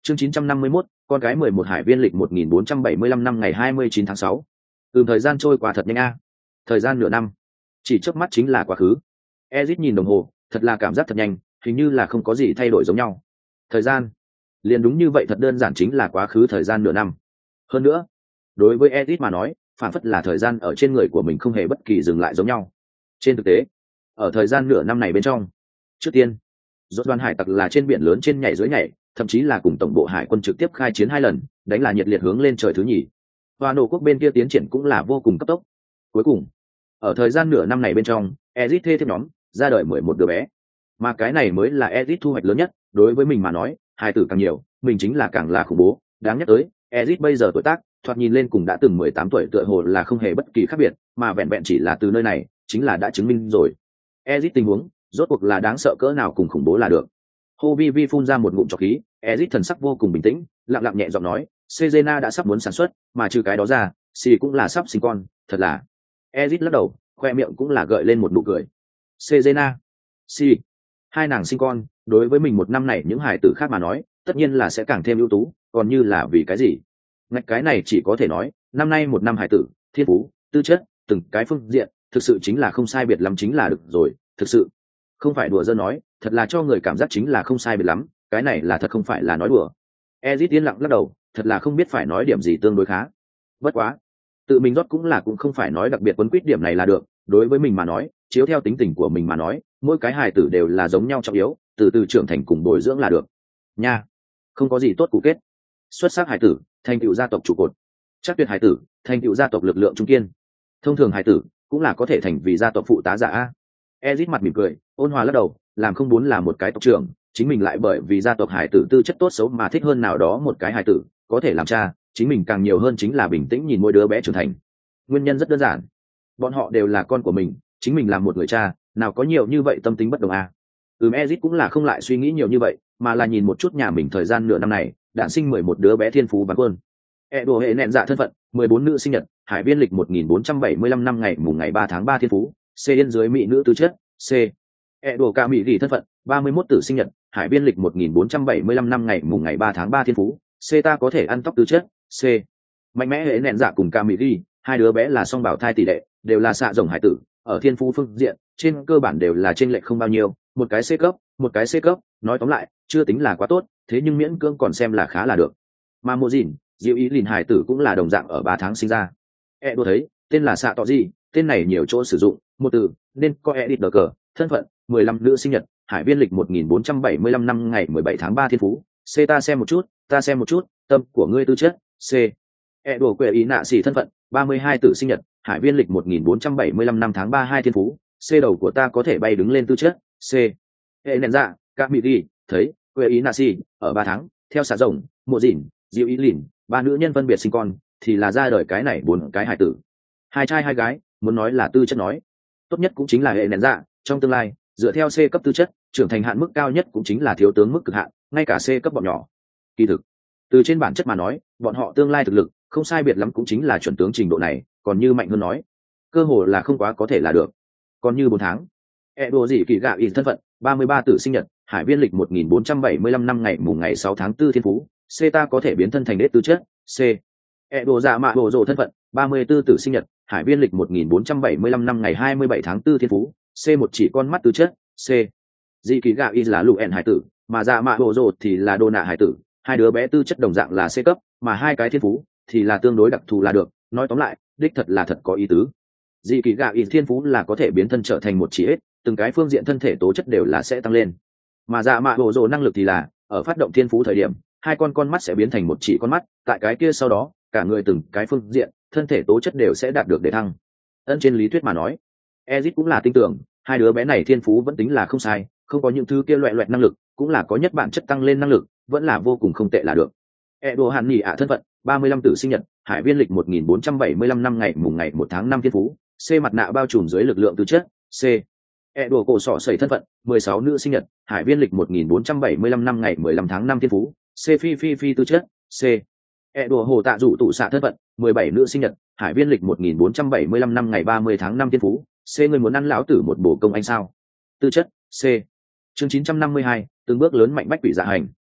Chương 951, con gái 11 hải viên lịch 1475 năm ngày 29 tháng 6. Thời gian trôi qua thật nhanh a. Thời gian nửa năm, chỉ chớp mắt chính là quá khứ. Ezit nhìn đồng hồ, thật là cảm giác thật nhanh, hình như là không có gì thay đổi giống nhau. Thời gian, liền đúng như vậy thật đơn giản chính là quá khứ thời gian nửa năm. Hơn nữa, đối với Ezit mà nói, phản phất là thời gian ở trên người của mình không hề bất kỳ dừng lại giống nhau. Trên thực tế, ở thời gian nửa năm này bên trong, trước tiên, rốt đoàn hải tặc là trên biển lớn trên nhảy dưới nhảy, thậm chí là cùng tổng bộ hải quân trực tiếp khai chiến 2 lần, đánh là nhiệt liệt hướng lên trời thứ nhì. Hoa nổ quốc bên kia tiến triển cũng là vô cùng cấp tốc. Cuối cùng, ở thời gian nửa năm này bên trong, Ezit thê thiếp nhóm ra đời 11 đứa bé, mà cái này mới là Ezit thu hoạch lớn nhất. Đối với mình mà nói, hài tử càng nhiều, mình chính là càng là khủng bố. Đáng nhắc tới, Ezit bây giờ tuổi tác, thoạt nhìn lên cùng đã từng 18 tuổi tựa hồ là không hề bất kỳ khác biệt, mà vẹn vẹn chỉ là từ nơi này, chính là đã chứng minh rồi. Ezit tình huống, rốt cuộc là đáng sợ cỡ nào cùng khủng bố là được. Hô Vi Vi phun ra một ngụm trọc khí, Ezit thần sắc vô cùng bình tĩnh, lặng lặng nhẹ giọng nói, Cezena đã sắp muốn sản xuất, mà trừ cái đó ra, Si cũng là sắp sinh con, thật là. Ezit lắc đầu, khoe miệng cũng là gợi lên một nụ cười. Cezena, Si, hai nàng sinh con, đối với mình một năm này những hài tử khác mà nói, tất nhiên là sẽ càng thêm ưu tú, còn như là vì cái gì? Ngạch cái này chỉ có thể nói, năm nay một năm hài tử, thiên phú, tư chất, từng cái phương diện, thực sự chính là không sai biệt lắm chính là được rồi, thực sự. Không phải đùa giỡn nói, thật là cho người cảm giác chính là không sai biệt lắm, cái này là thật không phải là nói đùa. Ezit yên lặng lắc đầu, thật là không biết phải nói điểm gì tương đối khá. Bất quá, tự mình rót cũng không phải nói đặc biệt quấn quýt điểm này là được, đối với mình mà nói, chiếu theo tính tình của mình mà nói, mỗi cái hài tử đều là giống nhau trọng yếu, từ từ trưởng thành cùng bồi dưỡng là được. Nha, không có gì tốt cụ kết. Xuất sắc hài tử, thành tựu gia tộc trụ cột. Chắc tuyệt hài tử, thành tựu gia tộc lực lượng trung kiên. Thông thường hài tử cũng là có thể thành vì gia tộc phụ tá giả a. Ezit mặt mỉm cười, ôn hòa lắc đầu, làm không muốn là một cái tộc trưởng, chính mình lại bởi vì gia tộc hải tử tư chất tốt xấu mà thích hơn nào đó một cái hải tử, có thể làm cha, chính mình càng nhiều hơn chính là bình tĩnh nhìn mỗi đứa bé trưởng thành. Nguyên nhân rất đơn giản, bọn họ đều là con của mình, chính mình làm một người cha, nào có nhiều như vậy tâm tính bất đồng a. Ezit cũng là không lại suy nghĩ nhiều như vậy, mà là nhìn một chút nhà mình thời gian nửa năm này, đản sinh 11 đứa bé thiên phú bắn quân. Đồ hệ nện dạ thân phận, 14 nữ sinh nhật, hải viên lịch 1475 năm ngày mùng ngày 3 tháng 3 thiên phú, C yên dưới mỹ nữ tư chất, C. Đồ ca mỹ ghi thân phận, 31 tử sinh nhật, hải viên lịch 1475 năm ngày mùng ngày 3 tháng 3 thiên phú, C ta có thể ăn tóc tư chất, C. Mạnh mẽ hệ nện dạ cùng ca mỹ ghi, hai đứa bé là song bảo thai tỷ lệ, đều là xạ rồng hải tử, ở thiên phú phương diện, trên cơ bản đều là trên lệch không bao nhiêu, một cái C cấp, một cái C cấp, nói tóm lại, chưa tính là quá tốt, thế nhưng miễn cưỡng còn xem là khá là được. Mà Mộ Dìn, Diệu Ý Lìn hải tử cũng là đồng dạng ở 3 tháng sinh ra. Đồ thấy, tên là xạ tọ gì, tên này nhiều chỗ sử dụng, một từ, nên có edit đờ cờ, thân phận, 15 nữ sinh nhật, hải viên lịch 1475 năm ngày 17 tháng 3 thiên phú, C ta xem một chút, tâm của ngươi tư chất, C. Đồ quệ ý nạ xỉ thân phận, 32 tử sinh nhật, hải viên lịch 1475 năm tháng 3 2 thiên phú, C đầu của ta có thể bay đứng lên tư chất, C. Hệ nền dạ, các mỹ đi, thấy, quệ ý nạ xỉ, ở 3 tháng, theo xạ rồng, Mộ Dìn, Diệu Ý Lìn, 3 nữ nhân phân biệt sinh con, thì là ra đời cái này 4 cái hải tử. 2 trai 2 gái, muốn nói là tư chất nói. Tốt nhất cũng chính là hệ nền dạ, trong tương lai, dựa theo C cấp tư chất, trưởng thành hạn mức cao nhất cũng chính là thiếu tướng mức cực hạn, ngay cả C cấp bọn nhỏ. Kỳ thực, từ trên bản chất mà nói, bọn họ tương lai thực lực, không sai biệt lắm cũng chính là chuẩn tướng trình độ này, còn như mạnh hơn nói, cơ hồ là không quá có thể là được. Còn như 4 tháng, Đồ gì kỳ gạo thân phận, 33 tử sinh nhật, hải viên lịch 1475 năm ngày mùng ngày 6 tháng 4 thiên phú, C ta có thể biến thân thành đế tư chất, C. Đồ dạ mạ bộ rồ thân phận, 34 tử sinh nhật, hải viên lịch 1475 năm ngày 27 tháng 4 thiên phú, C một chỉ con mắt tư chất, C. Dị kỳ gạo là lũ ẻn hải tử, mà dạ mạ bộ rồ thì là đô nạ hải tử, hai đứa bé tư chất đồng dạng là C cấp, mà hai cái thiên phú thì là tương đối đặc thù là được, nói tóm lại, đích thật là thật có ý tứ. Dị kỳ gạo thiên phú là có thể biến thân trở thành một chỉ hết, từng cái phương diện thân thể tố chất đều là sẽ tăng lên. Mà dạ mạ bộ rồ năng lực thì là, ở phát động thiên phú thời điểm, hai con mắt sẽ biến thành một chỉ con mắt, tại cái kia sau đó, cả người từng cái phương diện, thân thể tố chất đều sẽ đạt được để thăng. Trên lý thuyết mà nói, Ezit cũng là tin tưởng, hai đứa bé này thiên phú vẫn tính là không sai, không có những thứ kia loẹt loẹt năng lực, cũng là có nhất bản chất tăng lên năng lực, vẫn là vô cùng không tệ là được. Đồ Hàn Nghị thân phận, 35 tử sinh nhật, hải viên lịch 1475 năm ngày mùng ngày 1 tháng 5 thiên phú, C mặt nạ bao trùm dưới lực lượng tư chất, C. Đồ cổ sọ sẩy thân phận, 16 nữ sinh nhật, hải viên lịch 1475 năm ngày 15 tháng 5 thiên phú, C phi tư chất, C. Đồ hồ tạ dụ tụ xạ thân phận, 17 nữ sinh nhật, hải viên lịch 1475 năm ngày 30 tháng 5 thiên phú, C người muốn ăn lão tử một bổ công anh sao? Tư chất, C. Chương 952, từng bước lớn mạnh bách quỷ dạ hành.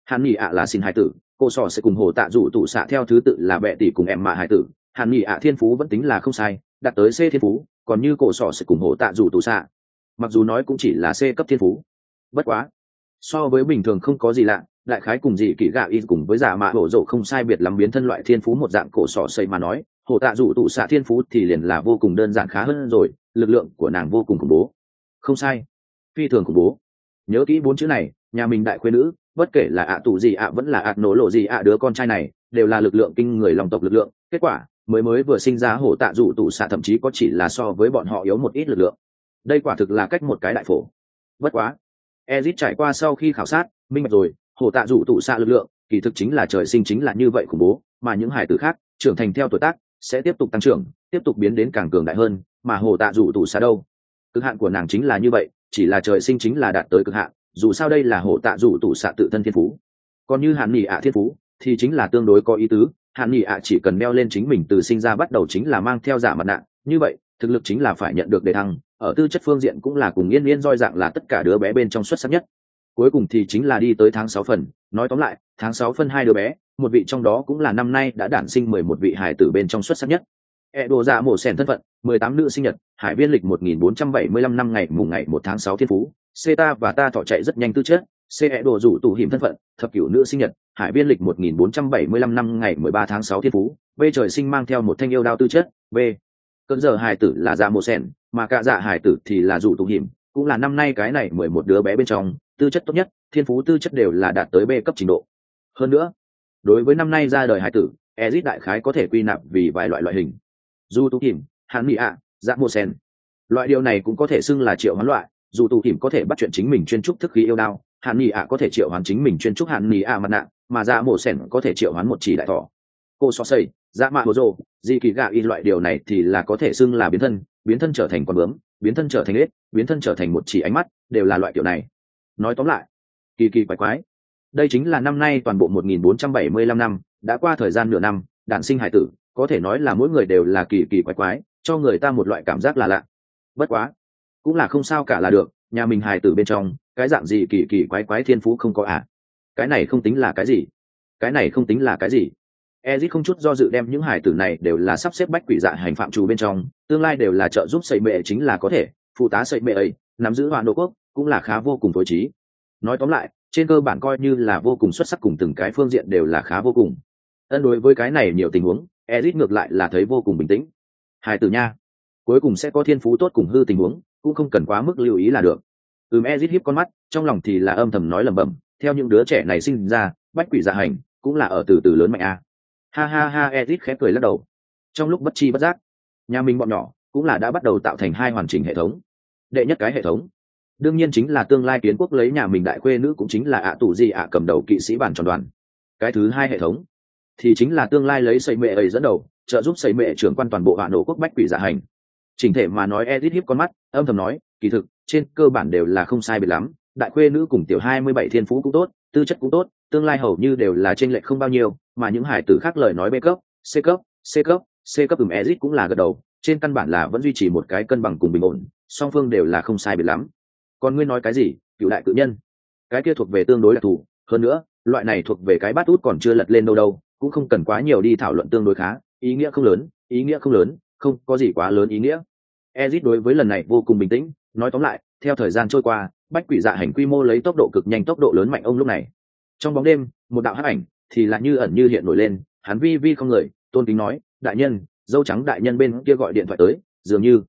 Hàn Nghị ạ là xin hải tử, cô sò sẽ cùng hồ tạ dụ tụ xạ theo thứ tự là bệ tỷ cùng em mạ hải tử. Hàn Nghị ạ thiên phú vẫn tính là không sai, đạt tới C thiên phú, còn như cổ sò sẽ cùng hồ tạ dụ tụ xạ, mặc dù nói cũng chỉ là C cấp thiên phú. Bất quá, so với bình thường không có gì lạ, đại khái cùng gì kỳ gạ y cùng với giả mạ hổ rộ không sai biệt lắm biến thân loại thiên phú một dạng cổ sò xây mà nói, hồ tạ dụ tụ xạ thiên phú thì liền là vô cùng đơn giản khá hơn rồi, lực lượng của nàng vô cùng khủng bố. Không sai, phi thường khủng bố. Nhớ kỹ 4 chữ này, nhà mình đại khuê nữ, bất kể là ạ tù gì ạ vẫn là ạ nổ lộ gì ạ đứa con trai này đều là lực lượng kinh người lòng tộc lực lượng. Kết quả mới vừa sinh ra hổ tạ dụ tụ xạ thậm chí có chỉ là so với bọn họ yếu một ít lực lượng. Đây quả thực là cách một cái đại phổ. Bất quá Ezit trải qua sau khi khảo sát minh bạch rồi, hổ tạ dụ tụ xạ lực lượng kỳ thực chính là trời sinh chính là như vậy khủng bố, mà những hải tử khác trưởng thành theo tuổi tác sẽ tiếp tục tăng trưởng, tiếp tục biến đến càng cường đại hơn, mà hổ tạ dụ tụ xạ đâu, cực hạn của nàng chính là như vậy, chỉ là trời sinh chính là đạt tới cực hạn, dù sao đây là hổ tạ dụ tụ xạ tự thân thiên phú. Còn như Hàn Nghị ạ thiên phú thì chính là tương đối có ý tứ, Hàn Nghị ạ chỉ cần đeo lên chính mình từ sinh ra bắt đầu chính là mang theo giả mặt nạ, như vậy thực lực chính là phải nhận được đề thăng, ở tư chất phương diện cũng là cùng Yên Yên roi dạng là tất cả đứa bé bên trong xuất sắc nhất. Cuối cùng thì chính là đi tới tháng 6 phần, nói tóm lại tháng 6 phân 2 đứa bé, một vị trong đó cũng là năm nay đã đản sinh 11 vị hài tử bên trong xuất sắc nhất. Edo dạ mổ sèn thân phận 18 nữ sinh nhật, hải viên lịch 1475 năm ngày mùng ngày 1 tháng 6 thiên phú, Ceta và ta thọ chạy rất nhanh tư chất. Edo rủ tủ hiểm thân phận thập cửu nữ sinh nhật, hải viên lịch 1475 năm ngày 13 tháng 6 thiên phú, B trời sinh mang theo một thanh yêu đao tư chất. B cơn giờ hài tử là dạ mổ sèn, mà cả dạ hài tử thì là rủ tủ hiểm, cũng là năm nay cái này 11 đứa bé bên trong tư chất tốt nhất, thiên phú tư chất đều là đạt tới B cấp trình độ. Hơn nữa, đối với năm nay ra đời hài tử, Ezic đại khái có thể quy nạp vì vài loại hình. Dù tụ hiểm, Hàn Nghị ạ, dạ mô sen, loại điều này cũng có thể xưng là triệu hoán loại. Dù tụ hiểm có thể bắt chuyện chính mình chuyên trúc thức khí yêu đao, Hàn Nghị ạ có thể triệu hoán chính mình chuyên trúc Hàn Nghị ạ mặt nạ, mà dạ mô sen có thể triệu hoán một chỉ đại thỏ. Cô so xây, dạ mạ hồ rồ, di kỳ gạ y loại điều này thì là có thể xưng là biến thân trở thành con bướm, biến thân trở thành ếch, biến thân trở thành một chỉ ánh mắt, đều là loại kiểu này. Nói tóm lại, kỳ kỳ quái quái. Đây chính là năm nay toàn bộ 1475 năm, đã qua thời gian nửa năm, đản sinh hải tử, có thể nói là mỗi người đều là kỳ kỳ quái quái, cho người ta một loại cảm giác là lạ. Bất quá, cũng là không sao cả là được, nhà mình hài tử bên trong, cái dạng gì kỳ kỳ quái quái thiên phú không có à? Cái này không tính là cái gì? Cái này không tính là cái gì? Ezic không chút do dự đem những hài tử này đều là sắp xếp bách quỷ dạ hành phạm trù bên trong, tương lai đều là trợ giúp xây mẹ chính là có thể, phụ tá xây mẹ ấy, nắm giữ hoàn độ quốc, cũng là khá vô cùng phối trí. Nói tóm lại, trên cơ bản coi như là vô cùng xuất sắc, cùng từng cái phương diện đều là khá vô cùng. Đối với cái này nhiều tình huống, Ezic ngược lại là thấy vô cùng bình tĩnh. Hài tử nha, cuối cùng sẽ có thiên phú tốt cùng hư tình huống, cũng không cần quá mức lưu ý là được. Ezic híp con mắt, trong lòng thì là âm thầm nói lẩm bẩm, theo những đứa trẻ này sinh ra, bách quỷ dạ hành cũng là ở từ từ lớn mạnh a. Ha ha ha, Ezic khép cười lắc đầu. Trong lúc bất chi bất giác, nhà mình bọn nhỏ cũng là đã bắt đầu tạo thành 2 hoàn chỉnh hệ thống. Đệ nhất cái hệ thống, đương nhiên chính là tương lai kiến quốc lấy nhà mình đại khuê nữ cũng chính là ạ tù gì ạ cầm đầu kỵ sĩ bản tròn đoàn. Cái thứ 2 hệ thống thì chính là tương lai lấy xây mẹ ấy dẫn đầu, trợ giúp xây mẹ trưởng quan toàn bộ hạ nổ quốc bách quỷ dạ hành. Chỉnh thể mà nói, Edith hiếp con mắt, âm thầm nói, kỳ thực trên cơ bản đều là không sai biệt lắm, đại khuê nữ cùng tiểu 27 thiên phú cũng tốt, tư chất cũng tốt, tương lai hầu như đều là chênh lệch không bao nhiêu, mà những hải tử khác lời nói B cấp, C cấp, C cấp, C cấp Edith cũng là gật đầu, trên căn bản là vẫn duy trì một cái cân bằng cùng bình ổn, song phương đều là không sai biệt lắm. Còn ngươi nói cái gì, cựu đại cự nhân? Cái kia thuộc về tương đối đặc thù, hơn nữa, loại này thuộc về cái bát út còn chưa lật lên đâu, cũng không cần quá nhiều đi thảo luận, tương đối khá, ý nghĩa không lớn, không có gì quá lớn ý nghĩa. Ezic đối với lần này vô cùng bình tĩnh, nói tóm lại, theo thời gian trôi qua, bách quỷ dạ hành quy mô lấy tốc độ cực nhanh, tốc độ lớn mạnh ông lúc này. Trong bóng đêm, một đạo hắc ảnh thì là như ẩn như hiện nổi lên, hắn vi không người, tôn kính nói, đại nhân, dâu trắng đại nhân bên kia gọi điện thoại tới, dường như.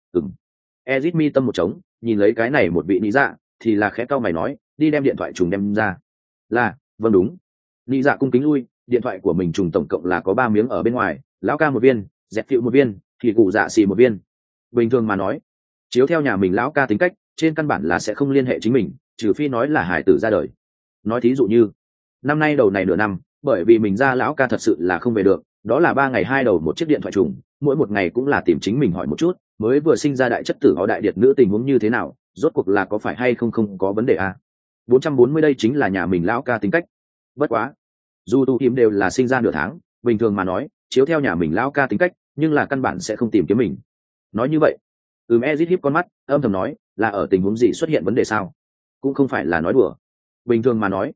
Ezic mi tâm một trống, nhìn lấy cái này một vị lý dạ, thì là khẽ cau mày nói, đi đem điện thoại trùng đem ra. Là, vâng đúng. Lý dạ cung kính lui, điện thoại của mình trùng tổng cộng là có 3 miếng ở bên ngoài, lão ca 1 viên, dẹp phiệu 1 viên, thì cụ dạ xì 1 viên. Bình thường mà nói, chiếu theo nhà mình lão ca tính cách, trên căn bản là sẽ không liên hệ chính mình, trừ phi nói là hải tử ra đời. Nói thí dụ như năm nay đầu này nửa năm, bởi vì mình ra lão ca thật sự là không về được, đó là 3 ngày 2 đầu một chiếc điện thoại trùng, mỗi một ngày cũng là tìm chính mình hỏi một chút, mới vừa sinh ra đại chất tử họ đại điệt nữ tình huống như thế nào, rốt cuộc là có phải hay không có vấn đề à. 440 đây chính là nhà mình lão ca tính cách. Bất quá, dù tụ hiểm đều là sinh ra nửa tháng, bình thường mà nói, chiếu theo nhà mình lão ca tính cách, nhưng là căn bản sẽ không tìm kiếm mình. Nói như vậy, Ezic híp con mắt, âm thầm nói, là ở tình huống gì xuất hiện vấn đề sao? Cũng không phải là nói đùa. Bình thường mà nói,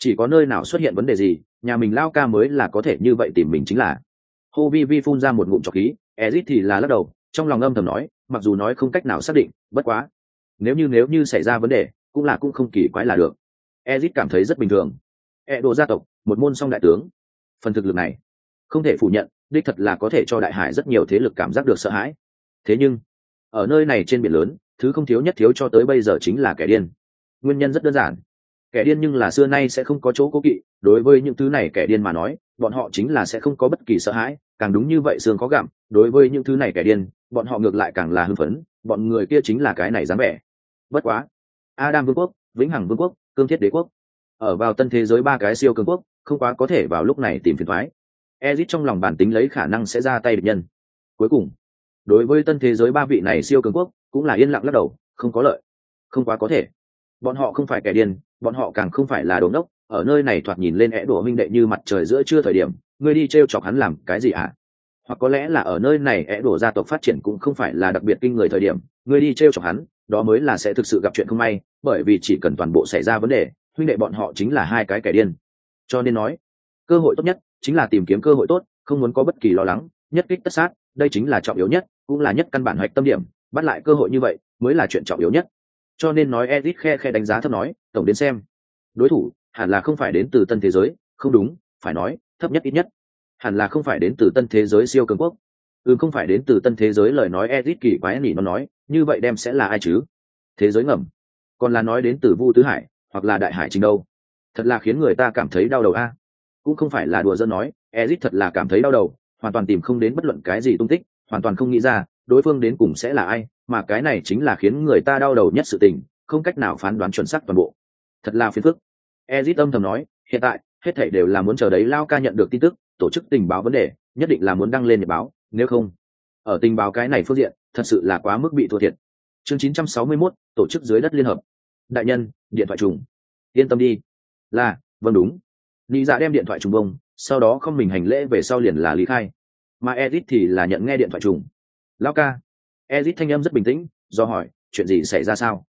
chỉ có nơi nào xuất hiện vấn đề gì nhà mình lao ca mới là có thể như vậy tìm mình chính là. Hô vi vi phun ra một ngụm trọc khí, Ezit thì là lắc đầu trong lòng âm thầm nói mặc dù nói không cách nào xác định bất quá nếu như xảy ra vấn đề cũng không kỳ quái là được. Ezit cảm thấy rất bình thường. Edo gia tộc một môn song đại tướng, phần thực lực này không thể phủ nhận đích thật là có thể cho đại hải rất nhiều thế lực cảm giác được sợ hãi. Thế nhưng ở nơi này trên biển lớn thứ không thiếu nhất thiếu cho tới bây giờ chính là kẻ điên. Nguyên nhân rất đơn giản, kẻ điên nhưng là xưa nay sẽ không có chỗ cố kỵ. Đối với những thứ này kẻ điên mà nói bọn họ chính là sẽ không có bất kỳ sợ hãi, càng đúng như vậy xương có gặm. Đối với những thứ này kẻ điên bọn họ ngược lại càng là hưng phấn, bọn người kia chính là cái này dám vẻ. Bất quá Adam vương quốc, vĩnh hằng vương quốc, cương thiết đế quốc, ở vào tân thế giới ba cái siêu cường quốc không quá có thể vào lúc này tìm phiền thoái. Ezit trong lòng bản tính lấy khả năng sẽ ra tay địch nhân. Cuối cùng đối với tân thế giới ba vị này siêu cường quốc cũng là yên lặng lắc đầu, không có lợi, không quá có thể. Bọn họ không phải kẻ điên, bọn họ càng không phải là đồ ngốc. Ở nơi này thoạt nhìn lên é đổ minh đệ như mặt trời giữa trưa thời điểm, ngươi đi t chọc hắn làm cái gì ạ? Hoặc có lẽ là ở nơi này é đổ gia tộc phát triển cũng không phải là đặc biệt kinh người thời điểm, ngươi đi t chọc hắn, đó mới là sẽ thực sự gặp chuyện không may. Bởi vì chỉ cần toàn bộ xảy ra vấn đề, huynh đệ bọn họ chính là hai cái kẻ điên. Cho nên nói cơ hội tốt nhất chính là tìm kiếm cơ hội tốt, không muốn có bất kỳ lo lắng, nhất kích tất sát, đây chính là trọng yếu nhất, cũng là nhất căn bản hoạch tâm điểm. Bắt lại cơ hội như vậy mới là chuyện trọng yếu nhất. Cho nên nói Ezit khe đánh giá thấp nói, tổng đến xem đối thủ hẳn là không phải đến từ tân thế giới, không đúng, phải nói thấp nhất ít nhất hẳn là không phải đến từ tân thế giới siêu cường quốc. Không phải đến từ tân thế giới lời nói Ezit kỳ quái nỉ nó nói, như vậy đem sẽ là ai chứ? Thế giới ngầm, còn là nói đến từ Vu Tứ Hải hoặc là Đại Hải Trình đâu? Thật là khiến người ta cảm thấy đau đầu a. Cũng không phải là đùa giỡn nói, Ezit thật là cảm thấy đau đầu, hoàn toàn tìm không đến bất luận cái gì tung tích, hoàn toàn không nghĩ ra đối phương đến cùng sẽ là ai, mà cái này chính là khiến người ta đau đầu nhất sự tình, không cách nào phán đoán chuẩn xác toàn bộ. Thật là phiền phức. Ezit âm thầm nói, hiện tại hết thảy đều là muốn chờ đấy lao ca nhận được tin tức, tổ chức tình báo vấn đề, nhất định là muốn đăng lên nhật báo, nếu không, ở tình báo cái này phương diện, thật sự là quá mức bị thua thiệt. Chương 961, tổ chức dưới đất liên hợp. Đại nhân, điện thoại trùng. Yên tâm đi. Là, vâng đúng. Lý Dạ đem điện thoại trùng bông, sau đó không mình hành lễ về sau liền là lý khai. Mà Ezit thì là nhận nghe điện thoại trùng. Lao ca. Ezit thanh âm rất bình tĩnh, do hỏi, chuyện gì xảy ra sao?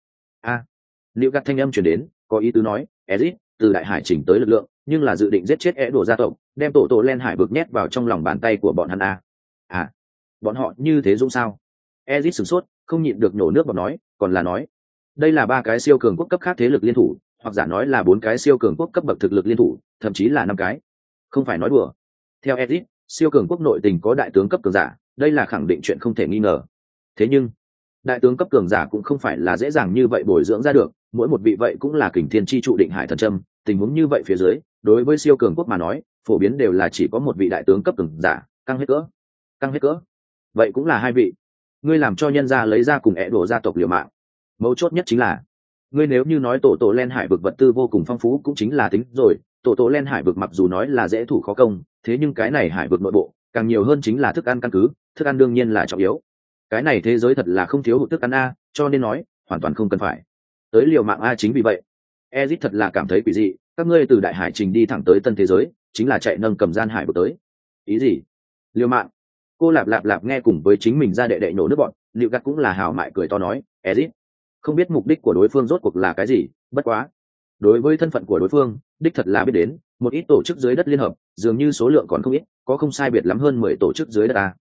Liệu gạt thanh âm chuyển đến, có ý tứ nói, Ezit từ Đại Hải chỉnh tới lực lượng, nhưng là dự định giết chết Edo gia tộc, đem tổ len hải vực nhét vào trong lòng bàn tay của bọn hắn a. Bọn họ như thế dũng sao? Ezit sửng sốt, không nhịn được nhổ nước bọt nói, còn là nói, đây là ba cái siêu cường quốc cấp khác thế lực liên thủ, hoặc giả nói là bốn cái siêu cường quốc cấp bậc thực lực liên thủ, thậm chí là năm cái. Không phải nói đùa. Theo Ezit, siêu cường quốc nội tình có đại tướng cấp cường giả, đây là khẳng định chuyện không thể nghi ngờ. Thế nhưng đại tướng cấp cường giả cũng không phải là dễ dàng như vậy bồi dưỡng ra được, mỗi một vị vậy cũng là kình thiên chi trụ định hải thần châm. Tình huống như vậy phía dưới, đối với siêu cường quốc mà nói, phổ biến đều là chỉ có một vị đại tướng cấp cường giả, căng hết cỡ. Vậy cũng là hai vị. Ngươi làm cho nhân gia lấy ra cùng ẻ đổ gia tộc liều mạng. Mấu chốt nhất chính là, ngươi nếu như nói tổ len hải vực vật tư vô cùng phong phú cũng chính là tính rồi, tổ len hải vực mặc dù nói là dễ thủ khó công, thế nhưng cái này hải vực nội bộ càng nhiều hơn chính là thức ăn căn cứ, thức ăn đương nhiên là trọng yếu. Cái này thế giới thật là không thiếu hụt thức ăn a, cho nên nói hoàn toàn không cần phải tới liều mạng a. Chính vì vậy Ezit thật là cảm thấy quỷ dị, các ngươi từ Đại Hải Trình đi thẳng tới tân thế giới, chính là chạy nâng cầm gian hải vực tới. Ý gì? Liều mạng? Cô lạp nghe cùng với chính mình ra đệ đệ nổ nước bọn, Liệu Gắt cũng là hào mại cười to nói, Ezit không biết mục đích của đối phương rốt cuộc là cái gì, bất quá đối với thân phận của đối phương đích thật là biết đến, một ít tổ chức dưới đất liên hợp, dường như số lượng còn không ít, có không sai biệt lắm hơn 10 tổ chức dưới đất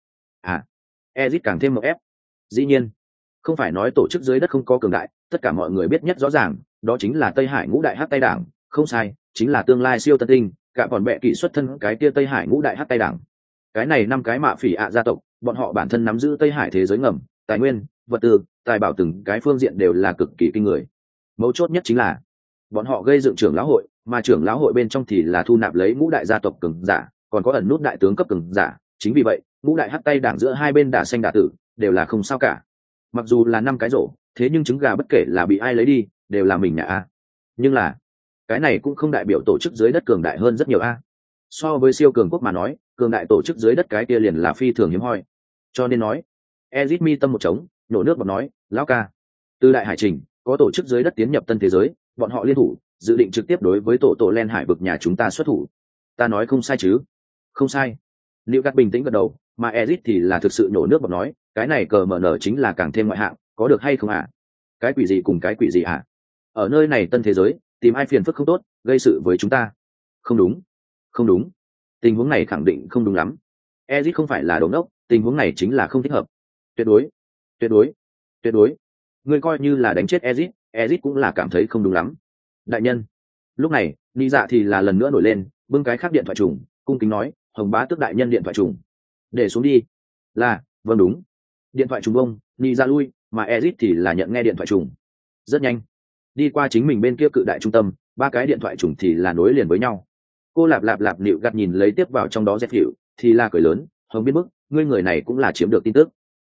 Ezit càng thêm một ép. Dĩ nhiên không phải nói tổ chức dưới đất không có cường đại, tất cả mọi người biết nhất rõ ràng, đó chính là Tây Hải ngũ đại hắc tay đảng, không sai, chính là tương lai siêu tân tinh, cả bọn bệ kỵ xuất thân cái kia Tây Hải ngũ đại hắc tay đảng. Cái này năm cái mạ phỉ gia tộc, bọn họ bản thân nắm giữ Tây Hải thế giới ngầm, tài nguyên, vật tư, tài bảo từng cái phương diện đều là cực kỳ kinh người. Mấu chốt nhất chính là bọn họ gây dựng trưởng lão hội, mà trưởng lão hội bên trong thì là thu nạp lấy ngũ đại gia tộc cường giả, còn có ẩn nút đại tướng cấp cường giả. Chính vì vậy ngũ đại hắc tay đảng giữa hai bên đả xanh đả tử đều là không sao cả. Mặc dù là năm cái rổ, thế nhưng trứng gà bất kể là bị ai lấy đi đều là mình nhà nhưng là cái này cũng không đại biểu tổ chức dưới đất cường đại hơn rất nhiều so với siêu cường quốc mà nói, cường đại tổ chức dưới đất cái kia liền là phi thường hiếm hoi. Cho nên nói Ezit mi tâm một trống, nổ nước bọt nói, lão ca, từ Đại Hải Trình có tổ chức dưới đất tiến nhập tân thế giới, bọn họ liên thủ dự định trực tiếp đối với tổ len hải vực nhà chúng ta xuất thủ. Ta nói không sai chứ? Không sai. Liệu Gắt bình tĩnh gật đầu, mà Ezit thì là thực sự nổ nước bọt nói, cái này cờ mở nở chính là càng thêm ngoại hạng, có được hay không Cái quỷ gì cùng cái quỷ gì ở nơi này tân thế giới, tìm ai phiền phức không tốt, gây sự với chúng ta. Không đúng, không đúng, tình huống này khẳng định không đúng lắm. Ezit không phải là đồ ngốc, tình huống này chính là không thích hợp. Tuyệt đối, tuyệt đối, tuyệt đối. Ngươi coi như là đánh chết Ezit, Ezit cũng là cảm thấy không đúng lắm. Đại nhân. Lúc này, Lý Dạ thì là lần nữa nổi lên, bưng cái khác điện thoại trùng, cung kính nói, Hồng Bá Tước đại nhân điện thoại trùng. Để xuống đi. Là, vâng đúng. Điện thoại trùng bông, Lý Dạ lui, mà Ezit thì là nhận nghe điện thoại trùng. Rất nhanh. Đi qua chính mình bên kia cự đại trung tâm, ba cái điện thoại trùng thì là nối liền với nhau. Cô lạp lạp lạp nịu gạt nhìn lấy tiếp vào trong đó dép hiệu, thì là cười lớn, Hồng biết bức, ngươi người này cũng là chiếm được tin tức.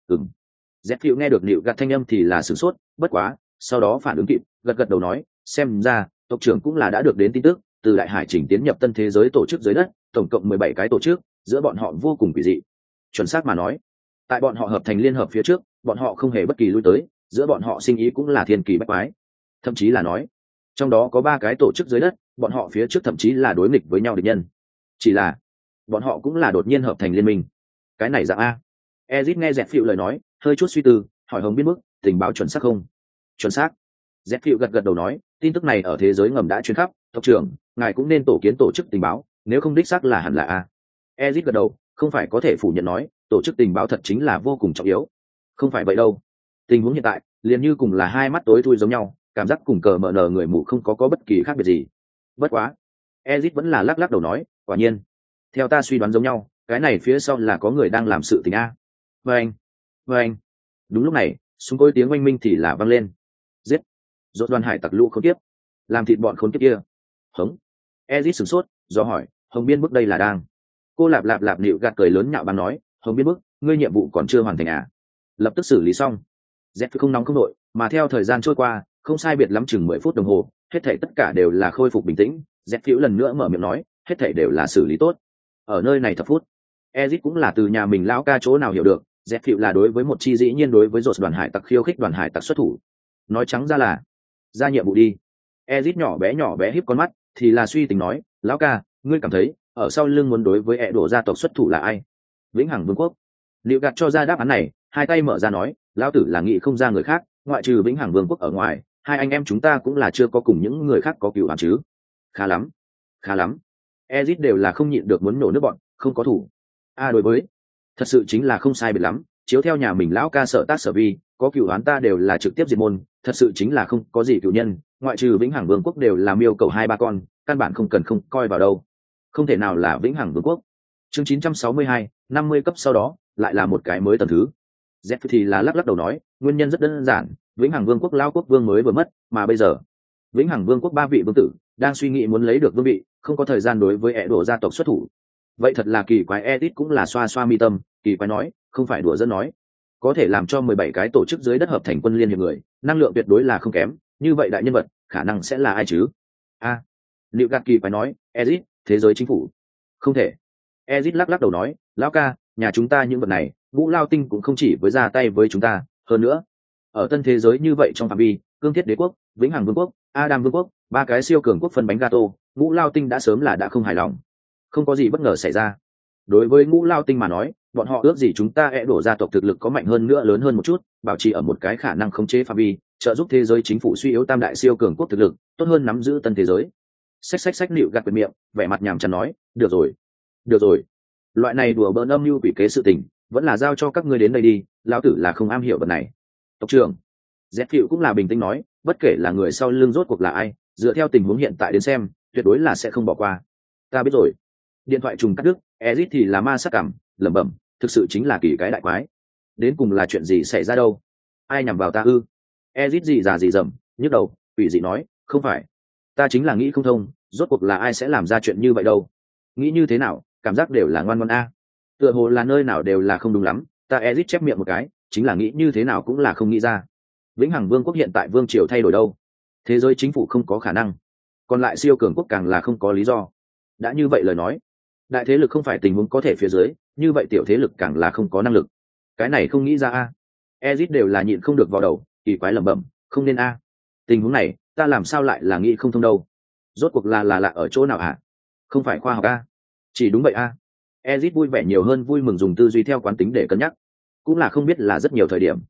Dép hiệu nghe được nịu gạt thanh âm thì là sửng sốt, bất quá, sau đó phản ứng kịp, gật gật đầu nói, xem ra, tộc trưởng cũng là đã được đến tin tức, từ đại hải chỉnh tiến nhập tân thế giới tổ chức dưới đất, tổng cộng 17 cái tổ chức, giữa bọn họ vô cùng quỷ dị. Chuẩn xác mà nói, tại bọn họ hợp thành liên hợp phía trước, bọn họ không hề bất kỳ lui tới, giữa bọn họ sinh ý cũng là thiên kỳ bách quái. Thậm chí là nói, trong đó có 3 cái tổ chức dưới đất, bọn họ phía trước thậm chí là đối nghịch với nhau địch nhân. Chỉ là, bọn họ cũng là đột nhiên hợp thành liên minh. Cái này dạng a. Ezit nghe Dẹp Phịu lời nói, hơi chút suy tư, hỏi Hồng biết mức, tình báo chuẩn xác không? Chuẩn xác. Dẹp Phịu gật gật đầu nói, tin tức này ở thế giới ngầm đã truyền khắp, tộc trưởng, ngài cũng nên tổ kiến tổ chức tình báo, nếu không đích xác là hẳn là a. Ezit gật đầu, không phải có thể phủ nhận nói, tổ chức tình báo thật chính là vô cùng trọng yếu. Không phải vậy đâu. Tình huống hiện tại, liền như cùng là hai mắt tối thui giống nhau, cảm giác cùng cờ mở nở người mù không có bất kỳ khác biệt gì. Bất quá, Ezit vẫn là lắc lắc đầu nói, quả nhiên, theo ta suy đoán giống nhau, cái này phía sau là có người đang làm sự tình a. Vâng. Đúng lúc này, súng cối tiếng oanh minh thì là vang lên. Giết! Rốt Đoàn Hải tặc lũ khốn kiếp, làm thịt bọn khốn kiếp kia. Hống! Ezit sửng sốt, do hỏi, Hồng Biên Bức đây là đang. Cô lạp lạp lạp nịu gạt cười lớn nhạo báng nói, Hồng Biên Bức, ngươi nhiệm vụ còn chưa hoàn thành à? Lập tức xử lý xong. Z không nóng không nội, mà theo thời gian trôi qua, không sai biệt lắm chừng 10 phút đồng hồ, hết thảy tất cả đều là khôi phục bình tĩnh. Z phiếu lần nữa mở miệng nói, hết thảy đều là xử lý tốt. Ở nơi này thập phút, Ezit cũng là từ nhà mình lão ca chỗ nào hiểu được, Z phiếu là đối với một chi dĩ nhiên đối với rột đoàn hải tặc khiêu khích đoàn hải tặc xuất thủ. Nói trắng ra là, ra nhiệm vụ đi. Ezit nhỏ bé híp con mắt, thì là suy tính nói, lão ca, ngươi cảm thấy, ở sau lưng muốn đối với ẹ đổ gia tộc xuất thủ là ai? Vĩnh Hằng Vương quốc. Liệu gạt cho ra đáp án này, hai tay mở ra nói, lão tử là nghĩ không ra người khác, ngoại trừ Vĩnh Hằng Vương quốc ở ngoài, hai anh em chúng ta cũng là chưa có cùng những người khác có cựu hàn chứ. Khá lắm. Ezit đều là không nhịn được muốn nổ nước bọn, không có thủ. Đối với, thật sự chính là không sai biệt lắm, chiếu theo nhà mình lão ca sở tác sở vi, có cựu đoán ta đều là trực tiếp diệt môn, thật sự chính là không có gì cựu nhân, ngoại trừ Vĩnh Hằng Vương quốc đều là miêu cầu 2-3 con, căn bản không cần không coi vào đâu. Không thể nào là Vĩnh Hằng Vương quốc. Chương 962, 50 cấp sau đó, lại là một cái mới tầng thứ. Z thì là lắc đầu nói, nguyên nhân rất đơn giản, Vĩnh Hằng Vương quốc lao quốc vương mới vừa mất, mà bây giờ, Vĩnh Hằng Vương quốc 3 vị vương tử đang suy nghĩ muốn lấy được vương vị, không có thời gian đối với ẻ đổ gia tộc xuất thủ. Vậy thật là kỳ quái. Edit cũng là xoa xoa mi tâm, kỳ quái nói, không phải đùa dẫn nói, có thể làm cho 17 cái tổ chức dưới đất hợp thành quân liên hiệp người, năng lượng tuyệt đối là không kém, như vậy đại nhân vật khả năng sẽ là ai chứ? Liệu gạt kỳ quái nói, Edit, thế giới chính phủ. Không thể. Edit lắc đầu nói, lão ca, nhà chúng ta những vật này, Ngũ Lao Tinh cũng không chỉ với ra tay với chúng ta, hơn nữa, ở tân thế giới như vậy trong phạm vi, Cương Thiết Đế quốc, Vĩnh Hằng Vương quốc, Adam Vương quốc, 3 cái siêu cường quốc phân bánh gato, Ngũ Lao Tinh đã sớm là đã không hài lòng. Không có gì bất ngờ xảy ra. Đối với Ngũ Lao Tinh mà nói, bọn họ ước gì chúng ta ẻ đổ gia tộc thực lực có mạnh hơn nữa, lớn hơn một chút, bảo trì ở một cái khả năng khống chế phạm vi, trợ giúp thế giới chính phủ suy yếu tam đại siêu cường quốc thực lực, tốt hơn nắm giữ tân thế giới. Xách nịu gạt quyệt miệng, vẻ mặt nhàm chán nói, được rồi, loại này đùa bỡn âm mưu quỷ kế sự tình, vẫn là giao cho các ngươi đến đây đi, lão tử là không am hiểu vật này. Tộc trưởng Z Phiệu cũng là bình tĩnh nói, bất kể là người sau lưng rốt cuộc là ai, dựa theo tình huống hiện tại đến xem, tuyệt đối là sẽ không bỏ qua. Ta biết rồi. Điện thoại trùng cắt đứt, Ezit thì là ma sắc cảm, lẩm bẩm, thực sự chính là kỳ cái đại quái. Đến cùng là chuyện gì xảy ra đâu? Ai nhằm vào ta ư? Ezit gì già gì dầm, nhức đầu, quỷ dị nói, không phải, ta chính là nghĩ không thông, rốt cuộc là ai sẽ làm ra chuyện như vậy đâu? Nghĩ như thế nào, cảm giác đều là ngoan ngoãn a. Tựa hồ là nơi nào đều là không đúng lắm, ta Ezit chép miệng một cái, chính là nghĩ như thế nào cũng là không nghĩ ra. Vĩnh Hằng Vương quốc hiện tại vương triều thay đổi đâu? Thế giới chính phủ không có khả năng, còn lại siêu cường quốc càng là không có lý do. Đã như vậy lời nói, đại thế lực không phải tình huống có thể phía dưới, như vậy tiểu thế lực càng là không có năng lực. Cái này không nghĩ ra a. Ezit đều là nhịn không được vào đầu, kỳ quái lẩm bẩm, không nên a. Tình huống này, ta làm sao lại là nghĩ không thông đâu? Rốt cuộc là lạ ở chỗ nào hả? Không phải khoa học a? Chỉ đúng vậy a. Ezit vui vẻ nhiều hơn vui mừng dùng tư duy theo quán tính để cân nhắc, cũng là không biết là rất nhiều thời điểm.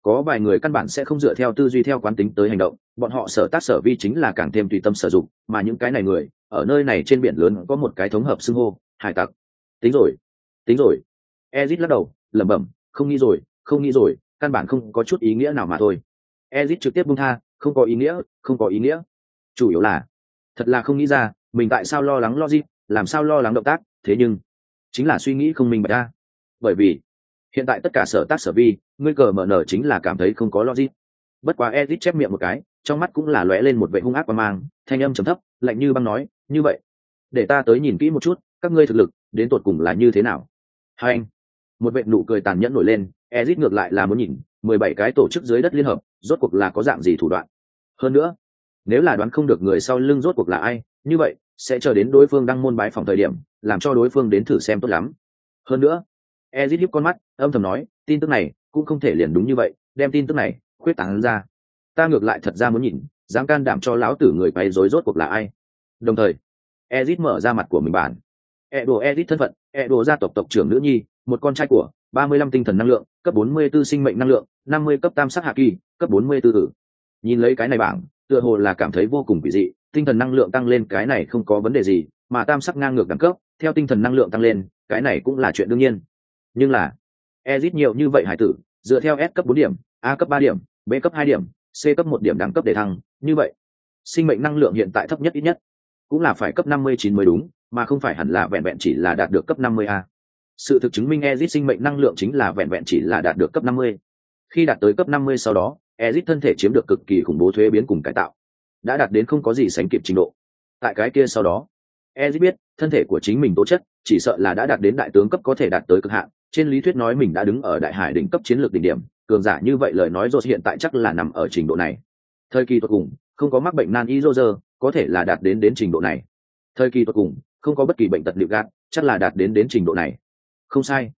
Có vài người căn bản sẽ không dựa theo tư duy theo quán tính tới hành động, bọn họ sở tác sở vi chính là càng thêm tùy tâm sử dụng, mà những cái này người ở nơi này trên biển lớn có một cái thống hợp xưng hô, hải tặc. Tính rồi, tính rồi. Ezit lắc đầu, lẩm bẩm, không nghĩ rồi, căn bản không có chút ý nghĩa nào mà thôi. Ezit trực tiếp buông tha, không có ý nghĩa, không có ý nghĩa. Chủ yếu là, thật là không nghĩ ra, mình tại sao lo lắng logic, làm sao lo lắng động tác, thế nhưng chính là suy nghĩ không minh bạch ra. Bởi vì hiện tại tất cả sở tác sở vi, ngươi cờ mở nở chính là cảm thấy không có logic. Bất quá Ezit chép miệng một cái, trong mắt cũng là lóe lên một vẻ hung ác và mang, thanh âm trầm thấp, lạnh như băng nói, như vậy, để ta tới nhìn kỹ một chút, các ngươi thực lực đến tột cùng là như thế nào. Hai anh, một vệ nụ cười tàn nhẫn nổi lên, Ezit ngược lại là muốn nhìn 17 cái tổ chức dưới đất liên hợp, rốt cuộc là có dạng gì thủ đoạn. Hơn nữa, nếu là đoán không được người sau lưng rốt cuộc là ai, như vậy sẽ chờ đến đối phương đăng môn bái phòng thời điểm, làm cho đối phương đến thử xem tốt lắm. Hơn nữa, Ezit híp con mắt, âm thầm nói, tin tức này cũng không thể liền đúng như vậy, đem tin tức này khuyết tán ra. Ta ngược lại thật ra muốn nhìn, dám can đảm cho lão tử người quấy rối rốt cuộc là ai. Đồng thời, Ezit mở ra mặt của mình bản. Ezit thân phận, gia tộc tộc trưởng nữ nhi, một con trai của 35 tinh thần năng lượng, cấp 44 sinh mệnh năng lượng, 50 cấp tam sắc hạ kỳ, cấp 44 tử. Nhìn lấy cái này bảng, tựa hồ là cảm thấy vô cùng kỳ dị, tinh thần năng lượng tăng lên cái này không có vấn đề gì, mà tam sắc ngang ngược đẳng cấp, theo tinh thần năng lượng tăng lên, cái này cũng là chuyện đương nhiên. Nhưng là, Ezit nhiều như vậy hải tử, dựa theo S cấp 4 điểm, A cấp 3 điểm, B cấp 2 điểm, C cấp 1 điểm đẳng cấp để thăng, như vậy, sinh mệnh năng lượng hiện tại thấp nhất ít nhất cũng là phải cấp 59 mới đúng, mà không phải hẳn là vẹn vẹn chỉ là đạt được cấp 50A. Sự thực chứng minh Ezit sinh mệnh năng lượng chính là vẹn vẹn chỉ là đạt được cấp 50. Khi đạt tới cấp 50 sau đó, Ezit thân thể chiếm được cực kỳ khủng bố thuế biến cùng cải tạo, đã đạt đến không có gì sánh kịp trình độ. Tại cái kia sau đó, Ezit biết, thân thể của chính mình tố chất, chỉ sợ là đã đạt đến đại tướng cấp có thể đạt tới cực hạn, trên lý thuyết nói mình đã đứng ở đại hải đỉnh cấp chiến lược đỉnh điểm, cường giả như vậy lời nói rồi hiện tại chắc là nằm ở trình độ này. Thời kỳ tuyệt cùng, không có mắc bệnh nan y Roger, có thể là đạt đến trình độ này. Thời kỳ tuyệt cùng, không có bất kỳ bệnh tật liệu gạt, chắc là đạt đến trình độ này. Không sai.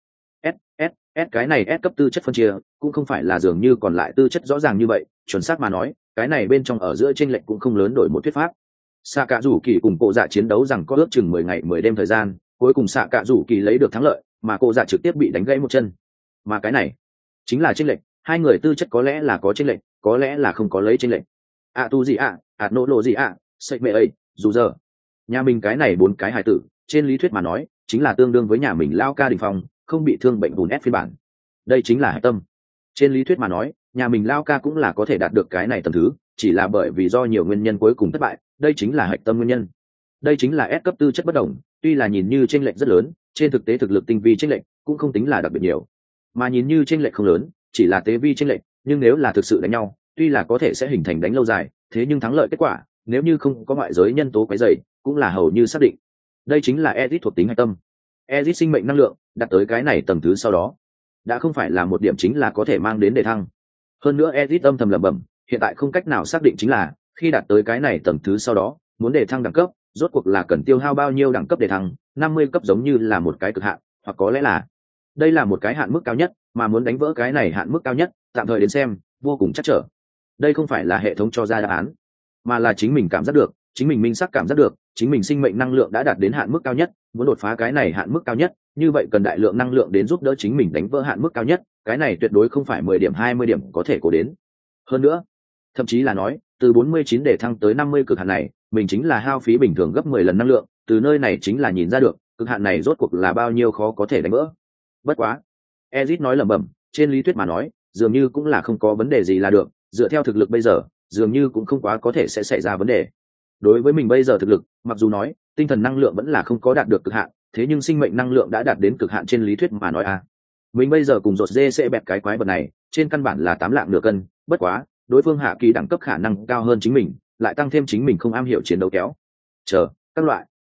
S cái này S cấp tư chất phân chia, cũng không phải là dường như còn lại tư chất rõ ràng như vậy, chuẩn xác mà nói, cái này bên trong ở giữa chênh lệch cũng không lớn đổi một thuyết pháp. Xạ Cạ Rủ Kỳ cùng Cổ Dạ chiến đấu rằng có ước chừng 10 ngày 10 đêm thời gian, cuối cùng Xạ Cạ Rủ Kỳ lấy được thắng lợi, mà Cổ Dạ trực tiếp bị đánh gãy một chân. Mà cái này chính là chênh lệch, hai người tư chất có lẽ là có chênh lệch, có lẽ là không có lấy chênh lệch. Tu gì nỗ lộ gì sậy mẹ ấy, dù giờ. Nhà mình cái này 4 cái hài tử, trên lý thuyết mà nói, chính là tương đương với nhà mình lao ca đỉnh phong, không bị thương bệnh bùn ép phiên bản. Đây chính là hải tâm. Trên lý thuyết mà nói, nhà mình lao ca cũng là có thể đạt được cái này tầm thứ, chỉ là bởi vì do nhiều nguyên nhân cuối cùng thất bại, đây chính là hạch tâm nguyên nhân. Đây chính là S cấp tư chất bất đồng, tuy là nhìn như chênh lệch rất lớn, trên thực tế thực lực tinh vi chênh lệch cũng không tính là đặc biệt nhiều. Mà nhìn như chênh lệch không lớn, chỉ là tế vi chênh lệch, nhưng nếu là thực sự đánh nhau, tuy là có thể sẽ hình thành đánh lâu dài, thế nhưng thắng lợi kết quả, nếu như không có ngoại giới nhân tố quấy rầy, cũng là hầu như xác định. Đây chính là Ezit thuộc tính hạch tâm. Ezit sinh mệnh năng lượng đạt tới cái này tầng thứ sau đó, đã không phải là một điểm chính là có thể mang đến đề thăng. Hơn nữa Ezit âm thầm lẩm bẩm, hiện tại không cách nào xác định chính là khi đạt tới cái này tầng thứ sau đó, muốn đề thăng đẳng cấp, rốt cuộc là cần tiêu hao bao nhiêu đẳng cấp đề thăng, 50 cấp giống như là một cái cực hạn, hoặc có lẽ là đây là một cái hạn mức cao nhất, mà muốn đánh vỡ cái này hạn mức cao nhất, tạm thời đến xem, vô cùng chắc trở. Đây không phải là hệ thống cho ra đáp án, mà là chính mình cảm giác được, chính mình minh xác cảm giác được, chính mình sinh mệnh năng lượng đã đạt đến hạn mức cao nhất, muốn đột phá cái này hạn mức cao nhất, như vậy cần đại lượng năng lượng đến giúp đỡ chính mình đánh vỡ hạn mức cao nhất, cái này tuyệt đối không phải 10 điểm 20 điểm có thể cố đến. Hơn nữa, thậm chí là nói, từ 49 để thăng tới 50 cực hạn này, mình chính là hao phí bình thường gấp 10 lần năng lượng, từ nơi này chính là nhìn ra được, cực hạn này rốt cuộc là bao nhiêu khó có thể đánh vỡ. Bất quá, Ezit nói lẩm bẩm, trên lý thuyết mà nói, dường như cũng là không có vấn đề gì là được, dựa theo thực lực bây giờ, dường như cũng không quá có thể sẽ xảy ra vấn đề. Đối với mình bây giờ thực lực, mặc dù nói tinh thần năng lượng vẫn là không có đạt được cực hạn, thế nhưng sinh mệnh năng lượng đã đạt đến cực hạn trên lý thuyết mà nói mình bây giờ cùng rột dê sẽ bẹt cái quái vật này, trên căn bản là 8 lạng nửa cân, bất quá, đối phương hạ kỳ đẳng cấp khả năng cao hơn chính mình, lại tăng thêm chính mình không am hiểu chiến đấu kéo. Các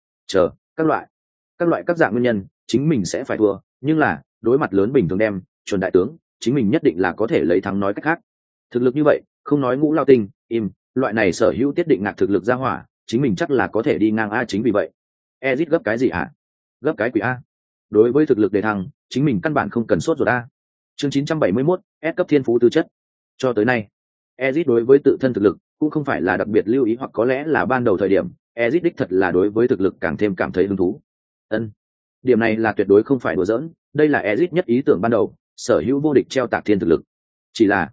loại các dạng nguyên nhân, chính mình sẽ phải thua, nhưng là, đối mặt lớn bình thường đem, chuẩn đại tướng, chính mình nhất định là có thể lấy thắng nói cách khác. Thực lực như vậy, không nói ngũ lao tinh, loại này sở hữu tiết định ngạc thực lực ra hỏa, chính mình chắc là có thể đi ngang chính vì vậy. Ezit gấp cái gì hả? Gấp cái quỷ đối với thực lực đề thăng, chính mình căn bản không cần sốt rồi Chương 971, S cấp thiên phú tư chất. Cho tới nay, Ezit đối với tự thân thực lực cũng không phải là đặc biệt lưu ý, hoặc có lẽ là ban đầu thời điểm, Ezit đích thật là đối với thực lực càng thêm cảm thấy hứng thú. Điểm này là tuyệt đối không phải đùa giỡn, đây là Ezit nhất ý tưởng ban đầu, sở hữu vô địch treo tạc thiên thực lực. Chỉ là,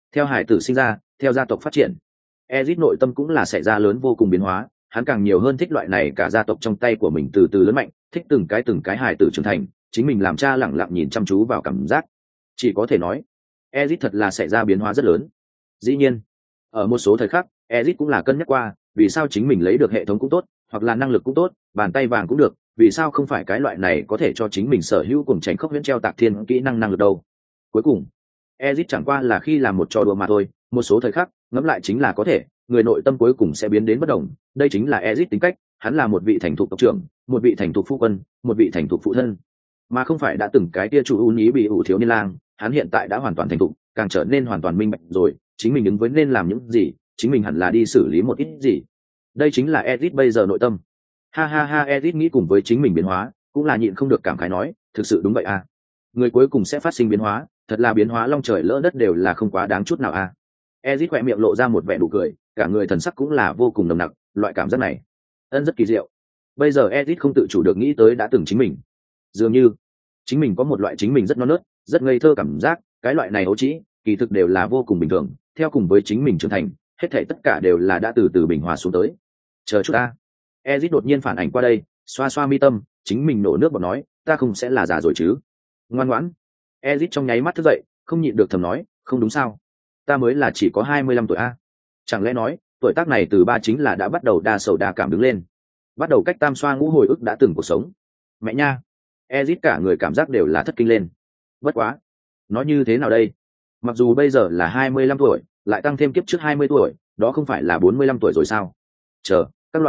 Theo hải tử sinh ra, theo gia tộc phát triển, Ezic nội tâm cũng là xảy ra lớn vô cùng biến hóa, hắn càng nhiều hơn thích loại này cả gia tộc trong tay của mình từ từ lớn mạnh, thích từng cái hải tử trưởng thành, chính mình làm cha lẳng lặng nhìn chăm chú vào cảm giác. Chỉ có thể nói, Ezic thật là xảy ra biến hóa rất lớn. Dĩ nhiên, ở một số thời khắc, Ezic cũng là cân nhắc qua, vì sao chính mình lấy được hệ thống cũng tốt, hoặc là năng lực cũng tốt, bàn tay vàng cũng được, vì sao không phải cái loại này có thể cho chính mình sở hữu cùng tránh khốc huyễn treo tạc thiên kỹ năng lực đâu. Cuối cùng, Ezic chẳng qua là khi làm một trò đùa mà thôi, một số thời khắc, ngẫm lại chính là có thể, người nội tâm cuối cùng sẽ biến đến bất đồng, đây chính là Ezic tính cách, hắn là một vị thành thục tộc trưởng, một vị thành thục phu quân, một vị thành thục phụ thân, mà không phải đã từng cái kia chủ ưu ý bị ủ thiếu niên lang, hắn hiện tại đã hoàn toàn thành thục, càng trở nên hoàn toàn minh bạch rồi, chính mình ứng với nên làm những gì, chính mình hẳn là đi xử lý một ít gì. Đây chính là Ezic bây giờ nội tâm. Ha ha ha, Ezic nghĩ cùng với chính mình biến hóa, cũng là nhịn không được cảm khái nói, thực sự đúng vậy à. Người cuối cùng sẽ phát sinh biến hóa, thật là biến hóa long trời lỡ đất đều là không quá đáng chút nào à. Ezic khỏe miệng lộ ra một vẻ nụ cười, cả người thần sắc cũng là vô cùng nồng nặc, loại cảm giác này rất kỳ diệu. Bây giờ Ezic không tự chủ được nghĩ tới đã từng chính mình, dường như chính mình có một loại chính mình rất non nớt, rất ngây thơ cảm giác, cái loại này ấu trĩ, kỳ thực đều là vô cùng bình thường, theo cùng với chính mình trưởng thành, hết thảy tất cả đều là đã từ từ bình hòa xuống tới. Chờ chút ta. Ezic đột nhiên phản ảnh qua đây, xoa xoa mi tâm, chính mình nổ nước bọt nói, ta không sẽ là già rồi chứ? Ngoan ngoãn. Ezic trong nháy mắt thức dậy, không nhịn được thầm nói, không đúng sao? Ta mới là chỉ có 25 tuổi a. Chẳng lẽ nói, tuổi tác này từ ba chính là đã bắt đầu đa sầu đa cảm đứng lên, bắt đầu cách tam xoa ngũ hồi ức đã từng cuộc sống. Mẹ nha. Ezic cả người cảm giác đều là thất kinh lên. Bất quá, nói như thế nào đây? Mặc dù bây giờ là 25 tuổi, lại tăng thêm kiếp trước 20 tuổi, đó không phải là 45 tuổi rồi sao? Chờ, các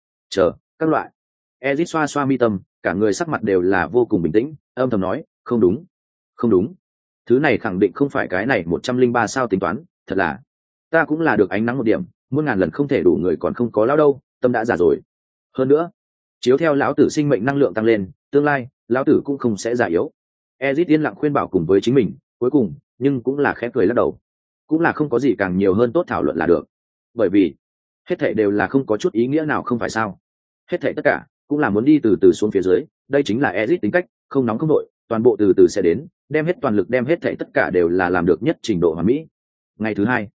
loại. Ezic xoa xoa mi tâm, cả người sắc mặt đều là vô cùng bình tĩnh, âm thầm nói, không đúng. Thứ này khẳng định không phải cái này 103 sao tính toán, thật là. Ta cũng là được ánh nắng một điểm, muôn ngàn lần không thể đủ người còn không có lão đâu, tâm đã già rồi. Hơn nữa, chiếu theo lão tử sinh mệnh năng lượng tăng lên, tương lai, lão tử cũng không sẽ già yếu. Ezic yên lặng khuyên bảo cùng với chính mình, cuối cùng, nhưng cũng là khẽ cười lắc đầu. Cũng là không có gì càng nhiều hơn tốt thảo luận là được. Bởi vì, hết thảy đều là không có chút ý nghĩa nào không phải sao? Hết thảy tất cả cũng là muốn đi từ từ xuống phía dưới, đây chính là Ezic tính cách, không nóng không nội, toàn bộ từ từ sẽ đến, đem hết toàn lực, đem hết thảy tất cả đều là làm được nhất trình độ hoàn mỹ. Ngày thứ hai,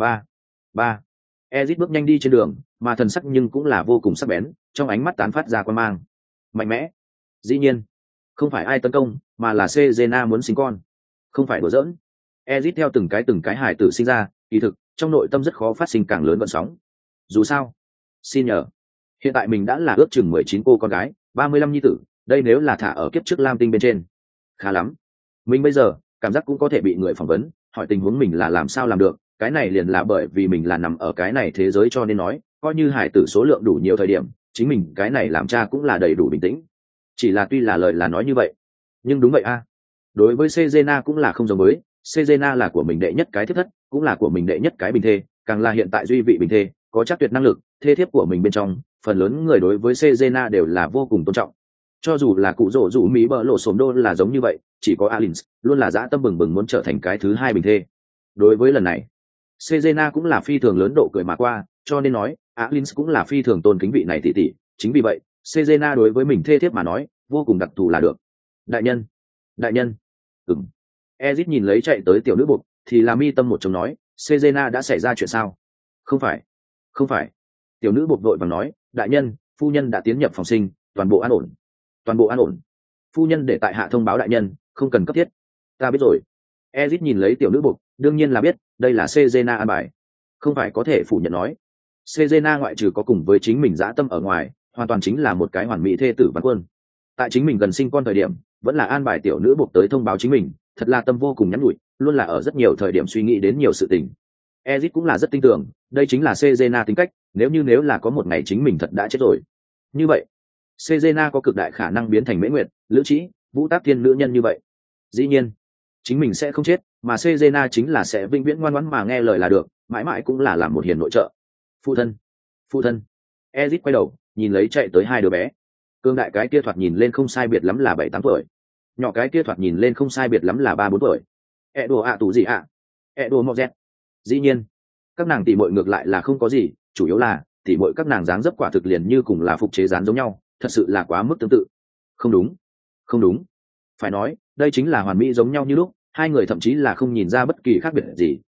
ba, Ezic bước nhanh đi trên đường, mà thần sắc nhưng cũng là vô cùng sắc bén, trong ánh mắt tán phát ra quan mang mạnh mẽ. Dĩ nhiên, không phải ai tấn công, mà là Cezena muốn sinh con. Không phải đùa giỡn. Ezic theo từng cái hài tử sinh ra, kỳ thực trong nội tâm rất khó phát sinh càng lớn gợn sóng. Dù sao, xin nhờ, hiện tại mình đã là ước chừng 19 cô con gái, 35 nhi tử, đây nếu là thả ở kiếp trước Lam Tinh bên trên, khá lắm. Mình bây giờ cảm giác cũng có thể bị người phỏng vấn, hỏi tình huống mình là làm sao làm được, cái này liền là bởi vì mình là nằm ở cái này thế giới cho nên nói, coi như hài tử số lượng đủ nhiều thời điểm, chính mình cái này làm cha cũng là đầy đủ bình tĩnh. Chỉ là tuy là lời là nói như vậy, nhưng đúng vậy a. Đối với Cezena cũng là không giống với, Cezena là của mình đệ nhất cái thiết thất, cũng là của mình đệ nhất cái bình thê, càng là hiện tại duy vị bình thê, có chắc tuyệt năng lực, thê thiếp của mình bên trong, phần lớn người đối với Cezena đều là vô cùng tôn trọng. Cho dù là cụ rỗ rủ Mỹ bờ lộ sổm đô là giống như vậy, chỉ có Alins luôn là dã tâm bừng bừng muốn trở thành cái thứ hai bình thê. Đối với lần này, Cezena cũng là phi thường lớn độ cười mà qua, cho nên nói, Alins cũng là phi thường tôn kính vị này tỷ tỷ, chính vì vậy, Cezena đối với mình thê thiếp mà nói, vô cùng đặc thù là được. Đại nhân. Ừm. Ezic nhìn lấy chạy tới tiểu nữ buộc, thì là mi tâm một chồng nói, Cezena đã xảy ra chuyện sao? Không phải. Tiểu nữ buộc vội vàng nói, đại nhân, phu nhân đã tiến nhập phòng sinh, toàn bộ an ổn. Phu nhân để tại hạ thông báo đại nhân, không cần cấp thiết. Ta biết rồi. Ezic nhìn lấy tiểu nữ buộc, đương nhiên là biết, đây là Cezena an bài. Không phải có thể phủ nhận nói. Cezena ngoại trừ có cùng với chính mình dã tâm ở ngoài, hoàn toàn chính là một cái hoàn mỹ thê tử văn quân. Tại chính mình gần sinh con thời điểm, vẫn là an bài tiểu nữ buộc tới thông báo chính mình, thật là tâm vô cùng nhắn nhủi, luôn là ở rất nhiều thời điểm suy nghĩ đến nhiều sự tình. Ezic cũng là rất tin tưởng, đây chính là Cezena tính cách, nếu là có một ngày chính mình thật đã chết rồi. Như vậy, Cezena có cực đại khả năng biến thành Mễ Nguyệt, Lữ Trĩ, Vũ Tác Thiên nữ nhân như vậy. Dĩ nhiên, chính mình sẽ không chết, mà Cezena chính là sẽ vĩnh viễn ngoan ngoãn mà nghe lời là được, mãi mãi cũng là làm một hiền nội trợ. Phụ thân. Ezic quay đầu, nhìn lấy chạy tới hai đứa bé. Cương đại cái kia thoạt nhìn lên không sai biệt lắm là 7-8 tuổi, nhỏ cái kia thoạt nhìn lên không sai biệt lắm là 3-4 tuổi. Đồ ạ tù gì ạ? Đồ mọ dẹt. Dĩ nhiên, các nàng tỷ muội ngược lại là không có gì, chủ yếu là tỷ muội các nàng dáng dấp quả thực liền như cùng là phục chế dán giống nhau, thật sự là quá mức tương tự. Không đúng. Phải nói, đây chính là hoàn mỹ giống nhau như lúc, hai người thậm chí là không nhìn ra bất kỳ khác biệt gì,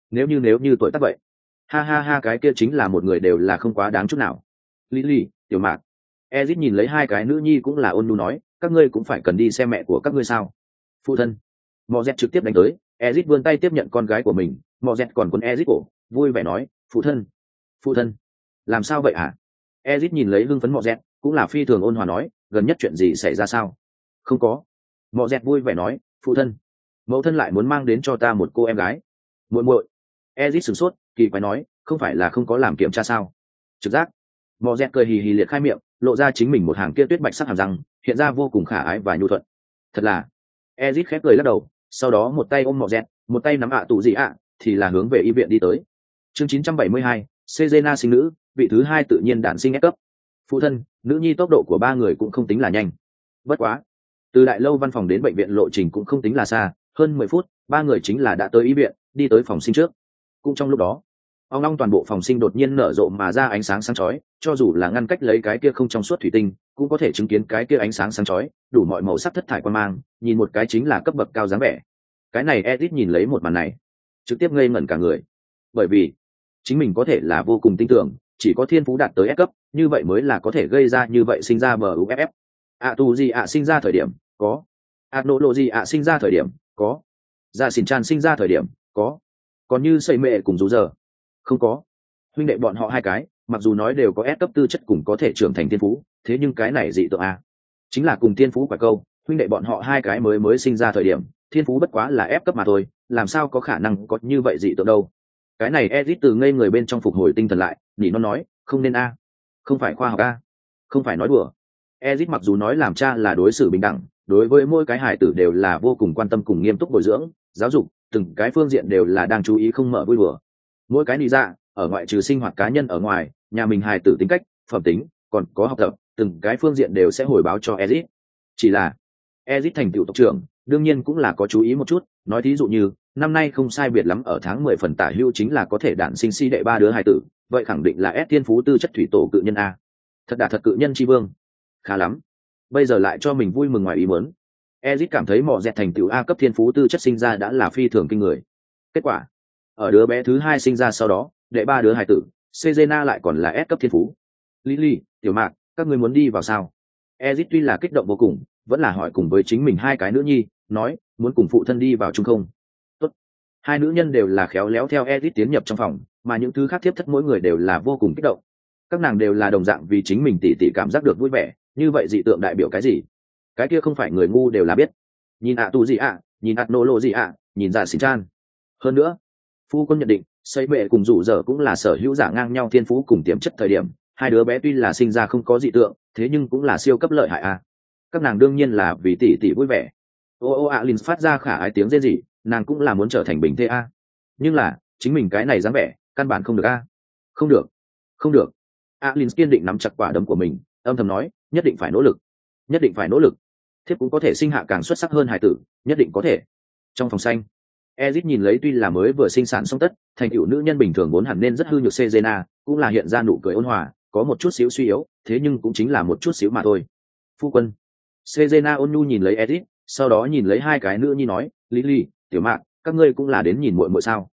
Nếu như tuổi tác vậy, ha ha ha, cái kia chính là một người đều là không quá đáng chút nào. Lily, tiểu mạc. Ezit nhìn lấy hai cái nữ nhi cũng là ôn nhu nói, các ngươi cũng phải cần đi xem mẹ của các ngươi sao? Phụ thân. Mọ dẹt trực tiếp đánh tới, Ezit vươn tay tiếp nhận con gái của mình, Mọ dẹt còn quấn Ezit cổ, vui vẻ nói, phụ thân. Phụ thân. Làm sao vậy hả? Ezit nhìn lấy hưng phấn Mọ dẹt, cũng là phi thường ôn hòa nói, gần nhất chuyện gì xảy ra sao? Không có. Mọ dẹt vui vẻ nói, phụ thân. Mẫu thân lại muốn mang đến cho ta một cô em gái. Muội muội. Ezit sửng sốt, kỳ quái nói, không phải là không có làm kiểm tra sao? Trực giác. Mọ dẹt cười hì hì liệt khai miệng, lộ ra chính mình một hàng kia tuyết bạch sắc hàm răng, hiện ra vô cùng khả ái và nhu thuận. Thật là. Ezit khép cười lắc đầu, sau đó một tay ôm Mọ dẹt, một tay nắm tụ gì thì là hướng về y viện đi tới. Chương 972, Cezena sinh nữ, vị thứ hai tự nhiên đản sinh S cấp. Phụ thân, nữ nhi tốc độ của ba người cũng không tính là nhanh. Bất quá, từ đại lâu văn phòng đến bệnh viện lộ trình cũng không tính là xa, hơn 10 phút, ba người chính là đã tới y viện, đi tới phòng sinh trước. Cũng trong lúc đó, ong ong toàn bộ phòng sinh đột nhiên nở rộ mà ra ánh sáng sáng chói, cho dù là ngăn cách lấy cái kia không trong suốt thủy tinh, cũng có thể chứng kiến cái kia ánh sáng sáng chói, đủ mọi màu sắc thất thải quan mang, nhìn một cái chính là cấp bậc cao dáng vẻ. Cái này Edith nhìn lấy một màn này, trực tiếp ngây ngẩn cả người. Bởi vì, chính mình có thể là vô cùng tin tưởng, chỉ có thiên phú đạt tới S cấp, như vậy mới là có thể gây ra như vậy sinh ra MUFF. Tu gì sinh ra thời điểm, có. Nỗ lộ gì sinh ra thời điểm, có. Dạ xỉn tràn sinh ra thời điểm, có. Còn như xây mẹ cùng rú giờ, không có. Huynh đệ bọn họ hai cái, mặc dù nói đều có S cấp tư chất cùng có thể trưởng thành thiên phú, thế nhưng cái này dị tượng a, chính là cùng thiên phú quả câu, huynh đệ bọn họ hai cái mới sinh ra thời điểm, thiên phú bất quá là F cấp mà thôi, làm sao có khả năng có như vậy dị tượng đâu. Cái này Edith từ ngây người bên trong phục hồi tinh thần lại, nhỉ nó nói, không nên a, không phải khoa học a, không phải nói đùa. Edith mặc dù nói làm cha là đối xử bình đẳng, đối với mỗi cái hài tử đều là vô cùng quan tâm cùng nghiêm túc bồi dưỡng, giáo dục, từng cái phương diện đều là đang chú ý không mở vui đùa. Mỗi cái lý dạ, ở ngoại trừ sinh hoạt cá nhân ở ngoài, nhà mình hài tử tính cách, phẩm tính, còn có học tập, từng cái phương diện đều sẽ hồi báo cho Edith. Chỉ là Edith thành tựu tộc trưởng, đương nhiên cũng là có chú ý một chút, nói thí dụ như năm nay không sai biệt lắm ở tháng 10 phần tả hưu chính là có thể đản sinh si đệ ba đứa hài tử, vậy khẳng định là S thiên phú tư chất thủy tổ cự nhân a. Thật đà thật cự nhân chi vương. Khá lắm. Bây giờ lại cho mình vui mừng ngoài ý muốn. Ezit cảm thấy Mọ dẹt thành tựu A cấp thiên phú tư chất sinh ra đã là phi thường kinh người. Kết quả, ở đứa bé thứ hai sinh ra sau đó, đệ ba đứa hài tử, Cezena lại còn là S cấp thiên phú. Lily, tiểu mạc, các ngươi muốn đi vào sao? Ezit tuy là kích động vô cùng, vẫn là hỏi cùng với chính mình hai cái nữ nhi, nói, muốn cùng phụ thân đi vào chung không? Tốt. Hai nữ nhân đều là khéo léo theo Ezit tiến nhập trong phòng, mà những thứ khác tiếp thất mỗi người đều là vô cùng kích động. Các nàng đều là đồng dạng vì chính mình tỉ tỉ cảm giác được vui vẻ, như vậy dị tượng đại biểu cái gì? Cái kia không phải người ngu đều là biết. Nhìn tu gì nhìn nô lộ gì nhìn dạ xỉn chan. Hơn nữa, phu quân nhận định, xây bệ cùng rủ dở cũng là sở hữu giả ngang nhau thiên phú cùng tiềm chất thời điểm, hai đứa bé tuy là sinh ra không có dị tượng, thế nhưng cũng là siêu cấp lợi hại a. Các nàng đương nhiên là vì tỉ tỉ vui vẻ. Linh phát ra khả ái tiếng rên rỉ, nàng cũng là muốn trở thành bình thế a. Nhưng là, chính mình cái này dáng vẻ, căn bản không được a. Không được, không được. Linh kiên định nắm chặt quả đấm của mình, âm thầm nói, nhất định phải nỗ lực, nhất định phải nỗ lực. Thiếp cũng có thể sinh hạ càng xuất sắc hơn hải tử, nhất định có thể. Trong phòng xanh, Ezit nhìn lấy tuy là mới vừa sinh sản xong tất, thành tựu nữ nhân bình thường vốn hẳn nên rất hư nhược Cezena, cũng là hiện ra nụ cười ôn hòa, có một chút xíu suy yếu, thế nhưng cũng chính là một chút xíu mà thôi. Phu quân. Cezena ôn nhu nhìn lấy Ezit, sau đó nhìn lấy hai cái nữ nhi nói, Lily, tiểu mạc, các ngươi cũng là đến nhìn muội muội sao?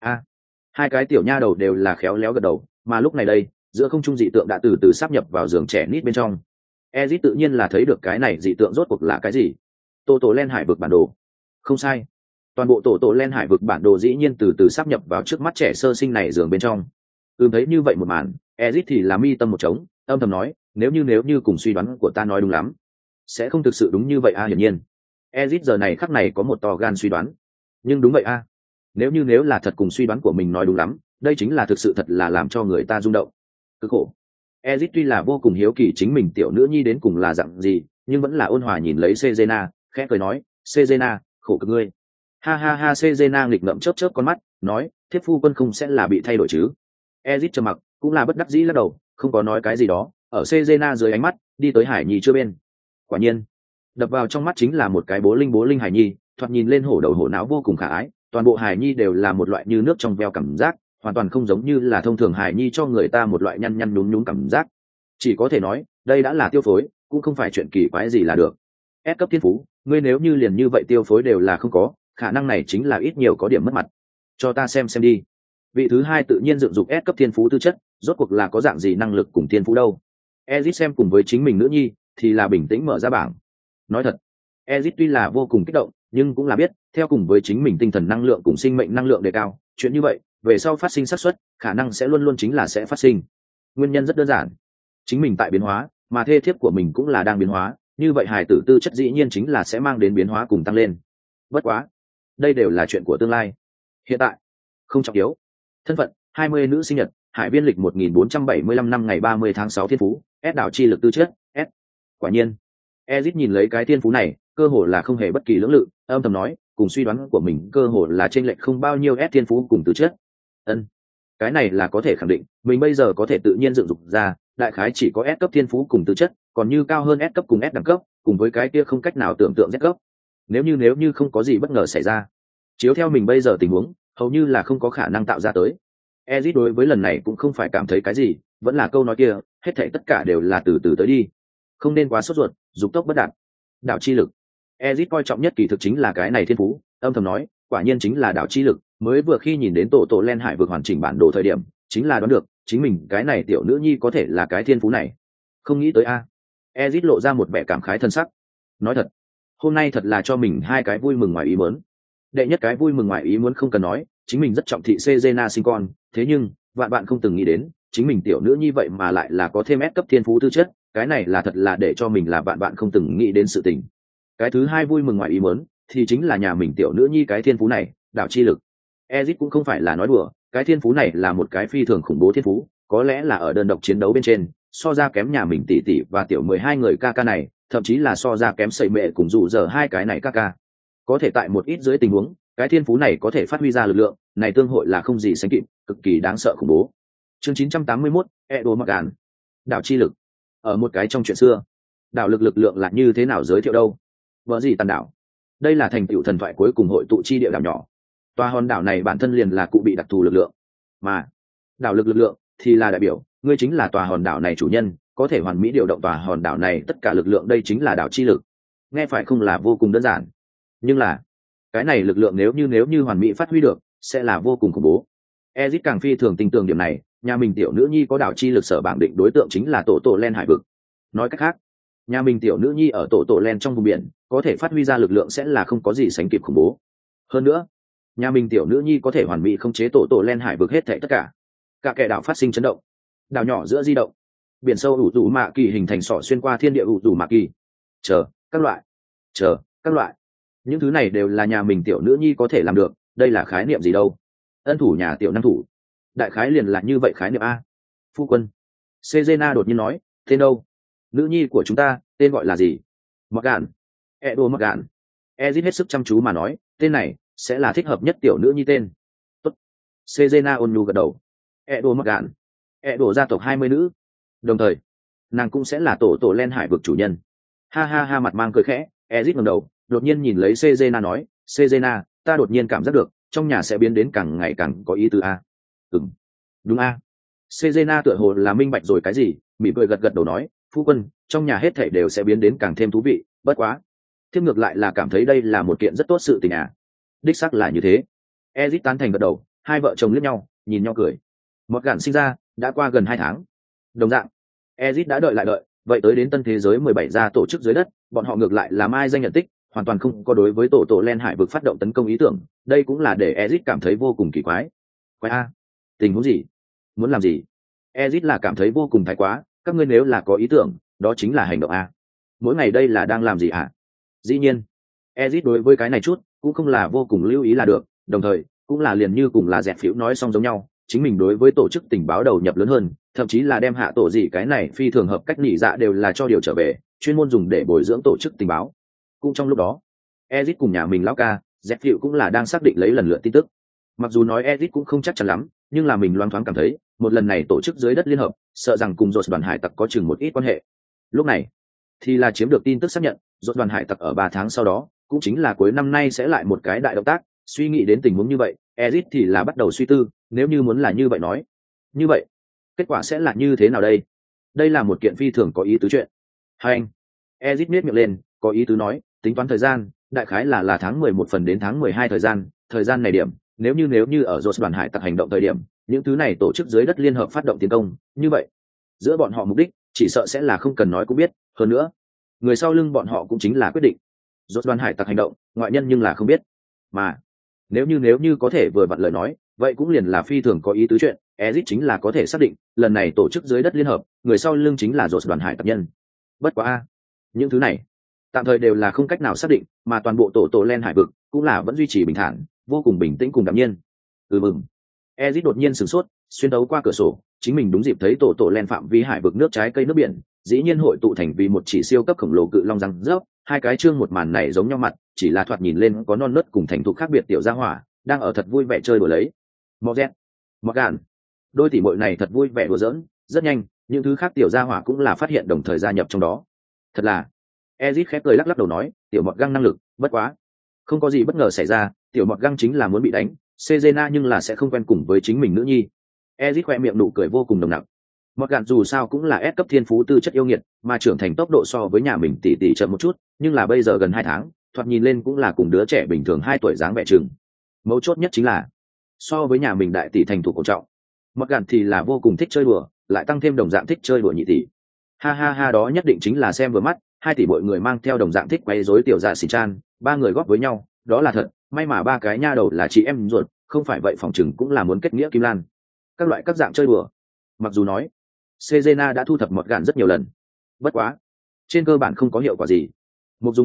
Hai cái tiểu nha đầu đều là khéo léo gật đầu, mà lúc này đây, giữa không trung dị tượng đã từ từ sáp nhập vào giường trẻ nít bên trong. Ezit tự nhiên là thấy được cái này dị tượng rốt cuộc là cái gì. Tổ len hải vực bản đồ. Không sai, toàn bộ tổ len hải vực bản đồ dĩ nhiên từ từ sáp nhập vào trước mắt trẻ sơ sinh này giường bên trong. Thấy như vậy một màn, Ezit thì là mi tâm một trống, âm thầm nói, nếu như cùng suy đoán của ta nói đúng lắm, sẽ không thực sự đúng như vậy a. Hiển nhiên, Ezit giờ này khắc này có một to gan suy đoán, nhưng đúng vậy a. Nếu là thật cùng suy đoán của mình nói đúng lắm, đây chính là thực sự thật là làm cho người ta rung động. Cực khổ. Ezit tuy là vô cùng hiếu kỳ chính mình tiểu nữ nhi đến cùng là dạng gì, nhưng vẫn là ôn hòa nhìn lấy Cezena, khẽ cười nói, Cezena, khổ cực ngươi. Ha ha ha. Cezena nghịch ngợm chớp chớp con mắt, nói, thiếp phu quân không sẽ là bị thay đổi chứ? Ezit trầm mặc, cũng là bất đắc dĩ lắc đầu, không có nói cái gì đó, ở Cezena dưới ánh mắt, đi tới Hải Nhi chưa bên. Quả nhiên, đập vào trong mắt chính là một cái bố linh Hải Nhi, thoạt nhìn lên hổ đầu hổ não vô cùng khả ái, toàn bộ Hải Nhi đều là một loại như nước trong veo cảm giác, hoàn toàn không giống như là thông thường Hải Nhi cho người ta một loại nhăn nhăn nhún nhún cảm giác. Chỉ có thể nói, đây đã là tiêu phối, cũng không phải chuyện kỳ quái gì là được. S cấp thiên phú, ngươi nếu như liền như vậy tiêu phối đều là không có, khả năng này chính là ít nhiều có điểm mất mặt. cho ta xem đi. Vị thứ hai tự nhiên dựng dục S cấp thiên phú tư chất, rốt cuộc là có dạng gì năng lực cùng thiên phú đâu. Ezit xem cùng với chính mình nữ nhi thì là bình tĩnh mở ra bảng. Nói thật, Ezit tuy là vô cùng kích động, nhưng cũng là biết theo cùng với chính mình tinh thần năng lượng cùng sinh mệnh năng lượng đề cao, chuyện như vậy về sau phát sinh xác suất khả năng sẽ luôn luôn chính là sẽ phát sinh. Nguyên nhân rất đơn giản, chính mình tại biến hóa mà thê thiếp của mình cũng là đang biến hóa, như vậy hài tử tư chất dĩ nhiên chính là sẽ mang đến biến hóa cùng tăng lên. Bất quá đây đều là chuyện của tương lai, hiện tại không trọng yếu. Thân phận 20 nữ sinh nhật, hải viên lịch 1475 năm ngày 30 tháng 6 thiên phú S đảo chi lực tư chất S. Quả nhiên Ezit nhìn lấy cái thiên phú này cơ hồ là không hề bất kỳ lưỡng lự, âm thầm nói cùng suy đoán của mình cơ hồ là chênh lệch không bao nhiêu S thiên phú cùng tư chất. Cái này là có thể khẳng định mình bây giờ có thể tự nhiên dựng dục ra đại khái chỉ có S cấp thiên phú cùng tư chất, còn như cao hơn S cấp cùng S đẳng cấp cùng với cái kia không cách nào tưởng tượng Z cấp. Nếu như không có gì bất ngờ xảy ra, chiếu theo mình bây giờ tình huống hầu như là không có khả năng tạo ra tới. Ezit đối với lần này cũng không phải cảm thấy cái gì, vẫn là câu nói kia, hết thảy tất cả đều là từ từ tới đi, không nên quá sốt ruột, dục tốc bất đạt. Đạo chi lực, Ezit coi trọng nhất kỳ thực chính là cái này thiên phú, âm thầm nói, quả nhiên chính là đạo chi lực. Mới vừa khi nhìn đến tổ len hải vực hoàn chỉnh bản đồ thời điểm, chính là đoán được chính mình cái này tiểu nữ nhi có thể là cái thiên phú này. Không nghĩ tới a. Ezit lộ ra một vẻ cảm khái thân sắc. Nói thật, hôm nay thật là cho mình hai cái vui mừng ngoài ý muốn. Đệ nhất cái vui mừng ngoài ý muốn không cần nói, chính mình rất trọng thị Cezena sinh con, thế nhưng vạn bạn không từng nghĩ đến chính mình tiểu nữ như vậy mà lại là có thêm S cấp thiên phú tư chất, cái này là thật là để cho mình là bạn không từng nghĩ đến sự tình. Cái thứ hai vui mừng ngoài ý muốn thì chính là nhà mình tiểu nữ nhi cái thiên phú này, đạo chi lực. Ezit cũng không phải là nói đùa, cái thiên phú này là một cái phi thường khủng bố thiên phú, có lẽ là ở đơn độc chiến đấu bên trên so ra kém nhà mình tỷ tỷ và tiểu 12 người ca ca này, thậm chí là so ra kém sẩy mẹ cùng dù giờ hai cái này ca ca. Có thể tại một ít dưới tình huống, cái thiên phú này có thể phát huy ra lực lượng này tương hội là không gì sánh kịp, cực kỳ đáng sợ khủng bố. Chương 981, Edo Magan. Đạo chi lực. Ở một cái trong chuyện xưa, đạo lực lượng là như thế nào giới thiệu đâu? Vợ gì tàn đảo? Đây là thành tựu thần thoại cuối cùng hội tụ chi địa đảo nhỏ. Tòa hòn đảo này bản thân liền là cụ bị đặc thù lực lượng, mà đạo lực lượng thì là đại biểu ngươi chính là tòa hòn đảo này chủ nhân, có thể hoàn mỹ điều động tòa hòn đảo này tất cả lực lượng, đây chính là đạo chi lực. Nghe phải không là vô cùng đơn giản, nhưng là cái này lực lượng nếu như hoàn mỹ phát huy được sẽ là vô cùng khủng bố. Ezit càng phi thường tin tưởng điểm này, nhà mình tiểu nữ nhi có đạo chi lực sở bảng định đối tượng chính là tổ len hải vực. Nói cách khác, nhà mình tiểu nữ nhi ở tổ len trong vùng biển có thể phát huy ra lực lượng sẽ là không có gì sánh kịp khủng bố. Hơn nữa, nhà mình tiểu nữ nhi có thể hoàn mỹ khống chế tổ len hải vực hết thảy tất cả kẻ đảo phát sinh chấn động, đảo nhỏ giữa di động, biển sâu ủ tù mạ kỳ hình thành sỏ xuyên qua thiên địa ủ tù mạ kỳ, chờ các loại những thứ này đều là nhà mình tiểu nữ nhi có thể làm được. Đây là khái niệm gì đâu? Ân thủ nhà tiểu năng thủ, đại khái liền là như vậy khái niệm a. Phu quân, Cezena đột nhiên nói, tên đâu? Nữ nhi của chúng ta tên gọi là gì? Morgan. Edo Morgan. Ezit hết sức chăm chú mà nói, tên này sẽ là thích hợp nhất tiểu nữ nhi tên. Tốt. Cezena ôn nhu gật đầu. Edo Morgan. Edo gia tộc 20 nữ, đồng thời nàng cũng sẽ là tổ len hải vực chủ nhân. Ha ha ha, mặt mang cười khẽ, Ezit ngẩng đầu đột nhiên nhìn lấy Cezena nói, Cezena, ta đột nhiên cảm giác được trong nhà sẽ biến đến càng ngày càng có ý tứ a. Đúng a. Cezena tựa hồ là minh bạch rồi cái gì, mỉm cười gật đầu nói, phu quân, trong nhà hết thảy đều sẽ biến đến càng thêm thú vị, bất quá thiếp ngược lại là cảm thấy đây là một kiện rất tốt sự tình à. Đích xác là như thế. Ezit tán thành gật đầu, hai vợ chồng liếc nhau nhìn nhau cười. Morgan sinh ra đã qua gần 2 tháng, đồng dạng Ezit đã đợi lại đợi, vậy tới đến tân thế giới 17 gia tổ chức dưới đất, bọn họ ngược lại là mai danh nhận tích, hoàn toàn không có đối với tổ len hải vực phát động tấn công ý tưởng. Đây cũng là để Ezit cảm thấy vô cùng kỳ quái. Quái a, tình huống gì, muốn làm gì? Ezit là cảm thấy vô cùng thái quá, các ngươi nếu là có ý tưởng đó chính là hành động a. Mỗi ngày đây là đang làm gì ạ? Dĩ nhiên Ezit đối với cái này chút cũng không là vô cùng lưu ý là được, đồng thời cũng là liền như cùng là dẹt phiếu nói xong giống nhau, chính mình đối với tổ chức tình báo đầu nhập lớn hơn, thậm chí là đem hạ tổ gì cái này phi thường hợp cách nhị dạ đều là cho điều trở về, chuyên môn dùng để bồi dưỡng tổ chức tình báo. Cũng trong lúc đó, Ezit cùng nhà mình lão ca, dẹt phiếu cũng là đang xác định lấy lần lượt tin tức. Mặc dù nói Ezit cũng không chắc chắn lắm, nhưng là mình loáng thoáng cảm thấy, một lần này tổ chức dưới đất liên hợp, sợ rằng cùng Rốt đoàn hải tặc có chừng một ít quan hệ. Lúc này, thì là chiếm được tin tức xác nhận, Rốt đoàn hải tặc ở 3 tháng sau đó, cũng chính là cuối năm nay sẽ lại một cái đại động tác. Suy nghĩ đến tình huống như vậy, Ezit thì là bắt đầu suy tư, nếu như muốn là như vậy nói, như vậy kết quả sẽ là như thế nào đây? Đây là một kiện phi thường có ý tứ chuyện. Hai anh, Ezit nhếch miệng lên, có ý tứ nói, tính toán thời gian, đại khái là tháng 11 phần đến tháng 12 thời gian này điểm, Nếu như ở Rốt đoàn hải tặc hành động thời điểm, những thứ này tổ chức dưới đất liên hợp phát động tiến công, như vậy, giữa bọn họ mục đích chỉ sợ sẽ là không cần nói cũng biết, hơn nữa, người sau lưng bọn họ cũng chính là quyết định. Rốt đoàn hải tặc hành động, ngoại nhân nhưng là không biết. Mà, nếu như có thể vừa vặn lời nói, vậy cũng liền là phi thường có ý tứ chuyện, Ezic chính là có thể xác định, lần này tổ chức dưới đất liên hợp, người sau lưng chính là Rốt đoàn hải tặc nhân. Bất quá a, những thứ này tạm thời đều là không cách nào xác định, mà toàn bộ tổ len hải vực cũng là vẫn duy trì bình thản, vô cùng bình tĩnh cùng đạm nhiên. Mừng. Ezic đột nhiên sửng sốt, xuyên đấu qua cửa sổ, chính mình đúng dịp thấy tổ len phạm vi hải vực nước trái cây nước biển, dĩ nhiên hội tụ thành vì một chỉ siêu cấp khổng lồ cự long răng rớp, hai cái chương một màn này giống nhau mặt, chỉ là thoạt nhìn lên có non nớt cùng thành thục khác biệt tiểu gia hỏa, đang ở thật vui vẻ chơi đùa lấy. Mọt Morgan, đôi tỷ muội này thật vui vẻ đùa giỡn, rất nhanh, những thứ khác tiểu gia hỏa cũng là phát hiện đồng thời gia nhập trong đó. Thật là, Ezic khép cười lắc lắc đầu nói, tiểu mọt găng năng lực, bất quá, không có gì bất ngờ xảy ra, tiểu mọt găng chính là muốn bị đánh, Cezena nhưng là sẽ không quen cùng với chính mình nữ nhi. Ezic khoe miệng nụ cười vô cùng nồng nặc. Mọt gạn dù sao cũng là S cấp thiên phú tư chất yêu nghiệt, mà trưởng thành tốc độ so với nhà mình tỷ chậm một chút, nhưng là bây giờ gần 2 tháng, thoạt nhìn lên cũng là cùng đứa trẻ bình thường 2 tuổi dáng vẻ chừng. Mấu chốt nhất chính là, so với nhà mình đại tỷ thành thủ cổ trọng, Mọt gạn thì là vô cùng thích chơi đùa, lại tăng thêm đồng dạng thích chơi đùa nhị tỷ. Ha ha ha, đó nhất định chính là xem vừa mắt, 2 tỷ mọi người mang theo đồng dạng thích quấy rối tiểu dạ xỉ chan, 3 người góp với nhau, đó là thật, may mà 3 cái nha đầu là chị em ruột, không phải vậy phòng chừng cũng là muốn kết nghĩa kim lan. Các loại các dạng chơi đùa. Mặc dù nói, Cezena đã thu thập Mọt gạn rất nhiều lần, bất quá, trên cơ bản không có hiệu quả gì. Một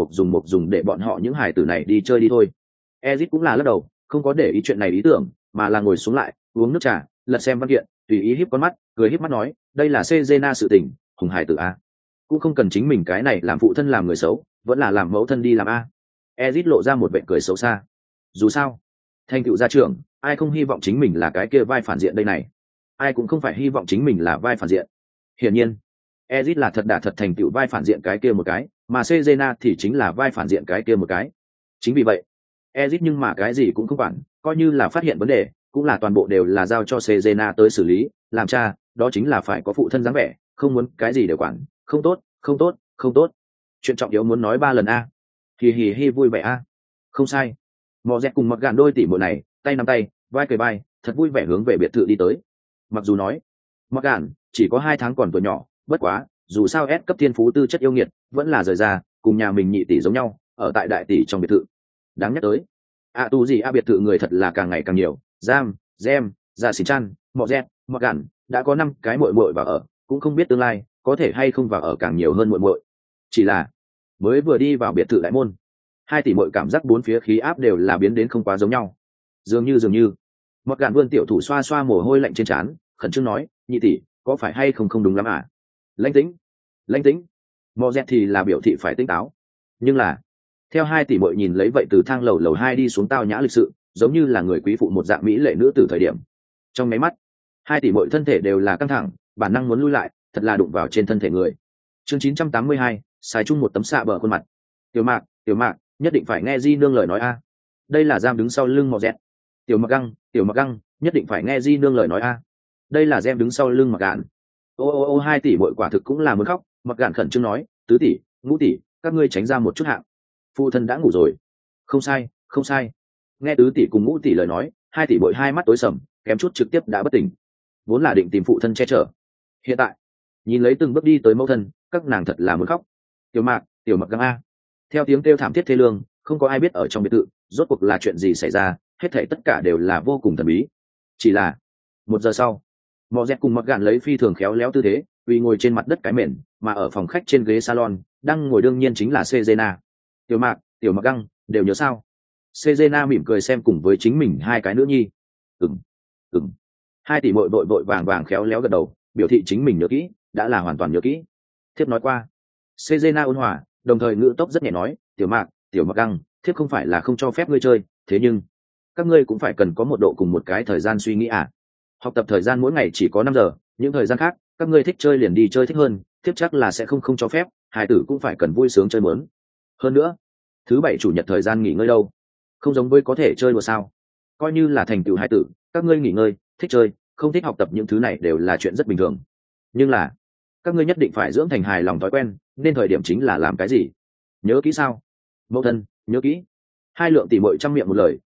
dùng để bọn họ những hài tử này đi chơi đi thôi. Ezic cũng là lắc đầu, không có để ý chuyện này ý tưởng, mà là ngồi xuống lại, uống nước trà, lật xem văn kiện, tùy ý híp con mắt, cười híp mắt nói, đây là Cezena sự tình, hùng hài tử a, cũng không cần chính mình cái này làm phụ thân làm người xấu, vẫn là làm mẫu thân đi làm a. Ezic lộ ra một vẻ cười xấu xa. Dù sao, thành tựu gia trưởng, ai không hy vọng chính mình là cái kia vai phản diện đây này, ai cũng không phải hy vọng chính mình là vai phản diện. Hiển nhiên, Ezic là thật đã thật thành tựu vai phản diện cái kia một cái, mà Cezena thì chính là vai phản diện cái kia một cái. Chính vì vậy, Ezic nhưng mà cái gì cũng không quản, coi như là phát hiện vấn đề, cũng là toàn bộ đều là giao cho Cezena tới xử lý, làm cha, đó chính là phải có phụ thân dáng vẻ, không muốn cái gì đều quản, không tốt, không tốt, không tốt. Chuyện trọng yếu muốn nói 3 lần a. Hì hì hi vui vẻ a. Không sai. Mọ dẹt cùng Mọt gạn đôi tỷ muội này, tay nắm tay, vai cười vai, thật vui vẻ hướng về biệt thự đi tới. Mặc dù nói, Mọt gạn chỉ có 2 tháng còn tuổi nhỏ, bất quá, dù sao S cấp thiên phú tư chất yêu nghiệt, vẫn là rời ra, cùng nhà mình nhị tỷ giống nhau, ở tại đại tỷ trong biệt thự. Đáng nhắc tới, tu gì biệt thự người thật là càng ngày càng nhiều, Gem, Dạ Xỉn Chan, Mọt gạn đã có 5 cái muội muội vào ở, cũng không biết tương lai có thể hay không vào ở càng nhiều hơn muội muội. Chỉ là mới vừa đi vào biệt thự đại môn, 2 tỷ muội cảm giác bốn phía khí áp đều là biến đến không quá giống nhau. Dường như Mọt gạn vươn tiểu thủ xoa xoa mồ hôi lạnh trên trán, khẩn trương nói, nhị tỷ, có phải hay không đúng lắm à? Lãnh tĩnh. Mọ dẹt thì là biểu thị phải tỉnh táo. Nhưng là, theo 2 tỷ muội nhìn lấy vậy từ thang lầu 2 đi xuống tao nhã lịch sự, giống như là người quý phụ một dạng mỹ lệ nữ từ thời điểm. Trong mấy mắt, 2 tỷ muội thân thể đều là căng thẳng, bản năng muốn lui lại, thật là đụng vào trên thân thể người. Chương 982, xài chung một tấm xạ bờ khuôn mặt. Tiểu Mạc, nhất định phải nghe Di nương lời nói a. Đây là Gem đứng sau lưng Mọ dẹt. Tiểu Mạc Găng, nhất định phải nghe Di nương lời nói a. Đây là Gem đứng sau lưng Mọt gạn. Ô 2 tỷ muội quả thực cũng là muốn khóc, Mọt gạn khẩn trương nói, tứ tỷ, ngũ tỷ, các ngươi tránh ra một chút hạng. Phụ thân đã ngủ rồi. Không sai. Nghe tứ tỷ cùng ngũ tỷ lời nói, 2 tỷ muội hai mắt tối sầm, kém chút trực tiếp đã bất tỉnh. Vốn là định tìm phụ thân che chở. Hiện tại, nhìn lấy từng bước đi tới mẫu thân, các nàng thật là muốn khóc. Tiểu Mạc Găng a. Theo tiếng kêu thảm thiết thê lương, không có ai biết ở trong biệt thự rốt cuộc là chuyện gì xảy ra, hết thảy tất cả đều là vô cùng thần bí. Chỉ là 1 giờ sau, Mọ dẹt cùng Mọt gạn lấy phi thường khéo léo tư thế, uy ngồi trên mặt đất cái mền, mà ở phòng khách trên ghế salon, đang ngồi đương nhiên chính là Cezena. Tiểu Mạc Găng, đều nhớ sao? Cezena mỉm cười xem cùng với chính mình 2 cái nữ nhi. Ừm. 2 tỷ muội vội vàng khéo léo gật đầu, biểu thị chính mình nhớ kỹ, đã là hoàn toàn nhớ kỹ. Thiếp nói qua. Cezena ôn hòa, đồng thời ngữ tốc rất nhẹ nói, Tiểu Mạc Găng, thiếp không phải là không cho phép ngươi chơi, thế nhưng các ngươi cũng phải cần có một độ cùng một cái thời gian suy nghĩ à. Học tập thời gian mỗi ngày chỉ có 5 giờ, những thời gian khác các ngươi thích chơi liền đi chơi thích hơn, thiếp chắc là sẽ không cho phép, hài tử cũng phải cần vui sướng chơi mớn. Hơn nữa, thứ 7 chủ nhật thời gian nghỉ ngơi đâu, không giống với có thể chơi đùa sao? Coi như là thành tựu hài tử, các ngươi nghỉ ngơi, thích chơi, không thích học tập những thứ này đều là chuyện rất bình thường. Nhưng là, các ngươi nhất định phải dưỡng thành hài lòng thói quen, nên thời điểm chính là làm cái gì? Nhớ kỹ sao? Mẫu thân, nhớ kỹ. 2 lượng tỷ muội trăm miệng một lời,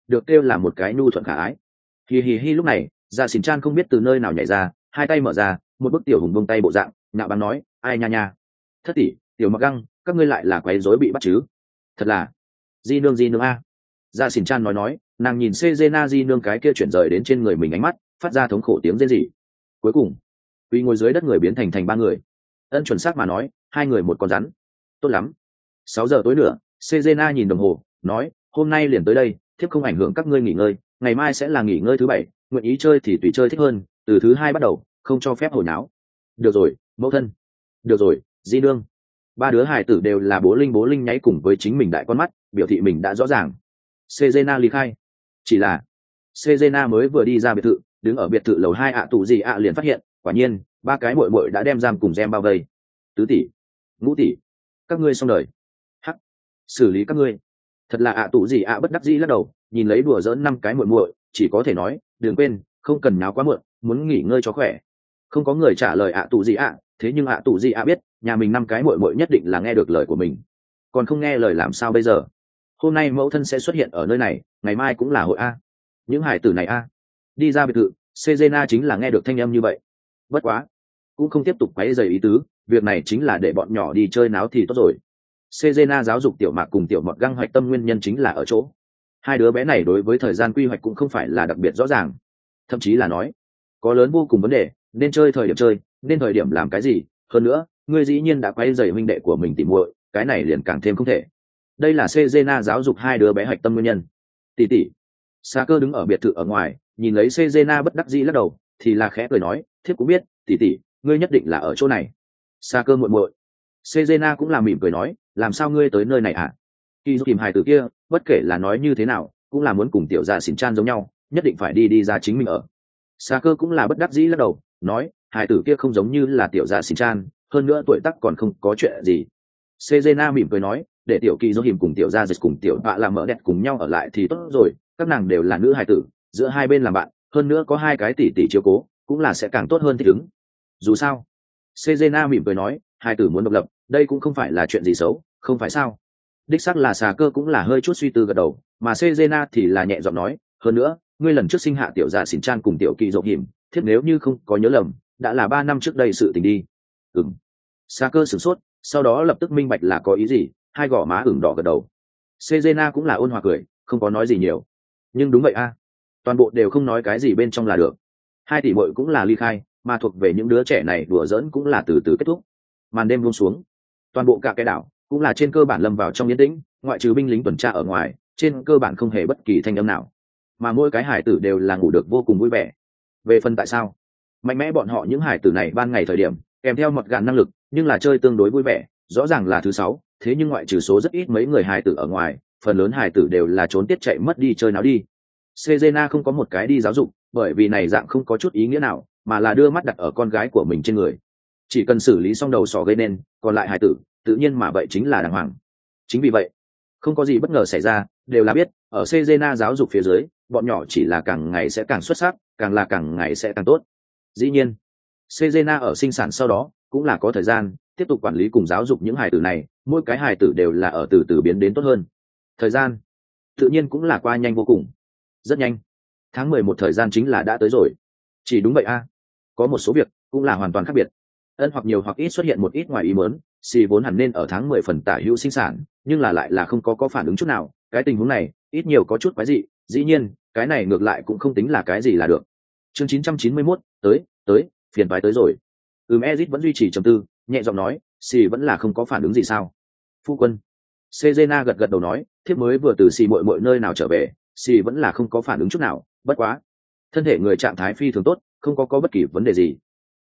được kêu là một cái nhu thuận khả ái. Hì hì hi, lúc này dạ xỉn chan không biết từ nơi nào nhảy ra, hai tay mở ra một bức tiểu hùng bông tay bộ dạng, nạo báng nói, ai nha nha, thất tỷ, tiểu mặc găng, các ngươi lại là quấy rối bị bắt chứ? Thật là di nương a. Dạ xỉn chan nói, nàng nhìn Sejena di nương cái kia chuyển rời đến trên người mình ánh mắt phát ra thống khổ tiếng rên rỉ. Cuối cùng uy ngồi dưới đất người biến thành ba người. Ân chuẩn xác mà nói, hai người một con rắn. Tốt lắm. 6 giờ tối nữa, Sejena nhìn đồng hồ nói, hôm nay liền tới đây, thiếp không ảnh hưởng các ngươi nghỉ ngơi, ngày mai sẽ là nghỉ ngơi thứ 7, nguyện ý chơi thì tùy chơi thích hơn, từ thứ 2 bắt đầu không cho phép hồi náo. Được rồi mẫu thân. Được rồi di nương. Ba đứa hài tử đều là bố linh nháy cùng với chính mình đại con mắt, biểu thị mình đã rõ ràng. Sejena ly khai. Chỉ là Sejena mới vừa đi ra biệt thự, đứng ở biệt thự lầu 2 tù gì liền phát hiện, quả nhiên ba cái muội muội đã đem giam cùng gem bao vây. Tứ tỷ, ngũ tỷ, các ngươi xong đời. Hắc, xử lý các ngươi. Thật là tù gì bất đắc dĩ lắc đầu, nhìn lấy đùa giỡn 5 cái muội muội, chỉ có thể nói, đừng quên, không cần náo quá muộn, muốn nghỉ ngơi cho khỏe. Không có người trả lời tù gì thế nhưng tù gì biết, nhà mình 5 cái muội muội nhất định là nghe được lời của mình. Còn không nghe lời làm sao bây giờ? Hôm nay mẫu thân sẽ xuất hiện ở nơi này, ngày mai cũng là hội a. Những hải tử này a. Đi ra biệt thự, Sejena chính là nghe được thanh âm như vậy. Bất quá, cũng không tiếp tục quấy rầy ý tứ, việc này chính là để bọn nhỏ đi chơi náo thì tốt rồi. Sejena giáo dục tiểu mạc cùng tiểu mọt găng hoạch tâm nguyên nhân chính là ở chỗ hai đứa bé này đối với thời gian quy hoạch cũng không phải là đặc biệt rõ ràng, thậm chí là nói có lớn vô cùng vấn đề, nên chơi thời điểm chơi, nên thời điểm làm cái gì. Hơn nữa, ngươi dĩ nhiên đã quấy rầy huynh đệ của mình tỉ muội, cái này liền càng thêm không thể. Đây là Sejena giáo dục hai đứa bé hoạch tâm nguyên nhân. Tỷ tỷ. Sa cơ đứng ở biệt thự ở ngoài, nhìn lấy Sejena bất đắc dĩ lắc đầu, thì là khẽ cười nói, thiếp cũng biết, tỷ tỷ, ngươi nhất định là ở chỗ này. Sa cơ muội muội. Sejena cũng là mỉm cười nói, làm sao ngươi tới nơi này à? Khi giúp tìm hài tử kia, bất kể là nói như thế nào, cũng là muốn cùng tiểu gia xỉn chan giống nhau, nhất định phải đi ra chính mình ở. Sa cơ cũng là bất đắc dĩ lắc đầu, nói, hài tử kia không giống như là tiểu gia xỉn chan, hơn nữa tuổi tác còn không có chuyện gì. Sejena mỉm cười nói, để tiểu kỳ dỗ hiểm cùng tiểu gia dịch cùng tiểu bạ làm mỡ đẹp cùng nhau ở lại thì tốt rồi, các nàng đều là nữ hài tử, giữa hai bên làm bạn, hơn nữa có hai cái tỷ tỷ chiếu cố, cũng là sẽ càng tốt hơn thích ứng. Dù sao, Sejena mỉm cười nói, hài tử muốn độc lập, đây cũng không phải là chuyện gì xấu, không phải sao? Đích xác là Xà cơ cũng là hơi chút suy tư gật đầu, mà Sejena thì là nhẹ giọng nói, hơn nữa, ngươi lần trước sinh hạ tiểu gia xỉn chan cùng tiểu kỳ dỗ hiểm, thiếp nếu như không có nhớ lầm, đã là 3 năm trước đây sự tình đi. Ừm. Xà cơ sửng sốt, sau đó lập tức minh bạch là có ý gì, hai gò má ửng đỏ gật đầu. Sejena cũng là ôn hòa cười, không có nói gì nhiều. Nhưng đúng vậy a, toàn bộ đều không nói cái gì bên trong là được. Hai tỷ muội cũng là ly khai, mà thuộc về những đứa trẻ này đùa giỡn cũng là từ từ kết thúc. Màn đêm buông xuống, toàn bộ cả cái đảo cũng là trên cơ bản lâm vào trong yên tĩnh, ngoại trừ binh lính tuần tra ở ngoài, trên cơ bản không hề bất kỳ thanh âm nào. Mà mỗi cái hải tử đều là ngủ được vô cùng vui vẻ. Về phần tại sao, mạnh mẽ bọn họ những hải tử này ban ngày thời điểm kèm theo mọt gạn năng lực, nhưng là chơi tương đối vui vẻ, rõ ràng là thứ 6, thế nhưng ngoại trừ số rất ít mấy người hài tử ở ngoài, phần lớn hài tử đều là trốn tiết chạy mất đi chơi náo đi. Sejena không có một cái đi giáo dục, bởi vì này dạng không có chút ý nghĩa nào, mà là đưa mắt đặt ở con gái của mình trên người. Chỉ cần xử lý xong đầu sỏ gây nên, còn lại hài tử, tự nhiên mà vậy chính là đàng hoàng. Chính vì vậy, không có gì bất ngờ xảy ra, đều là biết, ở Sejena giáo dục phía dưới, bọn nhỏ chỉ là càng ngày sẽ càng xuất sắc, càng là càng ngày sẽ càng tốt. Dĩ nhiên, Sejena ở sinh sản sau đó, cũng là có thời gian tiếp tục quản lý cùng giáo dục những hài tử này, mỗi cái hài tử đều là ở từ từ biến đến tốt hơn. Thời gian tự nhiên cũng là qua nhanh vô cùng, rất nhanh. Tháng 11 thời gian chính là đã tới rồi. Chỉ đúng vậy a, có một số việc cũng là hoàn toàn khác biệt. Ân hoặc nhiều hoặc ít xuất hiện một ít ngoài ý muốn, xì vốn hẳn nên ở tháng 10 phần tả hữu sinh sản, nhưng là lại là không có phản ứng chút nào. Cái tình huống này ít nhiều có chút quái dị, dĩ nhiên cái này ngược lại cũng không tính là cái gì là được. Chương 991, tới phiền toái tới rồi. Ezit vẫn duy trì trầm tư, nhẹ giọng nói, xì vẫn là không có phản ứng gì sao? Phu quân. Sejena gật đầu nói, thiếp mới vừa từ xì muội nơi nào trở về, xì vẫn là không có phản ứng chút nào, bất quá thân thể người trạng thái phi thường tốt, không có bất kỳ vấn đề gì.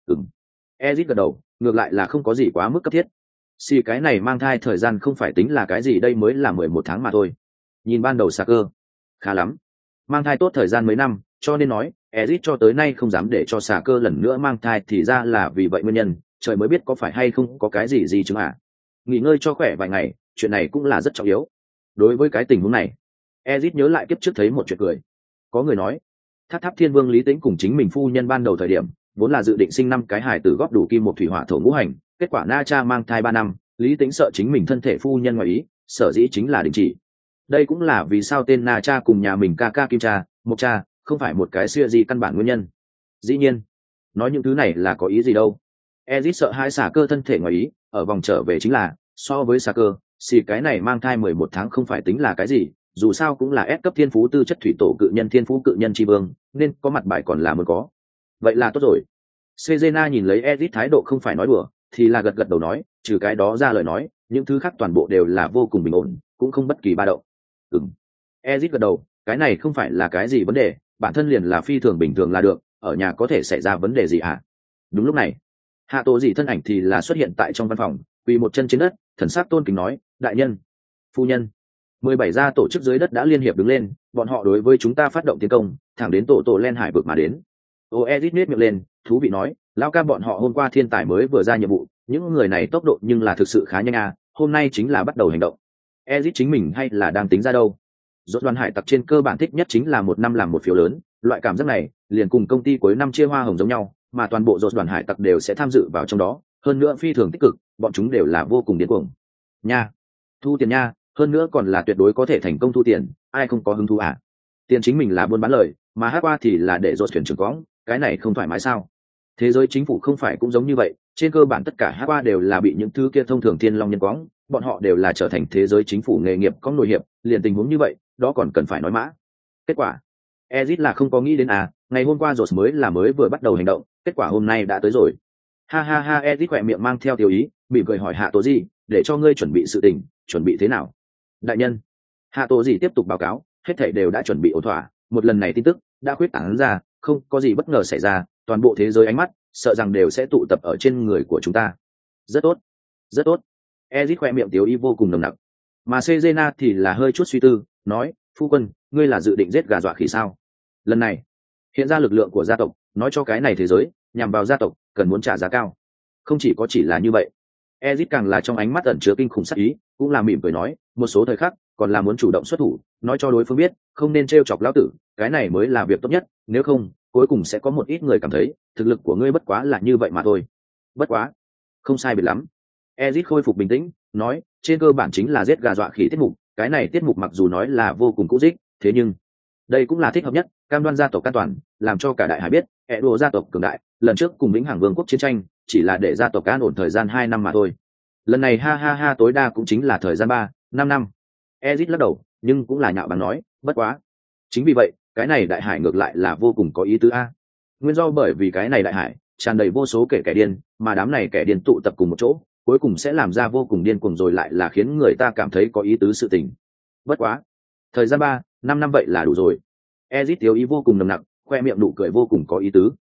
Ezit gật đầu, ngược lại là không có gì quá mức cấp thiết. Xì cái này mang thai thời gian không phải tính là cái gì, đây mới là 11 tháng mà thôi. Nhìn ban đầu Sa cơ, khá lắm, mang thai tốt thời gian mấy năm, cho nên nói Ezit cho tới nay không dám để cho Sa cơ lần nữa mang thai, thì ra là vì vậy nguyên nhân, trời mới biết có phải hay không có cái gì chứng à. Nghỉ ngơi cho khỏe vài ngày, chuyện này cũng là rất trọng yếu. Đối với cái tình huống này, Ezit nhớ lại kiếp trước thấy một chuyện cười. Có người nói, Tháp Thiên Vương Lý Tĩnh cùng chính mình phu nhân ban đầu thời điểm, vốn là dự định sinh 5 cái hài tử góp đủ kim một thủy hỏa thổ ngũ hành, kết quả Na Cha mang thai 3 năm, Lý Tĩnh sợ chính mình thân thể phu nhân ngoài ý, sở dĩ chính là đình chỉ. đây cũng là vì sao tên Na Cha cùng nhà mình ca Kim Cha Mộc Cha không phải một cái xưa gì căn bản nguyên nhân. Dĩ nhiên nói những thứ này là có ý gì đâu. Ezit sợ hai xả cơ thân thể ngoài ý, ở vòng trở về chính là so với xả cơ xì cái này mang thai 11 tháng không phải tính là cái gì, dù sao cũng là S cấp thiên phú tư chất thủy tổ cự nhân thiên phú cự nhân tri vương, nên có mặt bài còn là muốn có. Vậy là tốt rồi. Cezena nhìn lấy Ezit thái độ không phải nói đùa thì là gật gật đầu nói, trừ cái đó ra lời nói những thứ khác toàn bộ đều là vô cùng bình ổn, cũng không bất kỳ ba động. Ezit gật đầu, cái này không phải là cái gì vấn đề, bản thân liền là phi thường bình thường là được, ở nhà có thể xảy ra vấn đề gì hả? Đúng lúc này hạ tổ dị thân ảnh thì là xuất hiện tại trong văn phòng, quỳ một chân trên đất, thần sắc tôn kính nói, đại nhân, phu nhân. 17 gia tổ chức dưới đất đã liên hiệp đứng lên, bọn họ đối với chúng ta phát động tiến công, thẳng đến tổ len hải vực mà đến. Ezit nét miệng lên, thú vị nói, lao ca bọn họ hôm qua thiên tài mới vừa ra nhiệm vụ, những người này tốc độ nhưng là thực sự khá nhanh à, hôm nay chính là bắt đầu hành động. Ezit chính mình hay là đang tính ra đâu? Rốt đoàn hải tặc trên cơ bản thích nhất chính là một năm làm một phiếu lớn, loại cảm giác này liền cùng công ty cuối năm chia hoa hồng giống nhau, mà toàn bộ rốt đoàn hải tặc đều sẽ tham dự vào trong đó, hơn nữa phi thường tích cực, bọn chúng đều là vô cùng điên cuồng. Nha, thu tiền nha, hơn nữa còn là tuyệt đối có thể thành công thu tiền, ai không có hứng thú à? Tiền chính mình là buôn bán lời, mà hát qua thì là để rốt thuyền trưởng quõng, cái này không thoải mái sao? Thế giới chính phủ không phải cũng giống như vậy, trên cơ bản tất cả hát qua đều là bị những thứ kia thông thường thiên long nhân quõng, bọn họ đều là trở thành thế giới chính phủ nghề nghiệp có nội hiệp, liền tình huống như vậy, đó còn cần phải nói mã. Kết quả, Ezit là không có nghĩ đến à, ngày hôm qua rốt mới vừa bắt đầu hành động, kết quả hôm nay đã tới rồi. Ha ha ha, Ezit khỏe miệng mang theo tiêu ý, mỉm cười hỏi hạ tổ gì, để cho ngươi chuẩn bị sự tình, chuẩn bị thế nào? Đại nhân, hạ tổ gì tiếp tục báo cáo, hết thảy đều đã chuẩn bị ổn thỏa, một lần này tin tức đã khuyết tán ra, không có gì bất ngờ xảy ra, toàn bộ thế giới ánh mắt sợ rằng đều sẽ tụ tập ở trên người của chúng ta. Rất tốt, rất tốt. Ezit khỏe miệng tiêu ý vô cùng nồng nặc, mà Cezena thì là hơi chút suy tư, nói, phu quân, ngươi là dự định giết gà dọa khỉ sao? Lần này hiện ra lực lượng của gia tộc, nói cho cái này thế giới nhằm vào gia tộc cần muốn trả giá cao. Không chỉ là như vậy, Ezit càng là trong ánh mắt ẩn chứa kinh khủng sát ý, cũng là mỉm cười nói, một số thời khắc còn là muốn chủ động xuất thủ, nói cho đối phương biết không nên trêu chọc lão tử, cái này mới là việc tốt nhất, nếu không cuối cùng sẽ có một ít người cảm thấy thực lực của ngươi bất quá là như vậy mà thôi. Bất quá không sai biệt lắm. Ezit khôi phục bình tĩnh, nói, trên cơ bản chính là giết gà dọa khỉ tiết mục, cái này tiết mục mặc dù nói là vô cùng cũ dích, thế nhưng đây cũng là thích hợp nhất, cam đoan gia tộc an toàn, làm cho cả đại hải biết Edo gia tộc cường đại, lần trước cùng vĩnh hằng vương quốc chiến tranh chỉ là để gia tộc an ổn thời gian 2 năm mà thôi, lần này ha ha ha tối đa cũng chính là thời gian 3-5 năm. Ezit lắc đầu, nhưng cũng là nhạo báng nói, bất quá chính vì vậy cái này đại hải ngược lại là vô cùng có ý tứ a. Nguyên do bởi vì cái này đại hải tràn đầy vô số kẻ điên, mà đám này kẻ điên tụ tập cùng một chỗ, cuối cùng sẽ làm ra vô cùng điên cuồng rồi lại là khiến người ta cảm thấy có ý tứ sự tình. Bất quá thời gian 3-5 năm vậy là đủ rồi. Ezit tiêu ý vô cùng nồng nặc, khoe miệng nụ cười vô cùng có ý tứ.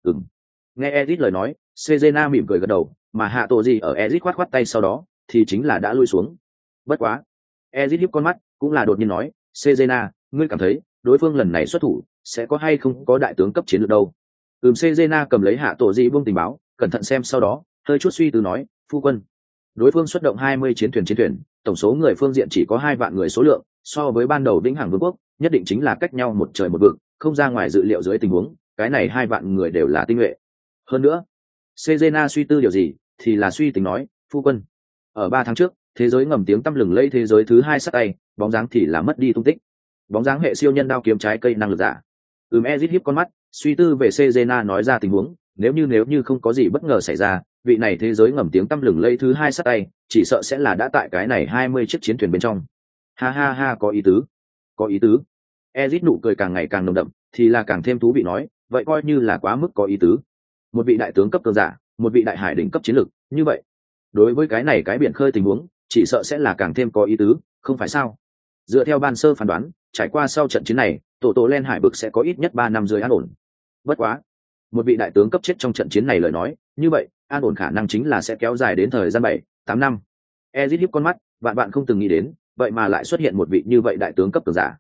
Nghe Ezit lời nói, Cezena mỉm cười gật đầu, mà hạ tổ gì ở Ezit khoát tay sau đó thì chính là đã lui xuống. Bất quá Ezit híp con mắt, cũng là đột nhiên nói, Cezena, ngươi cảm thấy đối phương lần này xuất thủ sẽ có hay không có đại tướng cấp chiến lược đâu? Cezena cầm lấy hạ tổ gì buông tình báo, cẩn thận xem sau đó hơi chút suy tư nói, phu quân, đối phương xuất động 20 chiến thuyền, tổng số người phương diện chỉ có 2 vạn người số lượng, so với ban đầu vĩnh hằng vương quốc nhất định chính là cách nhau một trời một vực, không ra ngoài dự liệu dưới tình huống cái này 2 vạn người đều là tinh nhuệ. Hơn nữa Cezena suy tư điều gì thì là suy tính nói, phu quân, ở 3 tháng trước thế giới ngầm tiếng tăm lừng lẫy thế giới thứ 2 sắt tay bóng dáng thì là mất đi tung tích, bóng dáng hệ siêu nhân đao kiếm trái cây năng lực giả. Ezit híp con mắt, suy tư về Cezena nói ra tình huống, nếu như không có gì bất ngờ xảy ra, vị này thế giới ngầm tiếng tăm lừng lẫy thứ 2 sắt tay chỉ sợ sẽ là đã tại cái này 20 chiếc chiến thuyền bên trong. Ha ha ha, có ý tứ. Ezit nụ cười càng ngày càng nồng đậm, thì là càng thêm thú vị nói, vậy coi như là quá mức có ý tứ. Một vị đại tướng cấp cường giả, một vị đại hải đỉnh cấp chiến lực, như vậy đối với cái này cái biển khơi tình huống chỉ sợ sẽ là càng thêm có ý tứ, không phải sao? Dựa theo ban sơ phán đoán, trải qua sau trận chiến này, tổ len hải vực sẽ có ít nhất 3 năm dưới an ổn. Bất quá một vị đại tướng cấp chết trong trận chiến này lời nói, như vậy an ổn khả năng chính là sẽ kéo dài đến thời gian 7-8 năm. Ezit híp con mắt, bạn không từng nghĩ đến vậy mà lại xuất hiện một vị như vậy đại tướng cấp cường giả.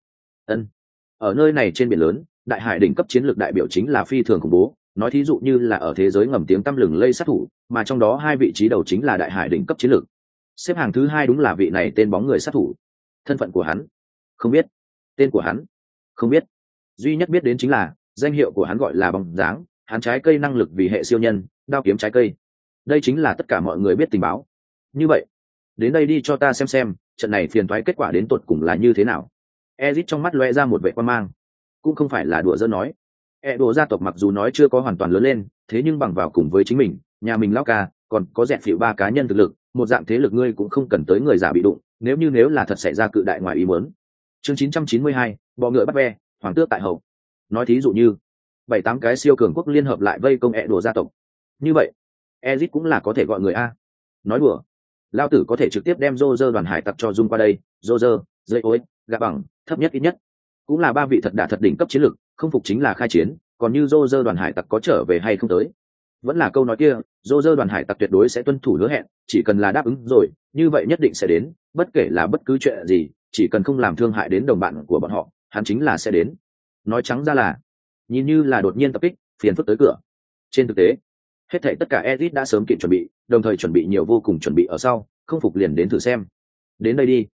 Ở nơi này trên biển lớn, đại hải đỉnh cấp chiến lược đại biểu chính là phi thường khủng bố, nói thí dụ như là ở thế giới ngầm tiếng tăm lừng lây sát thủ, mà trong đó 2 vị trí đầu chính là đại hải đỉnh cấp chiến lược. Xếp hàng thứ 2 đúng là vị này tên bóng người sát thủ. Thân phận của hắn không biết, tên của hắn không biết, duy nhất biết đến chính là danh hiệu của hắn gọi là bóng dáng, hắn trái cây năng lực vì hệ siêu nhân, đao kiếm trái cây. Đây chính là tất cả mọi người biết tình báo. Như vậy đến đây đi cho ta xem trận này phiền toái kết quả đến tột cùng là như thế nào. Ezit trong mắt lóe ra một vẻ quan mang, cũng không phải là đùa giỡn nói. Đồ gia tộc mặc dù nói chưa có hoàn toàn lớn lên, thế nhưng bằng vào cùng với chính mình, nhà mình lão ca, còn có dẹp phịu 3 cá nhân thực lực, một dạng thế lực ngươi cũng không cần tới người giả bị đụng, nếu là thật xảy ra cự đại ngoài ý muốn. Chương 992, bọ ngựa bắt ve, hoàng tước tại hậu. Nói thí dụ như, 7-8 cái siêu cường quốc liên hợp lại vây công Đồ gia tộc. Như vậy, Ezic cũng là có thể gọi người a. Nói đùa, lao tử có thể trực tiếp đem Roger đoàn hải tặc cho dung qua đây, Roger, dây ối, gạ bằng, thấp nhất ít nhất cũng là 3 vị thật đả thật đỉnh cấp chiến lực, không phục chính là khai chiến, còn như Roger đoàn hải tặc có trở về hay không tới. Vẫn là câu nói kia, Roger đoàn hải tặc tuyệt đối sẽ tuân thủ hứa hẹn, chỉ cần là đáp ứng rồi, như vậy nhất định sẽ đến, bất kể là bất cứ chuyện gì, chỉ cần không làm thương hại đến đồng bạn của bọn họ, hắn chính là sẽ đến. Nói trắng ra là, nhìn như là đột nhiên tập kích, phiền phức tới cửa. Trên thực tế, hết thảy tất cả Ezic đã sớm kịp chuẩn bị, đồng thời chuẩn bị nhiều vô cùng chuẩn bị ở sau, không phục liền đến thử xem. Đến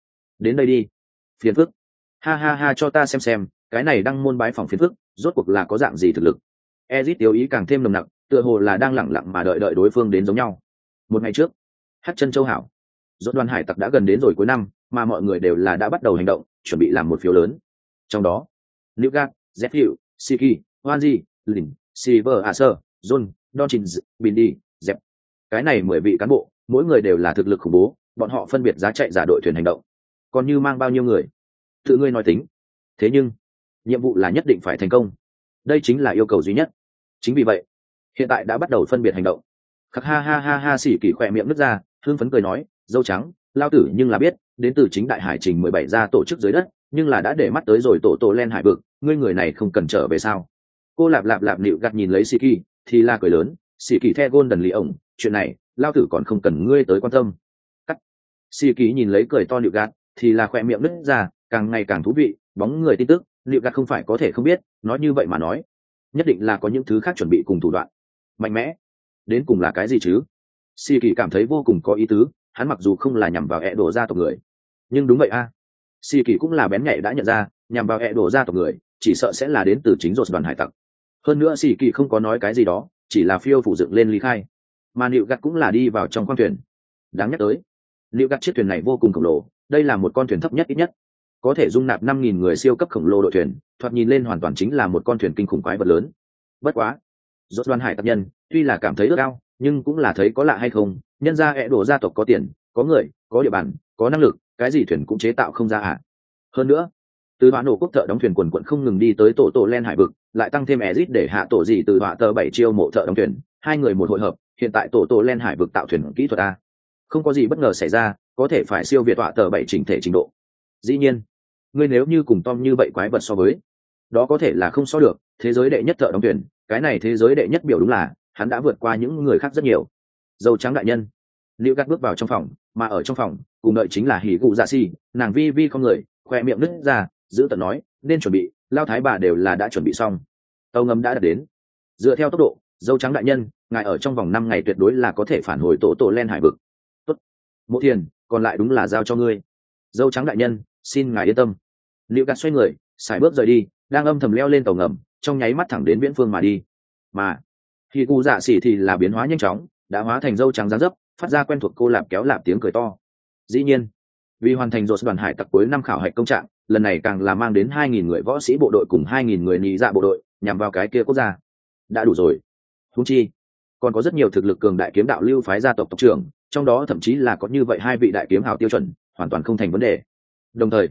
đây đi. Phiền phức. Ha ha ha, cho ta xem, cái này đăng môn bái phòng phiền phức, rốt cuộc là có dạng gì thực lực. Ezic tiêu ý càng thêm nồng nặc, tựa hồ là đang lẳng lặng mà đợi đối phương đến giống nhau. Một ngày trước, Hắc Chân Châu hảo, rốt đoàn hải tặc đã gần đến rồi cuối năm, mà mọi người đều là đã bắt đầu hành động, chuẩn bị làm một phiếu lớn. Trong đó, Newgard, Zephyr, Siki, Wanji, Lin, Silver Acer, John, Donchins, Bindi, Dẹp. Cái này 10 vị cán bộ, mỗi người đều là thực lực khủng bố, bọn họ phân biệt giá chạy giả đội thuyền hành động. Còn như mang bao nhiêu người, tự ngươi nói tính. Thế nhưng, nhiệm vụ là nhất định phải thành công. Đây chính là yêu cầu duy nhất. Chính vì vậy, hiện tại đã bắt đầu phân biệt hành động. Khắc ha ha ha ha, Sĩ Kỳ khỏe miệng nứt ra, hưng phấn cười nói, dâu trắng, lao tử nhưng là biết, đến từ chính đại hải trình 17 gia tổ chức dưới đất, nhưng là đã để mắt tới rồi tổ len hải vực, ngươi người này không cần trở về sao. Cô lạp nịu gạt nhìn lấy Sĩ Kỳ, thì là cười lớn, Sĩ Kỳ the Golden lì ổng, chuyện này, lao tử còn không cần ngươi tới quan tâm. Cắt. Sĩ Kỳ nhìn lấy cười to nịu gạt, thì là khỏe miệng nứt ra, càng ngày càng thú vị, bóng người tin tức, nịu gạt không phải có thể không biết, nói như vậy mà nói, nhất định là có những thứ khác chuẩn bị cùng thủ đoạn mạnh mẽ. Đến cùng là cái gì chứ? Si Kỳ cảm thấy vô cùng có ý tứ, hắn mặc dù không là nhằm vào Đồ gia tộc người, nhưng đúng vậy a. Si Kỳ cũng là bén nhạy đã nhận ra, nhằm vào Đồ gia tộc người, chỉ sợ sẽ là đến từ chính Rốt đoàn hải tặc. Hơn nữa Si Kỳ không có nói cái gì đó, chỉ là phiêu phủ dựng lên ly khai, mà Nịu Gặt cũng là đi vào trong khoang thuyền. Đáng nhắc tới, Nịu Gặt chiếc thuyền này vô cùng khổng lồ, đây là một con thuyền thấp nhất ít nhất có thể dung nạp 5.000 người siêu cấp khổng lồ đội thuyền, thoạt nhìn lên hoàn toàn chính là một con thuyền kinh khủng quái vật lớn. Bất quá, Rốt đoàn hải tặc nhân tuy là cảm thấy ước ao, nhưng cũng là thấy có lạ hay không, nhân ra Đồ gia tộc có tiền, có người, có địa bàn, có năng lực, cái gì thuyền cũng chế tạo không ra à. Hơn nữa, từ Hỏa Nổ quốc thợ đóng thuyền quần quận không ngừng đi tới tổ len hải vực, lại tăng thêm Ezic để hạ tổ gì từ Hỏa tờ 7 chiêu mộ thợ đóng thuyền, hai người một hội hợp, hiện tại tổ len hải vực tạo thuyền kỹ thuật a, không có gì bất ngờ xảy ra, có thể phải siêu việt Hỏa tờ 7 chỉnh thể trình độ. Dĩ nhiên, ngươi nếu như cùng Tom như vậy quái vật so với, đó có thể là không so được, thế giới đệ nhất thợ đóng thuyền, cái này thế giới đệ nhất biểu đúng là hắn đã vượt qua những người khác rất nhiều. Dâu trắng đại nhân, Liễu Gắt bước vào trong phòng, mà ở trong phòng cùng đợi chính là Hỉ Cụ Dạ Xỉ, nàng vi vi không người, khoe miệng nứt ra, giữ tận nói, nên chuẩn bị, lao thái bà đều là đã chuẩn bị xong, tàu ngầm đã đạt đến. Dựa theo tốc độ, dâu trắng đại nhân, ngài ở trong vòng 5 ngày tuyệt đối là có thể phản hồi tổ len hải vực. Tốt, Mộ Thiền, còn lại đúng là giao cho ngươi. Dâu trắng đại nhân, xin ngài yên tâm. Liễu Gắt xoay người, sải bước rời đi, đang âm thầm leo lên tàu ngầm, trong nháy mắt thẳng đến viễn phương mà đi. Mà Hỉ Cụ Dạ Xỉ thì là biến hóa nhanh chóng, đã hóa thành dâu trắng dáng dấp, phát ra quen thuộc cô lạp kéo lạp tiếng cười to. Dĩ nhiên, vì hoàn thành Rốt đoàn hải tặc cuối năm khảo hạch công trạng, lần này càng là mang đến 2.000 người võ sĩ bộ đội cùng 2.000 người nhị dạ bộ đội, nhằm vào cái kia quốc gia. Đã đủ rồi. Huống chi, còn có rất nhiều thực lực cường đại kiếm đạo lưu phái gia tộc tộc trưởng, trong đó thậm chí là có như vậy 2 vị đại kiếm hào tiêu chuẩn, hoàn toàn không thành vấn đề. Đồng thời,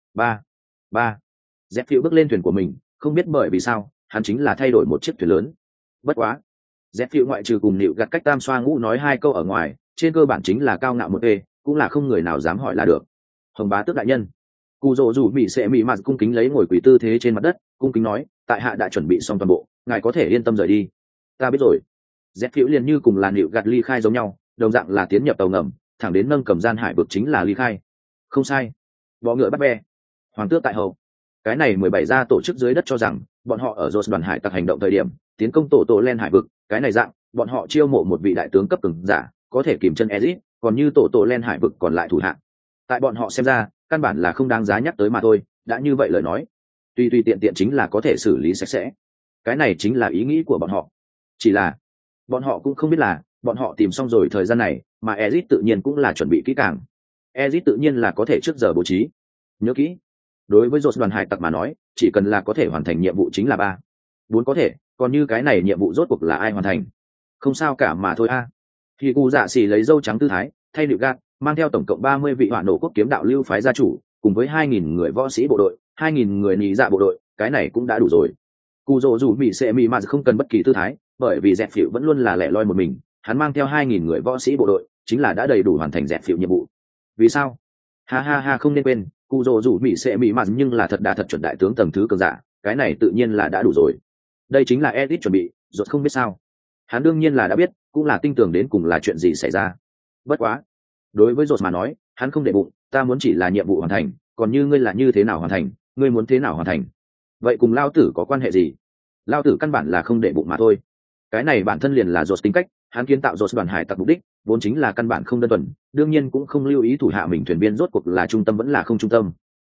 Dẹp Phiêu bước lên thuyền của mình, không biết bởi vì sao, hắn chính là thay đổi một chiếc thuyền lớn. Bất quá, Dẹp Phiêu ngoại trừ cùng Nịu Gặt cách tam xoa ngũ nói 2 câu ở ngoài, trên cơ bản chính là cao ngạo một ê, cũng là không người nào dám hỏi là được. Hồng bá tước đại nhân, Cù Dỗ Dụ Mị sẽ mị mặt cung kính lấy ngồi quỳ tư thế trên mặt đất, cung kính nói, tại hạ đã chuẩn bị xong toàn bộ, ngài có thể yên tâm rời đi. Ta biết rồi. Dẹp Phiêu liền như cùng là Nịu Gặt ly khai giống nhau, đồng dạng là tiến nhập tàu ngầm, thẳng đến nâng cầm gian hải vực chính là ly khai. Không sai. Bọ ngựa bắt ve, hoàng tước tại hậu. Cái này 17 gia tổ chức dưới đất cho rằng bọn họ ở Rốt đoàn hải tặc hành động thời điểm tiến công tổ len hải vực, cái này dạng bọn họ chiêu mộ một vị đại tướng cấp cường giả có thể kìm chân Ezic, còn như tổ len hải vực còn lại thủ hạng, tại bọn họ xem ra căn bản là không đáng giá nhắc tới mà thôi. Đã như vậy lời nói, tùy tiện chính là có thể xử lý sạch sẽ, cái này chính là ý nghĩ của bọn họ. Chỉ là bọn họ cũng không biết là bọn họ tìm xong rồi thời gian này, mà Ezic tự nhiên cũng là chuẩn bị kỹ càng. Ezit tự nhiên là có thể trước giờ bố trí. Nhớ kỹ, đối với dột đoàn hải tặc mà nói, chỉ cần là có thể hoàn thành nhiệm vụ chính là 3, 4 có thể, còn như cái này nhiệm vụ rốt cuộc là ai hoàn thành, không sao cả mà thôi a. Thì cụ dạ xỉ lấy dâu trắng tư thái, thay điệu gạt, mang theo tổng cộng 30 vị hỏa nổ quốc kiếm đạo lưu phái gia chủ, cùng với 2.000 người võ sĩ bộ đội, 2.000 người nhị dạ bộ đội, cái này cũng đã đủ rồi. Cù rồ dù bị sẽ mì mà không cần bất kỳ tư thái, bởi vì dẹp phịu vẫn luôn là lẻ loi một mình, hắn mang theo 2.000 người võ sĩ bộ đội, chính là đã đầy đủ hoàn thành dẹp phịu nhiệm vụ. Vì sao? Ha ha ha, không nên quên, cù rồ dù bị sẽ mì mà nhưng là thật chuẩn đại tướng tầng thứ cường giả, cái này tự nhiên là đã đủ rồi. Đây chính là Edit chuẩn bị, rốt không biết sao. Hắn đương nhiên là đã biết, cũng là tin tưởng đến cùng là chuyện gì xảy ra. Bất quá, đối với rốt mà nói, hắn không để bụng, ta muốn chỉ là nhiệm vụ hoàn thành, còn như ngươi là như thế nào hoàn thành, ngươi muốn thế nào hoàn thành, vậy cùng lao tử có quan hệ gì? Lao tử căn bản là không để bụng mà thôi. Cái này bản thân liền là rốt tính cách, hắn kiến tạo rốt đoàn hải tặc mục đích vốn chính là căn bản không đơn thuần, đương nhiên cũng không lưu ý thủ hạ mình thuyền viên rốt cuộc là trung tâm vẫn là không trung tâm.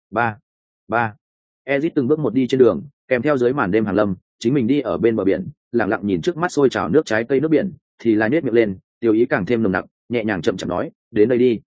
Ba. Ezit từng bước một đi trên đường, kèm theo dưới màn đêm hàng lâm, chính mình đi ở bên bờ biển, lặng lặng nhìn trước mắt sôi trào nước trái cây nước biển, thì là nhếch miệng lên, tiêu ý càng thêm nồng nặc, nhẹ nhàng chậm chậm nói, đến đây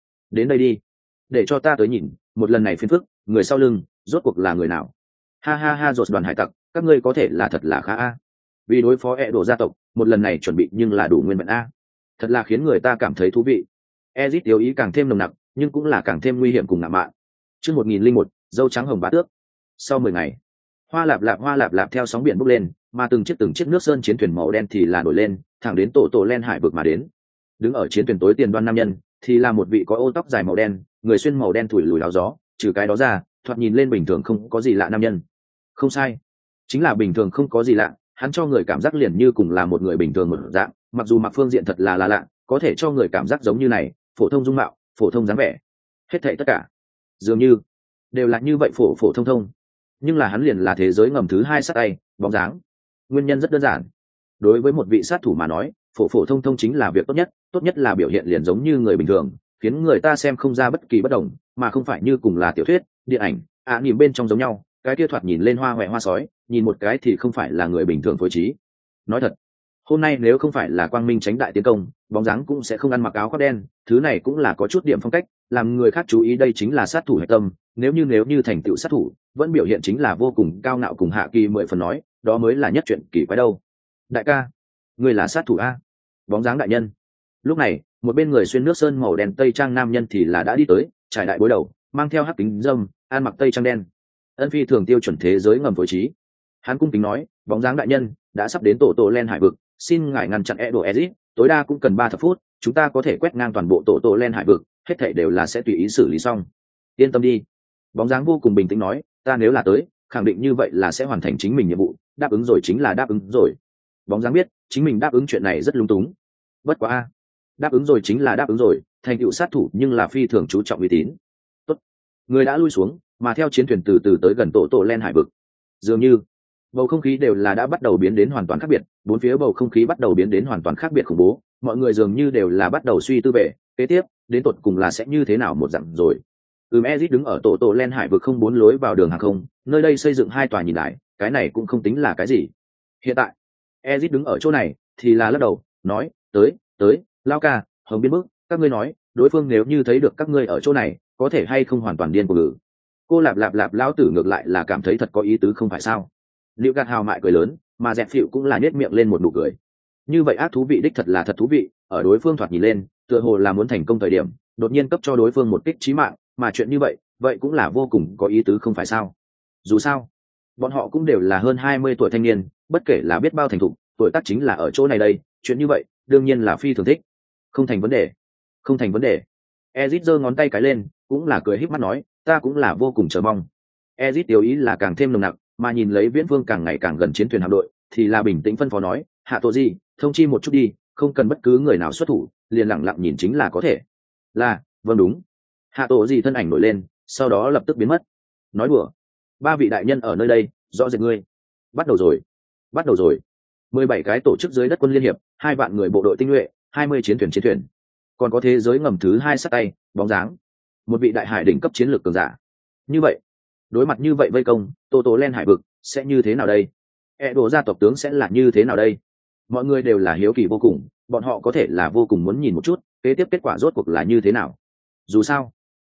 đi, để cho ta tới nhìn, một lần này phiền phức, người sau lưng rốt cuộc là người nào? Ha ha ha, rốt đoàn hải tặc, các ngươi có thể là thật là khá a. Vì đối phó đồ gia tộc, một lần này chuẩn bị nhưng là đủ nguyên vẹn a. Thật là khiến người ta cảm thấy thú vị. Ezit tiêu ý càng thêm nồng nặc, nhưng cũng là càng thêm nguy hiểm cùng ngạo mạn. Chương 1001, dâu trắng hồng bá tước. Sau 10 ngày, hoa lạp lạp theo sóng biển bốc lên, mà từng chiếc nước sơn chiến thuyền màu đen thì là nổi lên, thẳng đến tổ len hải vực mà đến. Đứng ở chiến thuyền tối tiền đoan nam nhân, thì là một vị có ô tóc dài màu đen, người xuyên màu đen thủi lùi áo gió, trừ cái đó ra, thoạt nhìn lên bình thường không có gì lạ nam nhân. Không sai, chính là bình thường không có gì lạ, hắn cho người cảm giác liền như cùng là một người bình thường một dạng, mặc dù mặc phương diện thật là lạ, có thể cho người cảm giác giống như này, phổ thông dung mạo, phổ thông dáng vẻ, hết thảy tất cả dường như đều là như vậy phổ thông, nhưng là hắn liền là thế giới ngầm thứ 2 sát tay, bóng dáng. Nguyên nhân rất đơn giản, đối với một vị sát thủ mà nói, phổ thông chính là việc tốt nhất là biểu hiện liền giống như người bình thường, khiến người ta xem không ra bất kỳ bất đồng, mà không phải như cùng là tiểu thuyết, điện ảnh, nhìn bên trong giống nhau, cái kia thoạt nhìn lên hoa hoẹ hoa sói, nhìn một cái thì không phải là người bình thường phối trí. Nói thật, hôm nay nếu không phải là quang minh tránh đại tiến công, bóng dáng cũng sẽ không ăn mặc áo khoác đen, thứ này cũng là có chút điểm phong cách, làm người khác chú ý đây chính là sát thủ hạch tâm, nếu như thành tựu sát thủ, vẫn biểu hiện chính là vô cùng cao ngạo cùng hạ kỳ 10 phần nói, đó mới là nhất chuyện kỳ quái đâu. Đại ca, người là sát thủ a? Bóng dáng đại nhân. Lúc này, một bên người xuyên nước sơn màu đen tây trang nam nhân thì là đã đi tới, trải đại bối đầu, mang theo hắc kính râm, ăn mặc tây trang đen. Ân phi thường tiêu chuẩn thế giới ngầm phối trí. Hắn cung kính nói, bóng dáng đại nhân đã sắp đến tổ len hải vực, xin ngài ngăn chặn Ezit, tối đa cũng cần 3 thập phút, chúng ta có thể quét ngang toàn bộ tổ len hải vực, hết thảy đều là sẽ tùy ý xử lý xong. Yên tâm đi. Bóng dáng vô cùng bình tĩnh nói, ta nếu là tới, khẳng định như vậy là sẽ hoàn thành chính mình nhiệm vụ, đáp ứng rồi chính là đáp ứng rồi. Bóng dáng biết, chính mình đáp ứng chuyện này rất lung túng. Bất quá a, đáp ứng rồi chính là đáp ứng rồi, thành tựu sát thủ nhưng là phi thường chú trọng uy tín. Tốt. Người đã lui xuống, mà theo chiến thuyền từ từ tới gần tổ len hải vực. Dường như bầu không khí đều là đã bắt đầu biến đến hoàn toàn khác biệt, bốn phía bầu không khí bắt đầu biến đến hoàn toàn khác biệt khủng bố, mọi người dường như đều là bắt đầu suy tư về kế tiếp đến tột cùng là sẽ như thế nào một dặn rồi. Ezit đứng ở tổ len hải vực không 4 lối vào đường hàng không, nơi đây xây dựng 2 tòa nhìn lại, cái này cũng không tính là cái gì. Hiện tại Ezit đứng ở chỗ này thì là lắc đầu nói, tới lao ca, hồng biến mức, các ngươi nói đối phương nếu như thấy được các ngươi ở chỗ này có thể hay không hoàn toàn điên cuồng. Cô lạp lão tử ngược lại là cảm thấy thật có ý tứ không phải sao. Liệu gạt hào mại cười lớn, mà dẹp phịu cũng là nhếch miệng lên một nụ cười. Như vậy ác thú vị đích thật là thật thú vị, ở đối phương thoạt nhìn lên tựa hồ là muốn thành công thời điểm đột nhiên cấp cho đối phương một kích chí mạng, mà chuyện như vậy cũng là vô cùng có ý tứ không phải sao. Dù sao bọn họ cũng đều là hơn 20 tuổi thanh niên, bất kể là biết bao thành thục, tuổi tác chính là ở chỗ này đây, chuyện như vậy đương nhiên là phi thường thích. Không thành vấn đề. Ezit giơ ngón tay cái lên, cũng là cười híp mắt nói, ta cũng là vô cùng chờ mong. Ezit tiêu ý là càng thêm nồng nặc, mà nhìn lấy Viễn Vương càng ngày càng gần chiến thuyền hạm đội, thì là bình tĩnh phân phó nói, hạ tổ gì, thông chi một chút đi, không cần bất cứ người nào xuất thủ, liền lặng lặng nhìn chính là có thể. Là, vâng đúng. Hạ tổ gì thân ảnh nổi lên, sau đó lập tức biến mất. Nói đùa, 3 vị đại nhân ở nơi đây, rõ rệt ngươi. Bắt đầu rồi. 17 cái tổ chức dưới đất quân liên hiệp, 2 vạn người bộ đội tinh nhuệ, 20 chiến thuyền, còn có thế giới ngầm thứ 2 sát tay, bóng dáng, một vị đại hải đỉnh cấp chiến lược cường giả. Như vậy, đối mặt như vậy vây công, tổ len hải vực sẽ như thế nào đây? Đồ gia tộc tướng sẽ là như thế nào đây? Mọi người đều là hiếu kỳ vô cùng, bọn họ có thể là vô cùng muốn nhìn một chút kế tiếp kết quả rốt cuộc là như thế nào. Dù sao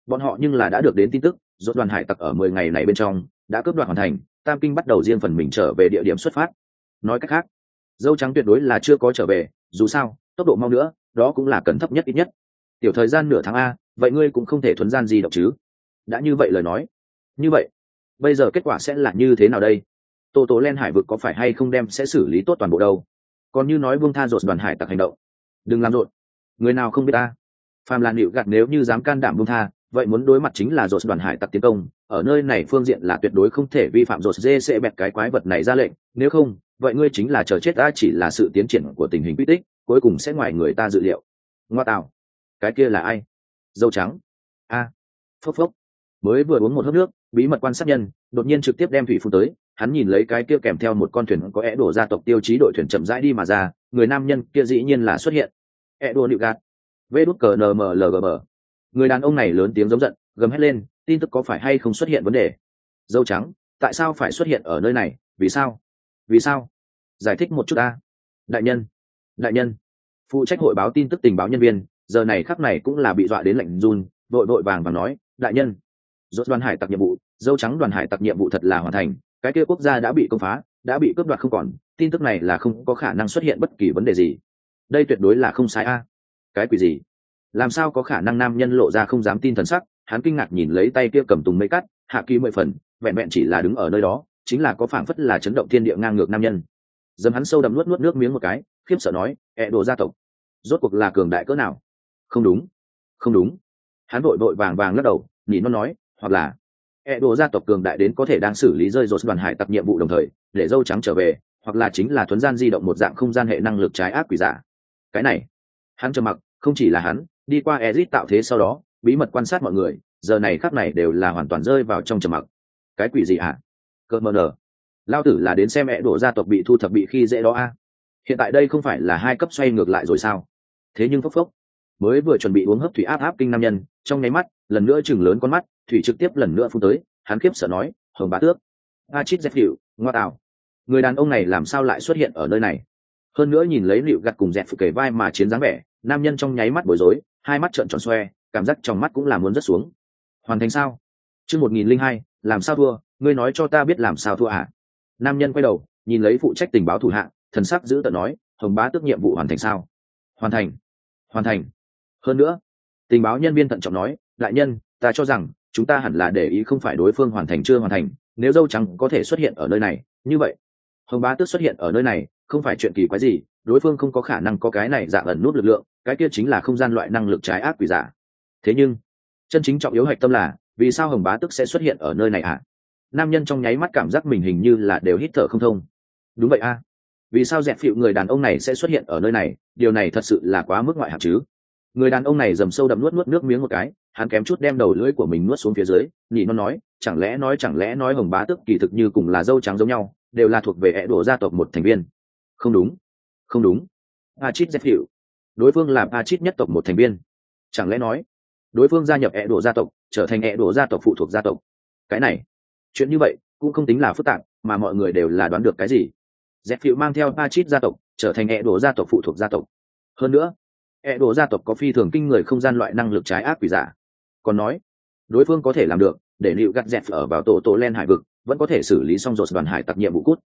bọn họ nhưng là đã được đến tin tức rốt đoàn hải tặc ở 10 ngày này bên trong đã cướp đoạt hoàn thành, Tam Kinh bắt đầu riêng phần mình trở về địa điểm xuất phát. Nói cách khác, dâu trắng tuyệt đối là chưa có trở về, dù sao tốc độ mau nữa đó cũng là cần thấp nhất ít nhất tiểu thời gian nửa tháng a, vậy ngươi cũng không thể thuấn gian di động chứ. Đã như vậy lời nói, như vậy bây giờ kết quả sẽ là như thế nào đây? Tô tố len hải vực có phải hay không đem sẽ xử lý tốt toàn bộ đâu? Còn như nói buông tha rột đoàn hải tặc hành động, đừng làm rộn, người nào không biết ta. Phàm là nịu gạt nếu như dám can đảm buông tha, vậy muốn đối mặt chính là rột đoàn hải tặc tiến công, ở nơi này phương diện là tuyệt đối không thể vi phạm rột dê sẽ bẹt cái quái vật này ra lệnh, nếu không vậy ngươi chính là chờ chết. Ta chỉ là sự tiến triển của tình hình quy tích cuối cùng sẽ ngoài người ta dự liệu. Ngoa tạo, cái kia là ai? Dâu trắng a. Phốc phốc, mới vừa uống một hớp nước, bí mật quan sát nhân đột nhiên trực tiếp đem thủy phun tới. Hắn nhìn lấy cái kia kèm theo một con thuyền có é đổ gia tộc tiêu chí đội thuyền chậm rãi đi mà ra, người nam nhân kia dĩ nhiên là xuất hiện. É đổ nịu gạt vê đút cờ nmlgb. Người đàn ông này lớn tiếng giống giận gầm hét lên, tin tức có phải hay không xuất hiện vấn đề? Dâu trắng tại sao phải xuất hiện ở nơi này, vì sao, vì sao? Giải thích một chút a. Đại nhân, đại nhân. Phụ trách hội báo tin tức tình báo nhân viên giờ này khắc này cũng là bị dọa đến lạnh run, vội vội vàng và nói, đại nhân, rốt đoàn hải tặc nhiệm vụ, dâu trắng đoàn hải tặc nhiệm vụ thật là hoàn thành, cái kia quốc gia đã bị công phá, đã bị cướp đoạt không còn, tin tức này là không có khả năng xuất hiện bất kỳ vấn đề gì. Đây tuyệt đối là không sai a. Cái quỷ gì? Làm sao có khả năng? Nam nhân lộ ra không dám tin thần sắc, hắn kinh ngạc nhìn lấy tay kia cầm tùng mây cắt hạ kỳ 10 phần, vẹn vẹn chỉ là đứng ở nơi đó chính là có phảng phất là chấn động thiên địa ngang ngược nam nhân. Dầm hắn sâu đậm nuốt nước miếng một cái, khiếp sợ nói, đồ gia tộc rốt cuộc là cường đại cỡ nào? Không đúng, không đúng. Hắn vội vội vàng vàng lắc đầu, nhìn nó nói, hoặc là đồ gia tộc cường đại đến có thể đang xử lý rơi rột đoàn hải tặc nhiệm vụ đồng thời để dâu trắng trở về, hoặc là chính là thuấn gian di động một dạng không gian hệ năng lực trái ác quỷ giả. Cái này, hắn trầm mặc. Không chỉ là hắn, đi qua Ezic tạo thế sau đó bí mật quan sát mọi người, giờ này khắc này đều là hoàn toàn rơi vào trong trầm mặc. Cái quỷ gì hả? Cợt mờ nở, lao tử là đến xem đổ gia tộc bị thu thập bị khi dễ đó a. Hiện tại đây không phải là hai cấp xoay ngược lại rồi sao? Thế nhưng phốc phốc, mới vừa chuẩn bị uống hấp thủy áp kinh nam nhân trong nháy mắt lần nữa chừng lớn con mắt, thủy trực tiếp lần nữa phun tới. Hắn khiếp sợ nói, hồng bá tước, a chít dẹp hiệu, ngoa tạo, người đàn ông này làm sao lại xuất hiện ở nơi này? Hơn nữa nhìn lấy liệu gặt cùng dẹp phụ kề vai mà chiến dáng vẻ, nam nhân trong nháy mắt bối rối, hai mắt trợn tròn xoe, cảm giác trong mắt cũng là muốn rớt xuống. Hoàn thành sao? Chương 1002, làm sao thua? Ngươi nói cho ta biết làm sao thua à? Nam nhân quay đầu nhìn lấy phụ trách tình báo thủ hạ, thần sắc giữ tợn nói, hồng bá tước nhiệm vụ hoàn thành sao? Hoàn thành, hoàn thành. Hơn nữa, tình báo nhân viên thận trọng nói, đại nhân, ta cho rằng chúng ta hẳn là để ý không phải đối phương hoàn thành chưa hoàn thành, nếu dâu trắng có thể xuất hiện ở nơi này, như vậy hồng bá tước xuất hiện ở nơi này không phải chuyện kỳ quái gì, đối phương không có khả năng có cái này dạng ẩn nút lực lượng, cái kia chính là không gian loại năng lực trái ác quỷ giả. Thế nhưng chân chính trọng yếu hạch tâm là vì sao hồng bá tước sẽ xuất hiện ở nơi này à? Nam nhân trong nháy mắt cảm giác mình hình như là đều hít thở không thông. Đúng vậy a, vì sao dẹp phịu người đàn ông này sẽ xuất hiện ở nơi này? Điều này thật sự là quá mức ngoại hạng chứ. Người đàn ông này dầm sâu đậm nuốt nước miếng một cái, hắn kém chút đem đầu lưỡi của mình nuốt xuống phía dưới, nhị nó nói, chẳng lẽ nói hồng bá tước kỳ thực như cùng là dâu trắng giống nhau, đều là thuộc về đổ gia tộc một thành viên? Không đúng, không đúng. Pachit dẹp hiệu, đối phương là Pachit nhất tộc một thành viên. Chẳng lẽ nói đối phương gia nhập đổ gia tộc, trở thành đổ gia tộc phụ thuộc gia tộc? Cái này, chuyện như vậy cũng không tính là phức tạp, mà mọi người đều là đoán được cái gì. Dẹp hiệu mang theo Pachit gia tộc, trở thành đổ gia tộc phụ thuộc gia tộc. Hơn nữa, đổ gia tộc có phi thường kinh người không gian loại năng lực trái ác quỷ giả. Còn nói đối phương có thể làm được để liệu gắt dẹp ở vào tổ len hải vực, vẫn có thể xử lý xong rồi đoàn hải tặc nhiệm vụ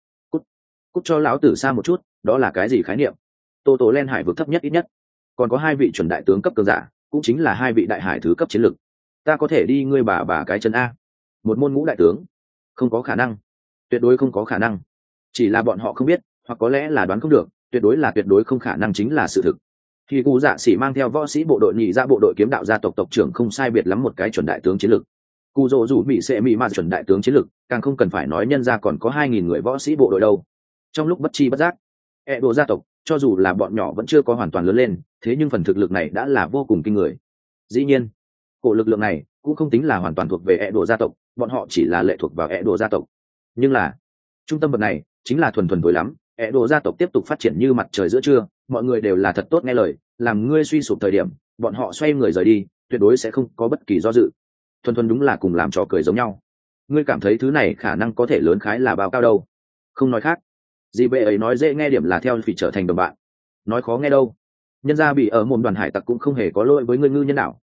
cút cho lão tử xa một chút, đó là cái gì khái niệm? Tổ len hải vực thấp nhất ít nhất còn có 2 vị chuẩn đại tướng cấp cường giả, cũng chính là 2 vị đại hải thứ cấp chiến lực. Ta có thể đi ngươi bà cái chân a? Một môn ngũ đại tướng? Không có khả năng, tuyệt đối không có khả năng. Chỉ là bọn họ không biết, hoặc có lẽ là đoán không được, tuyệt đối không khả năng chính là sự thực. Khi Cú Dạ Sĩ mang theo võ sĩ bộ đội nhị ra bộ đội kiếm đạo gia tộc tộc trưởng không sai biệt lắm một cái chuẩn đại tướng chiến lực. Cú Dỗ rủ bị sẽ mỹ mà chuẩn đại tướng chiến lực, càng không cần phải nói nhân ra còn có 2.000 người võ sĩ bộ đội đâu. Trong lúc bất chi bất giác, Edo gia tộc cho dù là bọn nhỏ vẫn chưa có hoàn toàn lớn lên, thế nhưng phần thực lực này đã là vô cùng kinh người. Dĩ nhiên, cổ lực lượng này cũng không tính là hoàn toàn thuộc về Edo gia tộc, bọn họ chỉ là lệ thuộc vào Edo gia tộc. Nhưng là trung tâm vật này chính là thuần tối lắm. Edo gia tộc tiếp tục phát triển như mặt trời giữa trưa, mọi người đều là thật tốt nghe lời, làm ngươi suy sụp thời điểm, bọn họ xoay người rời đi, tuyệt đối sẽ không có bất kỳ do dự. Thuần đúng là cùng làm trò cười giống nhau. Ngươi cảm thấy thứ này khả năng có thể lớn khái là bao cao đâu? Không nói khác, gì bệ ấy nói dễ nghe điểm là theo phỉ trở thành đồng bạn, nói khó nghe đâu. Nhân ra bị ở mồm đoàn hải tặc cũng không hề có lỗi với ngươi ngư nhân nào,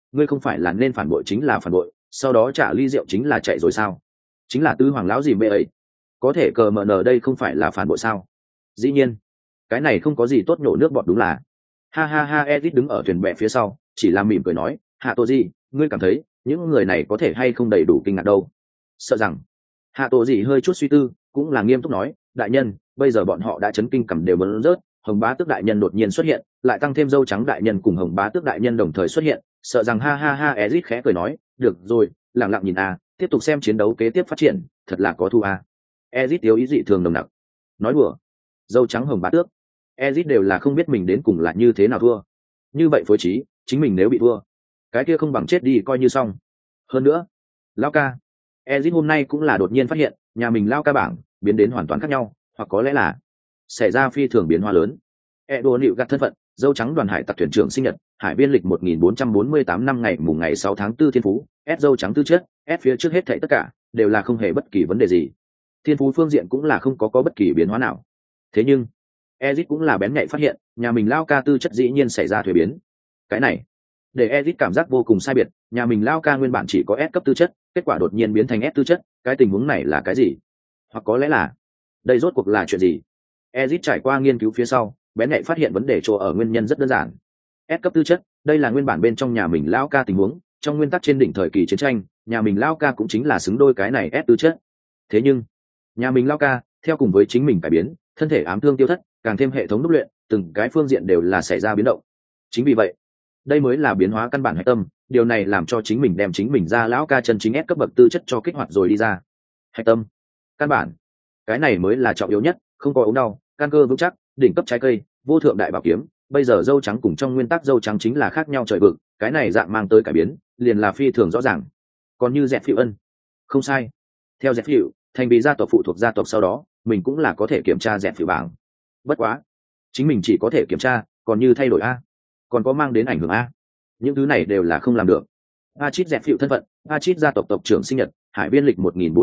ngươi không phải là nên phản bội chính là phản bội, sau đó trả ly rượu chính là chạy rồi sao? Chính là tứ hoàng lão gì mê ấy, có thể cờ mờ nờ đây không phải là phản bội sao? Dĩ nhiên, cái này không có gì tốt nhổ nước bọt đúng là. Ha ha ha, Edit đứng ở thuyền bè phía sau chỉ là mỉm cười nói, hạ tổ gì, ngươi cảm thấy những người này có thể hay không đầy đủ kinh ngạc đâu? Sợ rằng hạ tổ gì hơi chút suy tư, cũng là nghiêm túc nói, đại nhân, bây giờ bọn họ đã chấn kinh cầm đều muốn rớt, hồng bá tước đại nhân đột nhiên xuất hiện, lại tăng thêm dâu trắng đại nhân cùng hồng bá tước đại nhân đồng thời xuất hiện, sợ rằng ha ha ha. Ezit khẽ cười nói, được rồi, lặng lặng nhìn a, tiếp tục xem chiến đấu kế tiếp phát triển, thật là có thu a. Ezit yếu ý dị thường nồng nặc, nói đùa, dâu trắng hồng bá tước, Ezit đều là không biết mình đến cùng là như thế nào thua. Như vậy phối trí, chính mình nếu bị thua, cái kia không bằng chết đi coi như xong. Hơn nữa, lao ca, Ezit hôm nay cũng là đột nhiên phát hiện, nhà mình lao ca bảng biến đến hoàn toàn khác nhau, hoặc có lẽ là xảy ra phi thường biến hóa lớn. Edo nịu gặt thân phận, dâu trắng đoàn hải tặc thuyền trưởng sinh nhật, hải biên lịch 1448 năm ngày mùng ngày 6 tháng 4 thiên phú, S dâu trắng tư chất, S phía trước hết thảy tất cả đều là không hề bất kỳ vấn đề gì. Thiên phú phương diện cũng là không có bất kỳ biến hóa nào. Thế nhưng, Ezit cũng là bén nhạy phát hiện, nhà mình lao ca tư chất dĩ nhiên xảy ra thuế biến. Cái này, để Ezit cảm giác vô cùng sai biệt, nhà mình lao ca nguyên bản chỉ có S cấp tư chất, kết quả đột nhiên biến thành S tư chất, cái tình huống này là cái gì? Hoặc có lẽ là, đây rốt cuộc là chuyện gì? Ezit trải qua nghiên cứu phía sau, bén nhạy phát hiện vấn đề chỗ ở nguyên nhân rất đơn giản. S cấp tư chất, đây là nguyên bản bên trong nhà mình lao ca tình huống, trong nguyên tắc trên đỉnh thời kỳ chiến tranh, nhà mình lao ca cũng chính là xứng đôi cái này S tư chất. Thế nhưng, nhà mình lao ca, theo cùng với chính mình cải biến, thân thể ám thương tiêu thất, càng thêm hệ thống đúc luyện, từng cái phương diện đều là xảy ra biến động. Chính vì vậy, đây mới là biến hóa căn bản hạch tâm, điều này làm cho chính mình đem chính mình ra lão ca chân chính S cấp bậc tư chất cho kích hoạt rồi đi ra. Hạch tâm, căn bản, cái này mới là trọng yếu nhất, không có ống đau, căn cơ vững chắc, đỉnh cấp trái cây, vô thượng đại bảo kiếm, bây giờ dâu trắng cùng trong nguyên tắc dâu trắng chính là khác nhau trời vực, cái này dạng mang tới cải biến, liền là phi thường rõ ràng. Còn như Dẹt Phiệu Ân, không sai. Theo Dẹt Phiệu, thành vì gia tộc phụ thuộc gia tộc sau đó, mình cũng là có thể kiểm tra Dẹt Phiệu bảng. Bất quá, chính mình chỉ có thể kiểm tra, còn như thay đổi a, còn có mang đến ảnh hưởng a, những thứ này đều là không làm được. Achit Dẹt Phiệu thân phận, Achit gia tộc tộc trưởng sinh nhật, hải biên lịch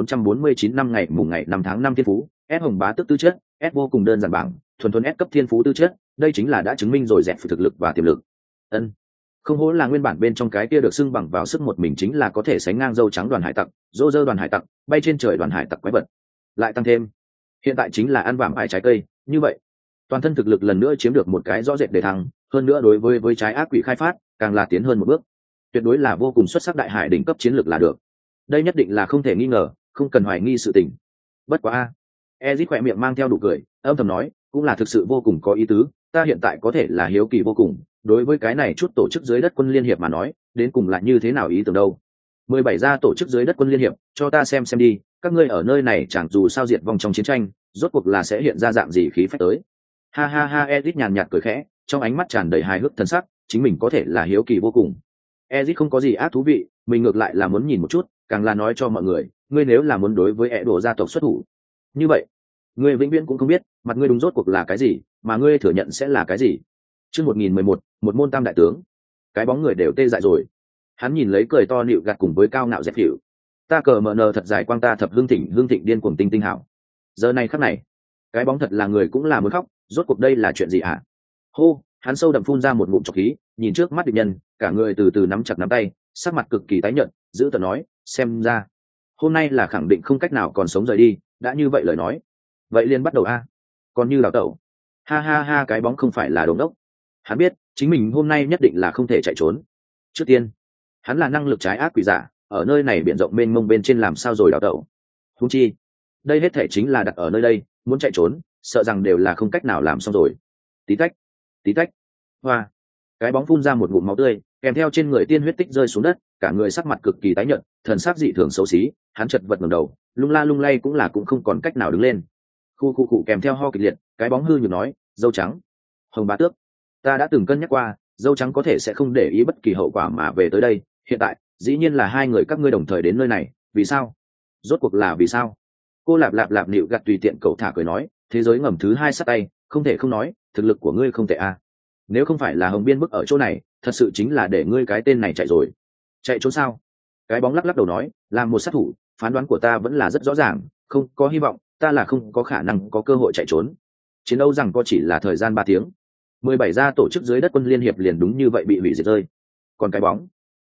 1449 năm ngày mùng ngày 5 tháng 5 thiên phú, S hồng bá tước tư chất, S vô cùng đơn giản bảng, thuần S cấp thiên phú tư chất, đây chính là đã chứng minh rồi Dẹt Phiệu thực lực và tiềm lực. Ân, không hổ là nguyên bản bên trong cái kia được xưng bằng vào sức một mình chính là có thể sánh ngang dâu trắng đoàn hải tặc, rô rơ đoàn hải tặc, bay trên trời đoàn hải tặc quái vật. Lại tăng thêm, hiện tại chính là ăn vảm hai trái cây, như vậy, toàn thân thực lực lần nữa chiếm được một cái rõ rệt để thăng, hơn nữa đối với trái ác quỷ khai phát, càng là tiến hơn một bước. Tuyệt đối là vô cùng xuất sắc đại hải đỉnh cấp chiến lược là được. Đây nhất định là không thể nghi ngờ, không cần hoài nghi sự tình. Bất quá a, Ezit khỏe miệng mang theo đủ cười, âm thầm nói, cũng là thực sự vô cùng có ý tứ, ta hiện tại có thể là hiếu kỳ vô cùng, đối với cái này chút tổ chức dưới đất quân liên hiệp mà nói, đến cùng là như thế nào ý tưởng đâu. 17 gia tổ chức dưới đất quân liên hiệp, cho ta xem đi, các ngươi ở nơi này chẳng dù sao diệt vong trong chiến tranh, rốt cuộc là sẽ hiện ra dạng gì khí phách tới. Ha ha ha, Ezit nhàn nhạt cười khẽ, trong ánh mắt tràn đầy hài hước thần sắc, chính mình có thể là hiếu kỳ vô cùng. Ezit không có gì ác thú vị, mình ngược lại là muốn nhìn một chút, càng là nói cho mọi người, ngươi nếu là muốn đối với Edo gia tộc xuất thủ, như vậy, ngươi vĩnh viễn cũng không biết, mặt ngươi đúng rốt cuộc là cái gì, mà ngươi thừa nhận sẽ là cái gì. Chương 1011, một môn tam đại tướng. Cái bóng người đều tê dại rồi. Hắn nhìn lấy cười to nịu gạt cùng với cao ngạo Dẹt Phiệu. Ta cờ mờ nờ thật dài quang ta thập hương thịnh điên cuồng tinh tinh hảo. Giờ này khắc này, cái bóng thật là người cũng là muốn khóc, rốt cuộc đây là chuyện gì hả? Hô, hắn sâu đậm phun ra một ngụm trọc khí, nhìn trước mắt địch nhân, cả người từ từ nắm chặt nắm tay, sắc mặt cực kỳ tái nhợt, giữ tợn nói, xem ra hôm nay là khẳng định không cách nào còn sống rời đi, đã như vậy lời nói, vậy liền bắt đầu a. Còn như đào tẩu, ha ha ha, cái bóng không phải là đống đốc, hắn biết chính mình hôm nay nhất định là không thể chạy trốn. Trước tiên, hắn là năng lực trái ác quỷ giả, ở nơi này biển rộng mênh mông bên trên làm sao rồi đào tẩu. Huống chi, đây hết thể chính là đặt ở nơi đây, muốn chạy trốn, sợ rằng đều là không cách nào làm xong rồi. Tí tách, tí tách, hoa, cái bóng phun ra một ngụm máu tươi, kèm theo trên người tiên huyết tích rơi xuống đất, cả người sắc mặt cực kỳ tái nhợt, thần sắc dị thường xấu xí, hắn chật vật ngẩng đầu, lung la lung lay cũng không còn cách nào đứng lên. Khu kèm theo ho kịch liệt, cái bóng hư nhược nói, dâu trắng, hồng bá tước, ta đã từng cân nhắc qua, dâu trắng có thể sẽ không để ý bất kỳ hậu quả mà về tới đây, hiện tại dĩ nhiên là hai người các ngươi đồng thời đến nơi này, vì sao? Rốt cuộc là vì sao? Cô lạp lạp lạp nịu gặt tùy tiện cậu thả cười nói, thế giới ngầm thứ hai sát tay, không thể không nói, thực lực của ngươi không tệ a. Nếu không phải là hồng biên bức ở chỗ này, thật sự chính là để ngươi cái tên này chạy rồi. Chạy trốn sao? Cái bóng lắc lắc đầu nói, làm một sát thủ, phán đoán của ta vẫn là rất rõ ràng, không có hy vọng, ta là không có khả năng có cơ hội chạy trốn. Chiến đấu rằng có chỉ là thời gian 3 tiếng. 17 gia tổ chức dưới đất quân liên hiệp liền đúng như vậy bị hủy diệt rơi. Còn cái bóng,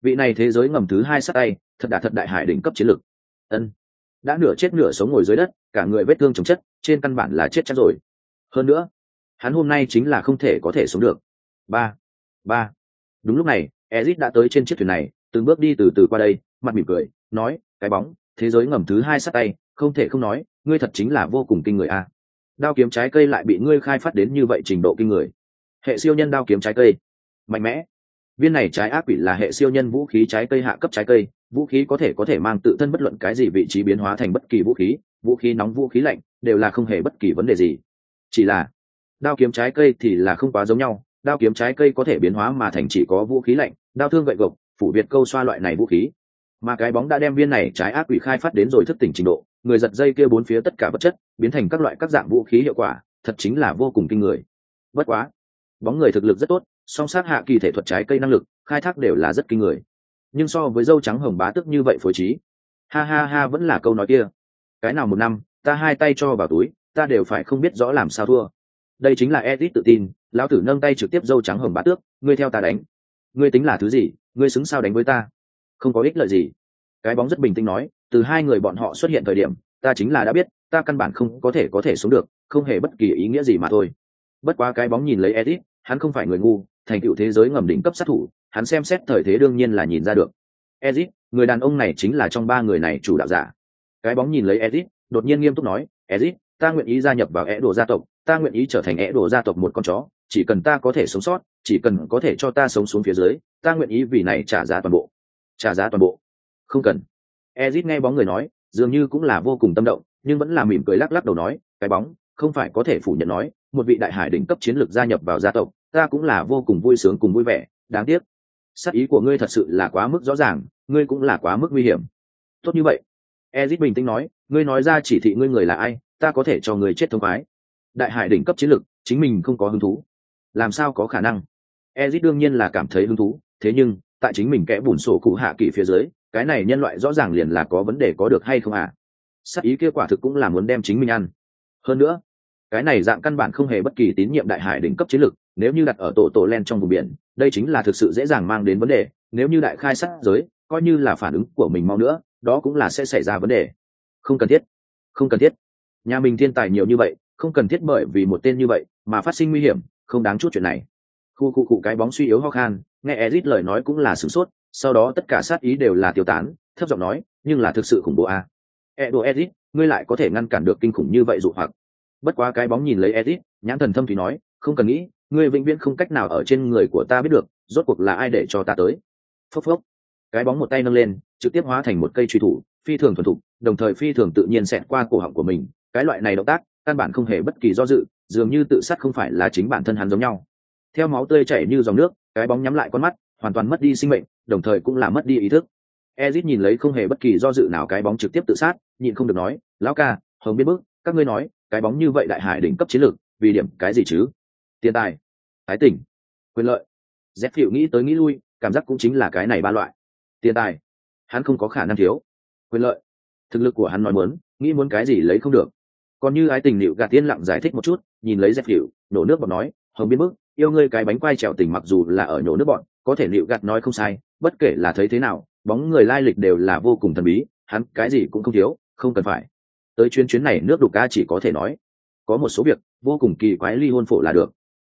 vị này thế giới ngầm thứ hai sát tay thật đại hải đỉnh cấp chiến lược. Ân, đã nửa chết nửa sống ngồi dưới đất, cả người vết thương chồng chất, trên căn bản là chết chắc rồi. Hơn nữa hắn hôm nay chính là không thể có thể sống được. Ba ba Đúng lúc này Ezic đã tới trên chiếc thuyền này, từng bước đi từ từ qua đây, mặt mỉm cười nói, cái bóng thế giới ngầm thứ hai sát tay, không thể không nói ngươi thật chính là vô cùng kinh người a. Đao kiếm trái cây lại bị ngươi khai phát đến như vậy trình độ kinh người. Hệ siêu nhân đao kiếm trái cây mạnh mẽ. Viên này trái ác quỷ là hệ siêu nhân vũ khí trái cây hạ cấp trái cây, vũ khí có thể mang tự thân bất luận cái gì vị trí biến hóa thành bất kỳ vũ khí nóng vũ khí lạnh đều là không hề bất kỳ vấn đề gì. Chỉ là đao kiếm trái cây thì là không quá giống nhau, đao kiếm trái cây có thể biến hóa mà thành chỉ có vũ khí lạnh, đao thương gậy gộc, phủ việt câu xoa loại này vũ khí. Mà cái bóng đã đem viên này trái ác quỷ khai phát đến rồi thức tỉnh trình độ, người giật dây kia bốn phía tất cả vật chất biến thành các loại các dạng vũ khí hiệu quả, thật chính là vô cùng kinh người. Bất quá bóng người thực lực rất tốt, song sát hạ kỳ thể thuật trái cây năng lực khai thác đều là rất kinh người, nhưng so với dâu trắng hồng bá tức như vậy phối trí, ha ha ha, vẫn là câu nói kia, cái nào một năm ta hai tay cho vào túi ta đều phải không biết rõ làm sao thua. Đây chính là Edit tự tin, lão tử nâng tay trực tiếp dâu trắng hồng bá tước, ngươi theo ta đánh, ngươi tính là thứ gì, ngươi xứng sao đánh với ta, không có ích lợi gì. Cái bóng rất bình tĩnh nói, từ hai người bọn họ xuất hiện thời điểm ta chính là đã biết ta căn bản không có thể sống được, không hề bất kỳ ý nghĩa gì mà thôi. Bất quá cái bóng nhìn lấy Edit, hắn không phải người ngu, thành tựu thế giới ngầm đỉnh cấp sát thủ, hắn xem xét thời thế đương nhiên là nhìn ra được. Edit, người đàn ông này chính là trong ba người này chủ đạo giả. Cái bóng nhìn lấy Edit, đột nhiên nghiêm túc nói, Edit, ta nguyện ý gia nhập vào Edo gia tộc, ta nguyện ý trở thành Edo gia tộc một con chó, chỉ cần ta có thể sống sót, chỉ cần có thể cho ta sống xuống phía dưới, ta nguyện ý vì này trả giá toàn bộ. Trả giá toàn bộ? Không cần. Edit nghe bóng người nói, dường như cũng là vô cùng tâm động, nhưng vẫn là mỉm cười lắc lắc đầu nói, cái bóng, không phải có thể phủ nhận nói, một vị đại hải đỉnh cấp chiến lược gia nhập vào gia tộc, ta cũng là vô cùng vui sướng cùng vui vẻ, đáng tiếc sát ý của ngươi thật sự là quá mức rõ ràng, ngươi cũng là quá mức nguy hiểm. Tốt như vậy, Ezit bình tĩnh nói, ngươi nói ra chỉ thị ngươi người là ai, ta có thể cho ngươi chết thông khoái. Đại hải đỉnh cấp chiến lược, chính mình không có hứng thú, làm sao có khả năng. Ezit đương nhiên là cảm thấy hứng thú, thế nhưng tại chính mình kẽ bùn sổ cụ hạ kỳ phía dưới, cái này nhân loại rõ ràng liền là có vấn đề, có được hay không à. Sát ý kia quả thực cũng là muốn đem chính mình ăn. Hơn nữa cái này dạng căn bản không hề bất kỳ tín nhiệm đại hải đỉnh cấp chiến lược, nếu như đặt ở tổ len trong vùng biển, đây chính là thực sự dễ dàng mang đến vấn đề, nếu như đại khai sát giới, coi như là phản ứng của mình mau nữa, đó cũng là sẽ xảy ra vấn đề. Không cần thiết, không cần thiết, nhà mình thiên tài nhiều như vậy, không cần thiết bởi vì một tên như vậy mà phát sinh nguy hiểm, không đáng chút chuyện này. Khu cái bóng suy yếu ho khan, nghe Ezit lời nói cũng là sửng sốt, sau đó tất cả sát ý đều là tiêu tán, thấp giọng nói, nhưng là thực sự khủng bố à. Ezit, ngươi lại có thể ngăn cản được kinh khủng như vậy dụ hoặc. Bất quá cái bóng nhìn lấy Edit, nhãn thần thâm thúy nói, không cần nghĩ, ngươi vĩnh viễn không cách nào ở trên người của ta biết được, rốt cuộc là ai để cho ta tới. Phốc phốc. Cái bóng một tay nâng lên, trực tiếp hóa thành một cây truy thủ, phi thường thuần thục, đồng thời phi thường tự nhiên xẹt qua cổ họng của mình, cái loại này động tác, căn bản không hề bất kỳ do dự, dường như tự sát không phải là chính bản thân hắn giống nhau. Theo máu tươi chảy như dòng nước, cái bóng nhắm lại con mắt, hoàn toàn mất đi sinh mệnh, đồng thời cũng là mất đi ý thức. Ezit nhìn lấy không hề bất kỳ do dự nào cái bóng trực tiếp tự sát, nhịn không được nói, lão ca, hồng biết bước, các ngươi nói cái bóng như vậy đại hải đỉnh cấp chiến lược, vì điểm cái gì chứ? Tiền tài, ái tình, quyền lợi. Dép Phiệu nghĩ tới nghĩ lui, cảm giác cũng chính là cái này ba loại. Tiền tài, hắn không có khả năng thiếu. Quyền lợi, thực lực của hắn nói muốn, nghĩ muốn cái gì lấy không được. Còn như ái tình, Nịu Gạt tiên lặng giải thích một chút, nhìn lấy Dép Phiệu, nổ nước bọt nói, hồng biến mức, yêu ngươi cái bánh quai trèo tình, mặc dù là ở nhổ nước bọt, có thể Nịu Gạt nói không sai, bất kể là thấy thế nào, bóng người lai lịch đều là vô cùng thần bí, hắn cái gì cũng không thiếu, không cần phải. Tới chuyến này nước đục ca chỉ có thể nói có một số việc vô cùng kỳ quái, ly hôn phổ là được.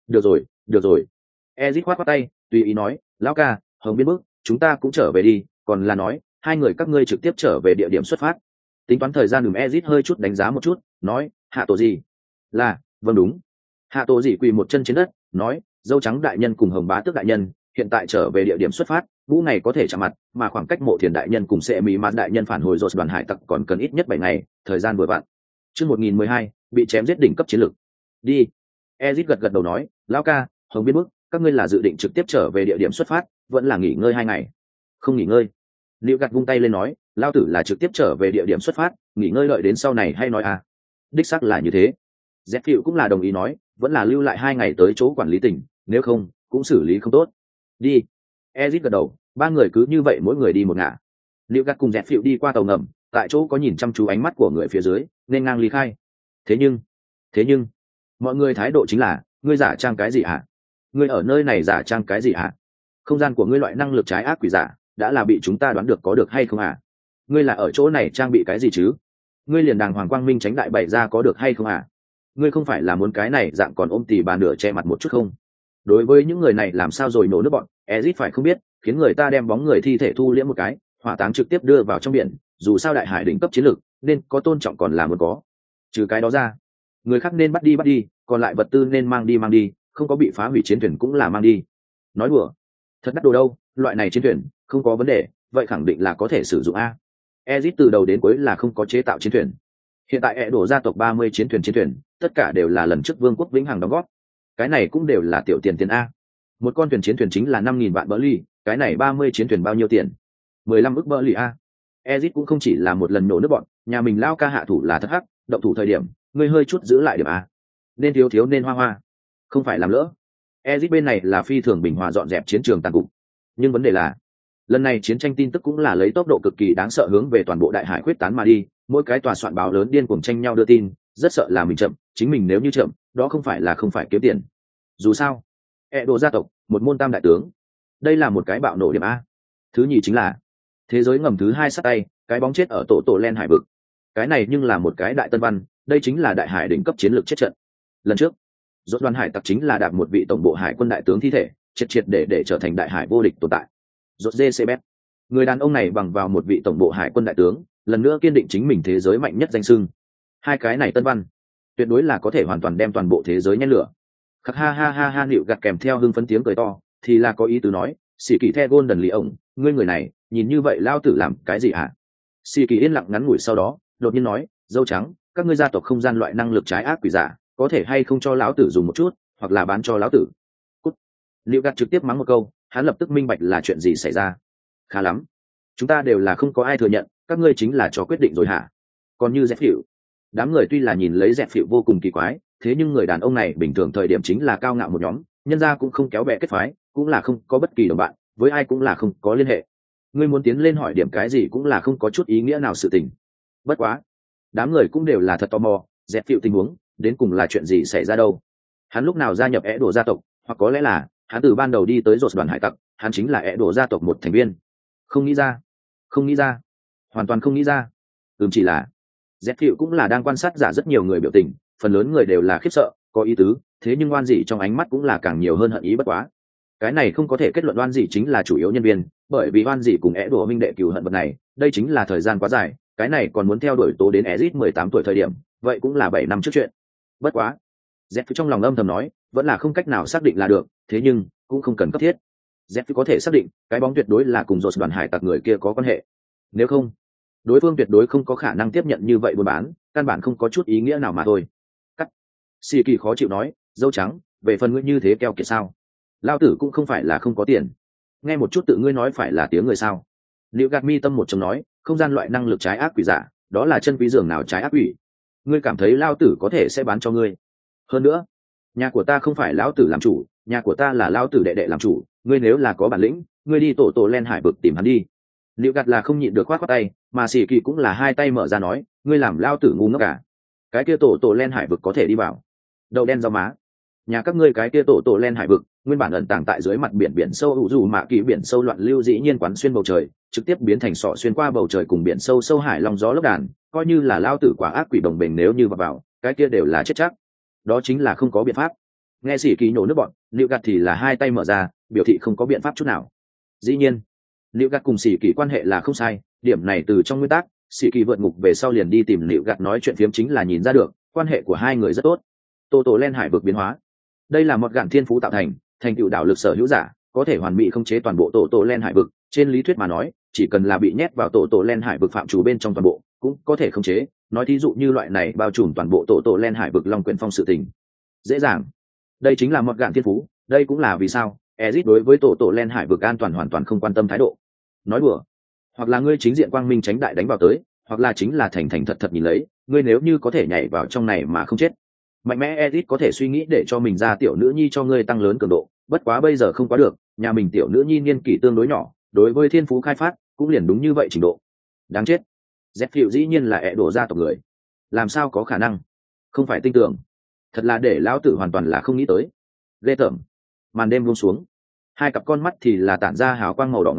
Được rồi. Ezit khoát khoát tay, tùy ý nói, lão ca, hồng biến bước, chúng ta cũng trở về đi, còn là nói hai người các ngươi trực tiếp trở về địa điểm xuất phát. Tính toán thời gian, Ezit hơi chút đánh giá một chút, nói, hạ tổ gì là, vâng đúng. Hạ tổ gì quỳ một chân trên đất, nói, dâu trắng đại nhân cùng hồng bá tước đại nhân hiện tại trở về địa điểm xuất phát, vũ này có thể chạm mặt, mà khoảng cách mộ thiền đại nhân cùng sẽ mỹ mãn đại nhân phản hồi rồi đoàn hải tặc còn cần ít nhất 7 ngày, thời gian vừa vặn. Chương 1012, bị chém giết đỉnh cấp chiến lược. Đi. Ezit gật đầu nói, lão ca, hồng biết bước, các ngươi là dự định trực tiếp trở về địa điểm xuất phát, vẫn là nghỉ ngơi 2 ngày? Không nghỉ ngơi. Liễu Gạt vung tay lên nói, lão tử là trực tiếp trở về địa điểm xuất phát, nghỉ ngơi đợi đến sau này hay nói à? Đích xác là như thế. Dẹp Phiệu cũng là đồng ý nói, vẫn là lưu lại 2 ngày tới chỗ quản lý tỉnh, nếu không cũng xử lý không tốt. Đi. Ezit gật đầu, ba người cứ như vậy mỗi người đi một ngả. Liễu Gạt cùng Dẹp Phiệu đi qua tàu ngầm, tại chỗ có nhìn chăm chú ánh mắt của người phía dưới, nên ngang ly khai. Thế nhưng mọi người thái độ chính là, ngươi giả trang cái gì hả? Ngươi ở nơi này giả trang cái gì hả? Không gian của ngươi loại năng lực trái ác quỷ giả, đã là bị chúng ta đoán được có được hay không à? Ngươi là ở chỗ này trang bị cái gì chứ? Ngươi liền đàng hoàng quang minh tránh đại bày ra có được hay không à? Ngươi không phải là muốn cái này dạng còn ôm tỉ bà nửa che mặt một chút không? Đối với những người này làm sao rồi nổ nước bọn, Ezic phải không biết, khiến người ta đem bóng người thi thể thu liễm một cái, hỏa táng trực tiếp đưa vào trong biển, dù sao đại hải đỉnh cấp chiến lược, nên có tôn trọng còn là muốn có. Trừ cái đó ra, người khác nên bắt đi, còn lại vật tư nên mang đi, không có bị phá hủy chiến thuyền cũng là mang đi. Nói đùa, thật đắt đồ đâu, loại này chiến thuyền, không có vấn đề, vậy khẳng định là có thể sử dụng a. Ezic từ đầu đến cuối là không có chế tạo chiến thuyền. Hiện tại ẹ đổ gia tộc 30 chiến thuyền, tất cả đều là lần trước vương quốc vĩnh hằng đóng góp. Cái này cũng đều là tiểu tiền a. Một con thuyền chiến thuyền chính là 5.000 vạn bỡ ly, cái này 30 chiến thuyền bao nhiêu tiền? 15 ức bỡ ly a. Ezic cũng không chỉ là một lần nổ nước bọn, nhà mình lao ca hạ thủ là thất hắc, động thủ thời điểm, ngươi hơi chút giữ lại điểm a. Nên thiếu nên hoa, không phải làm lỡ. Ezic bên này là phi thường bình hòa dọn dẹp chiến trường tàn cục. Nhưng vấn đề là, lần này chiến tranh tin tức cũng là lấy tốc độ cực kỳ đáng sợ hướng về toàn bộ đại hải quyết tán mà đi, mỗi cái tòa soạn báo lớn điên cuồng tranh nhau đưa tin, rất sợ là mình chậm, chính mình nếu như chậm, đó không phải kiếm tiền. Dù sao, Edo gia tộc, một môn tam đại tướng, đây là một cái bạo nổ điểm a. Thứ nhì chính là thế giới ngầm thứ hai sát tay, cái bóng chết ở tổ len hải vực. Cái này nhưng là một cái đại tân văn, đây chính là đại hải đỉnh cấp chiến lược chết trận. Lần trước, rốt đoàn hải tặc chính là đạp một vị tổng bộ hải quân đại tướng thi thể, triệt để trở thành đại hải vô địch tồn tại. Rốt JCB, người đàn ông này bằng vào một vị tổng bộ hải quân đại tướng, lần nữa kiên định chính mình thế giới mạnh nhất danh xưng. Hai cái này tân văn, tuyệt đối là có thể hoàn toàn đem toàn bộ thế giới nhen lửa. Khắc ha nịu gạt kèm theo hưng phấn tiếng cười to, thì là có ý tứ nói, Sĩ Kỳ The Golden lì ổng, ngươi người này, nhìn như vậy lao tử làm cái gì hả? Sĩ Kỳ yên lặng ngắn ngủi sau đó, đột nhiên nói, dâu trắng, các ngươi gia tộc không gian loại năng lực trái ác quỷ giả, có thể hay không cho lão tử dùng một chút, hoặc là bán cho lão tử. Cút. Nịu gạt trực tiếp mắng một câu, hắn lập tức minh bạch là chuyện gì xảy ra. Khá lắm, chúng ta đều là không có ai thừa nhận, các ngươi chính là cho quyết định rồi hả? Còn như Dẹp Phỉu, đám người tuy là nhìn lấy Dẹp Phỉu vô cùng kỳ quái, thế nhưng người đàn ông này bình thường thời điểm chính là cao ngạo một nhóm, nhân gia cũng không kéo bè kết phái, cũng là không có bất kỳ đồng bạn, với ai cũng là không có liên hệ. Ngươi muốn tiến lên hỏi điểm cái gì cũng là không có chút ý nghĩa nào sự tình. Bất quá, đám người cũng đều là thật tò mò, Dẹp Phỉu tình huống, đến cùng là chuyện gì xảy ra đâu? Hắn lúc nào gia nhập ẻ đổ gia tộc, hoặc có lẽ là hắn từ ban đầu đi tới rột đoàn hải tặc, hắn chính là ẻ đổ gia tộc một thành viên. Không nghĩ ra, hoàn toàn không nghĩ ra. Chỉ là Dẹp Phỉu cũng là đang quan sát giả rất nhiều người biểu tình, phần lớn người đều là khiếp sợ, có ý tứ, thế nhưng oan dị trong ánh mắt cũng là càng nhiều hơn hận ý bất quá. Cái này không có thể kết luận oan dị chính là chủ yếu nhân viên, bởi vì oan dị cùng ẻ đổ minh đệ cừu hận vật này, đây chính là thời gian quá dài, cái này còn muốn theo đuổi tố đến Ezic 18 tuổi thời điểm, vậy cũng là 7 năm trước chuyện. Bất quá, Dẹp Phỉu trong lòng âm thầm nói, vẫn là không cách nào xác định là được, thế nhưng cũng không cần cấp thiết. Dẹp Phỉu có thể xác định, cái bóng tuyệt đối là cùng rột đoàn hải tặc người kia có quan hệ. Nếu không, đối phương tuyệt đối không có khả năng tiếp nhận như vậy buôn bán, căn bản không có chút ý nghĩa nào mà thôi. Cắt. Sĩ Kỳ khó chịu nói, dâu trắng, về phần ngươi như thế keo kiệt sao? Lao tử cũng không phải là không có tiền. Nghe một chút tự ngươi nói phải là tiếng người sao? Liệu gạt mi tâm một chồng nói, không gian loại năng lực trái ác quỷ giả, đó là chân quý dường nào trái ác quỷ? Ngươi cảm thấy lao tử có thể sẽ bán cho ngươi? Hơn nữa, nhà của ta không phải lão tử làm chủ, nhà của ta là lão tử đệ đệ làm chủ. Ngươi nếu là có bản lĩnh, ngươi đi tổ len hải vực tìm hắn đi. Liệu gạt là không nhịn được khoát tay, mà Sĩ Kỳ cũng là hai tay mở ra nói, ngươi làm lao tử ngu ngốc cả. Cái kia tổ len hải vực có thể đi vào. Đậu đen rau má. Nhà các ngươi cái kia tổ len hải vực, nguyên bản ẩn tàng tại dưới mặt biển sâu hữu dù mạ kỳ biển sâu loạn lưu dĩ nhiên quán xuyên bầu trời, trực tiếp biến thành sọ xuyên qua bầu trời cùng biển sâu hải lòng gió lốc đàn, coi như là lao tử quả ác quỷ đồng bình nếu như vào, cái kia đều là chết chắc. Đó chính là không có biện pháp. Nghe Sĩ Kỳ nhổ nước bọn, Liệu gạt thì là hai tay mở ra, biểu thị không có biện pháp chút nào. Dĩ nhiên, Liệu gạt cùng Sĩ Kỳ quan hệ là không sai, điểm này từ trong nguyên tắc, Sĩ Kỳ vượt ngục về sau liền đi tìm Liệu gạt nói chuyện phiếm chính là nhìn ra được, quan hệ của hai người rất tốt. Tổ len hải vực biến hóa, đây là một gạn thiên phú tạo thành tựu đảo lực sở hữu giả, có thể hoàn mỹ khống chế toàn bộ tổ len hải vực. Trên lý thuyết mà nói, chỉ cần là bị nhét vào tổ len hải vực phạm trù bên trong toàn bộ, cũng có thể khống chế. Nói thí dụ như loại này bao trùm toàn bộ tổ len hải vực long quyền phong sự tình, dễ dàng. Đây chính là một gạn thiên phú, đây cũng là vì sao Ezic đối với tổ len hải vực an toàn hoàn toàn không quan tâm thái độ. Nói đùa, hoặc là ngươi chính diện quang minh tránh đại đánh vào tới, hoặc là chính là thành thật nhìn lấy, ngươi nếu như có thể nhảy vào trong này mà không chết. Mạnh mẽ Ezic có thể suy nghĩ để cho mình ra tiểu nữ nhi cho ngươi tăng lớn cường độ, bất quá bây giờ không quá được, nhà mình tiểu nữ nhi niên kỷ tương đối nhỏ, đối với thiên phú khai phát cũng liền đúng như vậy trình độ. Đáng chết. Dẹp Phỉu dĩ nhiên là ẻ đổ ra tộc người, làm sao có khả năng? Không phải tinh tưởng, thật là để lão tử hoàn toàn là không nghĩ tới. Ghê tởm. Màn đêm buông xuống, hai cặp con mắt thì là tản ra hào quang màu đỏ ngỏm,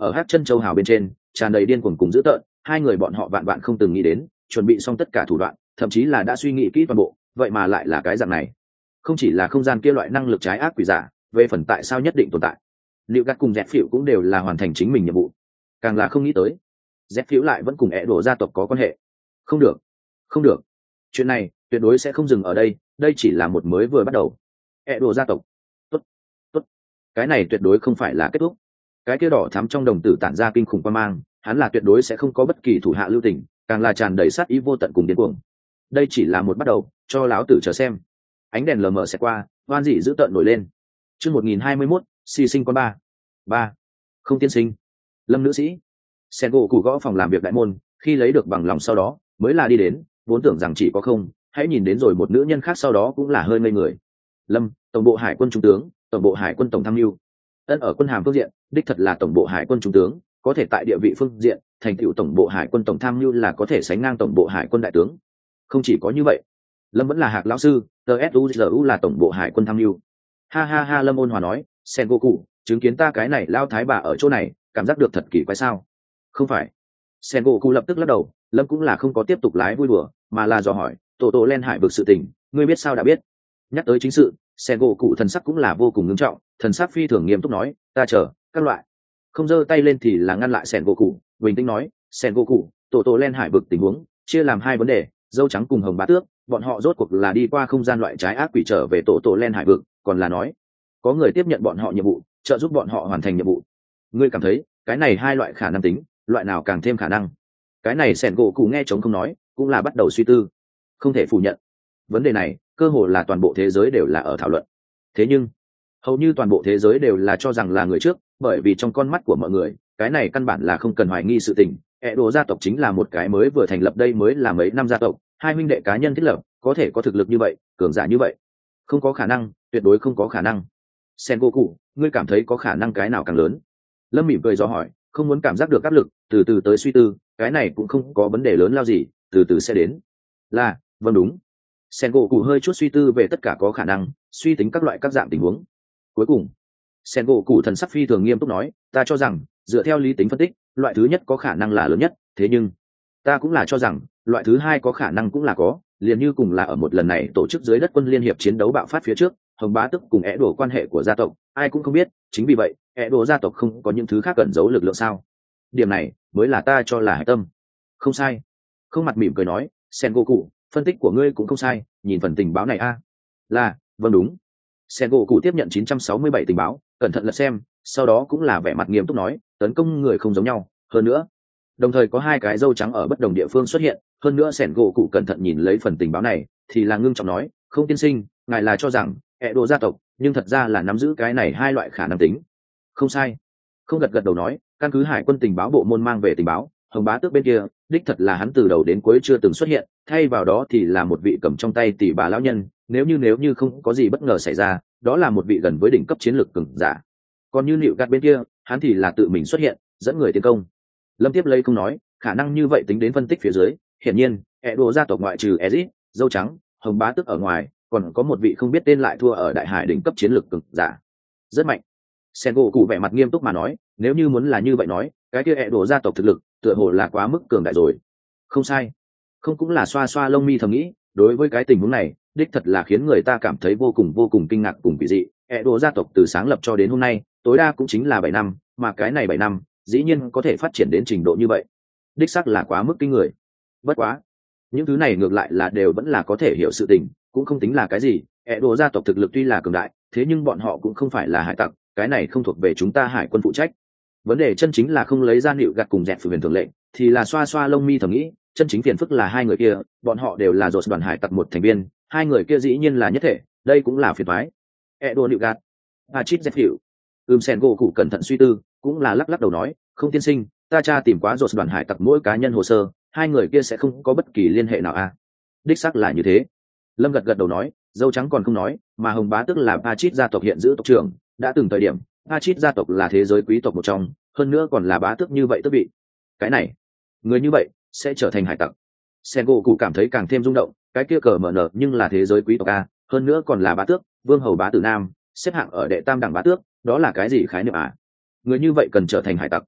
ở hát chân châu hào bên trên tràn đầy điên cuồng cùng dữ tợn, hai người bọn họ vạn vạn không từng nghĩ đến, chuẩn bị xong tất cả thủ đoạn, thậm chí là đã suy nghĩ kỹ toàn bộ, vậy mà lại là cái dạng này. Không chỉ là không gian kia loại năng lực trái ác quỷ giả, về phần tại sao nhất định tồn tại, liệu gắt cùng dẹp phiểu cũng đều là hoàn thành chính mình nhiệm vụ. Càng là không nghĩ tới dẹp phiểu lại vẫn cùng ẹ đổ gia tộc có quan hệ. Không được, không được, chuyện này tuyệt đối sẽ không dừng ở đây, đây chỉ là một mới vừa bắt đầu. ẹ đổ gia tộc, tốt, tốt, cái này tuyệt đối không phải là kết thúc. Cái kia đỏ thắm trong đồng tử tản ra kinh khủng quan mang, hắn là tuyệt đối sẽ không có bất kỳ thủ hạ lưu tình, càng là tràn đầy sát ý vô tận cùng điên cuồng. Đây chỉ là một bắt đầu, cho láo tử chờ xem. Ánh đèn lờ mờ sẽ qua, oan dị dữ tợn nổi lên. Chương 1021, si sinh con ba. Không tiên sinh. Lâm nữ sĩ. Sen gỗ cụ gõ phòng làm việc đại môn, khi lấy được bằng lòng sau đó, mới là đi đến, vốn tưởng rằng chỉ có không, hãy nhìn đến rồi một nữ nhân khác sau đó cũng là hơi ngây người. Lâm, tổng bộ hải quân trung tướng, tổng bộ hải quân tổng tham mưu. Ân ở quân hàm phương diện, đích thật là tổng bộ hải quân trung tướng, có thể tại địa vị phương diện, thành tựu tổng bộ hải quân tổng tham mưu là có thể sánh ngang tổng bộ hải quân đại tướng. Không chỉ có như vậy, Lâm vẫn là hạc lão sư, tsuzu là tổng bộ hải quân tham mưu. Ha ha ha, Lâm ôn hòa nói, Sen Goku, chứng kiến ta cái này lao thái bà ở chỗ này, cảm giác được thật kỳ quái sao? Không phải. Sen Goku lập tức lắc đầu, Lâm cũng là không có tiếp tục lái vui đùa, mà là dò hỏi, tổ len hải vực sự tình, ngươi biết sao đã biết? Nhắc tới chính sự, Sen Goku thần sắc cũng là vô cùng nghiêm trọng, thần sắc phi thường nghiêm túc nói, ta chờ các loại. Không giơ tay lên thì là ngăn lại Sen Goku, bình tĩnh nói, Sen Goku, tổ len hải vực tình huống chia làm hai vấn đề, dâu trắng cùng hồng bá tước, bọn họ rốt cuộc là đi qua không gian loại trái ác quỷ trở về tổ len hải vực, còn là nói có người tiếp nhận bọn họ nhiệm vụ, trợ giúp bọn họ hoàn thành nhiệm vụ. Ngươi cảm thấy cái này hai loại khả năng tính, loại nào càng thêm khả năng? Cái này Sen Goku nghe trống không nói, cũng là bắt đầu suy tư. Không thể phủ nhận, vấn đề này cơ hồ là toàn bộ thế giới đều là ở thảo luận. Thế nhưng hầu như toàn bộ thế giới đều là cho rằng là người trước, bởi vì trong con mắt của mọi người, cái này căn bản là không cần hoài nghi sự tình. ẹ đồ gia tộc chính là một cái mới vừa thành lập, đây mới là mấy năm gia tộc, hai huynh đệ cá nhân thiết lập, có thể có thực lực như vậy, cường giả như vậy, không có khả năng, tuyệt đối không có khả năng. Sen Goku, ngươi cảm thấy có khả năng cái nào càng lớn? Lâm mỉm cười do hỏi, không muốn cảm giác được áp lực, từ từ tới suy tư, cái này cũng không có vấn đề lớn lao gì, từ từ sẽ đến. Là, vâng đúng. Sen Goku hơi chút suy tư về tất cả có khả năng, suy tính các loại các dạng tình huống. Cuối cùng, Sen Goku thần sắc phi thường nghiêm túc nói, ta cho rằng dựa theo lý tính phân tích, loại thứ nhất có khả năng là lớn nhất, thế nhưng ta cũng là cho rằng loại thứ hai có khả năng cũng là có, liền như cùng là ở một lần này tổ chức dưới đất quân liên hiệp chiến đấu bạo phát phía trước, hồng bá tức cùng ẻ đổ quan hệ của gia tộc ai cũng không biết, chính vì vậy ẻ đổ gia tộc không có những thứ khác cẩn giấu lực lượng sao? Điểm này mới là ta cho là hải tâm. Không sai. Không mặt mỉm cười nói, Sen Goku, phân tích của ngươi cũng không sai, nhìn phần tình báo này a. Là, vâng đúng. Sen Goku tiếp nhận 967 tình báo, cẩn thận lật xem, sau đó cũng là vẻ mặt nghiêm túc nói, tấn công người không giống nhau, hơn nữa đồng thời có hai cái dâu trắng ở bất đồng địa phương xuất hiện, hơn nữa Sen Goku cẩn thận nhìn lấy phần tình báo này thì là ngưng trọng nói, không tiên sinh, ngài là cho rằng ẹ đồ gia tộc nhưng thật ra là nắm giữ cái này hai loại khả năng tính. Không sai. Không gật gật đầu nói, căn cứ hải quân tình báo bộ môn mang về tình báo, hồng bá tước bên kia đích thật là hắn từ đầu đến cuối chưa từng xuất hiện, thay vào đó thì là một vị cầm trong tay tỷ bà lão nhân, nếu như không có gì bất ngờ xảy ra, đó là một vị gần với đỉnh cấp chiến lược cường giả. Còn như Nịu Gạt bên kia, hắn thì là tự mình xuất hiện, dẫn người tiến công. Lâm tiếp lấy không nói, khả năng như vậy tính đến phân tích phía dưới, hiển nhiên ẹ đồ gia tộc ngoại trừ Ezic, dâu trắng, hồng bá tước ở ngoài, còn có một vị không biết tên lại thua ở đại hải đỉnh cấp chiến lược cường giả, rất mạnh. Sen Goku vẻ mặt nghiêm túc mà nói, nếu như muốn là như vậy nói, cái kia ẹ đồ gia tộc thực lực tựa hồ là quá mức cường đại rồi. Không sai. Không cũng là xoa xoa lông mi thầm nghĩ, đối với cái tình huống này đích thật là khiến người ta cảm thấy vô cùng kinh ngạc cùng kỳ dị. ẹ đồ gia tộc từ sáng lập cho đến hôm nay tối đa cũng chính là 7 năm, mà cái này 7 năm dĩ nhiên có thể phát triển đến trình độ như vậy, đích xác là quá mức kinh người. Bất quá những thứ này ngược lại là đều vẫn là có thể hiểu sự tình, cũng không tính là cái gì. ẹ đồ gia tộc thực lực tuy là cường đại, thế nhưng bọn họ cũng không phải là hải tặc, cái này không thuộc về chúng ta hải quân phụ trách. Vấn đề chân chính là không lấy ra Nịu Gạt cùng dẹp phù huyền thường lệnh, thì là xoa xoa lông mi thầm nghĩ, chân chính phiền phức là hai người kia, bọn họ đều là dột đoàn hải tặc một thành viên, hai người kia dĩ nhiên là nhất thể, đây cũng là phiền toái. Edo Nịu Gạt, Achit dẹp hiệu. Sen Goku cẩn thận suy tư, cũng là lắc lắc đầu nói, không tiên sinh, ta tra tìm quá dột đoàn hải tặc mỗi cá nhân hồ sơ, hai người kia sẽ không có bất kỳ liên hệ nào a. Đích xác là như thế. Lâm gật gật đầu nói, dâu trắng còn không nói, mà hồng bá tức là Achit gia tộc hiện giữ tộc trưởng, đã từng thời điểm Achit gia tộc là thế giới quý tộc một trong, hơn nữa còn là bá tước như vậy tước vị. Cái này, người như vậy sẽ trở thành hải tặc. Sen Goku cảm thấy càng thêm rung động, cái kia cờ mở nở nhưng là thế giới quý tộc a, hơn nữa còn là bá tước, vương hầu bá tử nam, xếp hạng ở đệ tam đẳng bá tước, đó là cái gì khái niệm à? Người như vậy cần trở thành hải tặc.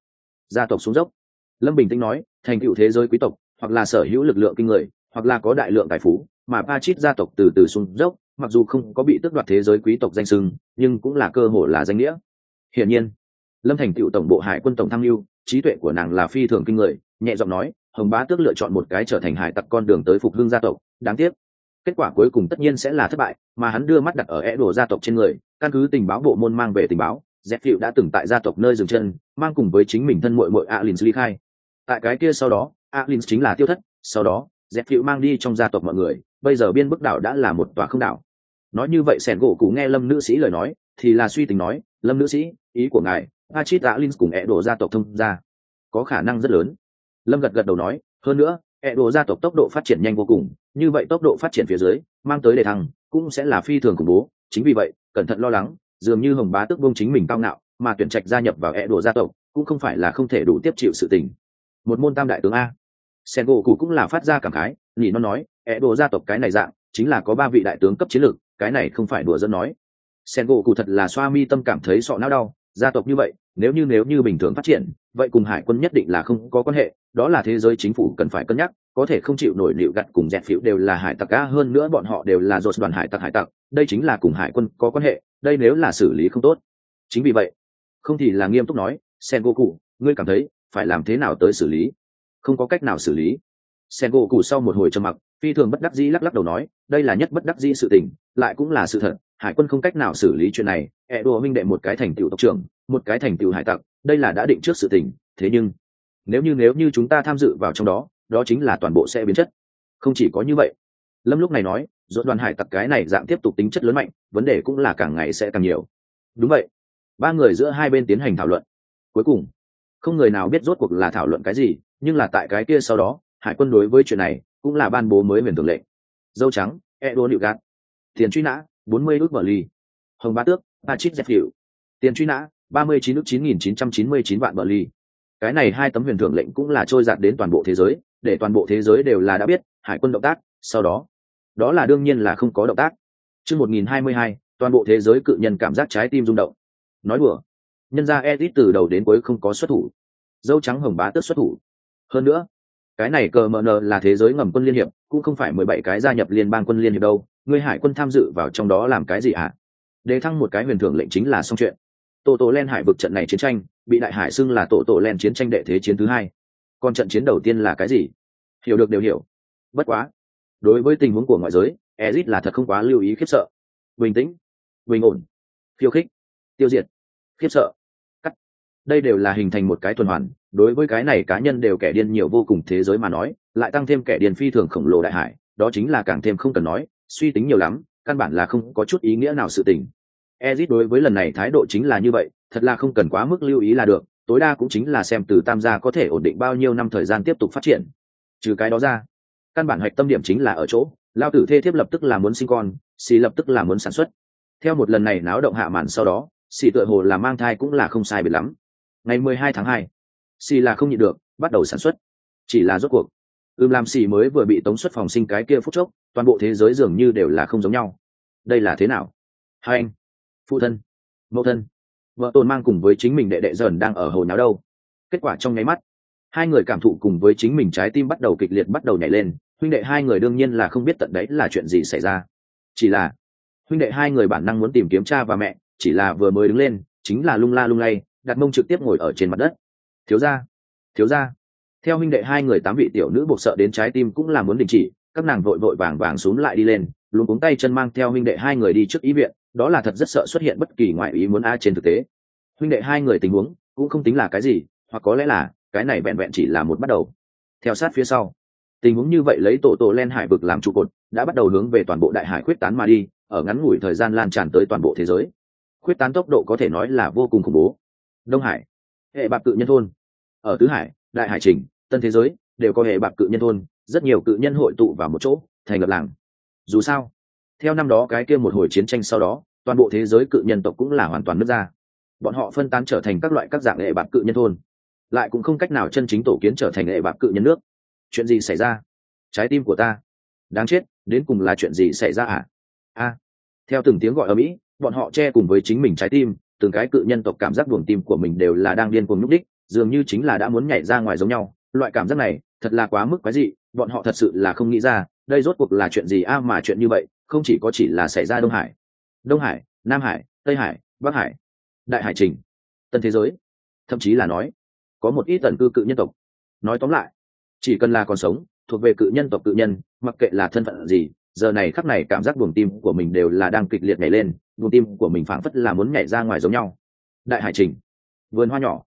gia tộc xuống dốc. Lâm bình tĩnh nói, thành tựu thế giới quý tộc hoặc là sở hữu lực lượng kinh người, hoặc là có đại lượng tài phú, mà Pachit gia tộc từ từ xuống dốc, mặc dù không có bị tước đoạt thế giới quý tộc danh xưng, nhưng cũng là cơ hội là danh nghĩa. Hiển nhiên, Lâm thành tựu tổng bộ hải quân tổng tham mưu, trí tuệ của nàng là phi thường kinh người, nhẹ giọng nói, Hồng Bá Tước lựa chọn một cái trở thành hải tặc con đường tới phục hưng gia tộc, đáng tiếc kết quả cuối cùng tất nhiên sẽ là thất bại, mà hắn đưa mắt đặt ở Edo gia tộc trên người, căn cứ tình báo bộ môn mang về tình báo, Zephyr đã từng tại gia tộc nơi dừng chân, mang cùng với chính mình thân muội muội Alins ly khai. Tại cái kia sau đó, Alins chính là tiêu thất, sau đó, Zephyr mang đi trong gia tộc mọi người, bây giờ biên bức đảo đã là một tòa không đảo. Nói như vậy Sẻn gỗ cụ nghe Lâm nữ sĩ lời nói, thì là suy tính nói, Lâm nữ sĩ, ý của ngài, Pachit Alins cùng Edo gia tộc thông ra, có khả năng rất lớn. Lâm gật gật đầu nói, hơn nữa, Edo gia tộc tốc độ phát triển nhanh vô cùng, như vậy tốc độ phát triển phía dưới mang tới đề thăng cũng sẽ là phi thường khủng bố. Chính vì vậy cẩn thận lo lắng, dường như Hồng Bá Tước buông chính mình cao ngạo mà tuyển trạch gia nhập vào Edo gia tộc cũng không phải là không thể đủ tiếp chịu sự tình. Một môn tam đại tướng a. Sengoku cũng là phát ra cảm khái, nhỉ nó nói, Edo gia tộc cái này dạng chính là có 3 vị đại tướng cấp chiến lược, cái này không phải đùa dẫn nói. Sengoku thật là xoa mi tâm cảm thấy sọ não đau, gia tộc như vậy nếu như bình thường phát triển, vậy cùng hải quân nhất định là không có quan hệ, đó là thế giới chính phủ cần phải cân nhắc, có thể không chịu nổi liệu gặt cùng dẹt phiểu đều là hải tặc cá, hơn nữa bọn họ đều là dột đoàn hải tặc, đây chính là cùng hải quân có quan hệ, đây nếu là xử lý không tốt. Chính vì vậy, không thì là nghiêm túc nói, Sengoku, ngươi cảm thấy phải làm thế nào tới xử lý? Không có cách nào xử lý. Sengoku sau một hồi trầm mặc, phi thường bất đắc dĩ lắc đầu nói, đây là nhất bất đắc dĩ sự tình, lại cũng là sự thật, hải quân không cách nào xử lý chuyện này, Edo huynh đệ một cái thành tựu tộc trưởng, một cái thành tựu hải tặc, đây là đã định trước sự tình, thế nhưng nếu như chúng ta tham dự vào trong đó, đó chính là toàn bộ sẽ biến chất. Không chỉ có như vậy, Lâm lúc này nói, dốt đoàn hải tặc cái này dạng tiếp tục tính chất lớn mạnh, vấn đề cũng là càng ngày sẽ càng nhiều. Đúng vậy. 3 người giữa hai bên tiến hành thảo luận. Cuối cùng, không người nào biết rốt cuộc là thảo luận cái gì, nhưng là tại cái kia sau đó, hải quân đối với chuyện này cũng là ban bố mới huyền thường lệnh. Dâu trắng, Edo Nịu Gạt. Tiền truy nã, 40 ức bờ ly. Hồng Bá Tước, Pachit Zephyr. Tiền truy nã, 39 ức 9.999 vạn bờ ly. Cái này 2 tấm huyền thưởng lệnh cũng là trôi dạt đến toàn bộ thế giới, để toàn bộ thế giới đều là đã biết hải quân động tác, sau đó là đương nhiên là không có động tác. Chương 1022, toàn bộ thế giới cự nhân cảm giác trái tim rung động. Nói đùa, nhân ra Edit từ đầu đến cuối không có xuất thủ, dâu trắng Hồng Bá Tước xuất thủ. hơn nữa cái này cờ mờ nờ là thế giới ngầm quân liên hiệp, cũng không phải 17 cái gia nhập liên bang quân liên hiệp đâu, người hải quân tham dự vào trong đó làm cái gì hả? Đề thăng một cái huyền thưởng lệnh chính là xong chuyện. Tổ len hải vực trận này chiến tranh bị đại hải xưng là tổ len chiến tranh đệ thế chiến thứ 2. Còn trận chiến đầu tiên là cái gì? Hiểu được đều hiểu. Bất quá, đối với tình huống của ngoại giới, Ezic là thật không quá lưu ý, khiếp sợ, bình tĩnh, bình ổn, khiêu khích, tiêu diệt, khiếp sợ, cắt. Đây đều là hình thành một cái tuần hoàn, đối với cái này cá nhân đều kẻ điên nhiều vô cùng thế giới mà nói, lại tăng thêm kẻ điên phi thường khổng lồ đại hải, đó chính là càng thêm không cần nói, suy tính nhiều lắm, căn bản là không có chút ý nghĩa nào sự tình. Ezic đối với lần này thái độ chính là như vậy, thật là không cần quá mức lưu ý là được, tối đa cũng chính là xem từ tam gia có thể ổn định bao nhiêu năm thời gian tiếp tục phát triển. Trừ cái đó ra, căn bản hoạch tâm điểm chính là ở chỗ lao tử thê thiếp lập tức là muốn sinh con, xì lập tức là muốn sản xuất. Theo một lần này náo động hạ màn sau đó, xì tựa hồ là mang thai cũng là không sai biệt lắm. Ngày 12 tháng 2, xì là không nhịn được bắt đầu sản xuất. Chỉ là rốt cuộc làm xì mới vừa bị tống xuất phòng sinh cái kia phút chốc, toàn bộ thế giới dường như đều là không giống nhau. Đây là thế nào? Hai anh, phụ thân, mẫu thân, vợ Tồn mang cùng với chính mình đệ đệ dần đang ở hồi náo đâu. Kết quả trong nháy mắt, hai người cảm thụ cùng với chính mình trái tim bắt đầu kịch liệt, bắt đầu nhảy lên. Huynh đệ hai người đương nhiên là không biết tận đấy là chuyện gì xảy ra, chỉ là huynh đệ hai người bản năng muốn tìm kiếm cha và mẹ, chỉ là vừa mới đứng lên chính là lung la lung lay, đặt mông trực tiếp ngồi ở trên mặt đất. Thiếu gia. Theo huynh đệ hai người 8 vị tiểu nữ buộc sợ đến trái tim cũng là muốn đình chỉ, các nàng vội vội vàng vàng xuống lại đi lên, luôn cuống tay chân mang theo huynh đệ hai người đi trước ý viện, đó là thật rất sợ xuất hiện bất kỳ ngoại ý muốn trên thực tế. Huynh đệ hai người tình huống cũng không tính là cái gì, hoặc có lẽ là cái này vẹn vẹn chỉ là một bắt đầu. Theo sát phía sau, tình huống như vậy lấy tổ len hải vực làm trụ cột, đã bắt đầu hướng về toàn bộ đại hải khuyết tán mà đi, ở ngắn ngủi thời gian lan tràn tới toàn bộ thế giới. Khuyết tán tốc độ có thể nói là vô cùng khủng bố. Đông Hải, hệ bạc cự nhân thôn; ở Tứ Hải, Đại Hải Trình, Tân Thế Giới đều có hệ bạc cự nhân thôn, rất nhiều cự nhân hội tụ vào một chỗ, thành lập làng. Dù sao, theo năm đó cái kia một hồi chiến tranh sau đó, toàn bộ thế giới cự nhân tộc cũng là hoàn toàn nứt ra. Bọn họ phân tán trở thành các loại các dạng hệ bạc cự nhân thôn, lại cũng không cách nào chân chính tổ kiến trở thành hệ bạc cự nhân nước. Chuyện gì xảy ra? Trái tim của ta, đáng chết, đến cùng là chuyện gì xảy ra à? Theo từng tiếng gọi ở mỹ, bọn họ che cùng với chính mình trái tim, từng cái cự nhân tộc cảm giác buồng tim của mình đều là đang điên cuồng nhúc đích, dường như chính là đã muốn nhảy ra ngoài giống nhau. Loại cảm giác này thật là quá mức quái dị, bọn họ thật sự là không nghĩ ra đây rốt cuộc là chuyện gì mà chuyện như vậy không chỉ là xảy ra Đông Hải, Nam Hải, Tây Hải, Bắc Hải, Đại Hải Trình, Tân thế giới, thậm chí là nói có một ít tần cư cự nhân tộc. Nói tóm lại, chỉ cần là còn sống, thuộc về cự nhân tộc cự nhân, mặc kệ là thân phận gì, giờ này khắc này cảm giác buồng tim của mình đều là đang kịch liệt nhảy lên, buồng tim của mình phảng phất là muốn nhảy ra ngoài giống nhau. Đại Hải Trình, vườn hoa nhỏ,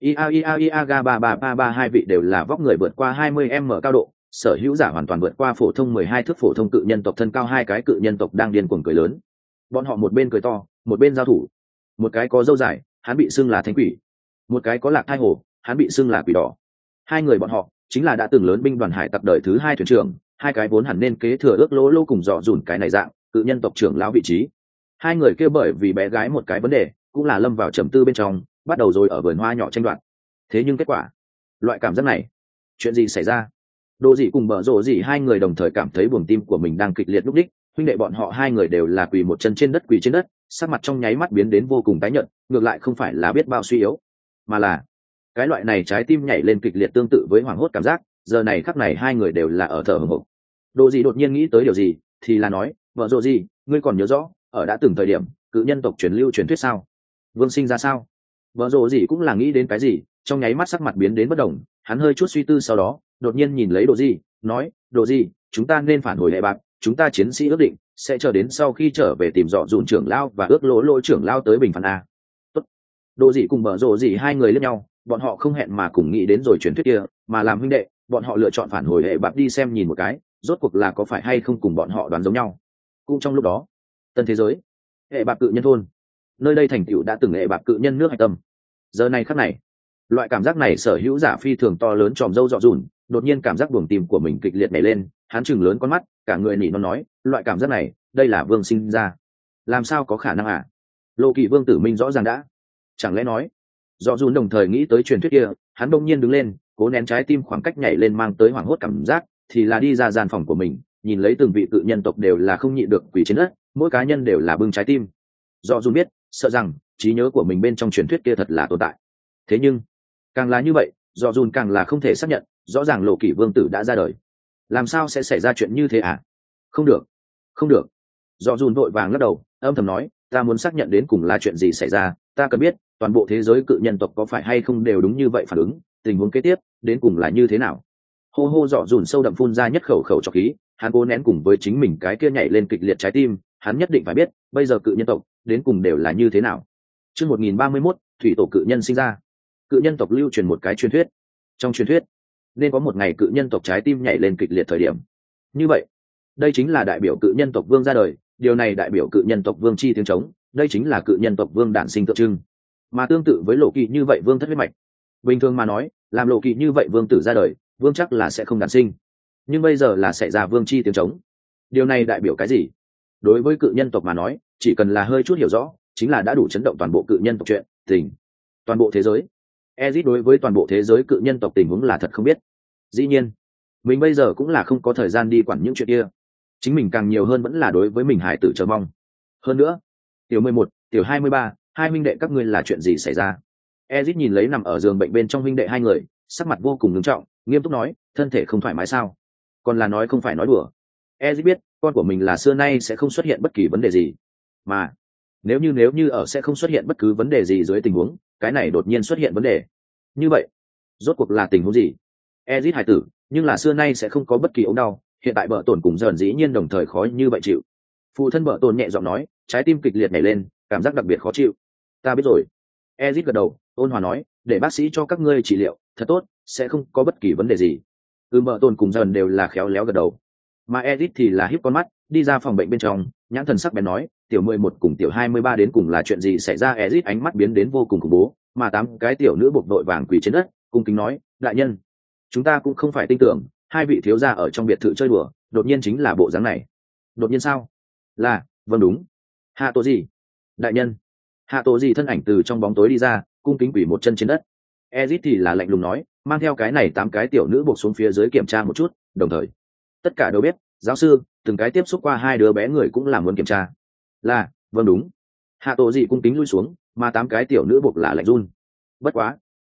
ga ba hai vị đều là vóc người vượt qua 20m cao độ, sở hữu giả hoàn toàn vượt qua phổ thông 12 thước phổ thông cự nhân tộc thân cao. Hai cái cự nhân tộc đang điên cuồng cười lớn, bọn họ một bên cười to, một bên giao thủ. Một cái có râu dài, hắn bị xưng là thánh quỷ; một cái có lạc thai hồ, hắn bị xưng là quỷ đỏ. Hai người bọn họ chính là đã từng lớn binh đoàn hải tặc đời thứ hai thuyền trưởng, hai cái vốn hẳn nên kế thừa ước lỗ lô cùng dọ dùn cái này dạng cự nhân tộc trưởng lão vị trí. Hai người kia bởi vì bé gái một cái vấn đề cũng là lâm vào trầm tư bên trong, bắt đầu rồi ở vườn hoa nhỏ tranh đoạt. Thế nhưng kết quả, loại cảm giác này, chuyện gì xảy ra? Đồ dị cùng bở rộ dị hai người đồng thời cảm thấy buồng tim của mình đang kịch liệt lúc đích. Huynh đệ bọn họ hai người đều là quỳ một chân trên đất, quỳ trên đất, sắc mặt trong nháy mắt biến đến vô cùng tái nhợt. Ngược lại không phải là biết bao suy yếu, mà là cái loại này trái tim nhảy lên kịch liệt tương tự với hoảng hốt cảm giác. Giờ này khắc này hai người đều là ở thở hổn hển. Đồ dị đột nhiên nghĩ tới điều gì, thì là nói, vợ rộ dị, ngươi còn nhớ rõ ở đã từng thời điểm cự nhân tộc truyền lưu truyền thuyết sao? Vương sinh ra sao? Vợ rộ dị cũng là nghĩ đến cái gì, trong nháy mắt sắc mặt biến đến bất động. Hắn hơi chút suy tư sau đó đột nhiên nhìn lấy đồ dị, nói, đồ dị, chúng ta nên phản hồi hệ bạc, chúng ta chiến sĩ ước định sẽ chờ đến sau khi trở về tìm dọ dùn trưởng lao và ước lỗ trưởng lao tới bình phán a. Tốt. Đồ dị cùng bở rộ dị hai người lẫn nhau, bọn họ không hẹn mà cùng nghĩ đến rồi truyền thuyết kia, mà làm huynh đệ bọn họ lựa chọn phản hồi hệ bạc đi xem nhìn một cái, rốt cuộc là có phải hay không cùng bọn họ đoán giống nhau. Cũng trong lúc đó, tân thế giới, hệ bạc cự nhân thôn, nơi đây thành tựu đã từng hệ bạc cự nhân nước hạch tâm. Giờ này khắc này, loại cảm giác này sở hữu giả phi thường to lớn tròm dâu dọ dùn đột nhiên cảm giác buồng tim của mình kịch liệt nhảy lên, hắn chừng lớn con mắt, cả người nỉ nó nói, loại cảm giác này, đây là vương sinh ra? Làm sao có khả năng à? Lộ Kỳ vương tử minh rõ ràng đã. Chẳng lẽ nói, dọ dùn đồng thời nghĩ tới truyền thuyết kia, hắn đông nhiên đứng lên, cố nén trái tim khoảng cách nhảy lên mang tới hoảng hốt cảm giác, thì là đi ra gian phòng của mình, nhìn lấy từng vị cự nhân tộc đều là không nhịn được quỳ trên đất, mỗi cá nhân đều là bưng trái tim. Dọ dùn biết, sợ rằng trí nhớ của mình bên trong truyền thuyết kia thật là tồn tại. Thế nhưng càng là như vậy, dọ dùn càng là không thể xác nhận, rõ ràng Lộ Kỳ vương tử đã ra đời, làm sao sẽ xảy ra chuyện như thế à? Không được, không được. Dọ dùn vội vàng lắc đầu, âm thầm nói, ta muốn xác nhận đến cùng là chuyện gì xảy ra, ta cần biết toàn bộ thế giới cự nhân tộc có phải hay không đều đúng như vậy phản ứng, tình huống kế tiếp đến cùng là như thế nào. Hô hô, dọ dùn sâu đậm phun ra nhất khẩu khẩu trọc khí, hắn cố nén cùng với chính mình cái kia nhảy lên kịch liệt trái tim, hắn nhất định phải biết bây giờ cự nhân tộc đến cùng đều là như thế nào. Chương 1031, thủy tổ cự nhân sinh ra. Cự nhân tộc lưu truyền một cái truyền thuyết, trong truyền thuyết nên có một ngày cự nhân tộc trái tim nhảy lên kịch liệt thời điểm. Như vậy, đây chính là đại biểu cự nhân tộc vương ra đời, điều này đại biểu cự nhân tộc vương chi tiếng trống, đây chính là cự nhân tộc vương đản sinh tượng trưng. Mà tương tự với Lộ Kỳ như vậy vương thất huyết mạch, bình thường mà nói, làm Lộ Kỳ như vậy vương tử ra đời, vương chắc là sẽ không đản sinh. Nhưng bây giờ là xảy ra vương chi tiếng trống. Điều này đại biểu cái gì? Đối với cự nhân tộc mà nói, chỉ cần là hơi chút hiểu rõ, chính là đã đủ chấn động toàn bộ cự nhân tộc chuyện tình, toàn bộ thế giới. Ezit đối với toàn bộ thế giới cự nhân tộc tình huống là thật không biết. Dĩ nhiên, mình bây giờ cũng là không có thời gian đi quản những chuyện kia. Chính mình càng nhiều hơn vẫn là đối với mình hải tử chờ mong. Hơn nữa, tiểu 11, tiểu 23, hai huynh đệ các ngươi là chuyện gì xảy ra? Ezit nhìn lấy nằm ở giường bệnh bên trong huynh đệ hai người, sắc mặt vô cùng nghiêm trọng, nghiêm túc nói, thân thể không thoải mái sao? Còn là nói không phải nói đùa. Ezit biết, con của mình là xưa nay sẽ không xuất hiện bất kỳ vấn đề gì. Mà, nếu như ở sẽ không xuất hiện bất cứ vấn đề gì dưới tình huống, cái này đột nhiên xuất hiện vấn đề. Như vậy, rốt cuộc là tình huống gì? Ezit hải tử, nhưng là xưa nay sẽ không có bất kỳ ốm đau, hiện tại Bợ Tổn cùng dần dĩ nhiên đồng thời khó như vậy chịu. Phụ thân Bợ Tổn nhẹ giọng nói, trái tim kịch liệt nhảy lên, cảm giác đặc biệt khó chịu. Ta biết rồi. Ezit gật đầu, ôn hòa nói, để bác sĩ cho các ngươi trị liệu, thật tốt, sẽ không có bất kỳ vấn đề gì. Bợ Tổn cùng dần đều là khéo léo gật đầu. Mà Ezit thì là híp con mắt, đi ra phòng bệnh bên trong, nhãn thần sắc bén nói, tiểu 11 cùng tiểu 23 đến cùng là chuyện gì xảy ra? Ezit ánh mắt biến đến vô cùng khủng bố, mà 8 cái tiểu nữ buộc vội vàng quỳ trên đất, cung kính nói, đại nhân, chúng ta cũng không phải tin tưởng hai vị thiếu gia ở trong biệt thự chơi đùa, đột nhiên chính là bộ dáng này. Đột nhiên sao? Là, vâng đúng. Hạ tổ gì? Đại nhân. Hạ tổ gì thân ảnh từ trong bóng tối đi ra, cung kính quỳ một chân trên đất. Ezit thì là lạnh lùng nói, mang theo cái này 8 cái tiểu nữ buộc xuống phía dưới kiểm tra một chút, đồng thời tất cả đều biết, giáo sư, từng cái tiếp xúc qua hai đứa bé người cũng là muốn kiểm tra. Là, vâng đúng. Hạ tổ gì cung kính lui xuống, mà 8 cái tiểu nữ buộc là lạnh run. Bất quá,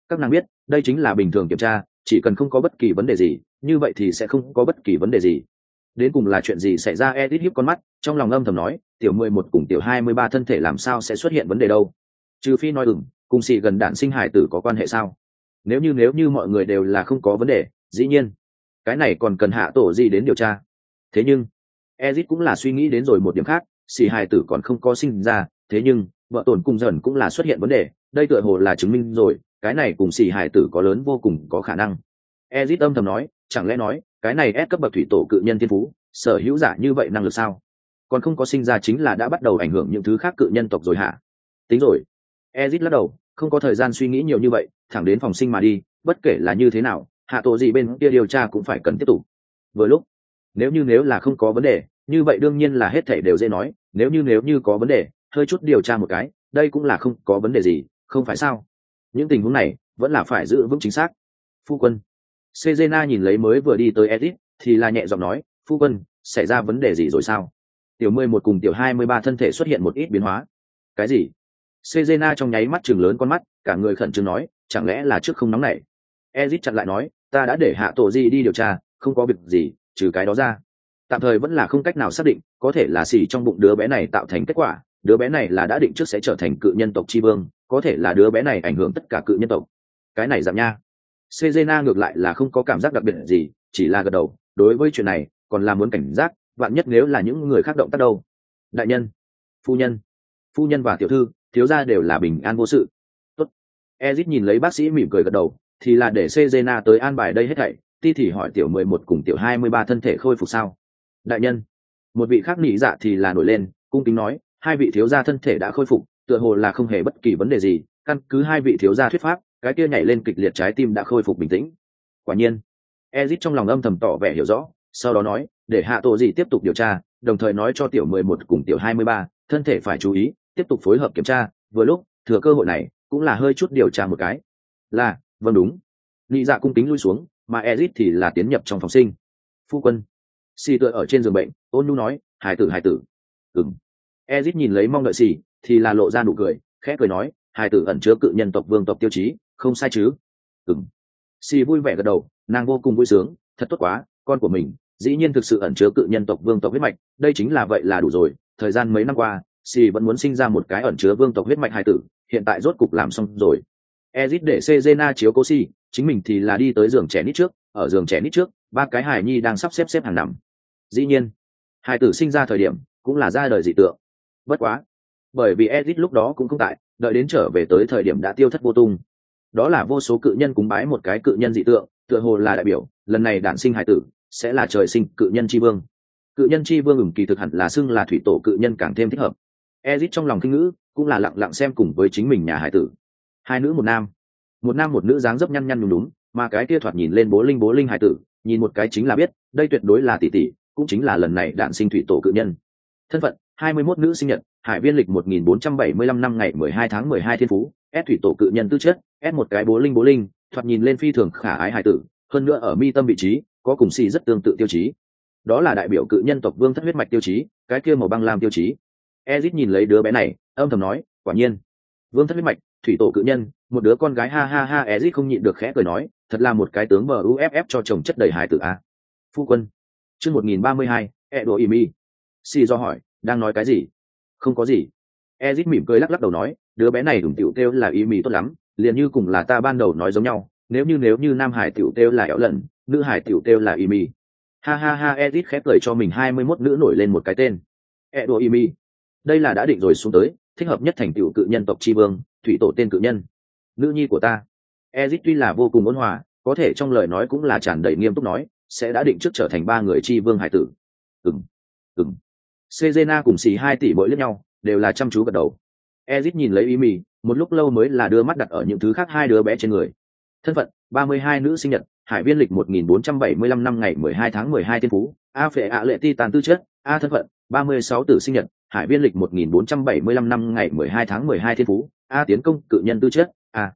Các nàng biết đây chính là bình thường kiểm tra, chỉ cần không có bất kỳ vấn đề gì như vậy thì sẽ không có bất kỳ vấn đề gì. Đến cùng là chuyện gì xảy ra? Edith hiếp con mắt trong lòng âm thầm nói, tiểu 11 cùng tiểu 23 thân thể làm sao sẽ xuất hiện vấn đề đâu? Trừ phi nói cùng xì gần đạn sinh hải tử có quan hệ sao? Nếu như mọi người đều là không có vấn đề, dĩ nhiên cái này còn cần hạ tổ gì đến điều tra. Thế nhưng Ezit cũng là suy nghĩ đến rồi một điểm khác, xì hải tử còn không có sinh ra, thế nhưng vợ tổn cùng dần cũng là xuất hiện vấn đề, đây tựa hồ là chứng minh rồi cái này cùng xì hải tử có lớn vô cùng có khả năng. Ezit âm thầm nói, chẳng lẽ nói cái này S cấp bậc thủy tổ cự nhân thiên phú sở hữu giả như vậy năng lực sao? Còn không có sinh ra chính là đã bắt đầu ảnh hưởng những thứ khác cự nhân tộc rồi hả? Tính rồi. Ezit lắc đầu, không có thời gian suy nghĩ nhiều như vậy, thẳng đến phòng sinh mà đi, bất kể là như thế nào hạ tổ gì bên kia điều tra cũng phải cần tiếp tục. Vừa lúc nếu là không có vấn đề như vậy đương nhiên là hết thảy đều dễ nói, nếu như có vấn đề hơi chút điều tra một cái đây cũng là không có vấn đề gì, không phải sao? Những tình huống này vẫn là phải giữ vững chính xác. Phu quân. Sejena nhìn lấy mới vừa đi tới Edith thì là nhẹ giọng nói, phu quân, xảy ra vấn đề gì rồi sao? Tiểu 11 cùng tiểu 23 thân thể xuất hiện một ít biến hóa. Cái gì? Sejena trong nháy mắt trừng lớn con mắt, cả người khẩn trương nói, chẳng lẽ là trước không nóng nảy? Edith chặn lại nói, ta đã để hạ tổ gì đi điều tra, không có việc gì, trừ cái đó ra tạm thời vẫn là không cách nào xác định, có thể là xỉ trong bụng đứa bé này tạo thành kết quả, đứa bé này là đã định trước sẽ trở thành cự nhân tộc chi vương, có thể là đứa bé này ảnh hưởng tất cả cự nhân tộc. Cái này giảm nha. Sejena ngược lại là không có cảm giác đặc biệt gì, chỉ là gật đầu, đối với chuyện này còn là muốn cảnh giác, vạn nhất nếu là những người khác động tác đâu. Đại nhân, phu nhân và tiểu thư, thiếu gia đều là bình an vô sự. Tốt. Ezit nhìn lấy bác sĩ mỉm cười gật đầu, thì là để Sejena tới an bài đây hết thảy, ti thì hỏi tiểu 11 cùng tiểu 23 thân thể khôi phục sao? Đại nhân. Một vị khác nỉ dạ thì là nổi lên, cung kính nói, hai vị thiếu gia thân thể đã khôi phục, tựa hồ là không hề bất kỳ vấn đề gì, căn cứ hai vị thiếu gia thuyết pháp, cái kia nhảy lên kịch liệt trái tim đã khôi phục bình tĩnh. Quả nhiên. Ezit trong lòng âm thầm tỏ vẻ hiểu rõ, sau đó nói, để hạ tổ gì tiếp tục điều tra, đồng thời nói cho tiểu 11 cùng tiểu 23, thân thể phải chú ý, tiếp tục phối hợp kiểm tra, vừa lúc thừa cơ hội này cũng là hơi chút điều tra một cái. Là, vâng đúng. Nị dạ cung kính lui xuống, mà Ezit thì là tiến nhập trong phòng sinh. Phu quân. Xì tựa ở trên giường bệnh, ôn nhu nói, hài tử. Ừm. Ezit nhìn lấy mong đợi xì, thì là lộ ra nụ cười, khẽ cười nói, hài tử ẩn chứa cự nhân tộc vương tộc tiêu chí, không sai chứ? Ừm. Xì vui vẻ gật đầu, nàng vô cùng vui sướng, thật tốt quá, con của mình dĩ nhiên thực sự ẩn chứa cự nhân tộc vương tộc huyết mạch, đây chính là vậy là đủ rồi. Thời gian mấy năm qua xì vẫn muốn sinh ra một cái ẩn chứa vương tộc huyết mạch hài tử, hiện tại rốt cục làm xong rồi. Ezit để Sejena chiếu cố xì, chính mình thì là đi tới giường trẻ nít trước, ở giường trẻ nít trước ba cái hài nhi đang sắp xếp hàng nằm. Dĩ nhiên hài tử sinh ra thời điểm cũng là ra đời dị tượng, bất quá bởi vì Ezit lúc đó cũng không tại, đợi đến trở về tới thời điểm đã tiêu thất vô tung. Đó là vô số cự nhân cúng bái một cái cự nhân dị tượng, tựa hồ là đại biểu lần này đản sinh hài tử sẽ là trời sinh cự nhân chi vương. Cự nhân chi vương kỳ thực hẳn là xưng là thủy tổ cự nhân càng thêm thích hợp. Ezit trong lòng kinh ngữ cũng là lặng lặng xem cùng với chính mình nhà hài tử, hai nữ một nam một nữ dáng dấp nhăn nhăn nhúm nhúm, mà cái kia thoạt nhìn lên bố linh hài tử, nhìn một cái chính là biết đây tuyệt đối là tỷ tỷ, cũng chính là lần này đản sinh thủy tổ cự nhân. Thân phận 21 nữ sinh nhật, hải viên lịch 1475 năm ngày 12 tháng 12 thiên phú, S thủy tổ cự nhân tư chất, S một cái bố linh, thoạt nhìn lên phi thường khả ái hài tử, hơn nữa ở mi tâm vị trí có cùng xì rất tương tự tiêu chí, đó là đại biểu cự nhân tộc vương thất huyết mạch tiêu chí, cái kia màu băng lam tiêu chí. Ezit nhìn lấy đứa bé này âm thầm nói, quả nhiên vương thất huyết mạch thủy tổ cự nhân, một đứa con gái, ha ha ha. Ezit không nhịn được khẽ cười nói, thật là một cái tướng buff cho chồng chất đầy hài tử a. Phu quân. Chương 1032, Edo Imi. Xì do hỏi, đang nói cái gì? Không có gì. Ezit mỉm cười lắc lắc đầu nói, đứa bé này đủng tiểu kêu là Imi tốt lắm, liền như cùng là ta ban đầu nói giống nhau, nếu như nam hải tiểu kêu là Éo lần, nữ hải tiểu kêu là Imi. Ha ha ha. Ezit khép cười cho mình 21 nữ nổi lên một cái tên. Edo Imi. Đây là đã định rồi xuống tới, thích hợp nhất thành tựu cự nhân tộc chi vương, thủy tổ tên cự nhân. Nữ nhi của ta. Ezit tuy là vô cùng ôn hòa, có thể trong lời nói cũng là tràn đầy nghiêm túc nói, sẽ đã định trước trở thành ba người chi vương hải tử. Ừm. Sejena cùng xì 2 tỷ mỗi liếc nhau, đều là chăm chú gật đầu. Ezit nhìn lấy Imi, một lúc lâu mới là đưa mắt đặt ở những thứ khác hai đứa bé trên người. Thân phận 32 nữ sinh nhật, hải viên lịch 1475 năm ngày 12 tháng 12 thiên phú, A phệ ạ lệ ti tàn tư chất, A thân phận 36 tử sinh nhật, hải viên lịch 1475 năm ngày 12 tháng 12 thiên phú, A tiến công cự nhân tư chất, A.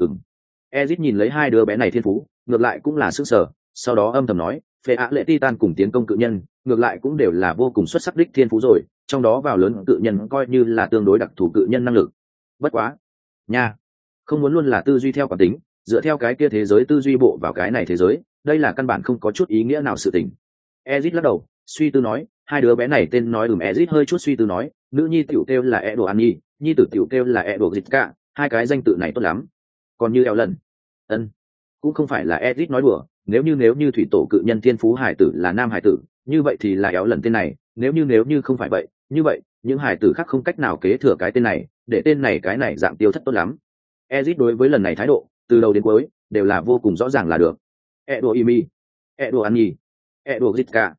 Ezit nhìn lấy hai đứa bé này thiên phú, ngược lại cũng là sức sở, sau đó âm thầm nói, phệ ạ lệ ti tàn cùng tiến công cự nhân, ngược lại cũng đều là vô cùng xuất sắc đích thiên phú rồi, trong đó vào lớn cự nhân coi như là tương đối đặc thù cự nhân năng lực. Bất quá nha, không muốn luôn là tư duy theo quán tính, dựa theo cái kia thế giới tư duy bộ vào cái này thế giới, đây là căn bản không có chút ý nghĩa nào sự tình. Ezit lắc đầu, suy tư nói, hai đứa bé này tên nói Ezit hơi chút suy tư nói, nữ nhi tiểu kêu là Edo Annie, nhi tử tiểu kêu là Edo Zitka, hai cái danh tự này tốt lắm. Còn như Ellen, cũng không phải là Ezit nói đùa, nếu như thủy tổ cự nhân thiên phú hải tử là nam hải tử, như vậy thì là Ellen tên này, nếu như không phải vậy, như vậy những hải tử khác không cách nào kế thừa cái tên này, để tên này cái này dạng tiêu thất tốt lắm. Ezit đối với lần này thái độ, từ đầu đến cuối đều là vô cùng rõ ràng là được. Edo Imi, Edo Annie, Edo Zitka.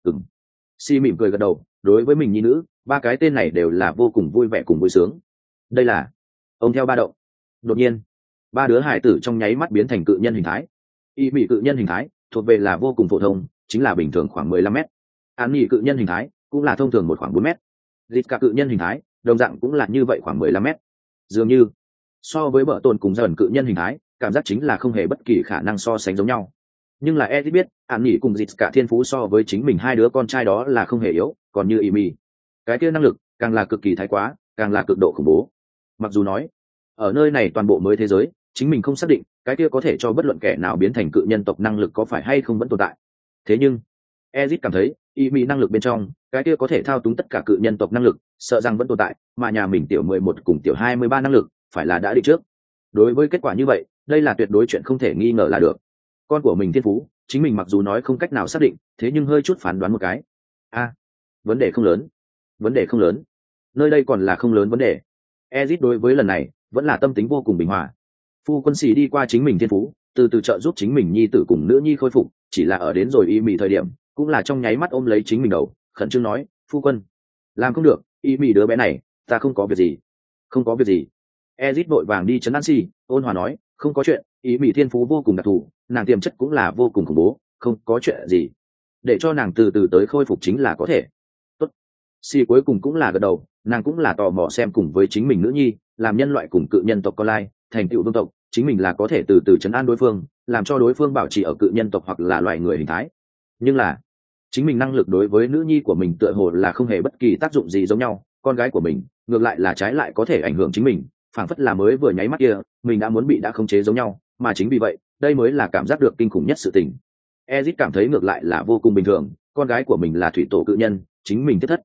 Si mỉm cười gật đầu, đối với mình nhi nữ, ba cái tên này đều là vô cùng vui vẻ cùng vui sướng. Đây là ông theo ba động. Đột nhiên, ba đứa hải tử trong nháy mắt biến thành cự nhân hình thái. Y mị cự nhân hình thái thuộc về là vô cùng phổ thông, chính là bình thường khoảng 15 mét. An nhị cự nhân hình thái cũng là thông thường một khoảng 4 mét. Dịch cả cự nhân hình thái đồng dạng cũng là như vậy khoảng 15 mét. Dường như so với bờ tồn cùng dần cự nhân hình thái, cảm giác chính là không hề bất kỳ khả năng so sánh giống nhau. Nhưng là Edith biết, An nhị cùng Dịch cả thiên phú so với chính mình hai đứa con trai đó là không hề yếu, còn như Imi, cái kia năng lực càng là cực kỳ thái quá, càng là cực độ khủng bố. Mặc dù nói ở nơi này toàn bộ mới thế giới, chính mình không xác định cái kia có thể cho bất luận kẻ nào biến thành cự nhân tộc năng lực có phải hay không vẫn tồn tại. Thế nhưng Ezit cảm thấy Imi năng lực bên trong cái kia có thể thao túng tất cả cự nhân tộc năng lực sợ rằng vẫn tồn tại, mà nhà mình tiểu 11 cùng tiểu 23 năng lực phải là đã định trước. Đối với kết quả như vậy, đây là tuyệt đối chuyện không thể nghi ngờ là được. Con của mình thiên phú, chính mình mặc dù nói không cách nào xác định, thế nhưng hơi chút phán đoán một cái. Vấn đề không lớn. Vấn đề không lớn. Nơi đây còn là không lớn vấn đề. Ezit đối với lần này vẫn là tâm tính vô cùng bình hòa. Phu quân sĩ đi qua chính mình thiên phú, từ từ trợ giúp chính mình nhi tử cùng nữ nhi khôi phục, chỉ là ở đến rồi y mị thời điểm, cũng là trong nháy mắt ôm lấy chính mình đầu, khẩn trương nói, phu quân, làm không được, y mị đứa bé này, ta không có việc gì. Không có việc gì. Ezit vội vàng đi trấn an Si, ôn hòa nói, không có chuyện, y mị thiên phú vô cùng đặc thù, nàng tiềm chất cũng là vô cùng khủng bố, không có chuyện gì. Để cho nàng từ từ tới khôi phục chính là có thể. Tốt. Si cuối cùng cũng là gật đầu, nàng cũng là tò mò xem cùng với chính mình nữ nhi, làm nhân loại cùng cự nhân tộc con lai, thành tựu vương tộc, chính mình là có thể từ từ trấn an đối phương, làm cho đối phương bảo trì ở cự nhân tộc hoặc là loài người hình thái. Nhưng là chính mình năng lực đối với nữ nhi của mình tựa hồ là không hề bất kỳ tác dụng gì giống nhau, con gái của mình ngược lại là trái lại có thể ảnh hưởng chính mình, phảng phất là mới vừa nháy mắt kia mình đã muốn bị đã khống chế giống nhau, mà chính vì vậy đây mới là cảm giác được kinh khủng nhất sự tình. Ezit cảm thấy ngược lại là vô cùng bình thường, con gái của mình là thủy tổ cự nhân, chính mình thiết thất,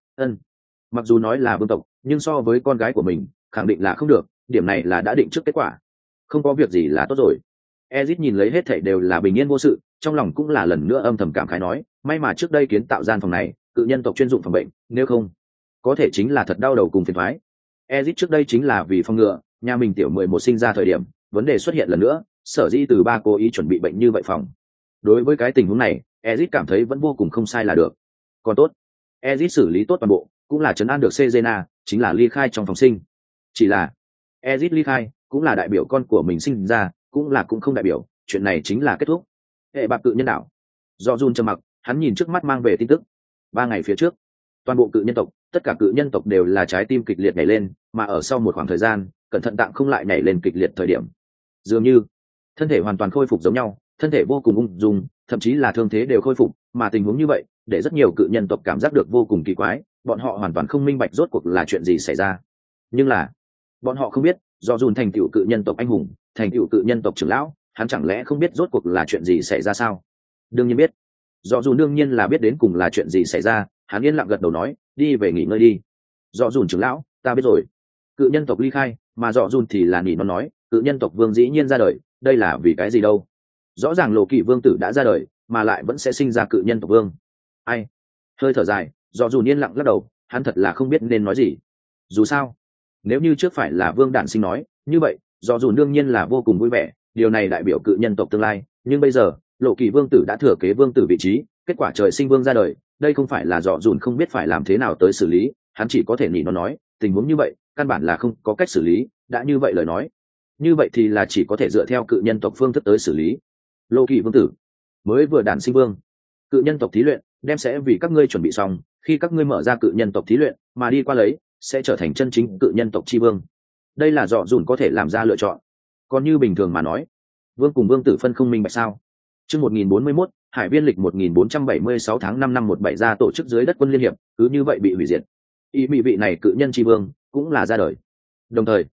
mặc dù nói là vương tộc, nhưng so với con gái của mình khẳng định là không được, điểm này là đã định trước kết quả. Không có việc gì là tốt rồi. Ezit nhìn lấy hết thảy đều là bình yên vô sự, trong lòng cũng là lần nữa âm thầm cảm khái nói, may mà trước đây kiến tạo gian phòng này, cự nhân tộc chuyên dụng phòng bệnh, nếu không, có thể chính là thật đau đầu cùng phiền toái. Ezit trước đây chính là vì phòng ngừa nhà mình tiểu 11 sinh ra thời điểm, vấn đề xuất hiện lần nữa, sở dĩ từ ba cố ý chuẩn bị bệnh như vậy phòng. Đối với cái tình huống này, Ezit cảm thấy vẫn vô cùng không sai là được. Còn tốt, Ezit xử lý tốt toàn bộ, cũng là trấn an được Cezena, chính là ly khai trong phòng sinh. Chỉ là Ezit ly khai, cũng là đại biểu con của mình sinh ra, cũng không đại biểu chuyện này chính là kết thúc. Hệ bạc cự nhân đảo. Do Jun trầm mặc, hắn nhìn trước mắt mang về tin tức. 3 ngày phía trước, toàn bộ cự nhân tộc, tất cả cự nhân tộc đều là trái tim kịch liệt nhảy lên, mà ở sau một khoảng thời gian, cẩn thận tạng không lại nhảy lên kịch liệt thời điểm. Dường như thân thể hoàn toàn khôi phục giống nhau, thân thể vô cùng ung dung, thậm chí là thương thế đều khôi phục, mà tình huống như vậy, để rất nhiều cự nhân tộc cảm giác được vô cùng kỳ quái, bọn họ hoàn toàn không minh bạch rốt cuộc là chuyện gì xảy ra. Nhưng là bọn họ không biết, do Jun thành tựu cự nhân tộc anh hùng, thành tựu cự nhân tộc trưởng lão, hắn chẳng lẽ không biết rốt cuộc là chuyện gì xảy ra sao? Đương nhiên biết. Do Jun đương nhiên là biết đến cùng là chuyện gì xảy ra, hắn yên lặng gật đầu nói, đi về nghỉ ngơi đi. Do Jun trưởng lão, ta biết rồi. Cự nhân tộc ly khai, mà Do Jun thì là nỉ nó nói, cự nhân tộc vương dĩ nhiên ra đời, đây là vì cái gì đâu? Rõ ràng Lộ Kỵ vương tử đã ra đời, mà lại vẫn sẽ sinh ra cự nhân tộc vương. Ai? Hơi thở dài, Do Jun yên lặng lắc đầu, hắn thật là không biết nên nói gì. Dù sao, nếu như trước phải là vương đản sinh nói như vậy, Do Jun đương nhiên là vô cùng vui vẻ, điều này đại biểu cự nhân tộc tương lai, nhưng bây giờ Lộ Kỵ vương tử đã thừa kế vương tử vị trí, kết quả trời sinh vương ra đời, đây không phải là Do Jun không biết phải làm thế nào tới xử lý, hắn chỉ có thể nỉ nó nói, tình huống như vậy căn bản là không có cách xử lý, đã như vậy lời nói, như vậy thì là chỉ có thể dựa theo cự nhân tộc phương thức tới xử lý. Lộ Kỵ vương tử mới vừa đản sinh vương, cự nhân tộc thí luyện đem sẽ vì các ngươi chuẩn bị xong, khi các ngươi mở ra cự nhân tộc thí luyện mà đi qua lấy, sẽ trở thành chân chính cự nhân tộc chi vương. Đây là Do Jun có thể làm ra lựa chọn. Còn như bình thường mà nói, vương cùng vương tử phân không minh bạch sao? Chương 1041, Hải viên lịch 1476 tháng 5 năm 17 ra tổ chức dưới đất quân liên hiệp, cứ như vậy bị hủy diệt. Ý mỹ vị này cự nhân chi vương cũng là ra đời. Đồng thời,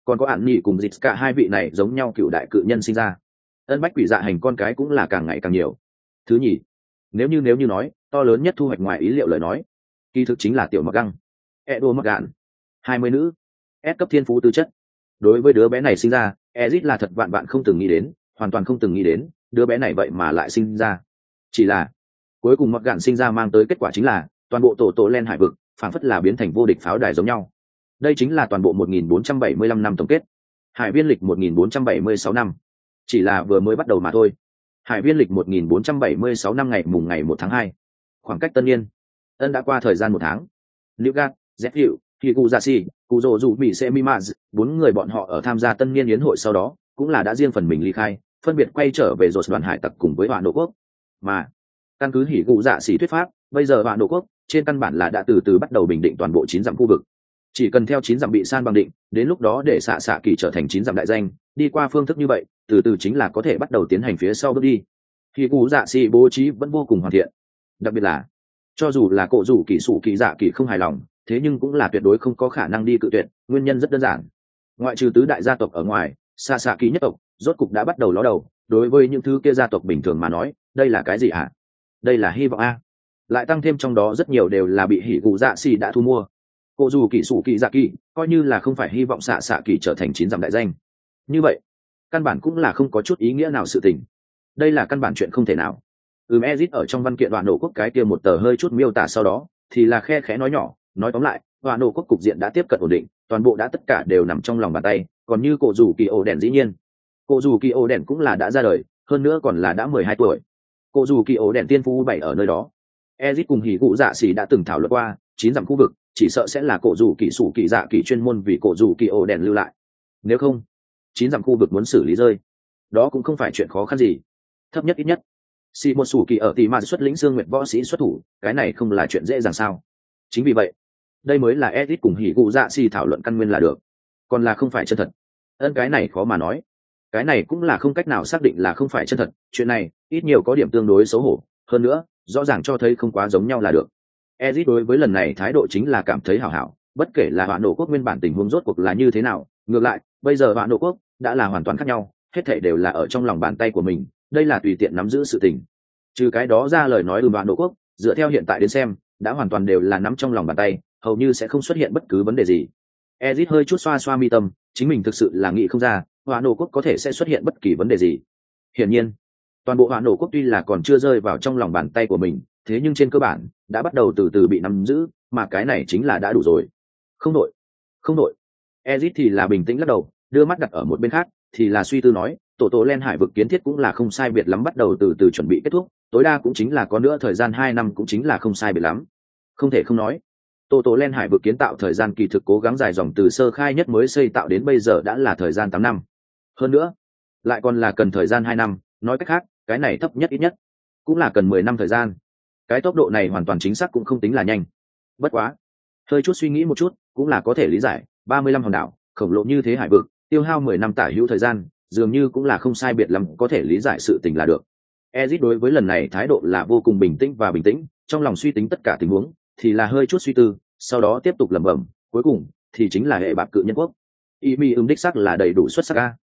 còn có ạn nhỉ cùng dịch cả hai vị này giống nhau cựu đại cự nhân sinh ra. Ân bách quỷ dạ hành con cái cũng là càng ngày càng nhiều. Thứ nhì, nếu như nói to lớn nhất thu hoạch ngoài ý liệu lời nói, kỳ thực chính là tiểu mặc găng Edo mặc gạn 20 nữ S cấp thiên phú tư chất. Đối với đứa bé này sinh ra, Ezic là thật vạn không từng nghĩ đến, hoàn toàn không từng nghĩ đến đứa bé này vậy mà lại sinh ra. Chỉ là cuối cùng mặc gạn sinh ra mang tới kết quả chính là toàn bộ tổ len hải vực phảng phất là biến thành vô địch pháo đài giống nhau. Đây chính là toàn bộ 1475 năm tổng kết. Hải viên lịch 1476 năm chỉ là vừa mới bắt đầu mà thôi. Hải viên lịch 1476 năm ngày 1 tháng 2. Khoảng cách tân niên ân đã qua thời gian 1 tháng. Lugat, Zephyr, Higuzashi, Kuzozu bị Semimaz, 4 người bọn họ ở tham gia tân niên yến hội sau đó cũng là đã riêng phần mình ly khai, phân biệt quay trở về rồi đoàn hải tặc cùng với Hỏa Nộ quốc. Mà căn cứ Higuzashi thuyết pháp, bây giờ Hỏa Nộ quốc trên căn bản là đã từ từ bắt đầu bình định toàn bộ 9 dặm khu vực. Chỉ cần theo 9 dặm bị san bằng định, đến lúc đó để xạ kỳ trở thành 9 dặm đại danh, đi qua phương thức như vậy, từ từ chính là có thể bắt đầu tiến hành phía sau bước đi. Higuzashi bố trí vẫn vô cùng hoàn thiện, đặc biệt là cho dù là cổ rủ kỳ sụ kỳ dạ kỳ không hài lòng, thế nhưng cũng là tuyệt đối không có khả năng đi cự tuyệt. Nguyên nhân rất đơn giản, ngoại trừ tứ đại gia tộc ở ngoài, xạ kỳ nhất tộc rốt cục đã bắt đầu ló đầu. Đối với những thứ kia gia tộc bình thường mà nói, đây là cái gì ạ? Đây là hy vọng a. Lại tăng thêm trong đó rất nhiều đều là bị Higuzashi đã thu mua. Cổ dù kỳ sụ kỳ dạ kỳ coi như là không phải hy vọng xạ kỳ trở thành 9 dặm đại danh, như vậy căn bản cũng là không có chút ý nghĩa nào sự tình. Đây là căn bản chuyện không thể nào. Ezit ở trong văn kiện Đoạn Nổ quốc cái kia một tờ hơi chút miêu tả sau đó thì là khe khẽ nói nhỏ, nói tóm lại, Đoạn Nổ quốc cục diện đã tiếp cận ổn định, toàn bộ đã tất cả đều nằm trong lòng bàn tay. Còn như cổ dù kỳ ổ đèn, dĩ nhiên cổ dù kỳ ổ đèn cũng là đã ra đời, hơn nữa còn là đã 12 tuổi. Cổ dù kỳ ổ đèn tiên phu 7 ở nơi đó. Ezit cùng hỉ cụ dạ xỉ đã từng thảo luận qua, 9 dặm khu vực chỉ sợ sẽ là cổ dù kỳ sủ kỳ dạ kỳ chuyên môn vì cổ dù kỳ ổ đèn lưu lại. Nếu không, 9 dặm khu vực muốn xử lý rơi, đó cũng không phải chuyện khó khăn gì. Thấp nhất ít nhất xì một sủ kỳ ở tỷ mà xuất lĩnh Dương Nguyệt võ sĩ xuất thủ, cái này không là chuyện dễ dàng sao? Chính vì vậy, đây mới là Ezit cùng hỉ cụ dạ xỉ thảo luận căn nguyên là được, còn là không phải chân thật. Cái này khó mà nói, cái này cũng là không cách nào xác định là không phải chân thật. Chuyện này ít nhiều có điểm tương đối xấu hổ, hơn nữa rõ ràng cho thấy không quá giống nhau là được. Ezit đối với lần này thái độ chính là cảm thấy hảo hảo, bất kể là Hỏa Nổ quốc nguyên bản tình huống rốt cuộc là như thế nào, ngược lại bây giờ Hỏa Nổ quốc đã là hoàn toàn khác nhau, hết thảy đều là ở trong lòng bàn tay của mình, đây là tùy tiện nắm giữ sự tình. Trừ cái đó ra, lời nói Hỏa Nổ quốc dựa theo hiện tại đến xem đã hoàn toàn đều là nắm trong lòng bàn tay, hầu như sẽ không xuất hiện bất cứ vấn đề gì. Ezit hơi chút xoa xoa mi tâm, chính mình thực sự là nghĩ không ra Hỏa Nổ quốc có thể sẽ xuất hiện bất kỳ vấn đề gì. Hiển nhiên toàn bộ Hỏa Nổ quốc tuy là còn chưa rơi vào trong lòng bàn tay của mình, thế nhưng trên cơ bản đã bắt đầu từ từ bị nắm giữ, mà cái này chính là đã đủ rồi. Không đội. Ezit thì là bình tĩnh lắc đầu, đưa mắt đặt ở một bên khác thì là suy tư nói, tổ len hải vực kiến thiết cũng là không sai biệt lắm, bắt đầu từ từ chuẩn bị kết thúc, tối đa cũng chính là có nữa thời gian 2 năm, cũng chính là không sai biệt lắm. Không thể không nói, tổ len hải vực kiến tạo thời gian kỳ thực cố gắng dài dòng, từ sơ khai nhất mới xây tạo đến bây giờ đã là thời gian 8 năm. Hơn nữa lại còn là cần thời gian 2 năm, nói cách khác cái này thấp nhất ít nhất cũng là cần 10 năm thời gian. Cái tốc độ này hoàn toàn chính xác cũng không tính là nhanh. Bất quá hơi chút suy nghĩ một chút cũng là có thể lý giải, 35 hòn đảo khổng lồ như thế hải vực, tiêu hao 10 năm tả hữu thời gian, dường như cũng là không sai biệt lắm, có thể lý giải sự tình là được. Ezit đối với lần này thái độ là vô cùng bình tĩnh, trong lòng suy tính tất cả tình huống thì là hơi chút suy tư, sau đó tiếp tục lẩm bẩm, cuối cùng thì chính là hệ bạc cự nhân quốc. Imi đích xác là đầy đủ xuất sắc a.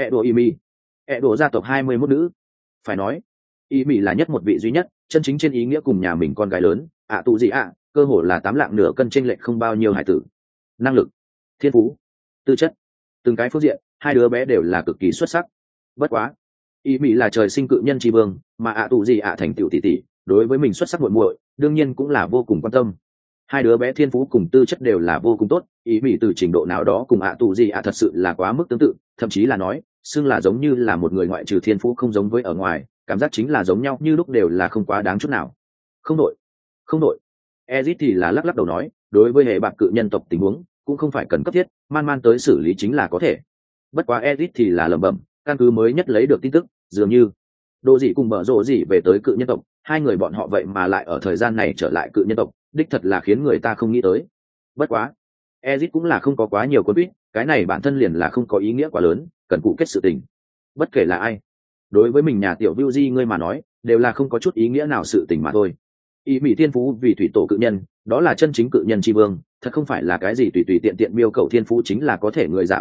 Edo gia tộc 21 nữ, phải nói Imi là nhất một vị duy nhất chân chính trên ý nghĩa cùng nhà mình con gái lớn tụ gì cơ hồ là 8 lạng nửa cân, chênh lệch không bao nhiêu hải tử. Năng lực, thiên phú, tư chất, từng cái phương diện hai đứa bé đều là cực kỳ xuất sắc. Bất quá Imi là trời sinh cự nhân tri vương, mà tụ gì thành tiểu tỷ tỷ đối với mình xuất sắc muội muội đương nhiên cũng là vô cùng quan tâm. Hai đứa bé thiên phú cùng tư chất đều là vô cùng tốt, Imi từ trình độ nào đó cùng tụ gì thật sự là quá mức tương tự, thậm chí là nói xưng là giống như là một người, ngoại trừ thiên phú không giống với ở ngoài, cảm giác chính là giống nhau như lúc, đều là không quá đáng chút nào. Không đội. Ezit thì là lắc đầu nói, đối với hệ bạc cự nhân tộc tình huống cũng không phải cần cấp thiết, man tới xử lý chính là có thể. Bất quá Ezit thì là lẩm bẩm, căn cứ mới nhất lấy được tin tức, dường như Đồ Dị cùng Bở Rộ Dị về tới cự nhân tộc, hai người bọn họ vậy mà lại ở thời gian này trở lại cự nhân tộc, đích thật là khiến người ta không nghĩ tới. Bất quá Ezit cũng là không có quá nhiều cuốn quýt, cái này bản thân liền là không có ý nghĩa quá lớn, cần cụ kết sự tình. Bất kể là ai, đối với mình nhà tiểu Viu Di ngươi mà nói, đều là không có chút ý nghĩa nào sự tình mà thôi. Ý mỹ thiên phú vì thủy tổ cự nhân, đó là chân chính cự nhân tri vương, thật không phải là cái gì tùy tiện miêu cầu thiên phú chính là có thể người giả bị đụng,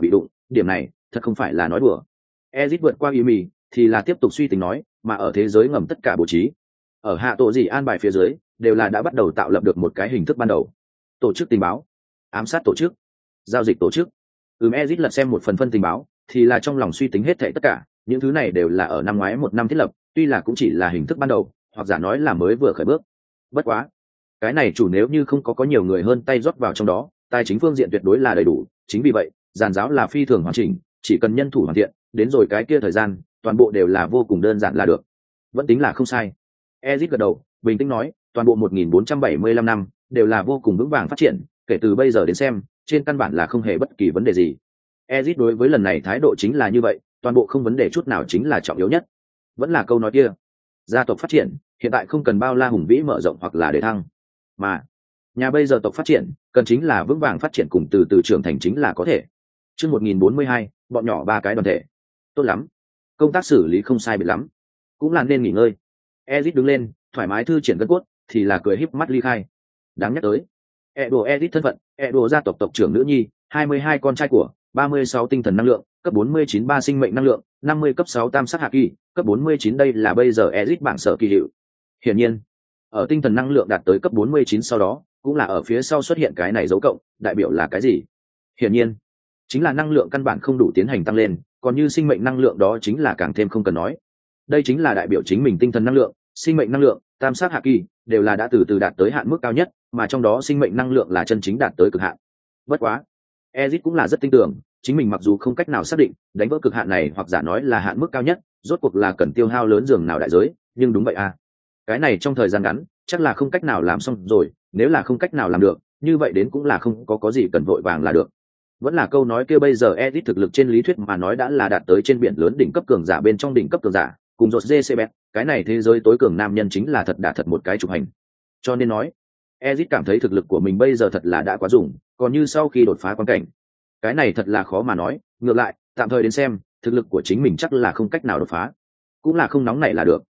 điểm này thật không phải là nói đùa. Ezit vượt qua ý mì thì là tiếp tục suy tính nói, mà ở thế giới ngầm tất cả bố trí ở hạ tổ gì an bài phía dưới đều là đã bắt đầu tạo lập được một cái hình thức ban đầu. Tổ chức tình báo, ám sát tổ chức, giao dịch tổ chức. Ezit lật xem một phần phân tình báo thì là trong lòng suy tính hết thảy tất cả những thứ này đều là ở năm ngoái một năm thiết lập, tuy là cũng chỉ là hình thức ban đầu hoặc giả nói là mới vừa khởi bước. Bất quá cái này chủ nếu như không có nhiều người hơn tay rót vào trong đó, tài chính phương diện tuyệt đối là đầy đủ. Chính vì vậy giàn giáo là phi thường hoàn chỉnh, chỉ cần nhân thủ hoàn thiện, đến rồi cái kia thời gian toàn bộ đều là vô cùng đơn giản là được. Vẫn tính là không sai. Ezit gật đầu bình tĩnh nói, toàn bộ 1475 năm đều là vô cùng vững vàng phát triển, kể từ bây giờ đến xem trên căn bản là không hề bất kỳ vấn đề gì. Ezit đối với lần này thái độ chính là như vậy, toàn bộ không vấn đề chút nào chính là trọng yếu nhất. Vẫn là câu nói kia, gia tộc phát triển hiện tại không cần bao la hùng vĩ mở rộng hoặc là để thăng, mà nhà bây giờ tộc phát triển cần chính là vững vàng phát triển cùng từ từ trưởng thành chính là có thể. Chương 1042, bọn nhỏ ba cái đoàn thể. Tốt lắm, công tác xử lý không sai biệt lắm, cũng là nên nghỉ ngơi. Ezit đứng lên thoải mái thư triển gân cốt thì là cười híp mắt ly khai. Đáng nhắc tới Ezit thân phận gia tộc tộc trưởng nữ nhi, 22 con trai của, 36 tinh thần năng lượng, cấp 49 ba sinh mệnh năng lượng, 50 cấp 6 tam sát hạ kỳ, cấp 49 đây là bây giờ Ezit bảng sở kỳ hiệu. Hiển nhiên, ở tinh thần năng lượng đạt tới cấp 49 sau đó, cũng là ở phía sau xuất hiện cái này dấu cộng, đại biểu là cái gì? Hiển nhiên, chính là năng lượng căn bản không đủ tiến hành tăng lên, còn như sinh mệnh năng lượng đó chính là càng thêm không cần nói. Đây chính là đại biểu chính mình tinh thần năng lượng, sinh mệnh năng lượng, tam sát hạ kỳ đều là đã từ từ đạt tới hạn mức cao nhất, mà trong đó sinh mệnh năng lượng là chân chính đạt tới cực hạn. Bất quá, Ezit cũng là rất tin tưởng, chính mình mặc dù không cách nào xác định đánh vỡ cực hạn này hoặc giả nói là hạn mức cao nhất, rốt cuộc là cần tiêu hao lớn dường nào đại giới, nhưng đúng vậy à. Cái này trong thời gian ngắn, chắc là không cách nào làm xong rồi, nếu là không cách nào làm được, như vậy đến cũng là không có gì cần vội vàng là được. Vẫn là câu nói kia, bây giờ Ezit thực lực trên lý thuyết mà nói đã là đạt tới trên biển lớn đỉnh cấp cường giả bên trong đỉnh cấp cường giả, cùng rột JCB, cái này thế giới tối cường nam nhân chính là thật đả thật một cái chụp hành. Cho nên nói, Ezit cảm thấy thực lực của mình bây giờ thật là đã quá dùng, còn như sau khi đột phá quan cảnh, cái này thật là khó mà nói, ngược lại, tạm thời đến xem, thực lực của chính mình chắc là không cách nào đột phá, cũng là không nóng nảy là được.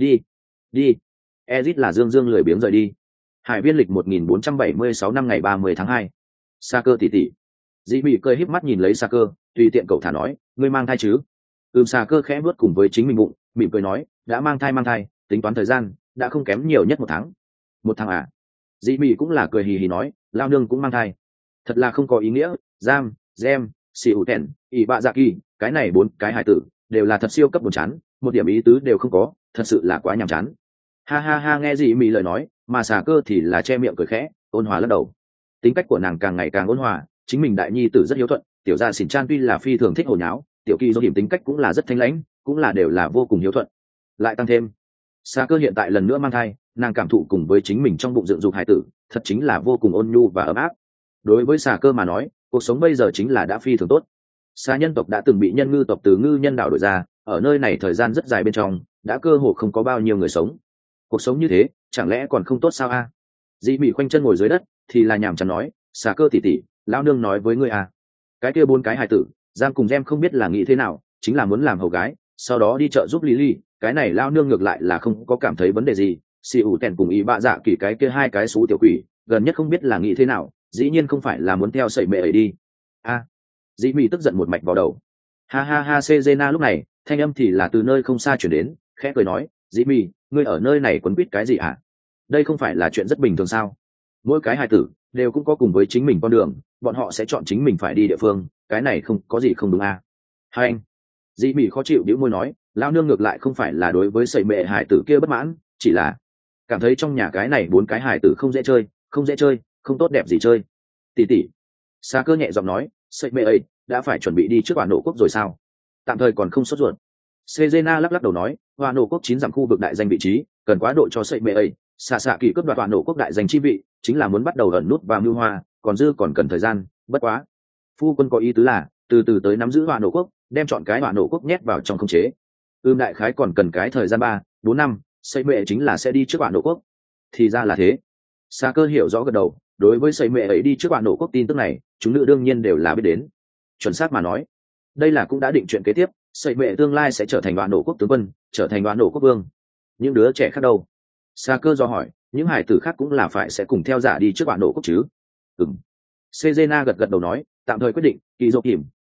Đi. Ezit là dương lười biếng rời đi. Hải viên lịch 1476 năm ngày 30 tháng 2. Saker tỷ tỷ. Dĩ Bị cười híp mắt nhìn lấy Saker, tùy tiện cậu thả nói, ngươi mang thai chứ? Saker khẽ bước cùng với chính mình bụng, mỉm cười nói, đã mang thai, tính toán thời gian, đã không kém nhiều nhất 1 tháng. 1 tháng à? Dĩ Bị cũng là cười hì hì nói, lao nương cũng mang thai. Thật là không có ý nghĩa, Gem, Siu Tèn, ỷ bạ dạ kỳ, cái này 4 cái hài tử đều là thật siêu cấp buồn chán, một điểm ý tứ đều không có, thật sự là quá nhàm chán. Ha, nghe gì Mỹ lời nói, mà xà cơ thì là che miệng cười khẽ, ôn hòa lắc đầu. Tính cách của nàng càng ngày càng ôn hòa, chính mình đại nhi tử rất hiếu thuận, tiểu gia xỉn chan tuy là phi thường thích hồ nháo, tiểu kỳ do điểm tính cách cũng là rất thanh lãnh, cũng là đều là vô cùng hiếu thuận. Lại tăng thêm, xà cơ hiện tại lần nữa mang thai, nàng cảm thụ cùng với chính mình trong bụng dựng dục hải tử, thật chính là vô cùng ôn nhu và ấm áp. Đối với xà cơ mà nói, cuộc sống bây giờ chính là đã phi thường tốt. Xà nhân tộc đã từng bị nhân ngư tộc từ ngư nhân đảo đổi ra, ở nơi này thời gian rất dài bên trong, đã cơ hồ không có bao nhiêu người sống. Cuộc sống như thế chẳng lẽ còn không tốt sao a? Dĩ Bị khoanh chân ngồi dưới đất thì là nhàm chán nói, xà cơ tỉ tỉ, lão nương nói với ngươi à, cái kia 4 cái hài tử Giang cùng Gem không biết là nghĩ thế nào, chính là muốn làm hầu gái, sau đó đi chợ giúp Lily, cái này lão nương ngược lại là không có cảm thấy vấn đề gì. Siu Tèn cùng ý bạ dạ kỳ cái kia 2 cái xú tiểu quỷ gần nhất không biết là nghĩ thế nào, dĩ nhiên không phải là muốn theo sẩy mẹ ấy đi a. Dĩ Bị tức giận một mạch vào đầu. Ha, Sejena lúc này thanh âm thì là từ nơi không xa chuyển đến, khẽ cười nói, Dĩ Bị, ngươi ở nơi này quấn quýt cái gì hả? Đây không phải là chuyện rất bình thường sao? Mỗi cái hài tử đều cũng có cùng với chính mình con đường, bọn họ sẽ chọn chính mình phải đi địa phương, cái này không có gì không đúng à? Hai anh. Dĩ Bị khó chịu bĩu môi nói, lao nương ngược lại không phải là đối với sẩy mẹ hài tử kia bất mãn, chỉ là cảm thấy trong nhà cái này 4 cái hài tử không dễ chơi, không tốt đẹp gì chơi. Tỷ tỷ. Sa cơ nhẹ giọng nói, sẩy mẹ ấy đã phải chuẩn bị đi trước Hoa Nổ quốc rồi sao? Tạm thời còn không sốt ruột. Sejena lắc đầu nói, Hoa Nổ quốc 9 dặm khu vực đại danh vị trí, cần quá độ cho sẩy mẹ ấy. Xạ kỳ cướp đoạt Hoa Nổ quốc đại danh chi vị, chính là muốn bắt đầu ẩn nút vào mưu hoa, còn dư còn cần thời gian, bất quá. Phu quân có ý tứ là từ từ tới nắm giữ Hoa Nổ quốc, đem chọn cái Hoa Nổ quốc nhét vào trong khống chế. Đại khái còn cần cái thời gian 3-4 năm, sẩy mẹ chính là sẽ đi trước Hoa Nổ quốc. Thì ra là thế. Sa cơ hiểu rõ gật đầu, đối với sẩy mẹ ấy đi trước Hoa Nổ quốc tin tức này, chúng nữ đương nhiên đều là biết đến. Chuẩn xác mà nói, đây là cũng đã định chuyện kế tiếp, sẩy mẹ tương lai sẽ trở thành Hoa Nổ quốc tướng quân, trở thành Hoa Nổ quốc vương. Những đứa trẻ khác đâu? Sa cơ do hỏi, những hải tử khác cũng là phải sẽ cùng theo giả đi trước Hoa Nổ quốc chứ? Sejena gật đầu nói, tạm thời quyết định, kỳ dỗ kìm,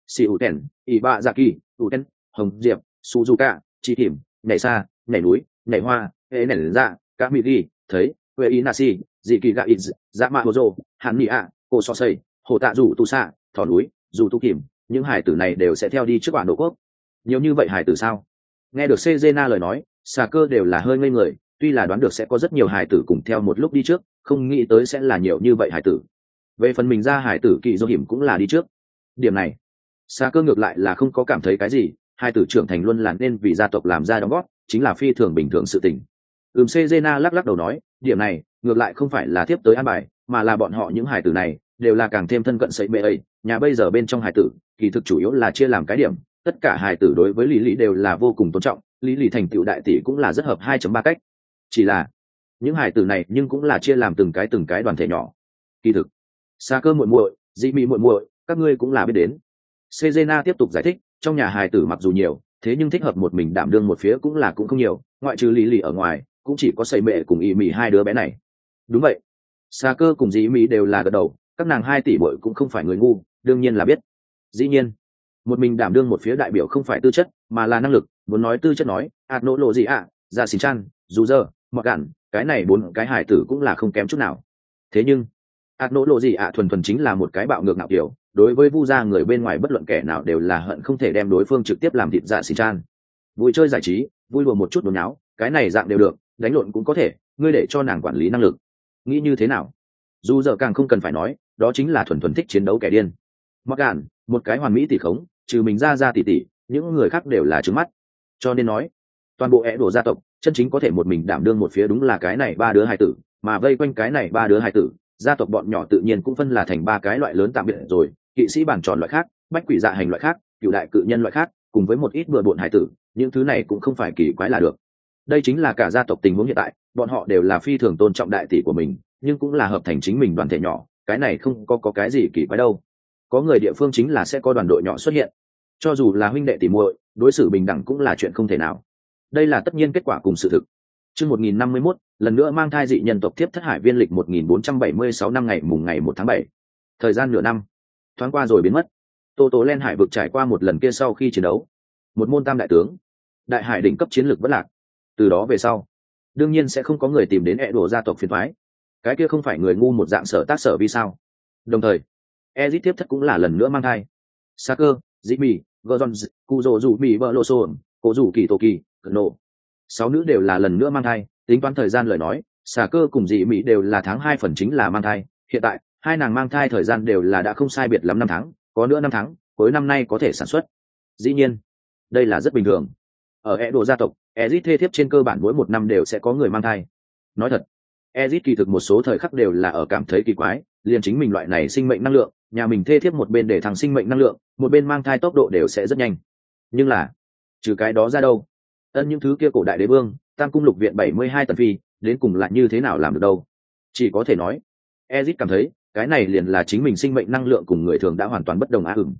xì ủ tèn ỷ bạ dạ kỳ ủ tèn hồng diệp suzuka chi kìm nhảy xa nhảy núi nhảy hoa hệ nảy dạ các mỹ ghi thấy huệ ý nasi dị kỳ gạ ít dạ mạ hồ rô hạn mỹ ạ cô so xây hồ tạ rủ tu xạ thỏ núi dù tu kìm, những hải tử này đều sẽ theo đi trước bản đồ quốc. Nhiều như vậy hải tử sao? Nghe được Cezena lời nói, xà cơ đều là hơi ngây người, tuy là đoán được sẽ có rất nhiều hải tử cùng theo một lúc đi trước, không nghĩ tới sẽ là nhiều như vậy hải tử. Về phần mình ra hải tử kỳ dô hiểm cũng là đi trước. Điểm này, xà cơ ngược lại là không có cảm thấy cái gì, hải tử trưởng thành luôn là nên vì gia tộc làm ra đóng góp, chính là phi thường bình thường sự tình. Cezena lắc lắc đầu nói, điểm này ngược lại không phải là tiếp tới an bài, mà là bọn họ những hải tử này đều là càng thêm thân cận sậy mê ấy. Nhà bây giờ bên trong hải tử kỳ thực chủ yếu là chia làm cái điểm, tất cả hải tử đối với lý lý đều là vô cùng tôn trọng, lý lý thành tựu đại tỷ cũng là rất hợp 2.3 cách. Chỉ là những hải tử này nhưng cũng là chia làm từng cái đoàn thể nhỏ. Kỳ thực xa cơ muội muội dị mị muội muội các ngươi cũng là biết đến. Cezena tiếp tục giải thích, trong nhà hải tử mặc dù nhiều, thế nhưng thích hợp một mình đảm đương một phía cũng không nhiều, ngoại trừ lý lý ở ngoài cũng chỉ có sậy mẹ cùng y mị hai đứa bé này. Đúng vậy, xa cơ cùng dị mị đều là gật đầu, các nàng 2 tỷ muội cũng không phải người ngu, đương nhiên là biết. Dĩ nhiên một mình đảm đương một phía đại biểu không phải tư chất mà là năng lực, muốn nói tư chất nói ạt nỗ lộ gì ạ ra xin chan dù giờ mặc gạn cái này 4 cái hải tử cũng là không kém chút nào. Thế nhưng ạt nỗ lộ gì ạ thuần thuần chính là một cái bạo ngược nạo kiểu, đối với vu gia người bên ngoài bất luận kẻ nào đều là hận không thể đem đối phương trực tiếp làm thịt dạ xin chan. Vui chơi giải trí vui đùa một chút đồn nháo cái này dạng đều được, đánh lộn cũng có thể, ngươi để cho nàng quản lý năng lực nghĩ như thế nào. Dù giờ càng không cần phải nói, đó chính là thuần thuần thích chiến đấu kẻ điên. Mặc gạn một cái hoàn mỹ tỷ khống, trừ mình ra tỷ, những người khác đều là trứng mắt. Cho nên nói toàn bộ ẻ đổ gia tộc chân chính có thể một mình đảm đương một phía đúng là cái này 3 đứa hài tử, mà vây quanh cái này 3 đứa hài tử gia tộc bọn nhỏ tự nhiên cũng phân là thành 3 cái loại lớn tạm biệt rồi, kỵ sĩ bản tròn loại khác, bách quỷ dạ hành loại khác, cựu đại cự nhân loại khác, cùng với một ít bừa bộn hài tử, những thứ này cũng không phải kỳ quái là được. Đây chính là cả gia tộc tình huống hiện tại, bọn họ đều là phi thường tôn trọng đại tỷ của mình, nhưng cũng là hợp thành chính mình đoàn thể nhỏ, cái này không có cái gì kỳ quái đâu. Có người địa phương chính là sẽ có đoàn đội nhỏ xuất hiện, cho dù là huynh đệ tỷ muội, đối xử bình đẳng cũng là chuyện không thể nào. Đây là tất nhiên kết quả cùng sự thực. Chương 1051, lần nữa mang thai dị nhân tộc tiếp thất hải viên lịch 1476 năm ngày mùng ngày 1 tháng 7. Thời gian nửa năm thoáng qua rồi biến mất. Tô Tố Len hải vực trải qua một lần kia sau khi chiến đấu, một môn tam đại tướng, đại hải đỉnh cấp chiến lược vẫn lạc. Từ đó về sau, đương nhiên sẽ không có người tìm đến ẻ đổ gia tộc phiền toái. Cái kia không phải người ngu một dạng sở tác sở vì sao? Đồng thời, Ezic tiếp thất cũng là lần nữa mang thai. Saker, Jimmy, Gordons, Kuzo dù Mì Bờ Lô Sồn, Cố dù Kỳ Tô Kỳ, Nộ. 6 nữ đều là lần nữa mang thai, tính toán thời gian lời nói, Saker cùng Jimmy đều là tháng 2 phần chính là mang thai. Hiện tại, hai nàng mang thai thời gian đều là đã không sai biệt lắm 5 tháng, có nữa 5 tháng, cuối năm nay có thể sản xuất. Dĩ nhiên, đây là rất bình thường. Ở Edo gia tộc, Ezic thê thiếp trên cơ bản mỗi 1 năm đều sẽ có người mang thai. Nói thật, Ezic kỳ thực một số thời khắc đều là ở cảm thấy kỳ quái, liền chính mình loại này sinh mệnh năng lượng, nhà mình thê thiếp một bên để thằng sinh mệnh năng lượng, một bên mang thai tốc độ đều sẽ rất nhanh. Nhưng là, trừ cái đó ra đâu? Những thứ kia cổ đại đế vương, Tam cung lục viện 72 tần phi, đến cùng lại như thế nào làm được đâu? Chỉ có thể nói, Ezic cảm thấy, cái này liền là chính mình sinh mệnh năng lượng cùng người thường đã hoàn toàn bất đồng á ửng.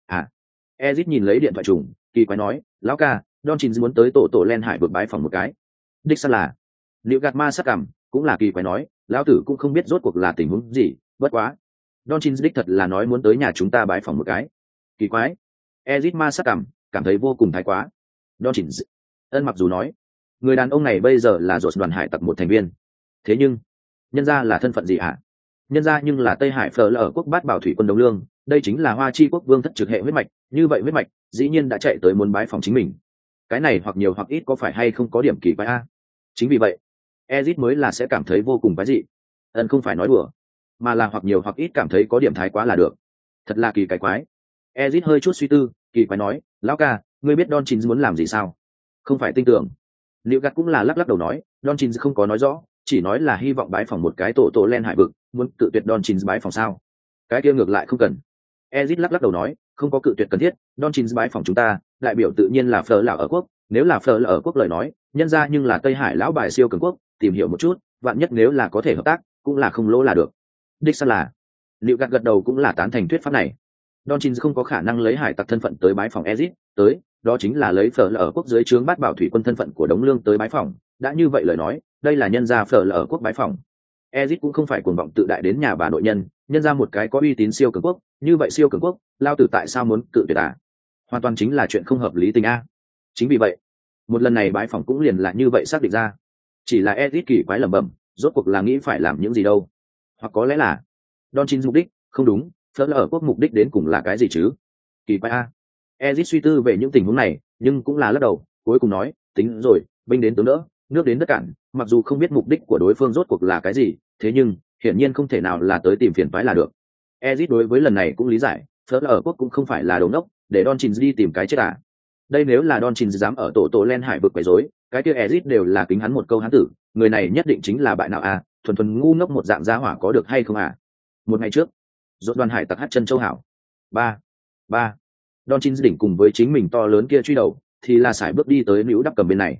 Ezic nhìn lấy điện thoại trùng, kỳ quái nói, lão ca, Don Chín muốn tới tổ Len Hải vực bái phòng một cái. Đích xác là, Liệu gạt ma sắc cảm, cũng là kỳ quái nói, lão tử cũng không biết rốt cuộc là tình huống gì, bất quá. Don Chín đích thật là nói muốn tới nhà chúng ta bái phòng một cái. Kỳ quái. Ezic ma sắc cảm thấy vô cùng thái quá. Don Chín mặc dù nói, người đàn ông này bây giờ là rột đoàn hải tặc một thành viên. Thế nhưng, nhân ra là thân phận gì hả? Nhân ra nhưng là Tây Hải Phở ở quốc bát bảo thủy quân Đông Lương, đây chính là Hoa Chi quốc vương thất trực hệ huyết mạch, như vậy huyết mạch, dĩ nhiên đã chạy tới muốn bái phòng chính mình. Cái này hoặc nhiều hoặc ít có phải hay không có điểm kỳ quái a? Chính vì vậy, Ezic mới là sẽ cảm thấy vô cùng quái dị. Không phải nói đùa, mà là hoặc nhiều hoặc ít cảm thấy có điểm thái quá là được. Thật là kỳ quái. Ezic hơi chút suy tư, kỳ quái nói, lão ca, ngươi biết Don Chín muốn làm gì sao? Không phải tin tưởng. Liệu gạt cũng là lắc lắc đầu nói, Don Chín không có nói rõ, chỉ nói là hy vọng bái phòng một cái tổ Len Hải vực, muốn cự tuyệt Don Chín bái phòng sao? Cái kia ngược lại không cần. Ezic lắc lắc đầu nói, không có cự tuyệt cần thiết, Don Chín bái phòng chúng ta, đại biểu tự nhiên là Phở lão ở quốc, nếu là Phở lão ở quốc lời nói, nhân ra nhưng là Tây Hải lão bài siêu cường quốc, tìm hiểu một chút, vạn nhất nếu là có thể hợp tác, cũng là không lỗ là được. Đích xác là. Liệu gạt gật đầu cũng là tán thành thuyết pháp này. Don Chín không có khả năng lấy hải tặc thân phận tới bái phòng Ezic, tới, đó chính là lấy Phở lão ở quốc dưới trướng bát bảo thủy quân thân phận của Đống Lương tới bái phòng, đã như vậy lời nói, đây là nhân gia Phở lão ở quốc bái phòng. Ezic cũng không phải cuồng vọng tự đại đến nhà bà nội nhân, nhân ra một cái có uy tín siêu cường quốc, như vậy siêu cường quốc lao tử tại sao muốn cự tuyệt à? Hoàn toàn chính là chuyện không hợp lý tình a. Chính vì vậy một lần này bãi phòng cũng liền là như vậy xác định ra. Chỉ là Ezit kỳ quái lẩm bẩm, rốt cuộc là nghĩ phải làm những gì đâu? Hoặc có lẽ là Don Chin mục đích không đúng, Fleur ở quốc mục đích đến cùng là cái gì chứ? Kỳ quái a. Ezit suy tư về những tình huống này, nhưng cũng là lắc đầu, cuối cùng nói, tính rồi, binh đến tướng đỡ, nước đến đất cạn, mặc dù không biết mục đích của đối phương rốt cuộc là cái gì, thế nhưng hiển nhiên không thể nào là tới tìm phiền toái là được. Ezit đối với lần này cũng lý giải, Fleur ở quốc cũng không phải là đồ ngốc, để Don Chin đi tìm cái chết à. Đây nếu là Don Chin dám ở tổ len hải vực quấy rối, cái kia Ezit đều là kính hắn một câu hán tử, người này nhất định chính là bại nào à, thuần thuần ngu ngốc một dạng gia hỏa có được hay không à. Một ngày trước, rốt đoàn hải tặc hát chân châu hảo. Ba. Don Chin đỉnh cùng với chính mình to lớn kia truy đầu, thì là sải bước đi tới Liễu Đắp cầm bên này.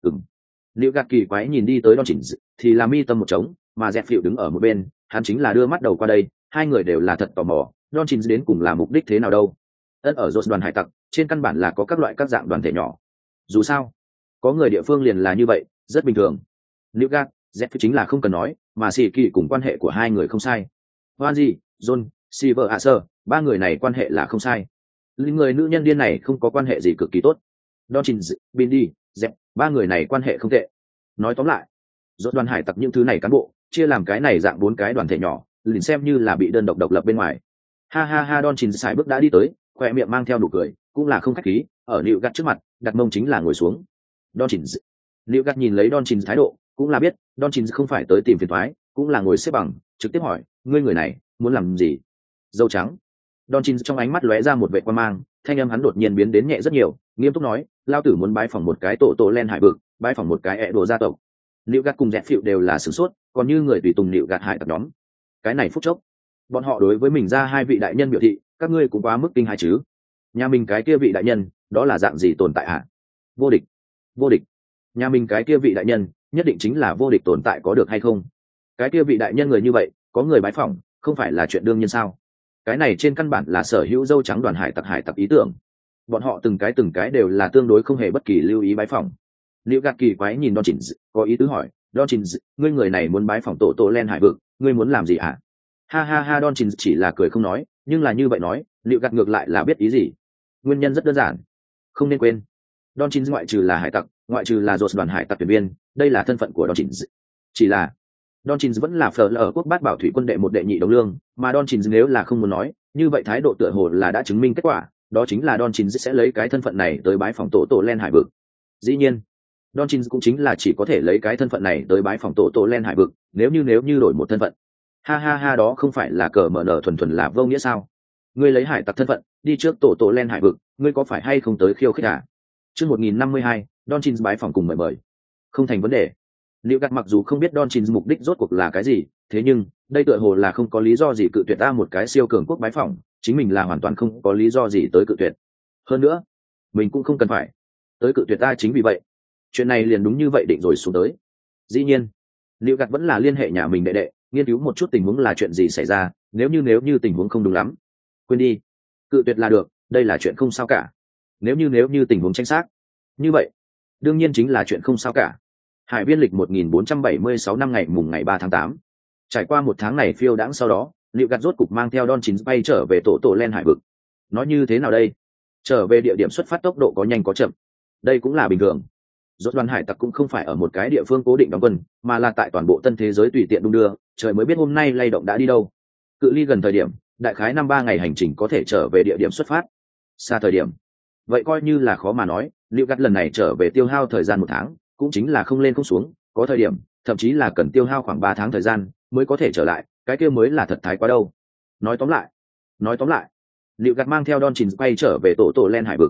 Liễu Gạt kỳ quái nhìn đi tới Don Chin, thì là mi tâm một trống, mà Dẹp Phiệu đứng ở một bên, hắn chính là đưa mắt đầu qua đây, hai người đều là thật tò mò, Don Chin đến cùng là mục đích thế nào đâu. Ở rốt đoàn hải tặc, trên căn bản là có các loại các dạng đoàn thể nhỏ. Dù sao, có người địa phương liền là như vậy, rất bình thường. Liễu Gạt, Dẹp Phiệu chính là không cần nói, mà Sĩ Kỳ cùng quan hệ của hai người không sai. Hoan gì, John, Silver Acer, ba người này quan hệ là không sai. Người nữ nhân điên này không có quan hệ gì cực kỳ tốt. Don Chin, Bindi, Dẹp, ba người này quan hệ không tệ. Nói tóm lại, rốt đoàn hải tặc những thứ này cán bộ chia làm cái này dạng 4 cái đoàn thể nhỏ, liền xem như là bị đơn độc độc lập bên ngoài. Ha, Don Chin xài bước đã đi tới, khoe miệng mang theo nụ cười, cũng là không khách khí, ở Liễu Gạt trước mặt, đặt mông chính là ngồi xuống. Don Chin, Liễu Gạt nhìn lấy Don Chin thái độ, cũng là biết Don Chin không phải tới tìm phiền toái, cũng là ngồi xếp bằng, trực tiếp hỏi, ngươi người này muốn làm gì? Dâu trắng. Don Chin trong ánh mắt lóe ra một vẻ quan mang, thanh âm hắn đột nhiên biến đến nhẹ rất nhiều, nghiêm túc nói, lao tử muốn bái phỏng một cái tổ len hải vực, bái phỏng một cái ẹ đồ gia tộc. Liễu Gạt cùng Dẹp Phiệu đều là sửng sốt, còn như người tùy tùng Liễu Gạt hải tặc nhóm. Cái này phút chốc, bọn họ đối với mình ra hai vị đại nhân biểu thị, các ngươi cũng quá mức kinh hãi chứ. Nhà mình cái kia vị đại nhân, đó là dạng gì tồn tại hả? Vô địch. Nhà mình cái kia vị đại nhân, nhất định chính là vô địch tồn tại có được hay không? Cái kia vị đại nhân người như vậy, có người bái phỏng, không phải là chuyện đương nhiên sao? Cái này trên căn bản là sở hữu dâu trắng đoàn hải tặc ý tưởng. Bọn họ từng cái đều là tương đối không hề bất kỳ lưu ý bái phỏng. Liễu Gạt kỳ quái nhìn Don Chin, có ý tứ hỏi, Don Chin, ngươi người này muốn bái phỏng tổ len hải vực, ngươi muốn làm gì hả? Ha, Don Chin chỉ là cười không nói, nhưng là như vậy nói, Liễu Gạt ngược lại là biết ý gì. Nguyên nhân rất đơn giản, không nên quên, Don Chin ngoại trừ là hải tặc, ngoại trừ là rốt đoàn hải tặc tuyển viên, đây là thân phận của Don Chin. Chỉ là Don Chin vẫn là Fleur ở quốc bát bảo thủy quân đệ một đệ nhị đồng lương, mà Don Chin nếu là không muốn nói, như vậy thái độ tựa hồ là đã chứng minh kết quả, đó chính là Don Chin sẽ lấy cái thân phận này tới bái phỏng tổ len hải vực. Dĩ nhiên, Don Chin cũng chính là chỉ có thể lấy cái thân phận này tới bái phỏng tổ len hải vực, nếu như đổi một thân phận. Ha, đó không phải là cờ mở nở thuần là vô nghĩa sao? Ngươi lấy hải tặc thân phận, đi trước tổ len hải vực, ngươi có phải hay không tới khiêu khích à? Chương 1052, Don Chin bái phỏng cùng mời. Không thành vấn đề. Liễu Gạt mặc dù không biết Don Chin mục đích rốt cuộc là cái gì, thế nhưng đây tựa hồ là không có lý do gì cự tuyệt ta một cái siêu cường quốc bái phỏng, chính mình là hoàn toàn không có lý do gì tới cự tuyệt. Hơn nữa, mình cũng không cần phải tới cự tuyệt ta, chính vì vậy, chuyện này liền đúng như vậy định rồi xuống tới. Dĩ nhiên, Liễu Gạt vẫn là liên hệ nhà mình đệ đệ, nghiên cứu một chút tình huống là chuyện gì xảy ra, nếu như tình huống không đúng lắm, quên đi, cự tuyệt là được, đây là chuyện không sao cả. Nếu như tình huống chính xác, như vậy, đương nhiên chính là chuyện không sao cả. Hải viên lịch 1476 năm ngày 3 tháng 8. Trải qua một tháng này phiêu đãng sau đó, Liễu Gạt rốt cục mang theo Don Chin bay trở về tổ len hải vực. Nói như thế nào đây? Trở về địa điểm xuất phát tốc độ có nhanh có chậm. Đây cũng là bình thường. Rốt đoàn hải tặc cũng không phải ở một cái địa phương cố định đóng quân, mà là tại toàn bộ tân thế giới tùy tiện đung đưa, trời mới biết hôm nay lay động đã đi đâu. Cự ly gần thời điểm, đại khái 5-3 ngày hành trình có thể trở về địa điểm xuất phát. Xa thời điểm, vậy coi như là khó mà nói. Liễu Gạt lần này trở về tiêu hao thời gian 1 tháng, cũng chính là không lên không xuống, có thời điểm thậm chí là cần tiêu hao khoảng 3 tháng thời gian mới có thể trở lại, cái kia mới là thật thái quá đâu. Nói tóm lại, Liễu Gạt mang theo Don Chin quay trở về tổ len hải vực.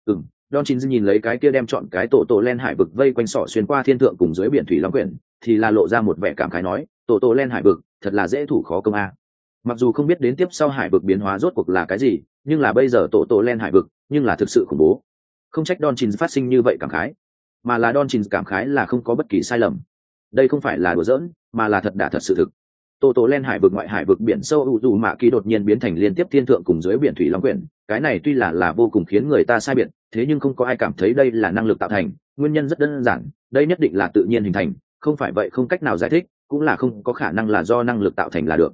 Don Chin nhìn lấy cái kia đem chọn cái tổ len hải vực vây quanh sọ xuyên qua thiên thượng cùng dưới biển thủy long quyển, thì là lộ ra một vẻ cảm khái nói, tổ len hải vực thật là dễ thủ khó công a. Mặc dù không biết đến tiếp sau hải vực biến hóa rốt cuộc là cái gì, nhưng là bây giờ tổ len hải vực nhưng là thực sự khủng bố. Không trách Don Chin phát sinh như vậy cảm khái, mà là Don Chin cảm khái là không có bất kỳ sai lầm. Đây không phải là đùa giỡn, mà là thật sự thực. Tổ len hải vực ngoại hải vực biển sâu u dù mạ kỳ đột nhiên biến thành liên tiếp thiên thượng cùng dưới biển thủy long quyển, cái này tuy là vô cùng khiến người ta sai biệt, thế nhưng không có ai cảm thấy đây là năng lực tạo thành, nguyên nhân rất đơn giản, đây nhất định là tự nhiên hình thành, không phải vậy không cách nào giải thích, cũng là không có khả năng là do năng lực tạo thành là được.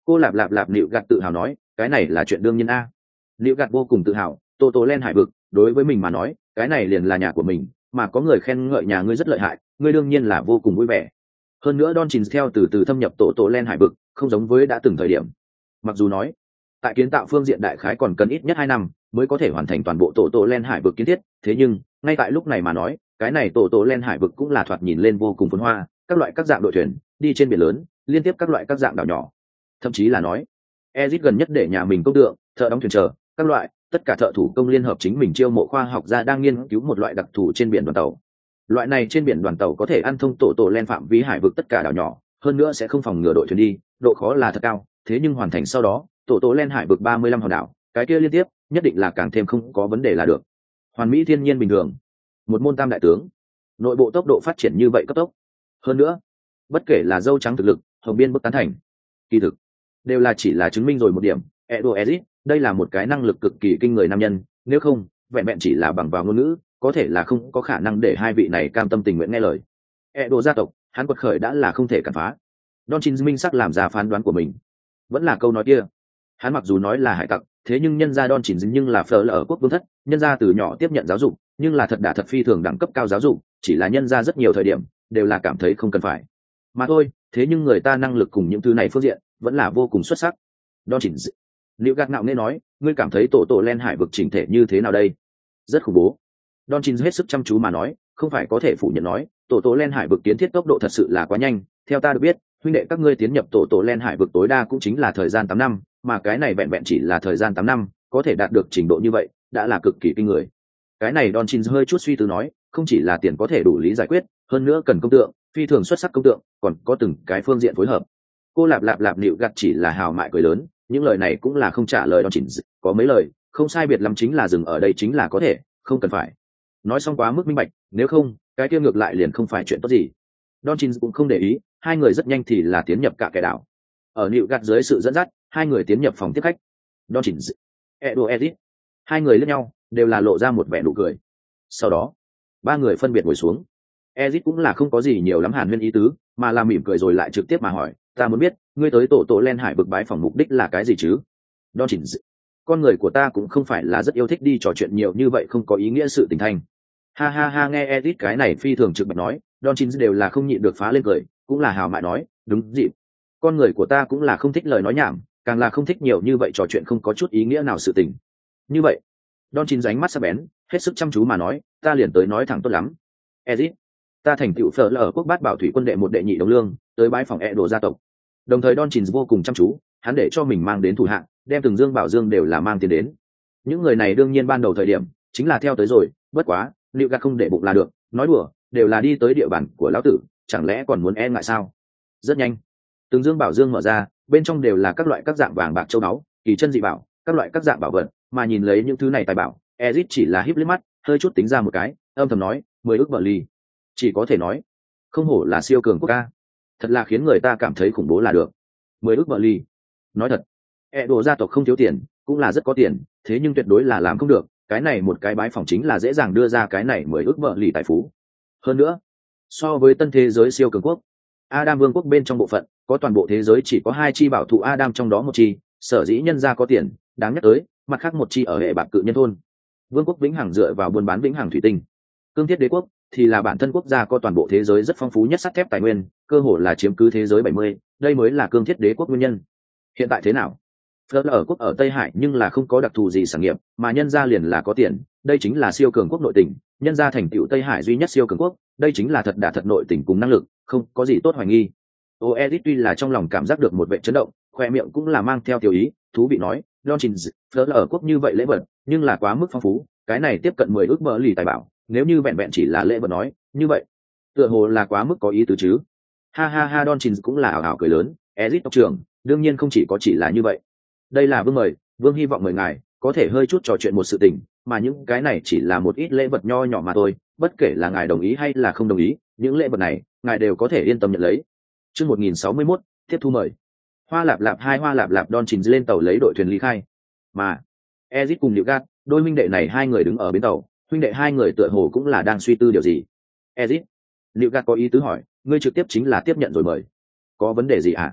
Cô lạp lạp lạp nịu gạt tự hào nói, cái này là chuyện đương nhiên a. Nịu gạt vô cùng tự hào, Tô Len hải vực đối với mình mà nói cái này liền là nhà của mình, mà có người khen ngợi nhà ngươi rất lợi hại, ngươi đương nhiên là vô cùng vui vẻ. Hơn nữa Don Chins theo từ từ thâm nhập Tô Len hải vực, không giống với đã từng thời điểm. Mặc dù nói tại kiến tạo phương diện đại khái còn cần ít nhất 2 năm mới có thể hoàn thành toàn bộ Tô Len hải vực kiến thiết, thế nhưng ngay tại lúc này mà nói cái này Tô Len hải vực cũng là thoạt nhìn lên vô cùng phồn hoa, các loại các dạng đội thuyền đi trên biển lớn, liên tiếp các loại các dạng đảo nhỏ, thậm chí là nói Ezic gần nhất để nhà mình công tượng thợ đóng thuyền chờ các loại tất cả thợ thủ công liên hợp chính mình chiêu mộ khoa học gia đang nghiên cứu một loại đặc thù trên biển đoàn tàu. Loại này trên biển đoàn tàu có thể ăn thông Tô Len phạm vi hải vực tất cả đảo nhỏ, hơn nữa sẽ không phòng ngừa đội thuyền đi, độ khó là thật cao, thế nhưng hoàn thành sau đó Tô Len hải vực 35 hòn đảo cái kia liên tiếp nhất định là càng thêm không có vấn đề là được. Hoàn mỹ thiên nhiên bình thường, một môn tam đại tướng, nội bộ tốc độ phát triển như vậy cấp tốc. Hơn nữa bất kể là dâu trắng thực lực hồng biên bức tán thành, kỳ thực đều là chỉ là chứng minh rồi một điểm, Edo Ezit đây là một cái năng lực cực kỳ kinh người nam nhân, nếu không vẹn vẹn chỉ là bằng vào ngôn ngữ có thể là không có khả năng để hai vị này cam tâm tình nguyện nghe lời. Edo gia tộc hắn quật khởi đã là không thể cản phá. Don Chin minh sắc làm ra phán đoán của mình, vẫn là câu nói kia, hắn mặc dù nói là hải tặc, thế nhưng nhân gia Don Chin nhưng là phở ở quốc vương thất, nhân gia từ nhỏ tiếp nhận giáo dục, nhưng là thật đả thật phi thường đẳng cấp cao giáo dục, chỉ là nhân gia rất nhiều thời điểm đều là cảm thấy không cần phải mà thôi, thế nhưng người ta năng lực cùng những thứ này phương diện vẫn là vô cùng xuất sắc. Don Chin Liễu Gạt ngạo nghễ nói, ngươi cảm thấy Tô Len hải vực chỉnh thể như thế nào đây? Rất khủng bố. Don Chin hết sức chăm chú mà nói, không phải có thể phủ nhận nói, Tô Len hải vực kiến thiết tốc độ thật sự là quá nhanh, theo ta được biết huynh đệ các ngươi tiến nhập Tô Len hải vực tối đa cũng chính là thời gian 8 năm, mà cái này vẹn vẹn chỉ là thời gian 8 năm có thể đạt được trình độ như vậy đã là cực kỳ kinh người. Cái này Don Chin hơi chút suy tư nói, không chỉ là tiền có thể đủ lý giải quyết, hơn nữa cần công tượng phi thường xuất sắc công tượng, còn có từng cái phương diện phối hợp. Cô lạp lạp lạp nịu gặt chỉ là hào mại cười lớn, những lời này cũng là không trả lời Don Chin, có mấy lời không sai biệt lắm chính là dừng ở đây chính là có thể, không cần phải nói xong quá mức minh bạch, nếu không cái kia ngược lại liền không phải chuyện tốt gì. Don Chin cũng không để ý, hai người rất nhanh thì là tiến nhập cả cái đảo. Ở nịu gặt dưới sự dẫn dắt, hai người tiến nhập phòng tiếp khách. Don Chin, Edo Ezit, hai người lẫn nhau đều là lộ ra một vẻ nụ cười. Sau đó ba người phân biệt ngồi xuống. Ezit cũng là không có gì nhiều lắm hàn huyên ý tứ, mà là mỉm cười rồi lại trực tiếp mà hỏi, ta muốn biết ngươi tới Tô Len hải vực bái phòng mục đích là cái gì chứ? Don Chin, con người của ta cũng không phải là rất yêu thích đi trò chuyện nhiều như vậy không có ý nghĩa sự tình thành. Ha ha ha, nghe Ezit cái này phi thường trực bạch nói, Don Chin đều là không nhịn được phá lên cười, cũng là hào mại nói, đúng dịp, con người của ta cũng là không thích lời nói nhảm, càng là không thích nhiều như vậy trò chuyện không có chút ý nghĩa nào sự tình. Như vậy Don Chin ánh mắt sắc bén, hết sức chăm chú mà nói, ta liền tới nói thẳng tốt lắm. Ezit, ta thành tựu phở ở quốc bát bảo thủy quân đệ một đệ nhị đồng lương, tới bái phòng Edo gia tộc. Đồng thời Don Chin vô cùng chăm chú, hắn để cho mình mang đến thủ hạng, đem từng dương bảo dương đều là mang tiền đến. Những người này đương nhiên ban đầu thời điểm chính là theo tới rồi, bất quá liệu gạt không để bụng là được, nói đùa đều là đi tới địa bàn của lão tử, chẳng lẽ còn muốn e ngại sao? Rất nhanh từng dương bảo dương mở ra, bên trong đều là các loại các dạng vàng bạc châu báu, kỳ chân dị bảo, các loại các dạng bảo vật, mà nhìn lấy những thứ này tài bảo, Ezit chỉ là híp liếc mắt, hơi chút tính ra một cái, âm thầm nói, 10 ức bờ ly, chỉ có thể nói không hổ là siêu cường quốc ca, thật là khiến người ta cảm thấy khủng bố là được. 10 ức bờ ly, nói thật Edo gia tộc không thiếu tiền, cũng là rất có tiền, thế nhưng tuyệt đối là làm không được, cái này một cái bái phỏng chính là dễ dàng đưa ra cái này 10 ức bờ ly tài phú. Hơn nữa so với tân thế giới siêu cường quốc, Adam vương quốc bên trong bộ phận có toàn bộ thế giới chỉ có 2 chi bảo thụ Adam, trong đó một chi sở dĩ nhân gia có tiền đáng nhắc tới, mặt khác một chi ở hệ bạc cự nhân thôn. Vương quốc vĩnh hằng dựa vào buôn bán vĩnh hằng thủy tinh. Cương thiết đế quốc thì là bản thân quốc gia có toàn bộ thế giới rất phong phú nhất sắt thép tài nguyên, cơ hồ là chiếm cứ thế giới 70, đây mới là cương thiết đế quốc nguyên nhân. Hiện tại thế nào? Phở ở quốc ở Tây Hải nhưng là không có đặc thù gì sản nghiệp, mà nhân gia liền là có tiền, đây chính là siêu cường quốc nội tình, nhân gia thành tựu Tây Hải duy nhất siêu cường quốc, đây chính là thật đả thật nội tình cùng năng lực, không có gì tốt hoài nghi. Oedit tuy là trong lòng cảm giác được một vệ chấn động, khoe miệng cũng là mang theo tiểu ý, thú vị nói, Don Chin, Phở ở quốc như vậy lễ vật, nhưng là quá mức phong phú, cái này tiếp cận 10 ức bờ lì tài bảo, nếu như vẹn vẹn chỉ là lễ vật nói, như vậy, tựa hồ là quá mức có ý tứ chứ. Ha ha ha, Don Chin cũng là ảo ảo cười lớn, Ezit tộc trưởng, đương nhiên không chỉ là như vậy. Đây là vương mời, vương hy vọng mời ngài có thể hơi chút trò chuyện một sự tình, mà những cái này chỉ là một ít lễ vật nho nhỏ mà thôi, bất kể là ngài đồng ý hay là không đồng ý, những lễ vật này ngài đều có thể yên tâm nhận lấy. Chương 1061, tiếp thu mời. Hoa lạp lạp hai hoa lạp lạp Don Chin lên tàu lấy đội thuyền ly khai, mà Ezit cùng Liễu Gạt, đôi huynh đệ này hai người đứng ở bến tàu, huynh đệ hai người tựa hồ cũng là đang suy tư điều gì. Ezit, Liễu Gạt có ý tứ hỏi, ngươi trực tiếp chính là tiếp nhận rồi mời, có vấn đề gì ạ?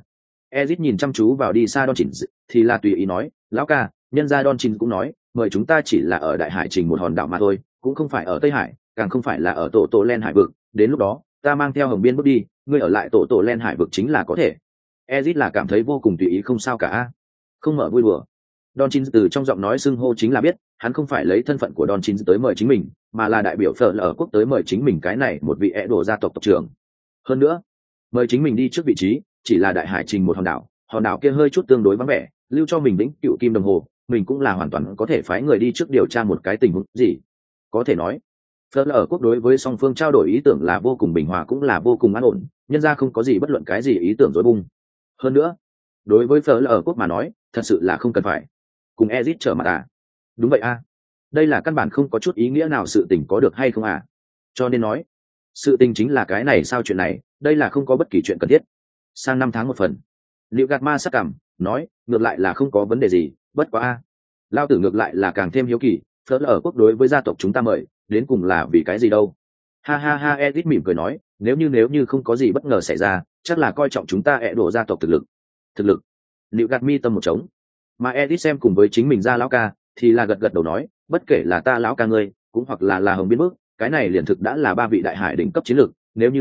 Ezit nhìn chăm chú vào đi xa Don Chin thì là tùy ý nói, lão ca, nhân gia Don Chin cũng nói, mời chúng ta chỉ là ở đại hải trình một hòn đảo mà thôi, cũng không phải ở Tây Hải, càng không phải là ở tổ len hải vực, đến lúc đó, ta mang theo Hồng Biên bước đi, ngươi ở lại tổ len hải vực chính là có thể. Ezit là cảm thấy vô cùng tùy ý không sao cả, không mở vui đùa. Don Chin từ trong giọng nói xưng hô chính là biết, hắn không phải lấy thân phận của Don Chin tới mời chính mình, mà là đại biểu phở ở quốc tới mời chính mình cái này một vị đồ gia tộc tộc trưởng. Hơn nữa, mời chính mình đi trước vị trí, chỉ là đại hải trình một hòn đảo kia hơi chút tương đối vắng vẻ, lưu cho mình vĩnh cựu kim đồng hồ, mình cũng là hoàn toàn có thể phái người đi trước điều tra một cái tình huống gì. Có thể nói, phở ở quốc đối với song phương trao đổi ý tưởng là vô cùng bình hòa cũng là vô cùng an ổn, nhân ra không có gì bất luận cái gì ý tưởng rối bung. Hơn nữa, đối với phở ở quốc mà nói, thật sự là không cần phải cùng Ezit trở mặt đúng vậy đây là căn bản không có chút ý nghĩa nào sự tình có được hay không cho nên nói sự tình chính là cái này sao chuyện này đây là không có bất kỳ chuyện cần thiết. Sang 5 tháng một phần, liệu gạt ma sắc cảm nói ngược lại là không có vấn đề gì, bất quá lao tử ngược lại là càng thêm hiếu kỳ, phở ở quốc đối với gia tộc chúng ta mời đến cùng là vì cái gì đâu. Ha ha ha, Ezit mỉm cười nói, nếu như không có gì bất ngờ xảy ra chắc là coi trọng chúng ta đổ gia tộc thực lực. Liệu gạt mi tâm một trống, mà Edith xem cùng với chính mình ra lão ca thì là gật gật đầu nói, bất kể là ta lão ca ngươi cũng hoặc là Hồng Biên bước, cái này liền thực đã là 3 vị đại hải đỉnh cấp chiến lược,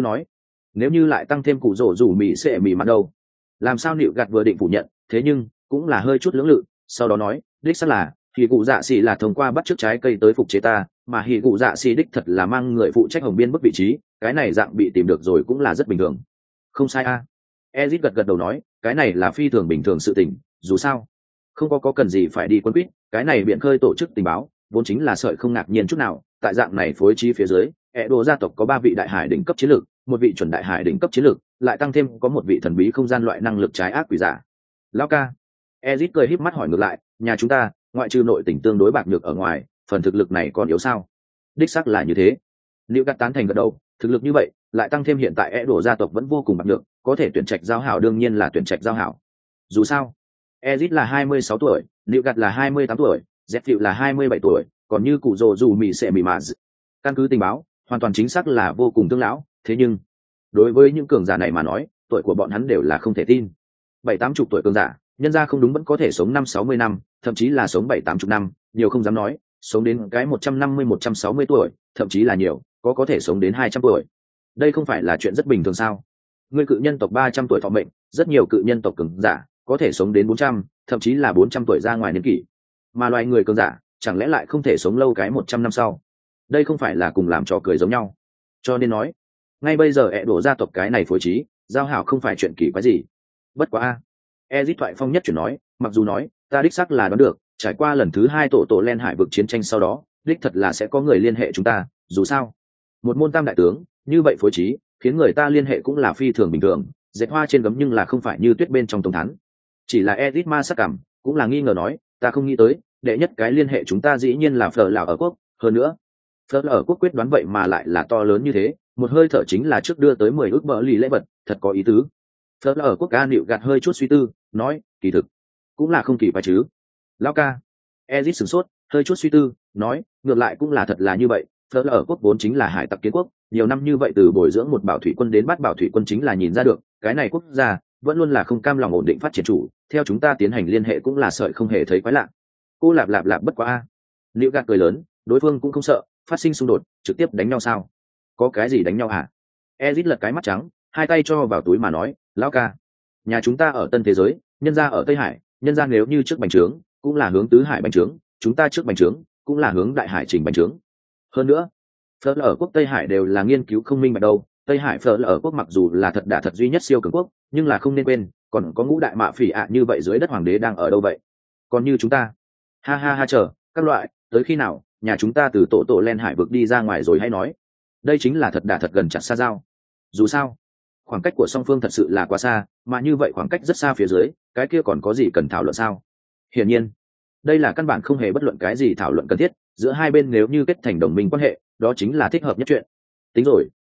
nếu như lại tăng thêm cụ rổ rủ mì xệ mì mặt đâu. Làm sao Nịu gạt vừa định phủ nhận, thế nhưng cũng là hơi chút lưỡng lự, sau đó nói, đích xác là thì cụ dạ xì là thông qua bắt chước trái cây tới phục chế ta, mà hỉ cụ dạ xì đích thật là mang người phụ trách Hồng Biên bước vị trí, cái này dạng bị tìm được rồi cũng là rất bình thường. Không sai Ezit gật gật đầu nói, cái này là phi thường bình thường sự tình, dù sao không có cần gì phải đi quân quýt, cái này biện khơi tổ chức tình báo vốn chính là sợi không ngạc nhiên chút nào. Tại dạng này phối trí phía dưới, Edo gia tộc có 3 vị đại hải đỉnh cấp chiến lược, một vị chuẩn đại hải đỉnh cấp chiến lược, lại tăng thêm có một vị thần bí không gian loại năng lực trái ác quỷ giả. Lão ca, Ezit cười híp mắt hỏi ngược lại, nhà chúng ta ngoại trừ nội tình tương đối bạc nhược ở ngoài, phần thực lực này còn yếu sao? Đích xác là như thế. Liệu gạt tán thành gật đầu, thực lực như vậy lại tăng thêm hiện tại Edo gia tộc vẫn vô cùng bạc nhược, có thể tuyển trạch giao hảo đương nhiên là tuyển trạch giao hảo. Dù sao Ezit là 26 tuổi, Liệu gạt là 28 tuổi, Zephyr là 27 tuổi, còn như cụ rồ dù mì sẽ mì mà căn cứ tình báo hoàn toàn chính xác là vô cùng tương lão. Thế nhưng đối với những cường giả này mà nói, tuổi của bọn hắn đều là không thể tin. 70-80 tuổi cường giả, nhân ra không đúng vẫn có thể sống 50-60 năm, thậm chí là sống 70-80 năm, nhiều không dám nói sống đến cái 150-160 tuổi, thậm chí là nhiều có thể sống đến 200 tuổi. Đây không phải là chuyện rất bình thường sao? Người cự nhân tộc 300 tuổi thọ mệnh, rất nhiều cự nhân tộc cường giả có thể sống đến 400, thậm chí là 400 tuổi ra ngoài niên kỷ, mà loài người cường giả chẳng lẽ lại không thể sống lâu cái 100 năm sau? Đây không phải là cùng làm trò cười giống nhau. Cho nên nói, ngay bây giờ đổ gia tộc cái này phối trí giao hảo không phải chuyện kỳ quái gì. Bất quá Ezit thoại phong nhất chuyển nói, mặc dù nói ta đích xác là đoán được, trải qua lần thứ 2 tổ len hải vực chiến tranh sau đó, đích thật là sẽ có người liên hệ chúng ta, dù sao một môn tam đại tướng như vậy phối trí khiến người ta liên hệ cũng là phi thường bình thường, dệt hoa trên gấm nhưng là không phải như tuyết bên trong tông thắn. Chỉ là Ezit ma sắc cảm cũng là nghi ngờ nói, ta không nghĩ tới đệ nhất cái liên hệ chúng ta dĩ nhiên là phở lão ở quốc. Hơn nữa phở ở quốc quyết đoán vậy mà lại là to lớn như thế, một hơi thở chính là trước đưa tới 10 ước bờ lì lễ vật, thật có ý tứ. Phở ở quốc ca Nịu gạt hơi chút suy tư nói, kỳ thực cũng là không kỳ phải chứ lão ca. Ezit sửng sốt hơi chút suy tư nói, ngược lại cũng là thật là như vậy. Phở ở quốc vốn chính là hải tặc kiến quốc, nhiều năm như vậy từ bồi dưỡng một bảo thủy quân đến bắt bảo thủy quân chính là nhìn ra được cái này quốc gia vẫn luôn là không cam lòng ổn định phát triển chủ, theo chúng ta tiến hành liên hệ cũng là sợi không hề thấy quái lạ. Cô lạp bất quá Nịu gạt cười lớn, đối phương cũng không sợ phát sinh xung đột trực tiếp đánh nhau sao? Có cái gì đánh nhau hả? Ezit lật cái mắt trắng, hai tay cho vào túi mà nói, lão ca, nhà chúng ta ở tân thế giới, nhân gia ở tây hải, nhân gia nếu như trước bành trướng cũng là hướng tứ hải bành trướng, chúng ta trước bành trướng cũng là hướng đại hải trình bành trướng. Hơn nữa phở ở quốc tây hải đều là nghiên cứu không minh bạch đâu. Tây hải phở ở quốc mặc dù là thật đả thật duy nhất siêu cường quốc, nhưng là không nên quên còn có ngũ đại mạ phỉ như vậy dưới đất hoàng đế đang ở đâu vậy? Còn như chúng ta, ha ha ha, chờ các loại tới khi nào nhà chúng ta từ tổ len hải vực đi ra ngoài rồi hay nói. Đây chính là thật đả thật gần chặt xa giao. Dù sao khoảng cách của song phương thật sự là quá xa, mà như vậy khoảng cách rất xa phía dưới, cái kia còn có gì cần thảo luận sao? Hiển nhiên đây là căn bản không hề bất luận cái gì thảo luận cần thiết, giữa hai bên nếu như kết thành đồng minh quan hệ, đó chính là thích hợp nhất chuyện. Tính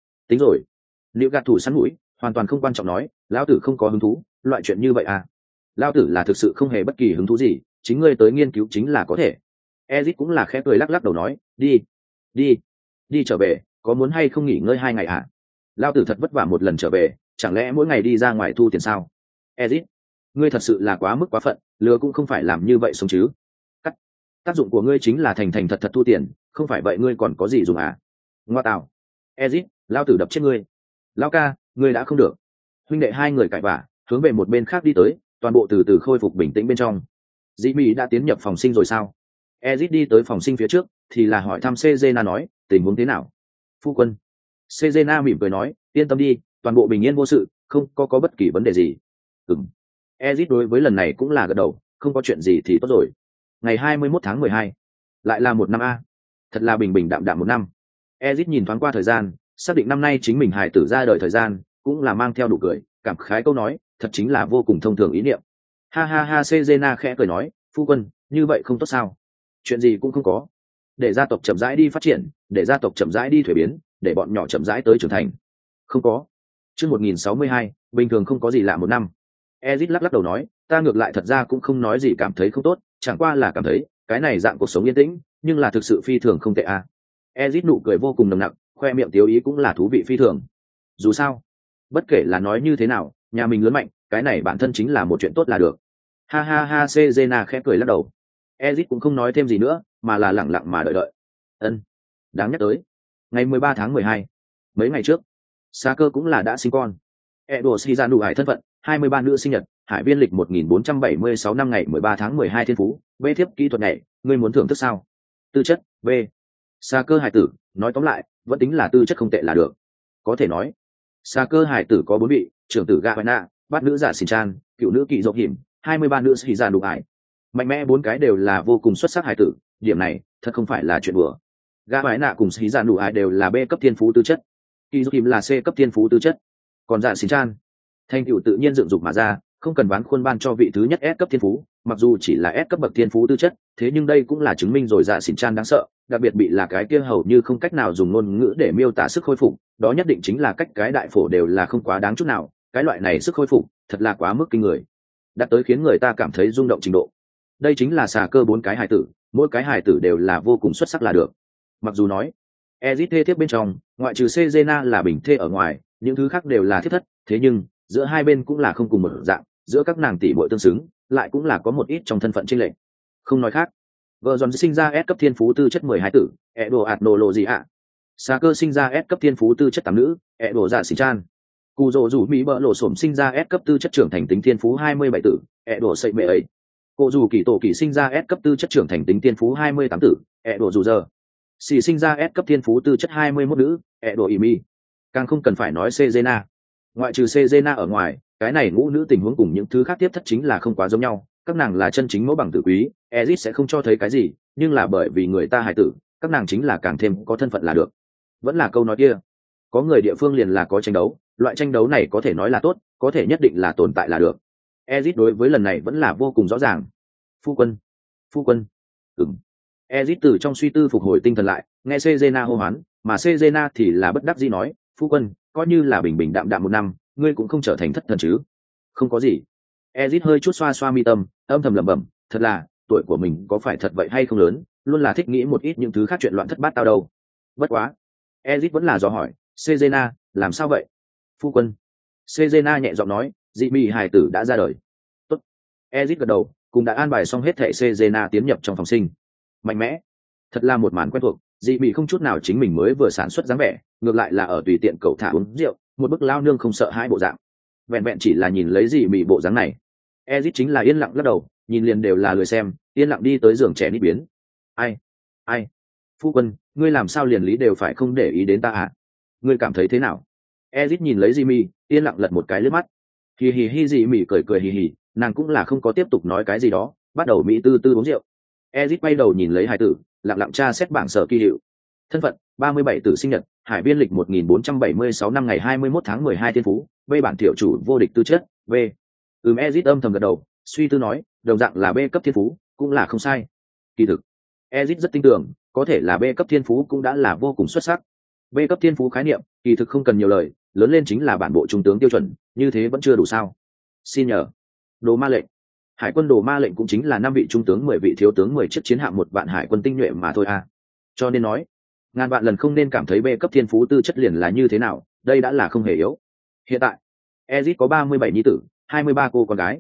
rồi Liệu gạt thủ săn mũi hoàn toàn không quan trọng nói, lão tử không có hứng thú loại chuyện như vậy lão tử là thực sự không hề bất kỳ hứng thú gì, chính ngươi tới nghiên cứu chính là có thể. Ezit cũng là khẽ cười lắc lắc đầu nói, đi trở về, có muốn hay không nghỉ ngơi 2 ngày lão tử thật vất vả một lần trở về, chẳng lẽ mỗi ngày đi ra ngoài thu tiền sao? Ezit ngươi thật sự là quá mức quá phận, lừa cũng không phải làm như vậy sống chứ. Cắt. Tác dụng của ngươi chính là thành thành thật thật thu tiền, không phải vậy ngươi còn có gì dùng à? Ngoa tạo. Ezit, lao tử đập chết ngươi. Lao ca, ngươi đã không được. Huynh đệ hai người cãi vã, hướng về một bên khác đi tới, toàn bộ từ từ khôi phục bình tĩnh bên trong. Dĩ Mỹ đã tiến nhập phòng sinh rồi sao? Ezit đi tới phòng sinh phía trước, thì là hỏi thăm Cezena nói, tình huống thế nào? Phu quân. Cezena mỉm cười nói, yên tâm đi, toàn bộ bình yên vô sự, không có bất kỳ vấn đề gì. Ừm. Ezit đối với lần này cũng là gật đầu, không có chuyện gì thì tốt rồi. Ngày 21 tháng 12, lại là một năm a, thật là bình bình đạm đạm một năm. Ezit nhìn thoáng qua thời gian, xác định năm nay chính mình hài tử ra đời thời gian, cũng là mang theo đủ cười, cảm khái câu nói, thật chính là vô cùng thông thường ý niệm. Ha ha ha, Cezena khẽ cười nói, phu quân, như vậy không tốt sao? Chuyện gì cũng không có, để gia tộc chậm rãi đi phát triển, để gia tộc chậm rãi đi thuế biến, để bọn nhỏ chậm rãi tới trưởng thành. Không có. Chương 1062, bình thường không có gì lạ một năm. Ezit lắc lắc đầu nói, ta ngược lại thật ra cũng không nói gì cảm thấy không tốt, chẳng qua là cảm thấy cái này dạng cuộc sống yên tĩnh, nhưng là thực sự phi thường không tệ a. Ezit nụ cười vô cùng nồng nặc, khoe miệng tiếu ý cũng là thú vị phi thường. Dù sao, bất kể là nói như thế nào, nhà mình lớn mạnh, cái này bản thân chính là một chuyện tốt là được. Ha ha ha, Cezena khẽ cười lắc đầu. Ezit cũng không nói thêm gì nữa, mà là lặng lặng mà đợi đợi. Ân, đáng nhắc tới, ngày 13 tháng 12, mấy ngày trước, Sa Cơ cũng là đã sinh con. Edo si ra đủ hải thân phận, 23 nữ sinh nhật, hải viên lịch 1476 năm ngày 13 tháng 12 thiên phú, B thiếp kỹ thuật nhảy, ngươi muốn thưởng thức sao? Tư chất, B. Sa Cơ hải tử, nói tóm lại, vẫn tính là tư chất không tệ là được. Có thể nói, Sa Cơ hải tử có 4 vị, trưởng tử Gavana, bát nữ giả Xin Chan, cựu nữ Kỵ Dộc Hiểm, 23 nữ sĩ giả đủ hải. Mạnh mẽ 4 cái đều là vô cùng xuất sắc hải tử, điểm này thật không phải là chuyện đùa. Gavana cùng sĩ giả đủ hải đều là B cấp thiên phú tư chất. Kỵ Dộc Hiểm là C cấp thiên phú tư chất. Còn dạ Xin Chan, thành tựu tự nhiên dựng dục mà ra, không cần bán khuôn ban cho vị thứ nhất S cấp thiên phú, mặc dù chỉ là S cấp bậc thiên phú tư chất, thế nhưng đây cũng là chứng minh rồi dạ Xin Chan đáng sợ, đặc biệt bị là cái kia hầu như không cách nào dùng ngôn ngữ để miêu tả sức khôi phục, đó nhất định chính là cách cái đại phổ đều là không quá đáng chút nào, cái loại này sức khôi phục, thật là quá mức kinh người, đạt tới khiến người ta cảm thấy rung động trình độ. Đây chính là Xà Cơ 4 cái hài tử, mỗi cái hài tử đều là vô cùng xuất sắc là được. Mặc dù nói, Ezit thê thiếp bên trong, ngoại trừ Cezena là bình thê ở ngoài, những thứ khác đều là thiết thất, thế nhưng giữa hai bên cũng là không cùng một dạng, giữa các nàng tỷ muội tương xứng, lại cũng là có một ít trong thân phận chênh lệch. Không nói khác, vợ John sinh ra S cấp thiên phú tư chất 12 tử, Edo Adnologia. Sa Cơ sinh ra S cấp thiên phú tư chất 8 nữ, Edo Dạ Sĩ Chan. Cù Dỗ Dụ Mỹ Bỡ Lộ Sổm sinh ra S cấp tư chất trưởng thành tính thiên phú 27 tử, Edo Sậy Mẹ ấy. Cô Dù Kỳ Tổ Kỳ sinh ra S cấp tư chất trưởng thành tính thiên phú 28 tử, Edo Dù Giờ. Sì sinh ra S cấp thiên phú tư chất 21 nữ, Edo Imi. Càng không cần phải nói Cezena. Ngoại trừ Cezena ở ngoài, cái này ngũ nữ tình huống cùng những thứ khác tiếp thất chính là không quá giống nhau, các nàng là chân chính mẫu bằng tử quý, Ezit sẽ không cho thấy cái gì, nhưng là bởi vì người ta hài tử, các nàng chính là càng thêm có thân phận là được. Vẫn là câu nói kia, có người địa phương liền là có tranh đấu, loại tranh đấu này có thể nói là tốt, có thể nhất định là tồn tại là được. Ezit đối với lần này vẫn là vô cùng rõ ràng. Phu quân. Ezit từ trong suy tư phục hồi tinh thần lại, nghe Cezena hô hoán, mà Cezena thì là bất đắc dĩ nói, phu quân, coi như là bình bình đạm đạm một năm, ngươi cũng không trở thành thất thần chứ? Không có gì. Ezit hơi chút xoa xoa mi tâm, âm thầm lẩm bẩm, thật là, tuổi của mình có phải thật vậy hay không lớn, luôn là thích nghĩ một ít những thứ khác chuyện loạn thất bát tao đâu. Bất quá, Ezit vẫn là dò hỏi, Cezena, làm sao vậy? Phu quân. Cezena nhẹ giọng nói, dị mị hài tử đã ra đời. Tốt. Ezit gật đầu, cùng đã an bài xong hết thảy Cezena tiến nhập trong phòng sinh. Mạnh mẽ. Thật là một màn quen thuộc, dị mị không chút nào chính mình mới vừa sản xuất dáng vẻ, ngược lại là ở tùy tiện cậu thả uống rượu, một bức lao nương không sợ hãi bộ dạng. Vẹn vẹn chỉ là nhìn lấy dị mị bộ dáng này, Ezit chính là yên lặng lắc đầu, nhìn liền đều là lười xem, yên lặng đi tới giường trẻ đi biến. Ai, phu quân, ngươi làm sao liền lý đều phải không để ý đến ta à? Ngươi cảm thấy thế nào? Ezit nhìn lấy Jimmy, yên lặng lật một cái lướt mắt. Hì hì hi, Jimmy cười hì hì, nàng cũng là không có tiếp tục nói cái gì đó, bắt đầu mỹ tư tư uống rượu. Ezit quay đầu nhìn lấy hải tử, lặng lặng tra xét bảng sở kỳ hiệu. Thân phận, 37 tử sinh nhật, hải viên lịch 1476 năm ngày 21 tháng 12 thiên phú, B bản tiểu chủ vô địch tư chất, B. Ezit âm thầm gật đầu, suy tư nói, đồng dạng là B cấp thiên phú, cũng là không sai. Kỳ thực, Ezit rất tin tưởng, có thể là B cấp thiên phú cũng đã là vô cùng xuất sắc. B cấp thiên phú khái niệm, kỳ thực không cần nhiều lời, lớn lên chính là bản bộ trung tướng tiêu chuẩn, như thế vẫn chưa đủ sao? Xin nhờ. Đồ ma lệnh. Hải quân đồ ma lệnh cũng chính là 5 vị trung tướng 10 vị thiếu tướng 10 chiếc chiến hạm một vạn hải quân tinh nhuệ mà thôi à. Cho nên nói, ngàn vạn lần không nên cảm thấy B cấp thiên phú tư chất liền là như thế nào, đây đã là không hề yếu. Hiện tại, Ezit có 37 nhi tử, 23 cô con gái.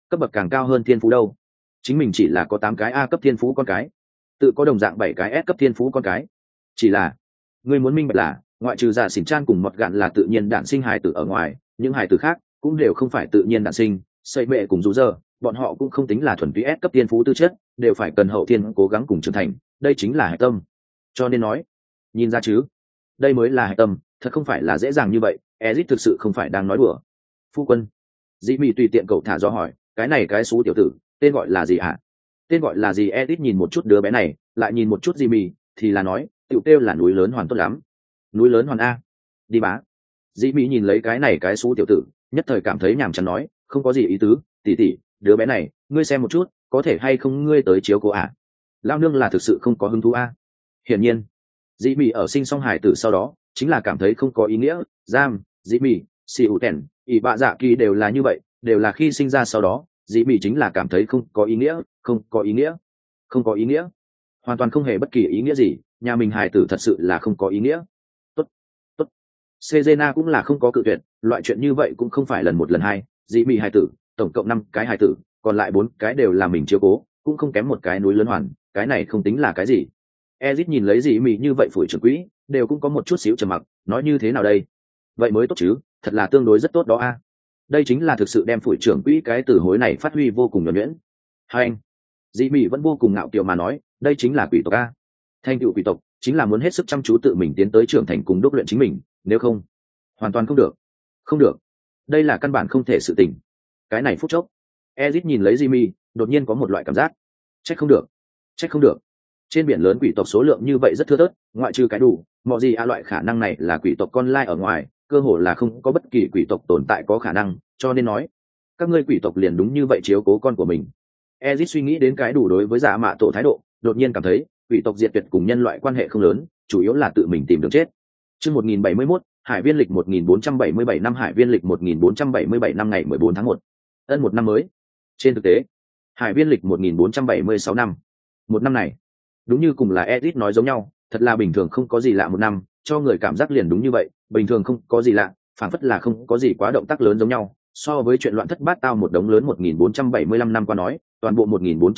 cấp bậc càng cao hơn thiên phú đâu. Chính mình chỉ là có 8 cái A cấp thiên phú con cái, tự có đồng dạng 7 cái S cấp thiên phú con cái. Chỉ là ngươi muốn minh bạch là ngoại trừ Dạ Xỉn Chan cùng Mọt Gạn là tự nhiên đản sinh hài tử ở ngoài, những hài tử khác cũng đều không phải tự nhiên đản sinh. Xây mẹ cùng Dù Giờ, bọn họ cũng không tính là thuần túy S cấp thiên phú tư chất, đều phải cần hậu thiên cố gắng cùng trưởng thành, đây chính là hạch tâm. Cho nên nói, nhìn ra chứ, đây mới là hạch tâm, thật không phải là dễ dàng như vậy. Ezit thực sự không phải đang nói đùa. Phu quân, Dĩ Mị tùy tiện cậu thả do hỏi, cái này cái xú tiểu tử tên gọi là gì hả? Tên gọi là gì? Ezit nhìn một chút đứa bé này, lại nhìn một chút Dĩ Mị, thì là nói, tiểu kêu là núi lớn hoàn tốt lắm. Núi lớn hoàn a, đi bá. Dĩ Mị nhìn lấy cái này cái xú tiểu tử, nhất thời cảm thấy nhàm chán nói, không có gì ý tứ, tỷ tỷ, đứa bé này ngươi xem một chút, có thể hay không ngươi tới chiếu cố à? Lao nương là thực sự không có hứng thú a. Hiển nhiên, Dĩ Mị ở sinh xong hải tử sau đó chính là cảm thấy không có ý nghĩa. Dĩ Mị, Si ủ tèn, ỷ bạ dạ kỳ đều là như vậy, đều là khi sinh ra sau đó Dĩ Mị chính là cảm thấy không có ý nghĩa, không có ý nghĩa, không có ý nghĩa, hoàn toàn không hề bất kỳ ý nghĩa gì. Nhà mình hải tử thật sự là không có ý nghĩa. Tốt, tốt. Sejena cũng là không có cự tuyệt, loại chuyện như vậy cũng không phải lần một lần hai. Dĩ Mị hải tử tổng cộng 5 cái hải tử, còn lại 4 cái đều là mình chiếu cố, cũng không kém một cái núi lớn hoàn, cái này không tính là cái gì. Ezit nhìn lấy Dĩ Mị như vậy phủi trưởng quỹ, đều cũng có một chút xíu trầm mặc, nói như thế nào đây? Vậy mới tốt chứ, thật là tương đối rất tốt đó a. Đây chính là thực sự đem phủi trưởng quỹ cái từ hối này phát huy vô cùng nhuần nhuyễn. Hai anh, Dĩ Mị vẫn vô cùng ngạo kiều mà nói, đây chính là quỷ tộc a. Thành tựu quỷ tộc chính là muốn hết sức chăm chú tự mình tiến tới trưởng thành cùng đúc luyện chính mình, nếu không, hoàn toàn không được. Không được. Đây là căn bản không thể sự tình. Cái này phút chốc, Ezit nhìn lấy Dĩ Mị, đột nhiên có một loại cảm giác, trách không được, trách không được. Trên biển lớn quỷ tộc số lượng như vậy rất thưa thớt, ngoại trừ cái đủ mọi gì loại khả năng này là quỷ tộc con lai ở ngoài, cơ hồ là không có bất kỳ quỷ tộc tồn tại có khả năng, cho nên nói các ngươi quỷ tộc liền đúng như vậy chiếu cố con của mình. Ezit suy nghĩ đến cái đủ đối với Dạ Mạ Tổ thái độ, đột nhiên cảm thấy quỷ tộc diệt tuyệt cùng nhân loại quan hệ không lớn, chủ yếu là tự mình tìm đường chết. Chương 1071, Hải viên lịch 1477 năm, Hải viên lịch 1477 năm, ngày 14 tháng 1. Ân một năm mới. Trên thực tế, Hải viên lịch 1476 năm. Một năm này, đúng như cùng là Edit nói giống nhau, thật là bình thường không có gì lạ một năm, cho người cảm giác liền đúng như vậy, bình thường không có gì lạ, phảng phất là không có gì quá động tác lớn giống nhau. So với chuyện loạn thất bát tao một đống lớn 1475 năm qua nói, toàn bộ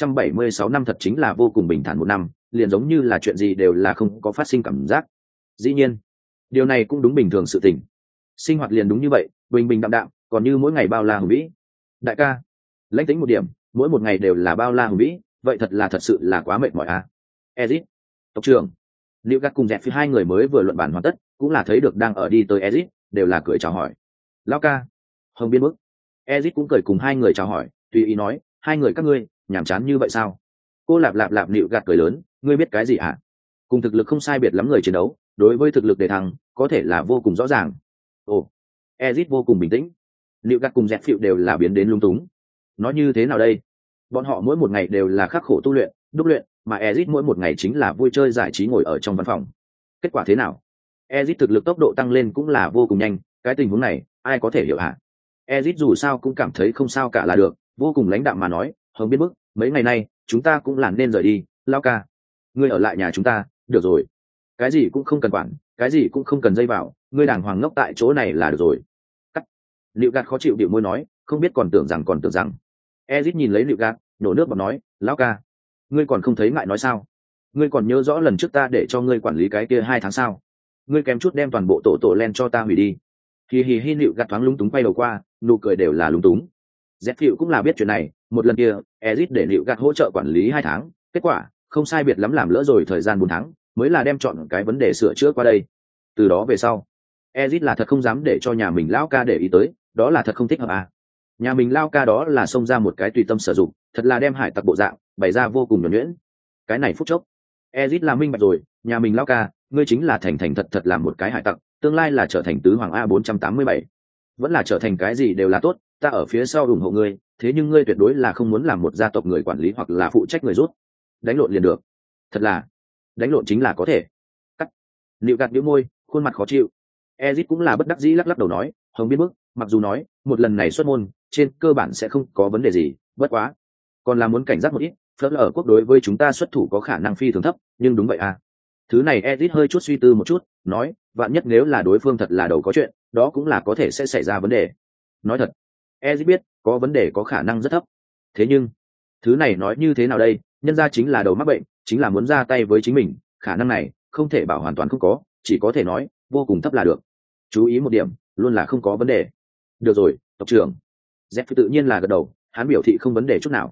1476 năm thật chính là vô cùng bình thản một năm, liền giống như là chuyện gì đều là không có phát sinh cảm giác. Dĩ nhiên, điều này cũng đúng bình thường sự tình. Sinh hoạt liền đúng như vậy, bình bình đạm đạm, còn như mỗi ngày bao la hùng vĩ. Đại ca, lãnh tính một điểm, mỗi một ngày đều là bao la hùng vĩ, vậy thật sự là quá mệt mỏi à. Ezit, tộc trưởng, Liễu Gác cùng Dẹt Phi hai người mới vừa luận bàn hoàn tất, cũng là thấy được đang ở đi tới Ezit, đều là cười chào hỏi. Lão ca, Hồng Biên Bức. Ezit cũng cười cùng hai người chào hỏi, tùy ý nói, hai người các ngươi nhàm chán như vậy sao? Cô lạp lạp lạp Liễu Gác cười lớn, ngươi biết cái gì hả? Cùng thực lực không sai biệt lắm người chiến đấu, đối với thực lực đề thăng, có thể là vô cùng rõ ràng. Ồ, Ezit vô cùng bình tĩnh. Liễu Gác cùng Dẹt Phi đều là biến đến lung túng. Nói như thế nào đây? Bọn họ mỗi một ngày đều là khắc khổ tu luyện, đúc luyện, mà Ezit mỗi một ngày chính là vui chơi giải trí ngồi ở trong văn phòng. Kết quả thế nào? Ezit thực lực tốc độ tăng lên cũng là vô cùng nhanh, cái tình huống này ai có thể hiểu hả? Ezit dù sao cũng cảm thấy không sao cả là được, vô cùng lãnh đạm mà nói, Hồng Biên Bức, mấy ngày nay chúng ta cũng là nên rời đi. Lão ca, ngươi ở lại nhà chúng ta, được rồi. Cái gì cũng không cần quản, cái gì cũng không cần dây vào, ngươi đàng hoàng ngốc tại chỗ này là được rồi. Cắt. Liễu Gạt khó chịu điệu môi nói, không biết còn tưởng rằng. Ezit nhìn lấy Liễu Gạt, nổ nước bọt nói, lão ca, ngươi còn không thấy ngại nói sao? Ngươi còn nhớ rõ lần trước ta để cho ngươi quản lý cái kia 2 tháng sao? Ngươi kém chút đem toàn bộ tổ len cho ta hủy đi. Hì Liễu Gạt thoáng lúng túng quay đầu qua, nụ cười đều là lúng túng. Zephyr cũng là biết chuyện này, một lần kia, Ezit để Liễu Gạt hỗ trợ quản lý 2 tháng, kết quả không sai biệt lắm làm lỡ rồi thời gian 4 tháng, mới là đem chọn cái vấn đề sửa chữa qua đây. Từ đó về sau, Ezit là thật không dám để cho nhà mình lão ca để ý tới, đó là thật không thích hợp à? Nhà mình lao ca đó là xông ra một cái tùy tâm sử dụng, thật là đem hải tặc bộ dạng bày ra vô cùng nhuần nhuyễn. Cái này phút chốc, Ezit là minh bạch rồi, nhà mình lao ca, ngươi chính là thành thật làm một cái hải tặc, tương lai là trở thành tứ hoàng A487, vẫn là trở thành cái gì đều là tốt, ta ở phía sau ủng hộ ngươi, thế nhưng ngươi tuyệt đối là không muốn làm một gia tộc người quản lý hoặc là phụ trách người rút. Đánh lộn liền được, thật là đánh lộn chính là có thể. Cắt. Liễu Gạt nhíu môi, khuôn mặt khó chịu. Ezit cũng là bất đắc dĩ lắc đầu nói, Hồng Biên Bức, mặc dù nói một lần này xuất môn trên cơ bản sẽ không có vấn đề gì, bất quá còn là muốn cảnh giác một ít. Phớt ở quốc đối với chúng ta xuất thủ có khả năng phi thường thấp, nhưng đúng vậy à. Thứ này Ezit hơi chút suy tư một chút, nói, vạn nhất nếu là đối phương thật là đầu có chuyện, đó cũng là có thể sẽ xảy ra vấn đề. Nói thật, Ezit biết có vấn đề có khả năng rất thấp, thế nhưng thứ này nói như thế nào đây, nhân ra chính là đầu mắc bệnh, chính là muốn ra tay với chính mình, khả năng này không thể bảo hoàn toàn không có, chỉ có thể nói vô cùng thấp là được. Chú ý một điểm, luôn là không có vấn đề. Được rồi, tộc trưởng. Jeff tự nhiên là gật đầu, hắn biểu thị không vấn đề chút nào.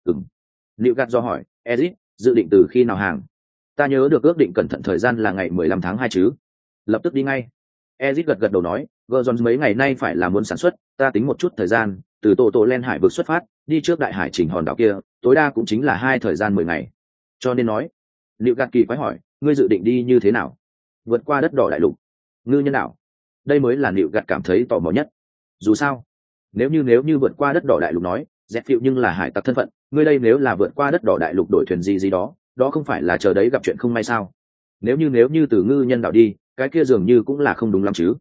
Liệu gạt do hỏi, Ezit, dự định từ khi nào hàng? Ta nhớ được ước định cẩn thận thời gian là ngày 15 tháng 2 chứ. Lập tức đi ngay. Ezit gật gật đầu nói, Jones mấy ngày nay phải là muốn sản xuất, ta tính một chút thời gian, từ tổ len hải vực xuất phát, đi trước đại hải chỉnh hòn đảo kia, tối đa cũng chính là 2 thời gian 10 ngày. Cho nên nói, Liệu gạt kỳ quái hỏi, ngươi dự định đi như thế nào? Vượt qua đất đỏ đại lục, ngư nhân đảo. Đây mới là Liệu gạt cảm thấy tò mò nhất. Dù sao, nếu như vượt qua đất đỏ đại lục nói, dẹp phiệu nhưng là hải tặc thân phận, ngươi đây nếu là vượt qua đất đỏ đại lục đổi thuyền gì đó, đó không phải là chờ đấy gặp chuyện không may sao? Nếu như từ ngư nhân đảo đi, cái kia dường như cũng là không đúng lắm chứ.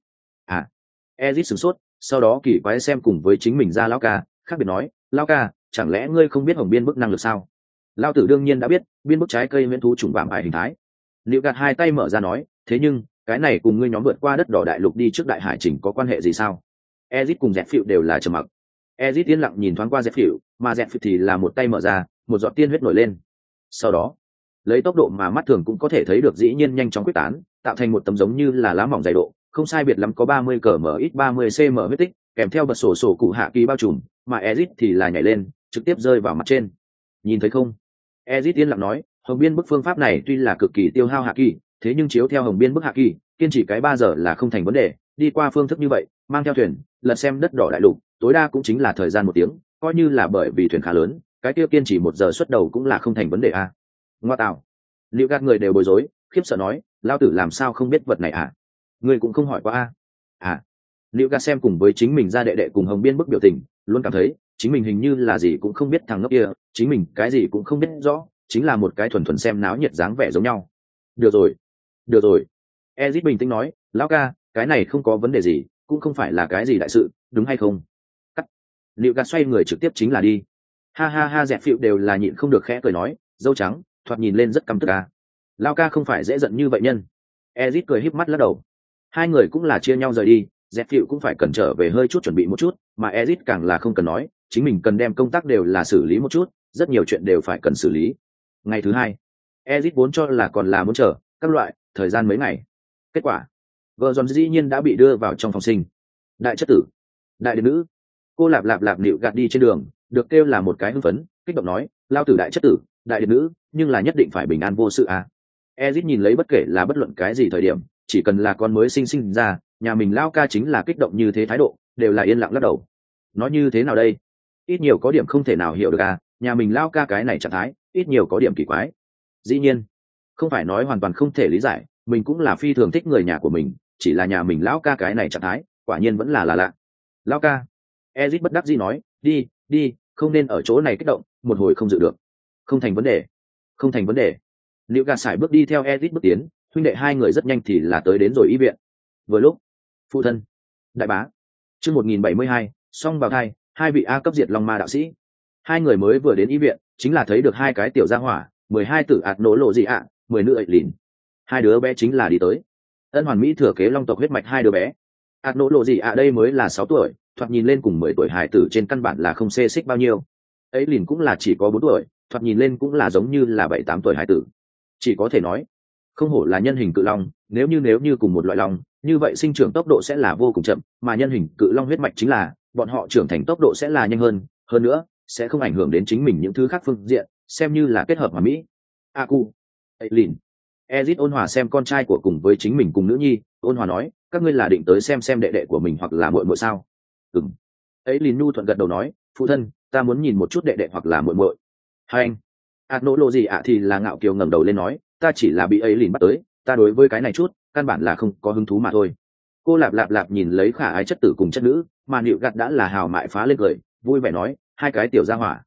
Ezit sửng sốt, sau đó kỳ quái xem cùng với chính mình ra lão ca, khác biệt nói, lão ca, chẳng lẽ ngươi không biết hồng biên bức năng lực sao? Lão tử đương nhiên đã biết, biên bức trái cây miễn thú trùng vạm ải hình thái. Liệu gạt hai tay mở ra nói, thế nhưng cái này cùng ngươi nhóm vượt qua đất đỏ đại lục đi trước đại hải chỉnh có quan hệ gì sao? Ezit cùng dẹp phiệu đều là trầm mặc. Ezit yên lặng nhìn thoáng qua dẹp phiệu, mà dẹp phiệu thì là một tay mở ra, một giọt tiên huyết nổi lên. Sau đó, lấy tốc độ mà mắt thường cũng có thể thấy được dĩ nhiên nhanh chóng quyết tán, tạo thành một tấm giống như là lá mỏng dày độ, không sai biệt lắm có 30 cm ít 30 cm huyết tích, kèm theo bật sổ cụ hạ kỳ bao trùm, mà Ezit thì là nhảy lên, trực tiếp rơi vào mặt trên. Nhìn thấy không? Ezit yên lặng nói, hồng biên bức phương pháp này tuy là cực kỳ tiêu hao hạ kỳ, thế nhưng chiếu theo hồng biên bức hạ kỳ, kiên trì cái 3 giờ là không thành vấn đề, đi qua phương thức như vậy, mang theo thuyền, lật xem đất đỏ đại lục, tối đa cũng chính là thời gian 1 tiếng, coi như là bởi vì thuyền khá lớn, cái kia kiên trì 1 giờ xuất đầu cũng là không thành vấn đề a. Ngoa tạo. Liệu gạt người đều bối rối, khiếp sợ nói, lao tử làm sao không biết vật này à? Người cũng không hỏi qua a. Liệu gạt xem cùng với chính mình ra đệ đệ cùng hồng biên bức biểu tình, luôn cảm thấy chính mình hình như là gì cũng không biết, thằng ngốc kia, chính mình cái gì cũng không biết rõ, chính là một cái thuần thuần xem náo nhiệt dáng vẻ giống nhau. Được rồi. Ezit bình tĩnh nói, lão ca, cái này không có vấn đề gì, cũng không phải là cái gì đại sự, đúng hay không? Cắt. Liệu gạt xoay người trực tiếp chính là đi. Ha, dẹp phiệu đều là nhịn không được khẽ cười nói, dâu trắng, thoạt nhìn lên rất căm tức à. Lão ca không phải dễ giận như vậy nhân. Ezit cười híp mắt lắc đầu. Hai người cũng là chia nhau rời đi, dẹp phiệu cũng phải cần trở về hơi chút chuẩn bị một chút, mà Ezit càng là không cần nói, chính mình cần đem công tác đều là xử lý một chút, rất nhiều chuyện đều phải cần xử lý. Ngày thứ 2, Ezit vốn cho là còn là muốn chờ các loại thời gian mấy ngày. Kết quả, vợ giòn dĩ nhiên đã bị đưa vào trong phòng sinh. Đại chất tử, đại đệ nữ, cô lạp nịu gạt đi trên đường, được kêu là một cái hưng phấn, kích động nói, lao tử đại chất tử, đại đệ nữ, nhưng là nhất định phải bình an vô sự à. Ezit nhìn lấy bất kể là bất luận cái gì thời điểm, chỉ cần là con mới sinh ra, nhà mình lao ca chính là kích động như thế thái độ, đều là yên lặng lắc đầu. Nói như thế nào đây? Ít nhiều có điểm không thể nào hiểu được à, nhà mình lao ca cái này trạng thái, ít nhiều có điểm kỳ quái. Dĩ nhiên, không phải nói hoàn toàn không thể lý giải, mình cũng là phi thường thích người nhà của mình, chỉ là nhà mình lão ca cái này trạng thái, quả nhiên vẫn là lạ. Lão ca. Ezit bất đắc dĩ nói, đi, không nên ở chỗ này kích động, một hồi không dự được. Không thành vấn đề. Liệu gạt sải bước đi theo Ezit bước tiến, huynh đệ hai người rất nhanh thì là tới đến rồi y viện. Vừa lúc, phụ thân, đại bá, chương 1072, song bào thai, 2 vị A cấp diệt long ma đạo sĩ. Hai người mới vừa đến y viện, chính là thấy được 2 cái tiểu gia hỏa, 12 tử ạt nổ lộ gì ạ, 10 nữ ệ lìn. 2 đứa bé chính là đi tới. Ân hoàn mỹ thừa kế long tộc huyết mạch 2 đứa bé. Ạt nổ lộ gì ạ đây mới là 6 tuổi, thoạt nhìn lên cùng 10 tuổi hài tử trên căn bản là không xê xích bao nhiêu. Ấy lìn cũng là chỉ có 4 tuổi, thoạt nhìn lên cũng là giống như là 7-8 tuổi hài tử. Chỉ có thể nói, không hổ là nhân hình cự long, nếu như cùng một loại long, như vậy sinh trưởng tốc độ sẽ là vô cùng chậm, mà nhân hình cự long huyết mạch chính là bọn họ trưởng thành tốc độ sẽ là nhanh hơn nữa sẽ không ảnh hưởng đến chính mình những thứ khác phương diện, xem như là kết hợp hòa mỹ. Aku, Eileen, Ezit ôn hòa xem con trai của cùng với chính mình cùng nữ nhi, ôn hòa nói, các ngươi là định tới xem đệ đệ của mình hoặc là muội muội sao? Ừm. Eileen nhu thuận gật đầu nói, phụ thân, ta muốn nhìn một chút đệ đệ hoặc là muội muội. Hai anh. Nỗ lộ gì ạ thì là ngạo kiều ngẩng đầu lên nói, ta chỉ là bị Eileen bắt tới, ta đối với cái này chút, căn bản là không có hứng thú mà thôi. Cô lạp nhìn lấy khả ái chất tử cùng chất nữ, mà nịu gặt đã là hào mại phá lên cười, vui vẻ nói, 2 cái tiểu gia hỏa,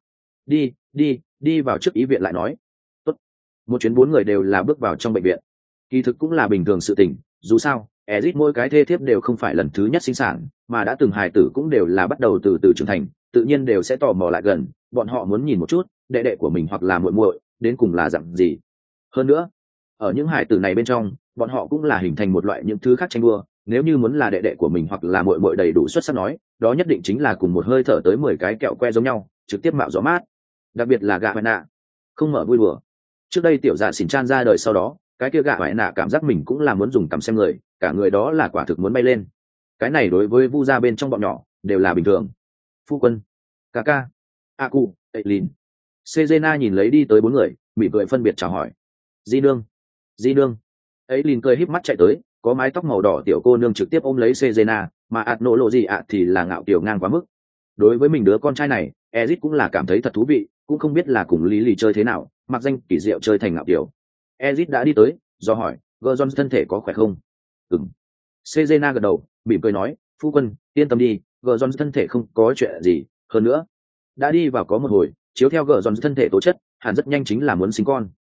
đi vào trước ý viện lại nói. Tốt. Một chuyến 4 người đều là bước vào trong bệnh viện. Kỳ thực cũng là bình thường sự tình, dù sao Ezit mỗi cái thê thiếp đều không phải lần thứ nhất sinh sản, mà đã từng hài tử cũng đều là bắt đầu từ từ trưởng thành, tự nhiên đều sẽ tò mò lại gần, bọn họ muốn nhìn một chút đệ đệ của mình hoặc là muội muội đến cùng là dạng gì. Hơn nữa, ở những hài tử này bên trong, bọn họ cũng là hình thành một loại những thứ khác tranh đua, nếu như muốn là đệ đệ của mình hoặc là muội muội đầy đủ xuất sắc nói, đó nhất định chính là cùng một hơi thở tới 10 cái kẹo que giống nhau, trực tiếp mạo gió mát. Đặc biệt là gạ hoài nạ không mở vui đùa. Trước đây tiểu dạ xỉn chan ra đời sau đó, cái kia gạ hoài nạ cảm giác mình cũng là muốn dùng cằm xem người, cả người đó là quả thực muốn bay lên. Cái này đối với vu gia bên trong bọn nhỏ đều là bình thường. Phu quân, Kaka, Aku, Eileen, Sejena nhìn lấy đi tới bốn người, mỉm cười phân biệt chào hỏi. Di nương, di nương. Eileen cười híp mắt chạy tới, có mái tóc màu đỏ tiểu cô nương trực tiếp ôm lấy Sejena, mà ạt nổ lộ gì ạ thì là ngạo kiểu ngang quá mức. Đối với mình đứa con trai này, Ezit cũng là cảm thấy thật thú vị, cũng không biết là cùng Lý Lì chơi thế nào, mặc danh kỳ diệu chơi thành ngạo kiểu. Ezit đã đi tới, do hỏi, Gerson thân thể có khỏe không? Ừm. Sejena gật đầu, mỉm cười nói, phu quân, yên tâm đi, Gerson thân thể không có chuyện gì, hơn nữa, đã đi vào có một hồi, chiếu theo Gerson thân thể tố chất, hẳn rất nhanh chính là muốn sinh con.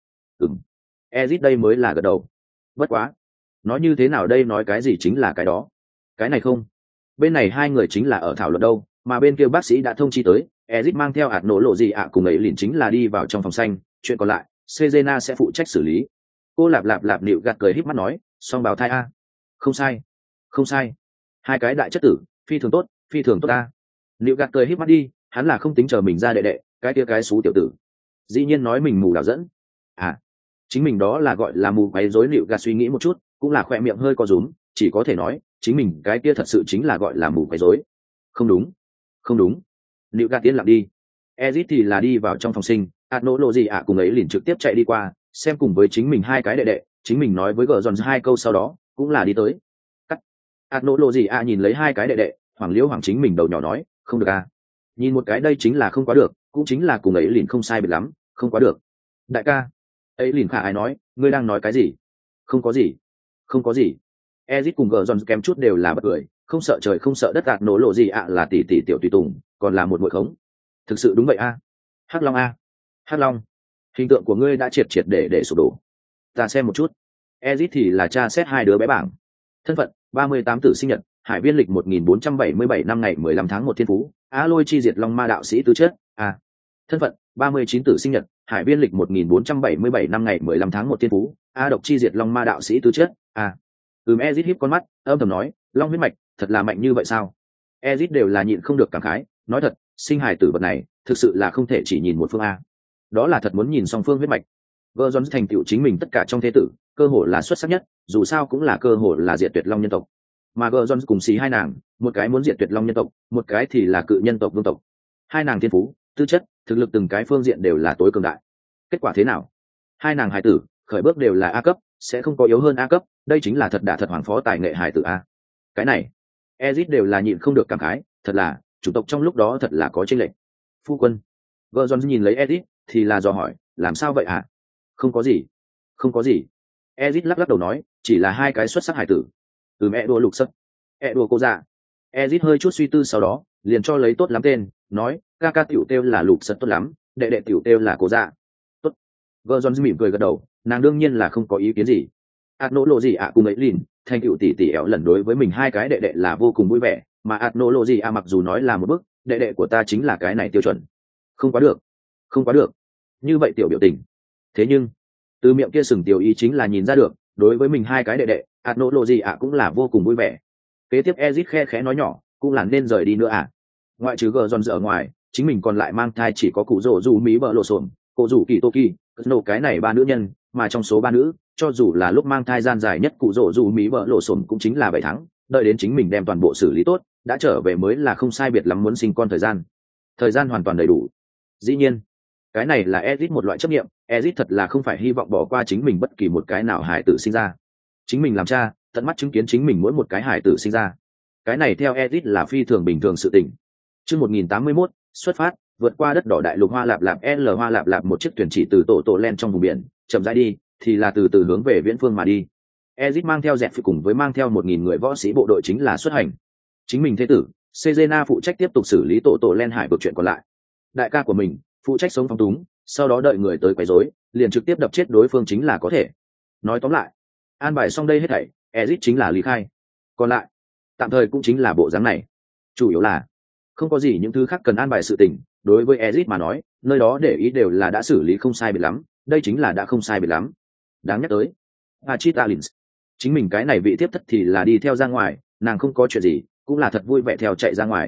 Ezit đây mới là gật đầu. Bất quá, nói như thế nào đây, nói cái gì chính là cái đó. Cái này không. Bên này hai người chính là ở thảo luận đâu, mà bên kia bác sĩ đã thông chi tới, Ezit mang theo ạt nổ lộ gì ạ cùng ấy liền chính là đi vào trong phòng xanh, chuyện còn lại, Sejena sẽ phụ trách xử lý. Cô lạp lạp lạp nịu gạt cười híp mắt nói, song bào thai a. Không sai, không sai. Hai cái đại chất tử, phi thường tốt, phi thường tốt a. Nịu gạt cười híp mắt đi, hắn là không tính chờ mình ra đệ đệ, cái kia cái xú tiểu tử. Dĩ nhiên nói mình mù đảo dẫn. À, chính mình đó là gọi là mù quấy rối. Nịu gạt suy nghĩ một chút, cũng là khỏe miệng hơi co rúm, chỉ có thể nói, chính mình cái kia thật sự chính là gọi là mù quấy rối. Không đúng, không đúng. Nịu gạt tiến lặng đi. Ezit thì là đi vào trong phòng sinh, ạt nỗ lộ gì ạ cùng ấy liền trực tiếp chạy đi qua, xem cùng với chính mình hai cái đệ đệ, chính mình nói với gờ giòn hai câu sau đó, cũng là đi tới. Cắt. Ạt nỗ lộ gì ạ nhìn lấy hai cái đệ đệ, hoàng liễu hoàng chính mình đầu nhỏ nói, không được à. Nhìn một cái đây chính là không quá được, cũng chính là cùng ấy liền không sai biệt lắm, không quá được. Đại ca. Ấy liền khả ai nói, ngươi đang nói cái gì? Không có gì, không có gì. Ezit cùng gờ giòn kém chút đều là bật cười, không sợ trời không sợ đất. Ạt nỗ lộ gì ạ là tỷ tỷ tiểu tùy tùng, còn là một muội khống. Thực sự đúng vậy a. Hắc Long a. Hắc Long, hình tượng của ngươi đã triệt triệt để sụp đổ. Ta xem một chút. Ezit thì là cha xét hai đứa bé bảng. Thân phận 38 tử sinh nhật, hải viên lịch 1477 năm ngày 15 tháng 1 thiên phú, á lôi chi diệt long ma đạo sĩ tứ chất a. Thân phận 39 tử sinh nhật, hải viên lịch 1477 năm ngày 15 tháng 1 thiên phú, a độc chi diệt long ma đạo sĩ tứ chất a. Ezit híp con mắt, âm thầm nói, long huyết mạch thật là mạnh như vậy sao? Ezit đều là nhịn không được cảm khái, nói thật, sinh hài tử vật này thực sự là không thể chỉ nhìn một phương a, đó là thật muốn nhìn song phương huyết mạch. Gơ Giòn thành tựu chính mình tất cả trong thế tử, cơ hội là xuất sắc nhất, dù sao cũng là cơ hội là diệt tuyệt long nhân tộc. Mà Gơ Giòn cùng xí hai nàng, một cái muốn diệt tuyệt long nhân tộc, một cái thì là cự nhân tộc vương tộc. Hai nàng thiên phú, tư chất, thực lực từng cái phương diện đều là tối cường đại. Kết quả thế nào? Hai nàng hài tử khởi bước đều là A cấp, sẽ không có yếu hơn A cấp, đây chính là thật đả thật hoàng phó tài nghệ hài tử a. Cái này, Ezit đều là nhịn không được cảm khái, thật là chủ tộc trong lúc đó thật là có chênh lệch. Phu quân. Gơ Giòn nhìn lấy Ezit thì là dò hỏi, làm sao vậy hả? Không có gì, không có gì. Ezit lắc đầu nói, chỉ là hai cái xuất sắc hải tử. Mẹ đùa lục sắc, mẹ đùa cô dạ. Ezit hơi chút suy tư sau đó, liền cho lấy tốt lắm tên, nói, ca ca tiểu tiêu là lục sắc tốt lắm, đệ đệ tiểu tiêu là cô dạ. Tốt. Gơ Giòn mỉm cười gật đầu, nàng đương nhiên là không có ý kiến gì. Át nỗ lộ gì ạ cùng ấy lìn, thành tựu tỷ tỷ éo lần đối với mình hai cái đệ đệ là vô cùng vui vẻ, mà át nỗ lộ gì ạ mặc dù nói là một bước, đệ đệ của ta chính là cái này tiêu chuẩn. Không quá được, không quá được. Như vậy tiểu biểu tình. Thế nhưng, từ miệng kia sừng tiểu ý chính là nhìn ra được, đối với mình hai cái đệ đệ, ạt nỗ lộ gì ạ cũng là vô cùng vui vẻ. Kế tiếp Ezit khe khẽ nói nhỏ, cũng là nên rời đi nữa à. Ngoại trừ gờ giòn ở ngoài, chính mình còn lại mang thai chỉ có cụ rổ dù mí bờ lộ sồn, cô rủ kỳ tô kỳ, nổ cái này ba nữ nhân, mà trong số ba nữ, cho dù là lúc mang thai gian dài nhất cụ rổ dù mí bờ lộ sồn cũng chính là 7 tháng, đợi đến chính mình đem toàn bộ xử lý tốt, đã trở về mới là không sai biệt lắm muốn sinh con thời gian hoàn toàn đầy đủ. Dĩ nhiên, cái này là Ezit một loại chấp nghiệm, Ezit thật là không phải hy vọng bỏ qua chính mình bất kỳ một cái nào hải tử sinh ra. Chính mình làm cha, tận mắt chứng kiến chính mình mỗi một cái hải tử sinh ra. Cái này theo Ezit là phi thường bình thường sự tình. Chương 1081, xuất phát, vượt qua đất đỏ đại lục Hoa Lạp Lạp L Hoa Lạp Lạp một chiếc thuyền chỉ từ tổ len trong vùng biển, chậm rãi đi, thì là từ từ hướng về viễn phương mà đi. Ezit mang theo dẹt phi cùng với mang theo 1000 người võ sĩ bộ đội chính là xuất hành. Chính mình thế tử, Sejena phụ trách tiếp tục xử lý tổ len hải vực chuyện còn lại. Đại ca của mình phụ trách sống phóng túng, sau đó đợi người tới quấy rối, liền trực tiếp đập chết đối phương chính là có thể. Nói tóm lại, an bài xong đây hết thảy, Ezit chính là lý khai. Còn lại, tạm thời cũng chính là bộ dáng này. Chủ yếu là không có gì những thứ khác cần an bài sự tình, đối với Ezit mà nói, nơi đó để ý đều là đã xử lý không sai biệt lắm, đây chính là đã không sai biệt lắm. Đáng nhắc tới, Hachita Lins, chính mình cái này vị tiếp thất thì là đi theo ra ngoài, nàng không có chuyện gì, cũng là thật vui vẻ theo chạy ra ngoài.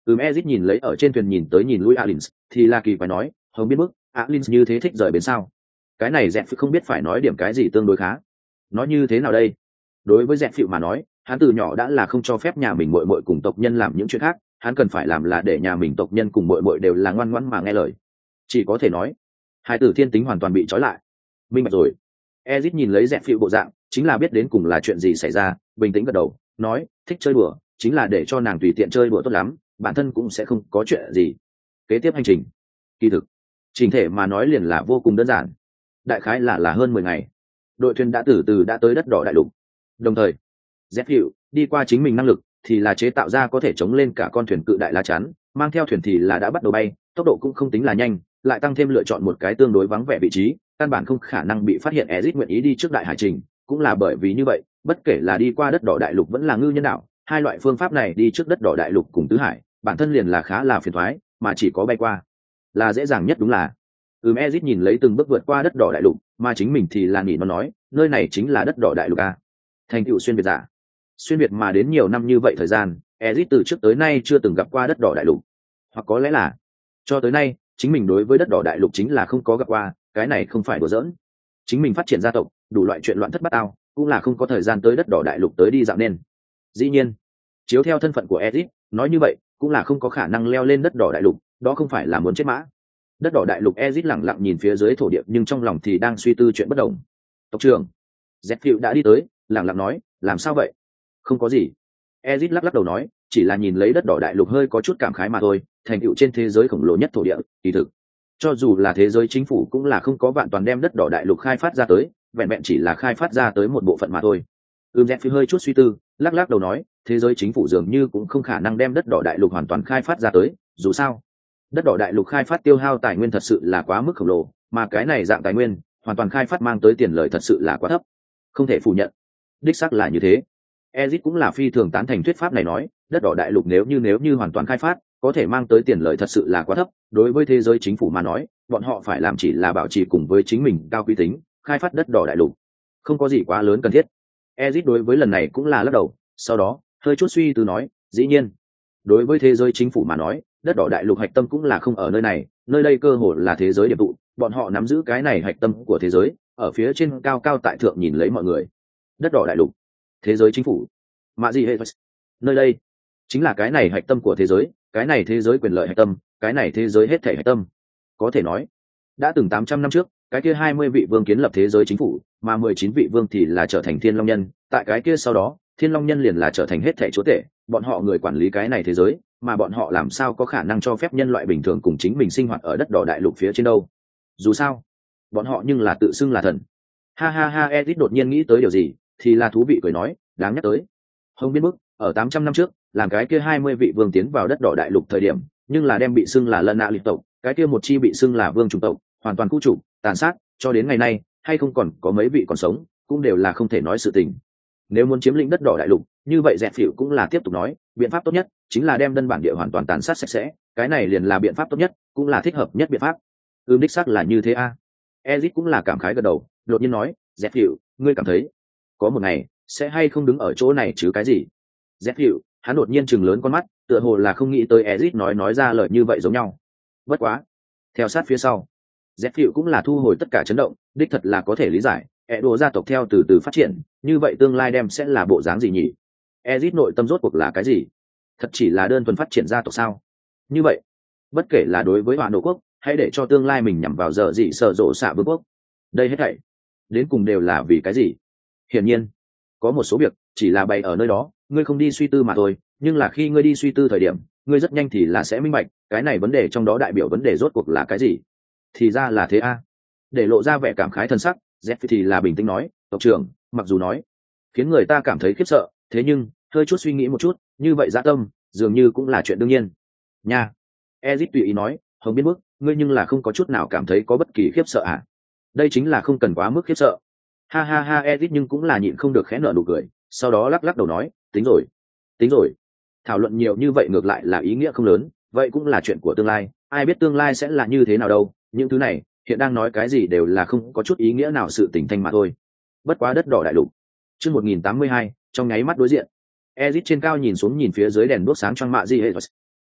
Ezit nhìn lấy ở trên thuyền nhìn tới nhìn lui Alins, thì là kỳ quái nói, không biết mức, Alins như thế thích rời bến sao? Cái này dẹp không biết phải nói điểm cái gì tương đối khá. Nói như thế nào đây? Đối với dẹp phịu mà nói, hắn từ nhỏ đã là không cho phép nhà mình muội muội cùng tộc nhân làm những chuyện khác, hắn cần phải làm là để nhà mình tộc nhân cùng muội muội đều là ngoan ngoãn mà nghe lời. Chỉ có thể nói, hai tử thiên tính hoàn toàn bị trói lại. Minh bạch rồi. Ezit nhìn lấy dẹp phịu bộ dạng, chính là biết đến cùng là chuyện gì xảy ra, bình tĩnh gật đầu, nói, thích chơi đùa, chính là để cho nàng tùy tiện chơi đùa tốt lắm, bản thân cũng sẽ không có chuyện gì. Kế tiếp hành trình, kỳ thực, trình thể mà nói liền là vô cùng đơn giản. Đại khái là hơn 10 ngày, đội thuyền đã từ từ đã tới đất đỏ đại lục. Đồng thời, dép hiệu đi qua chính mình năng lực thì là chế tạo ra có thể chống lên cả con thuyền cự đại lá chắn, mang theo thuyền thì là đã bắt đầu bay, tốc độ cũng không tính là nhanh, lại tăng thêm lựa chọn một cái tương đối vắng vẻ vị trí, căn bản không khả năng bị phát hiện. Ezic nguyện ý đi trước đại hải trình, cũng là bởi vì như vậy, bất kể là đi qua đất đỏ đại lục vẫn là ngư nhân đảo, hai loại phương pháp này đi trước đất đỏ đại lục cùng tứ hải, bản thân liền là khá là phiền toái, mà chỉ có bay qua là dễ dàng nhất. Đúng là Ezic nhìn lấy từng bước vượt qua đất đỏ đại lục, mà chính mình thì là nó nói, nơi này chính là đất đỏ đại lục a. Thành tựu xuyên việt giả, xuyên việt mà đến nhiều năm như vậy thời gian, Ezic từ trước tới nay chưa từng gặp qua đất đỏ đại lục, hoặc có lẽ là cho tới nay chính mình đối với đất đỏ đại lục chính là không có gặp qua. Cái này không phải đùa giỡn, chính mình phát triển gia tộc đủ loại chuyện loạn thất bát ao, cũng là không có thời gian tới đất đỏ đại lục tới đi dạo nên. Dĩ nhiên, chiếu theo thân phận của Ezic, nói như vậy cũng là không có khả năng leo lên đất đỏ đại lục, đó không phải là muốn chết mã. Đất đỏ đại lục, Ezic lẳng lặng nhìn phía dưới thổ địa, nhưng trong lòng thì đang suy tư chuyện bất đồng. Tộc trưởng Zephyr đã đi tới, lẳng lặng nói, làm sao vậy? Không có gì. Ezic lắc lắc đầu nói, chỉ là nhìn lấy đất đỏ đại lục hơi có chút cảm khái mà thôi. Thành tựu trên thế giới khổng lồ nhất thổ địa, kỳ thực cho dù là thế giới chính phủ cũng là không có vạn toàn đem đất đỏ đại lục khai phát ra tới, vẹn vẹn chỉ là khai phát ra tới một bộ phận mà thôi. Zephyr hơi chút suy tư, lắc lắc đầu nói, thế giới chính phủ dường như cũng không khả năng đem đất đỏ đại lục hoàn toàn khai phát ra tới, dù sao đất đỏ đại lục khai phát tiêu hao tài nguyên thật sự là quá mức khổng lồ, mà cái này dạng tài nguyên hoàn toàn khai phát mang tới tiền lợi thật sự là quá thấp. Không thể phủ nhận, đích xác là như thế. Ezic cũng là phi thường tán thành thuyết pháp này, nói đất đỏ đại lục nếu như hoàn toàn khai phát có thể mang tới tiền lợi thật sự là quá thấp. Đối với thế giới chính phủ mà nói, bọn họ phải làm chỉ là bảo trì cùng với chính mình cao quý tính, khai phát đất đỏ đại lục không có gì quá lớn cần thiết. Ezic đối với lần này cũng là lắc đầu, sau đó hơi chút suy tư nói, dĩ nhiên đối với thế giới chính phủ mà nói, đất đỏ đại lục hạch tâm cũng là không ở nơi này, nơi đây cơ hồ là thế giới điểm tụ, bọn họ nắm giữ cái này hạch tâm của thế giới, ở phía trên cao cao tại thượng nhìn lấy mọi người. Đất đỏ đại lục, thế giới chính phủ, mạ gì hệ, nơi đây chính là cái này hạch tâm của thế giới, cái này thế giới quyền lợi hạch tâm, cái này thế giới hết thảy hạch tâm. Có thể nói, đã từng 800 năm trước, cái kia 20 vị vương kiến lập thế giới chính phủ, mà 19 vị vương thì là trở thành thiên long nhân, tại cái kia sau đó, thiên long nhân liền là trở thành hết thảy chúa tể, bọn họ người quản lý cái này thế giới, mà bọn họ làm sao có khả năng cho phép nhân loại bình thường cùng chính mình sinh hoạt ở đất đỏ đại lục phía trên đâu? Dù sao, bọn họ nhưng là tự xưng là thần. Ha ha ha, Edith đột nhiên nghĩ tới điều gì, thì là thú vị cười nói, đáng nhắc tới. Không biết mức, ở 800 năm trước, làm cái kia 20 vị vương tiến vào đất đỏ đại lục thời điểm, nhưng là đem bị xưng là lân nạ liệt tộc, cái kia một chi bị xưng là vương chủng tộc, hoàn toàn khu trục, tàn sát, cho đến ngày nay, hay không còn có mấy vị còn sống, cũng đều là không thể nói sự tình. Nếu muốn chiếm lĩnh đất đỏ đại lục, như vậy Dẹp Phỉu cũng là tiếp tục nói, biện pháp tốt nhất chính là đem dân bản địa hoàn toàn tàn sát sạch sẽ, cái này liền là biện pháp tốt nhất, cũng là thích hợp nhất biện pháp. Đích xác là như thế a. Ezic cũng là cảm khái gật đầu, đột nhiên nói, Dẹp Phỉu, ngươi cảm thấy có một ngày sẽ hay không đứng ở chỗ này chứ cái gì? Dẹp Phỉu, hắn đột nhiên chừng lớn con mắt, tựa hồ là không nghĩ tới Ezic nói ra lời như vậy giống nhau. Bất quá, theo sát phía sau, Dẹp Phỉu cũng là thu hồi tất cả chấn động, đích thật là có thể lý giải. Edo gia tộc theo từ từ phát triển, như vậy tương lai đem sẽ là bộ dáng gì nhỉ? Ezic nội tâm rốt cuộc là cái gì? Thật chỉ là đơn thuần phát triển gia tộc sao? Như vậy, bất kể là đối với Hoàn Đô quốc, hay để cho tương lai mình nhằm vào giờ gì sở rộ xạ vương quốc, đây hết thảy đến cùng đều là vì cái gì? Hiển nhiên, có một số việc chỉ là bày ở nơi đó, ngươi không đi suy tư mà thôi. Nhưng là khi ngươi đi suy tư thời điểm, ngươi rất nhanh thì là sẽ minh bạch, cái này vấn đề trong đó đại biểu vấn đề rốt cuộc là cái gì? Thì ra là thế a. Để lộ ra vẻ cảm khái thân sắc, Jeff thì là bình tĩnh nói, tộc trưởng, mặc dù nói khiến người ta cảm thấy khiếp sợ, thế nhưng hơi chút suy nghĩ một chút, như vậy dã tâm dường như cũng là chuyện đương nhiên nha. Ezic tùy ý nói, không biết mức, ngươi nhưng là không có chút nào cảm thấy có bất kỳ khiếp sợ à? Đây chính là không cần quá mức khiếp sợ. Ha ha ha, Ezic nhưng cũng là nhịn không được khẽ nở nụ cười, sau đó lắc lắc đầu nói, tính rồi, thảo luận nhiều như vậy ngược lại là ý nghĩa không lớn, vậy cũng là chuyện của tương lai, ai biết tương lai sẽ là như thế nào đâu, những thứ này hiện đang nói cái gì đều là không có chút ý nghĩa nào, sự tình thanh mà thôi. Bất quá đất đỏ đại lục, chương 1082, trong nháy mắt đối diện. Ezic trên cao nhìn xuống, nhìn phía dưới đèn đuốc sáng choang mạ gì hết.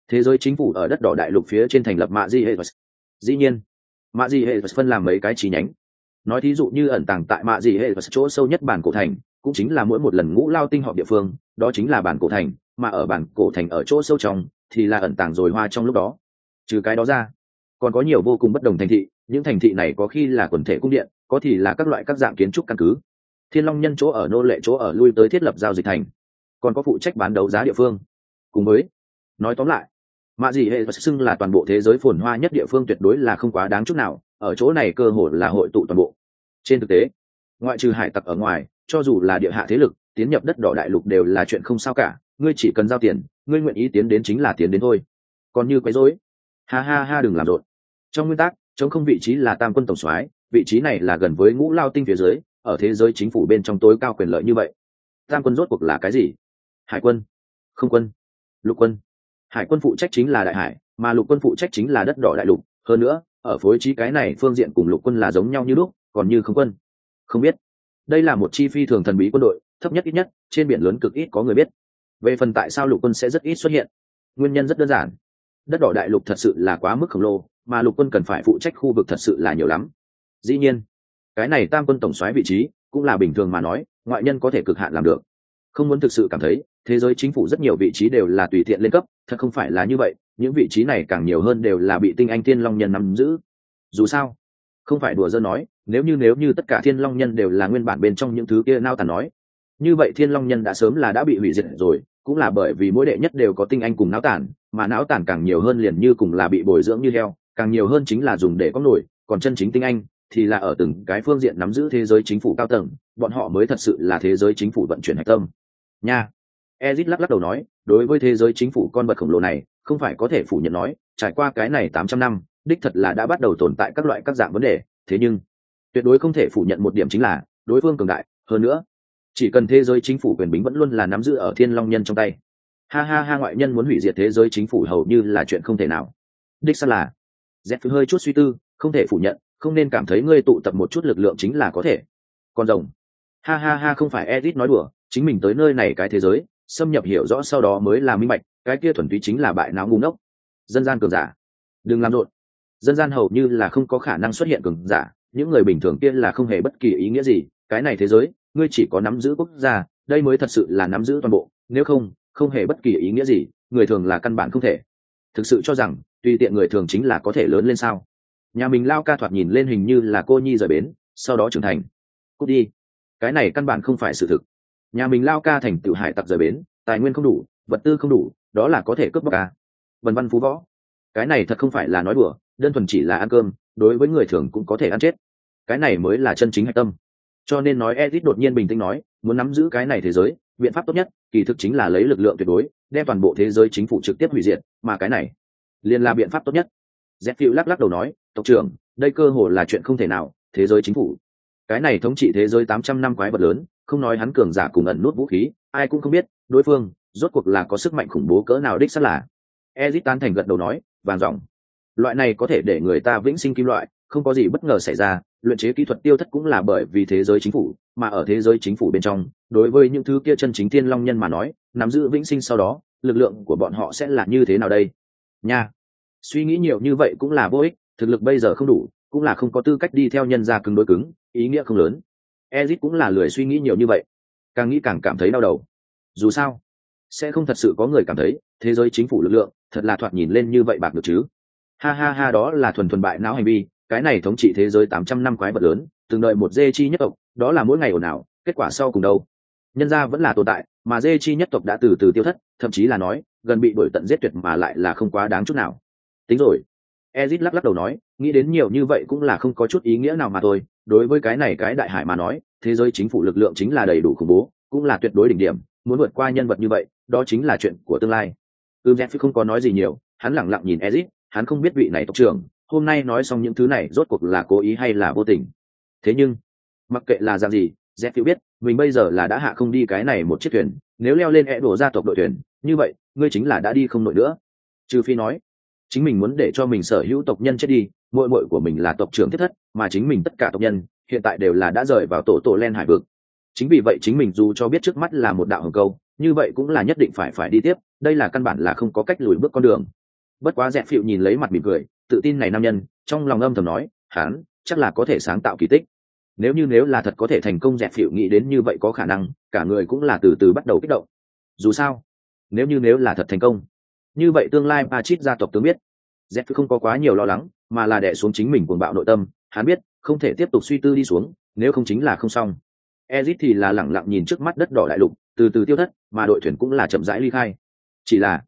Thế giới chính phủ ở đất đỏ đại lục phía trên thành lập mạ di hệ. Dĩ nhiên mạ di hệ phân làm mấy cái chi nhánh. Nói thí dụ như ẩn tàng tại mạ di hệ chỗ sâu nhất bản cổ thành, cũng chính là mỗi một lần ngũ lao tinh họp địa phương, đó chính là bản cổ thành, mà ở bản cổ thành ở chỗ sâu trong thì là ẩn tàng rồi hoa trong lúc đó. Trừ cái đó ra còn có nhiều vô cùng bất đồng thành thị, những thành thị này có khi là quần thể cung điện, có thì là các loại các dạng kiến trúc căn cứ. Thiên Long Nhân chỗ ở, nô lệ chỗ ở lui tới thiết lập giao dịch thành, còn có phụ trách bán đấu giá địa phương. Cùng với nói tóm lại, mạ dị hệ xưng là toàn bộ thế giới phồn hoa nhất địa phương tuyệt đối là không quá đáng chút nào, ở chỗ này cơ hội là hội tụ toàn bộ. Trên thực tế, ngoại trừ hải tặc ở ngoài, cho dù là địa hạ thế lực tiến nhập đất đỏ đại lục đều là chuyện không sao cả, ngươi chỉ cần giao tiền, ngươi nguyện ý tiến đến chính là tiến đến thôi. Còn như quấy rối, ha ha ha, đừng làm rộn. Trong nguyên tắc, trống không vị trí là tam quân tổng soái, vị trí này là gần với ngũ lao tinh phía dưới, ở thế giới chính phủ bên trong tối cao quyền lợi như vậy. Tam quân rốt cuộc là cái gì? Hải quân, không quân, lục quân. Hải quân phụ trách chính là đại hải, mà lục quân phụ trách chính là đất đỏ đại lục. Hơn nữa, ở phối trí cái này phương diện cùng lục quân là giống nhau như lúc, còn như không quân, không biết. Đây là một chi phi thường thần bí quân đội, thấp nhất ít nhất trên biển lớn cực ít có người biết. Về phần tại sao lục quân sẽ rất ít xuất hiện, nguyên nhân rất đơn giản. Đất đỏ đại lục thật sự là quá mức khổng lồ, mà lục quân cần phải phụ trách khu vực thật sự là nhiều lắm. Dĩ nhiên, cái này tam quân tổng soái vị trí cũng là bình thường mà nói, ngoại nhân có thể cực hạn làm được. Không muốn thực sự cảm thấy thế giới chính phủ rất nhiều vị trí đều là tùy tiện lên cấp, thật không phải là như vậy, những vị trí này càng nhiều hơn đều là bị tinh anh Thiên Long Nhân nắm giữ. Dù sao, không phải đùa giỡn nói, nếu như tất cả Thiên Long Nhân đều là nguyên bản bên trong những thứ kia nao tàn nói, như vậy Thiên Long Nhân đã sớm là đã bị hủy diệt rồi, cũng là bởi vì mỗi đệ nhất đều có tinh anh cùng náo tản, mà náo tản càng nhiều hơn liền như cùng là bị bồi dưỡng như heo, càng nhiều hơn chính là dùng để có nổi, còn chân chính tinh anh thì là ở từng cái phương diện nắm giữ thế giới chính phủ cao tầng, bọn họ mới thật sự là thế giới chính phủ vận chuyển hạch tâm. Nha. Ezit lắc đầu nói, đối với thế giới chính phủ con vật khổng lồ này, không phải có thể phủ nhận nói, trải qua cái này 800 năm, đích thật là đã bắt đầu tồn tại các loại các dạng vấn đề, thế nhưng tuyệt đối không thể phủ nhận một điểm chính là đối phương cường đại, hơn nữa, chỉ cần thế giới chính phủ quyền bính vẫn luôn là nắm giữ ở Thiên Long Nhân trong tay. Ha ha ha, ngoại nhân muốn hủy diệt thế giới chính phủ hầu như là chuyện không thể nào. Đích xác là. Zep hơi chút suy tư, không thể phủ nhận, không nên cảm thấy ngươi tụ tập một chút lực lượng chính là có thể. Con rồng. Ha ha ha, không phải Edith nói đùa, chính mình tới nơi này cái thế giới, xâm nhập hiểu rõ sau đó mới là minh bạch, cái kia thuần túy chính là bại não ngu ngốc. Dân gian cường giả. Đừng làm rộn. Dân gian hầu như là không có khả năng xuất hiện cường giả, những người bình thường kia là không hề bất kỳ ý nghĩa gì, cái này thế giới, ngươi chỉ có nắm giữ quốc gia, đây mới thật sự là nắm giữ toàn bộ, nếu không, không hề bất kỳ ý nghĩa gì, người thường là căn bản không thể. Thực sự cho rằng, tùy tiện người thường chính là có thể lớn lên sao? Nhà mình Lao ca thoạt nhìn lên hình như là cô nhi rời bến, sau đó trưởng thành. Cút đi. Cái này căn bản không phải sự thực. Nhà mình Lao ca thành tựu hải tặc rời bến, tài nguyên không đủ, vật tư không đủ, đó là có thể cướp bóc ca. Vân văn phú võ. Cái này thật không phải là nói đùa, đơn thuần chỉ là ăn cơm, đối với người thường cũng có thể ăn chết. Cái này mới là chân chính hạch tâm. Cho nên nói Edith đột nhiên bình tĩnh nói, muốn nắm giữ cái này thế giới, biện pháp tốt nhất, kỳ thực chính là lấy lực lượng tuyệt đối, đem toàn bộ thế giới chính phủ trực tiếp hủy diệt, mà cái này liền là biện pháp tốt nhất. Zephyr lắc đầu nói, tộc trưởng, đây cơ hồ là chuyện không thể nào, thế giới chính phủ. Cái này thống trị thế giới 800 năm quái vật lớn, không nói hắn cường giả cùng ẩn nút vũ khí, ai cũng không biết, đối phương, rốt cuộc là có sức mạnh khủng bố cỡ nào đích xác là. Edith tán thành gật đầu nói, vàng ròng. Loại này có thể để người ta vĩnh sinh kim loại, không có gì bất ngờ xảy ra, luyện chế kỹ thuật tiêu thất cũng là bởi vì thế giới chính phủ, mà ở thế giới chính phủ bên trong, đối với những thứ kia chân chính Thiên Long Nhân mà nói, nắm giữ vĩnh sinh sau đó, lực lượng của bọn họ sẽ là như thế nào đây? Nha. Suy nghĩ nhiều như vậy cũng là vô ích, thực lực bây giờ không đủ, cũng là không có tư cách đi theo nhân gia cứng đối cứng, ý nghĩa không lớn. Ezit cũng là lười suy nghĩ nhiều như vậy, càng nghĩ càng cảm thấy đau đầu. Dù sao, sẽ không thật sự có người cảm thấy thế giới chính phủ lực lượng thật là thoạt nhìn lên như vậy bạc được chứ. Ha ha ha, đó là thuần bại não hành vi, cái này thống trị thế giới 800 năm quái vật lớn, từng đợi một dê chi nhất tộc, đó là mỗi ngày ồn ào, kết quả sau cùng đâu? Nhân gia vẫn là tồn tại, mà dê chi nhất tộc đã từ từ tiêu thất, thậm chí là nói, gần bị đuổi tận giết tuyệt mà lại là không quá đáng chút nào. Tính rồi. Ezit lắc đầu nói, nghĩ đến nhiều như vậy cũng là không có chút ý nghĩa nào mà thôi, đối với cái này cái đại hải mà nói, thế giới chính phủ lực lượng chính là đầy đủ khủng bố, cũng là tuyệt đối đỉnh điểm, muốn vượt qua nhân vật như vậy, đó chính là chuyện của tương lai. Zephyr không có nói gì nhiều, hắn lặng lặng nhìn Ezit, hắn không biết vị này tộc trưởng hôm nay nói xong những thứ này rốt cuộc là cố ý hay là vô tình. Thế nhưng mặc kệ là dạng gì, Zephyr biết mình bây giờ là đã hạ không đi cái này một chiếc thuyền, nếu leo lên đổ gia tộc đội thuyền như vậy ngươi chính là đã đi không nổi nữa, trừ phi nói chính mình muốn để cho mình sở hữu tộc nhân chết đi, muội muội của mình là tộc trưởng thiết thất, mà chính mình tất cả tộc nhân hiện tại đều là đã rời vào tổ len hải vực. Chính vì vậy chính mình dù cho biết trước mắt là một đạo hồng câu, như vậy cũng là nhất định phải đi tiếp, đây là căn bản là không có cách lùi bước con đường. Bất quá Dẹp Phịu nhìn lấy mặt mỉm cười tự tin này nam nhân, trong lòng âm thầm nói hắn chắc là có thể sáng tạo kỳ tích. Nếu là thật có thể thành công, Dẹp Phịu nghĩ đến như vậy có khả năng cả người cũng là từ từ bắt đầu kích động. Dù sao nếu là thật thành công, như vậy tương lai Pachit gia tộc tướng biết. Dẹp Phịu không có quá nhiều lo lắng, mà là đè xuống chính mình cuồng bạo nội tâm. Hắn biết không thể tiếp tục suy tư đi xuống, nếu không chính là không xong. Ezit thì là lẳng lặng nhìn trước mắt đất đỏ đại lục từ từ tiêu thất, mà đội thuyền cũng là chậm rãi ly khai. Chỉ là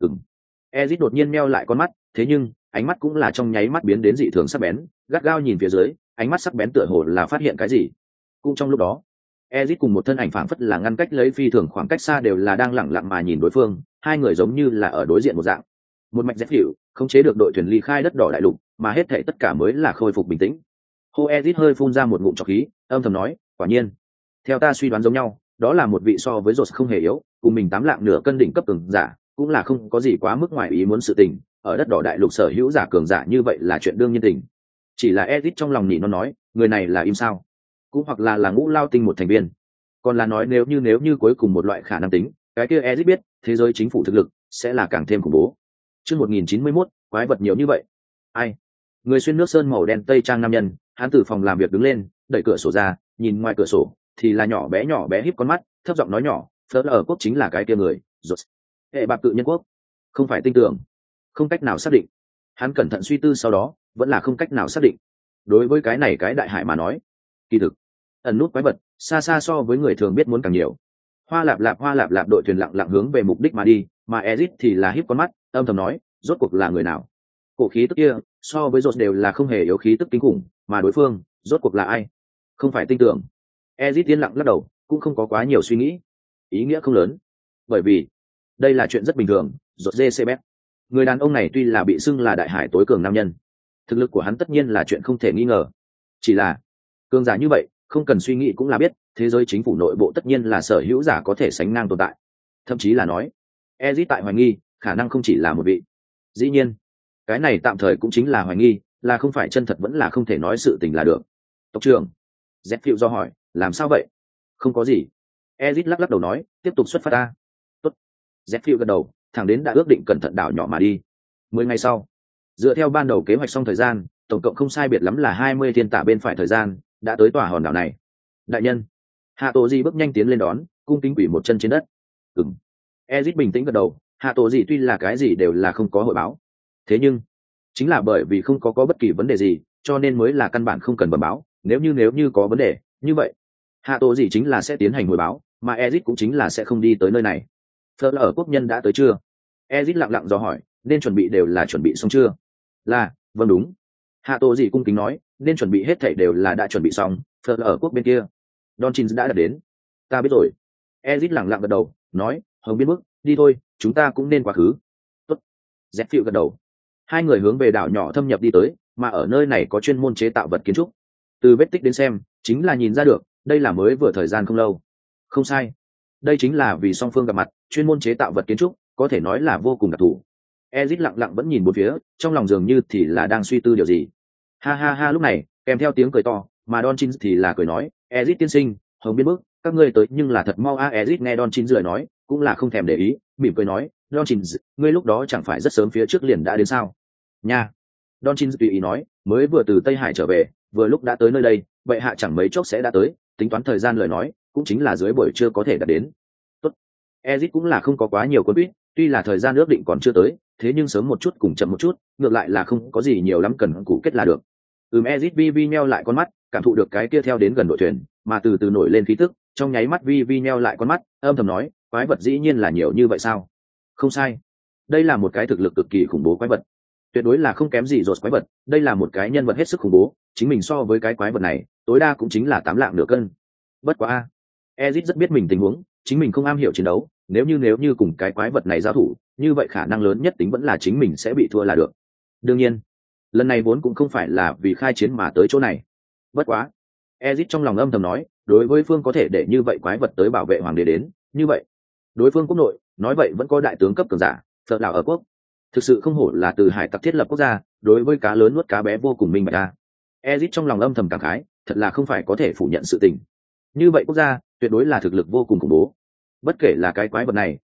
Ezit đột nhiên meo lại con mắt, thế nhưng ánh mắt cũng là trong nháy mắt biến đến dị thường sắc bén, gắt gao nhìn phía dưới, ánh mắt sắc bén tựa hồ là phát hiện cái gì. Cũng trong lúc đó, Ezit cùng một thân ảnh phảng phất là ngăn cách lấy phi thường khoảng cách xa đều là đang lẳng lặng mà nhìn đối phương, hai người giống như là ở đối diện một dạng. Một mạch dép hiệu, khống chế được đội thuyền ly khai đất đỏ đại lục, mà hết thảy tất cả mới là khôi phục bình tĩnh. Hô Ezit hơi phun ra một ngụm trọc khí, âm thầm nói, quả nhiên, theo ta suy đoán giống nhau, đó là một vị so với Rốt không hề yếu, cùng mình 8 lạng nửa cân đỉnh cấp cường giả, cũng là không có gì quá mức ngoài ý muốn sự tình, ở đất đỏ đại lục sở hữu giả cường giả như vậy là chuyện đương nhiên tình. Chỉ là Ezit trong lòng nhỉ nó nói, người này là im sao? Cũng hoặc là Ngũ Lao Tinh một thành viên. Còn là nói nếu như cuối cùng một loại khả năng tính, cái kia Ezit biết, thế giới chính phủ thực lực sẽ là càng thêm khủng bố. Chương 1091, quái vật nhiều như vậy. Ai? Người xuyên nước sơn màu đen tây trang nam nhân, hắn từ phòng làm việc đứng lên, đẩy cửa sổ ra, nhìn ngoài cửa sổ thì là nhỏ bé híp con mắt, thấp giọng nói nhỏ, Phớt ở quốc chính là cái kia người, rốt. Hệ bạc tự nhân quốc, không phải tin tưởng, không cách nào xác định. Hắn cẩn thận suy tư sau đó, vẫn là không cách nào xác định. Đối với cái này cái đại hải mà nói, kỳ thực ẩn nút quái vật xa xa so với người thường biết muốn càng nhiều. Hoa lạp lạp đội thuyền lặng lặng hướng về mục đích mà đi, mà Ezit thì là híp con mắt, âm thầm nói, rốt cuộc là người nào? Cổ khí tức kia so với rốt đều là không hề yếu khí tức kinh khủng, mà đối phương rốt cuộc là ai? Không phải tin tưởng. Ezit yên lặng lắc đầu, cũng không có quá nhiều suy nghĩ, ý nghĩa không lớn, bởi vì đây là chuyện rất bình thường. Rốt JCB, người đàn ông này tuy là bị xưng là đại hải tối cường nam nhân, thực lực của hắn tất nhiên là chuyện không thể nghi ngờ. Chỉ là cường giả như vậy, không cần suy nghĩ cũng là biết, thế giới chính phủ nội bộ tất nhiên là sở hữu giả có thể sánh ngang tồn tại. Thậm chí là nói, Ezit tại hoài nghi, khả năng không chỉ là một vị. Dĩ nhiên, cái này tạm thời cũng chính là hoài nghi, là không phải chân thật vẫn là không thể nói sự tình là được. Tộc trưởng, Z Phiêu do hỏi, làm sao vậy? Không có gì. Ezit lắc lắc đầu nói, tiếp tục xuất phát ta. Tốt. Z Phiêu gật đầu, thẳng đến đã ước định cẩn thận đảo nhỏ mà đi. 10 ngày sau, dựa theo ban đầu kế hoạch xong thời gian, tổng cộng không sai biệt lắm là 20 thiên tạ bên phải thời gian, đã tới tòa hòn đảo này. Đại nhân, Hạ Tổ Dị bước nhanh tiến lên đón, cung kính quỷ một chân trên đất. Ezit bình tĩnh gật đầu, Hạ Tổ Dị tuy là cái gì đều là không có hội báo, thế nhưng chính là bởi vì không có bất kỳ vấn đề gì, cho nên mới là căn bản không cần bẩm báo. Nếu như có vấn đề như vậy, Hạ Tổ Dị chính là sẽ tiến hành hồi báo, mà Ezit cũng chính là sẽ không đi tới nơi này. Phớt ở quốc nhân đã tới chưa? Ezit lặng lặng dò hỏi, nên chuẩn bị đều là chuẩn bị xong chưa? Là, vâng đúng. Hạ Tổ Dị cung kính nói, nên chuẩn bị hết thảy đều là đã chuẩn bị xong. Phớt ở quốc bên kia, Don Chin đã đến. Ta biết rồi. Ezit lặng lặng gật đầu, nói, Hồng Biên bước, đi thôi, chúng ta cũng nên quá khứ. Tốt. Z Phiêu gật đầu. Hai người hướng về đảo nhỏ thâm nhập đi tới, mà ở nơi này có chuyên môn chế tạo vật kiến trúc. Từ vết tích đến xem, chính là nhìn ra được, đây là mới vừa thời gian không lâu. Không sai. Đây chính là vì song phương gặp mặt, chuyên môn chế tạo vật kiến trúc, có thể nói là vô cùng đặc thù. Ezit lặng lặng vẫn nhìn bốn phía, trong lòng dường như thì là đang suy tư điều gì. Ha ha ha, lúc này, kèm theo tiếng cười to, mà Don Chin thì là cười nói, Ezit tiên sinh, Hồng Biên bước, các ngươi tới nhưng là thật mau a. Ezit nghe Don Chin lời nói, cũng là không thèm để ý, mỉm cười nói, Don Chin, ngươi lúc đó chẳng phải rất sớm phía trước liền đã đến sao? Nha. Don Chin tùy ý nói, mới vừa từ Tây Hải trở về, vừa lúc đã tới nơi đây, vậy hạ chẳng mấy chốc sẽ đã tới, tính toán thời gian lời nói, cũng chính là dưới buổi trưa có thể đã đến. Tốt. Ezit cũng là không có quá nhiều quân biết, tuy là thời gian ước định còn chưa tới, thế nhưng sớm một chút cùng chậm một chút, ngược lại là không có gì nhiều lắm cần cụ kết là được. Ezit vi nheo lại con mắt, cảm thụ được cái kia theo đến gần đội thuyền, mà từ từ nổi lên khí tức, trong nháy mắt vi nheo lại con mắt, âm thầm nói, quái vật dĩ nhiên là nhiều như vậy sao? Không sai, đây là một cái thực lực cực kỳ khủng bố quái vật, tuyệt đối là không kém gì Rốt quái vật, đây là một cái nhân vật hết sức khủng bố, chính mình so với cái quái vật này, tối đa cũng chính là 8 lạng nửa cân. Bất quá Ezit rất biết mình tình huống, chính mình không am hiểu chiến đấu, nếu như cùng cái quái vật này giao thủ, như vậy khả năng lớn nhất tính vẫn là chính mình sẽ bị thua là được. Đương nhiên, lần này vốn cũng không phải là vì khai chiến mà tới chỗ này. Bất quá, Ezit trong lòng âm thầm nói, đối với phương có thể để như vậy quái vật tới bảo vệ hoàng đế đến, như vậy, đối phương quốc nội, nói vậy vẫn có đại tướng cấp cường giả, Phật đảo ở quốc. Thực sự không hổ là từ hải tặc thiết lập quốc gia, đối với cá lớn nuốt cá bé vô cùng minh bạch a. Ezit trong lòng âm thầm cảm khái, thật là không phải có thể phủ nhận sự tình. Như vậy quốc gia, tuyệt đối là thực lực vô cùng khủng bố. Bất kể là cái quái vật này,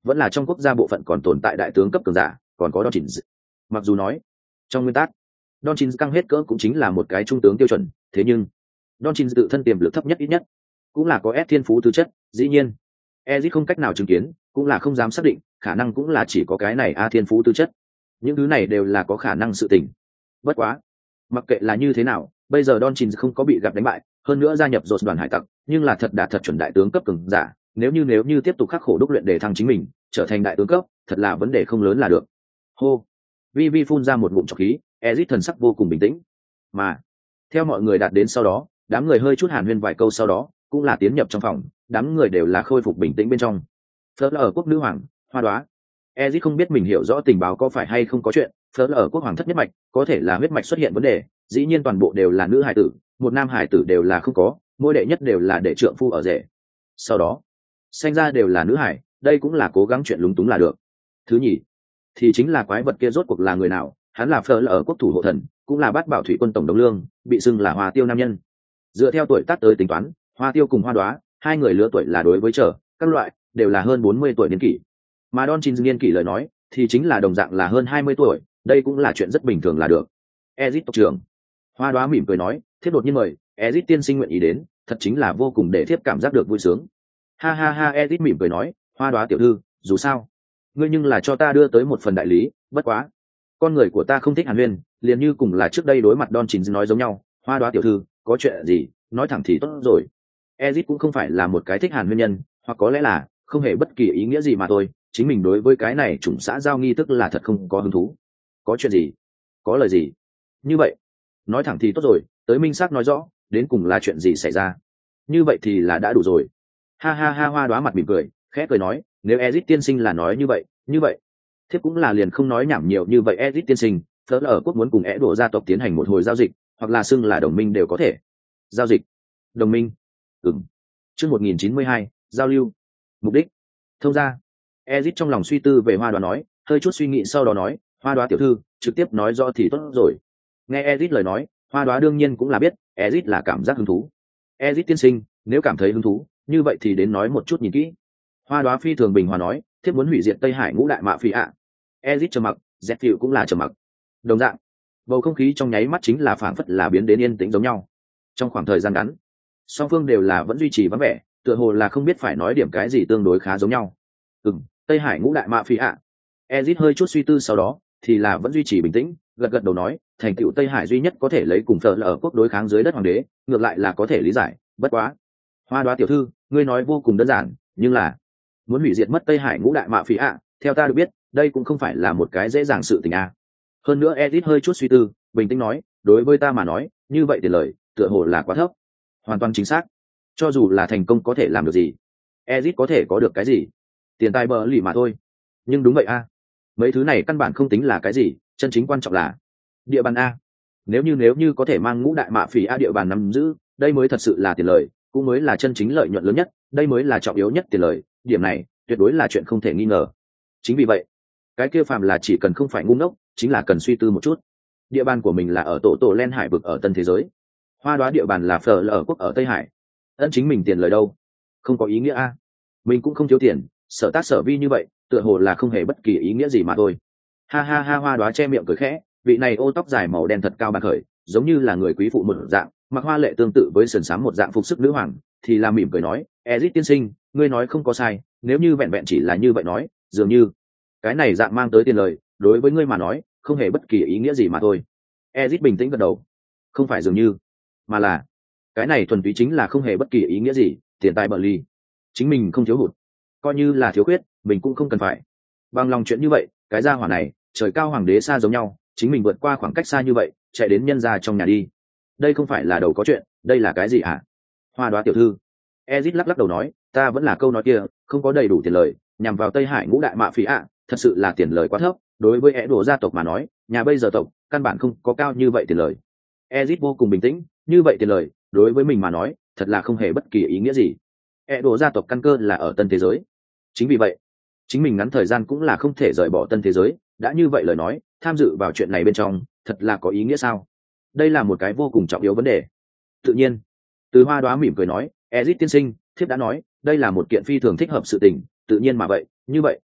vẫn là trong quốc gia bộ phận còn tồn tại đại tướng cấp cường giả, còn có Don. Mặc dù nói trong nguyên tắc Don căng hết cỡ cũng chính là một cái trung tướng tiêu chuẩn, thế nhưng Don tự thân tiềm lực thấp nhất ít nhất cũng là có S thiên phú tư chất, dĩ nhiên Ezic không cách nào chứng kiến, cũng là không dám xác định, khả năng cũng là chỉ có cái này A thiên phú tư chất. Những thứ này đều là có khả năng sự tình. Bất quá, mặc kệ là như thế nào, bây giờ Don không có bị gặp đánh bại, hơn nữa gia nhập đoàn hải tặc, nhưng là thật chuẩn đại tướng cấp cường giả, nếu như tiếp tục khắc khổ đúc luyện để thăng chính mình, trở thành đại tướng cấp, thật là vấn đề không lớn là được. Hô. Vi phun ra một ngụm trọc khí, Ezic thần sắc vô cùng bình tĩnh. Mà theo mọi người đạt đến sau đó, đám người hơi chút hàn huyên vài câu sau đó, cũng là tiến nhập trong phòng, đám người đều là khôi phục bình tĩnh bên trong. Phớt ở quốc nữ hoàng, Hoa Đóa. Ezic không biết mình hiểu rõ tình báo có phải hay không có chuyện, Phớt ở quốc hoàng thất nhất mạch, có thể là huyết mạch xuất hiện vấn đề, dĩ nhiên toàn bộ đều là nữ hài tử, một nam hài tử đều là không có, mỗi đệ nhất đều là đệ trượng phu ở rể. Sau đó, sinh ra đều là nữ hài, đây cũng là cố gắng chuyện lúng túng là được. Thứ nhì, thì chính là quái vật kia rốt cuộc là người nào, hắn là Phớt ở quốc thủ hộ thần, cũng là Bát Bảo Thủy quân tổng đốc lương, bị xưng là Hoa Tiêu nam nhân. Dựa theo tuổi tác tới tính toán, Hoa Tiêu cùng Hoa Đóa, hai người lứa tuổi là đối với trở các loại đều là hơn 40 tuổi niên kỷ, mà Don niên kỷ lời nói thì chính là đồng dạng là hơn 20 tuổi, đây cũng là chuyện rất bình thường là được. Ezic tộc trưởng. Hoa Đóa mỉm cười nói, thiếp đột nhiên mời, Ezic tiên sinh nguyện ý đến, thật chính là vô cùng để thiếp cảm giác được vui sướng. Ha ha ha, Ezic mỉm cười nói, Hoa Đóa tiểu thư, dù sao ngươi nhưng là cho ta đưa tới một phần đại lý, bất quá con người của ta không thích hàn huyên, liền như cùng là trước đây đối mặt Don nói giống nhau. Hoa Đóa tiểu thư, có chuyện gì nói thẳng thì tốt rồi. Ezic cũng không phải là một cái thích hàn huyên nhân, hoặc có lẽ là không hề bất kỳ ý nghĩa gì mà thôi, chính mình đối với cái này chủng xã giao nghi thức là thật không có hứng thú. Có chuyện gì, có lời gì, như vậy nói thẳng thì tốt rồi, tới minh xác nói rõ đến cùng là chuyện gì xảy ra, như vậy thì là đã đủ rồi. Ha ha ha, Hoa Đóa mặt mỉm cười, khẽ cười nói, nếu Ezic tiên sinh là nói như vậy thiếp cũng là liền không nói nhảm nhiều như vậy. Ezic tiên sinh, Phớt ở quốc muốn cùng É Đổ gia tộc tiến hành một hồi giao dịch, hoặc là xưng là đồng minh đều có thể. Giao dịch, đồng minh, chương 1092, giao lưu, mục đích, thông gia. Ezic trong lòng suy tư về Hoa Đóa nói, hơi chút suy nghĩ sau đó nói, Hoa Đóa tiểu thư, trực tiếp nói rõ thì tốt rồi. Nghe Ezic lời nói, Hoa Đóa đương nhiên cũng là biết Ezic là cảm giác hứng thú. Ezic tiên sinh, nếu cảm thấy hứng thú, như vậy thì đến nói một chút nhìn kỹ. Hoa Đóa phi thường bình hòa nói, thiếp muốn hủy diệt Tây Hải ngũ đại mạ phỉ ạ. Ezic trầm mặc, Zephyr cũng là trầm mặc. Đồng dạng, bầu không khí trong nháy mắt chính là phảng phất là biến đến yên tĩnh giống nhau. Trong khoảng thời gian ngắn, song phương đều là vẫn duy trì vắng vẻ, tựa hồ là không biết phải nói điểm cái gì tương đối khá giống nhau. Tây Hải ngũ đại mạ phỉ ạ. Ezic hơi chút suy tư sau đó, thì là vẫn duy trì bình tĩnh, gật đầu nói, thành tựu Tây Hải duy nhất có thể lấy cùng Phở ở quốc đối kháng dưới đất hoàng đế, ngược lại là có thể lý giải, bất quá. Hoa Đóa tiểu thư, ngươi nói vô cùng đơn giản, nhưng là muốn hủy diệt mất Tây Hải ngũ đại mạ phỉ ạ, theo ta được biết, đây cũng không phải là một cái dễ dàng sự tình a. Hơn nữa Ezic hơi chút suy tư, bình tĩnh nói, đối với ta mà nói, như vậy tiền lời, tựa hồ là quá thấp. Hoàn toàn chính xác. Cho dù là thành công có thể làm được gì? Ezic có thể có được cái gì? Tiền tài bờ lì mà thôi. Nhưng đúng vậy a. Mấy thứ này căn bản không tính là cái gì, chân chính quan trọng là địa bàn a. Nếu như có thể mang ngũ đại mạ phỉ a địa bàn nắm giữ, đây mới thật sự là tiền lời, cũng mới là chân chính lợi nhuận lớn nhất, đây mới là trọng yếu nhất tiền lời, điểm này tuyệt đối là chuyện không thể nghi ngờ. Chính vì vậy, cái kia phàm là chỉ cần không phải ngu ngốc, chính là cần suy tư một chút. Địa bàn của mình là ở tổ len hải vực ở tân thế giới, Hoa Đóa địa bàn là Phở ở quốc ở Tây Hải. Ân chính mình tiền lời đâu? Không có ý nghĩa a. Mình cũng không thiếu tiền, sở tác sở vi như vậy, tựa hồ là không hề bất kỳ ý nghĩa gì mà thôi. Ha ha ha, Hoa Đóa che miệng cười khẽ, vị này ô tóc dài màu đen thật cao bạc khởi, giống như là người quý phụ một dạng, mặc hoa lệ tương tự với sườn xám một dạng phục sức nữ hoàng, thì là mỉm cười nói, Ezic tiên sinh, ngươi nói không có sai, nếu như vẹn vẹn chỉ là như vậy nói, dường như cái này dạng mang tới tiền lời, đối với ngươi mà nói, không hề bất kỳ ý nghĩa gì mà thôi. Ezic bình tĩnh gật đầu, không phải dường như, mà là cái này thuần túy chính là không hề bất kỳ ý nghĩa gì, tiền tài bợ ly, chính mình không thiếu hụt, coi như là thiếu khuyết, mình cũng không cần phải. Bằng lòng chuyện như vậy, cái gia hỏa này, trời cao hoàng đế xa giống nhau, chính mình vượt qua khoảng cách xa như vậy, chạy đến nhân gia trong nhà đi. Đây không phải là đầu có chuyện, đây là cái gì hả? Hoa Đóa tiểu thư. Ezic lắc đầu nói, ta vẫn là câu nói kia, không có đầy đủ tiền lời, nhằm vào Tây Hải ngũ đại mạ phỉ ạ, thật sự là tiền lời quá thấp, đối với É Đổ gia tộc mà nói, nhà bây giờ tộc, căn bản không có cao như vậy tiền lời. Ezic vô cùng bình tĩnh, như vậy tiền lời, đối với mình mà nói, thật là không hề bất kỳ ý nghĩa gì. É Đổ gia tộc căn cơ là ở tân thế giới. Chính vì vậy, chính mình ngắn thời gian cũng là không thể rời bỏ tân thế giới, đã như vậy lời nói, tham dự vào chuyện này bên trong, thật là có ý nghĩa sao? Đây là một cái vô cùng trọng yếu vấn đề. Tự nhiên, từ Hoa Đóa mỉm cười nói, Ezic tiên sinh, thiếp đã nói, đây là một kiện phi thường thích hợp sự tình, tự nhiên mà vậy, như vậy,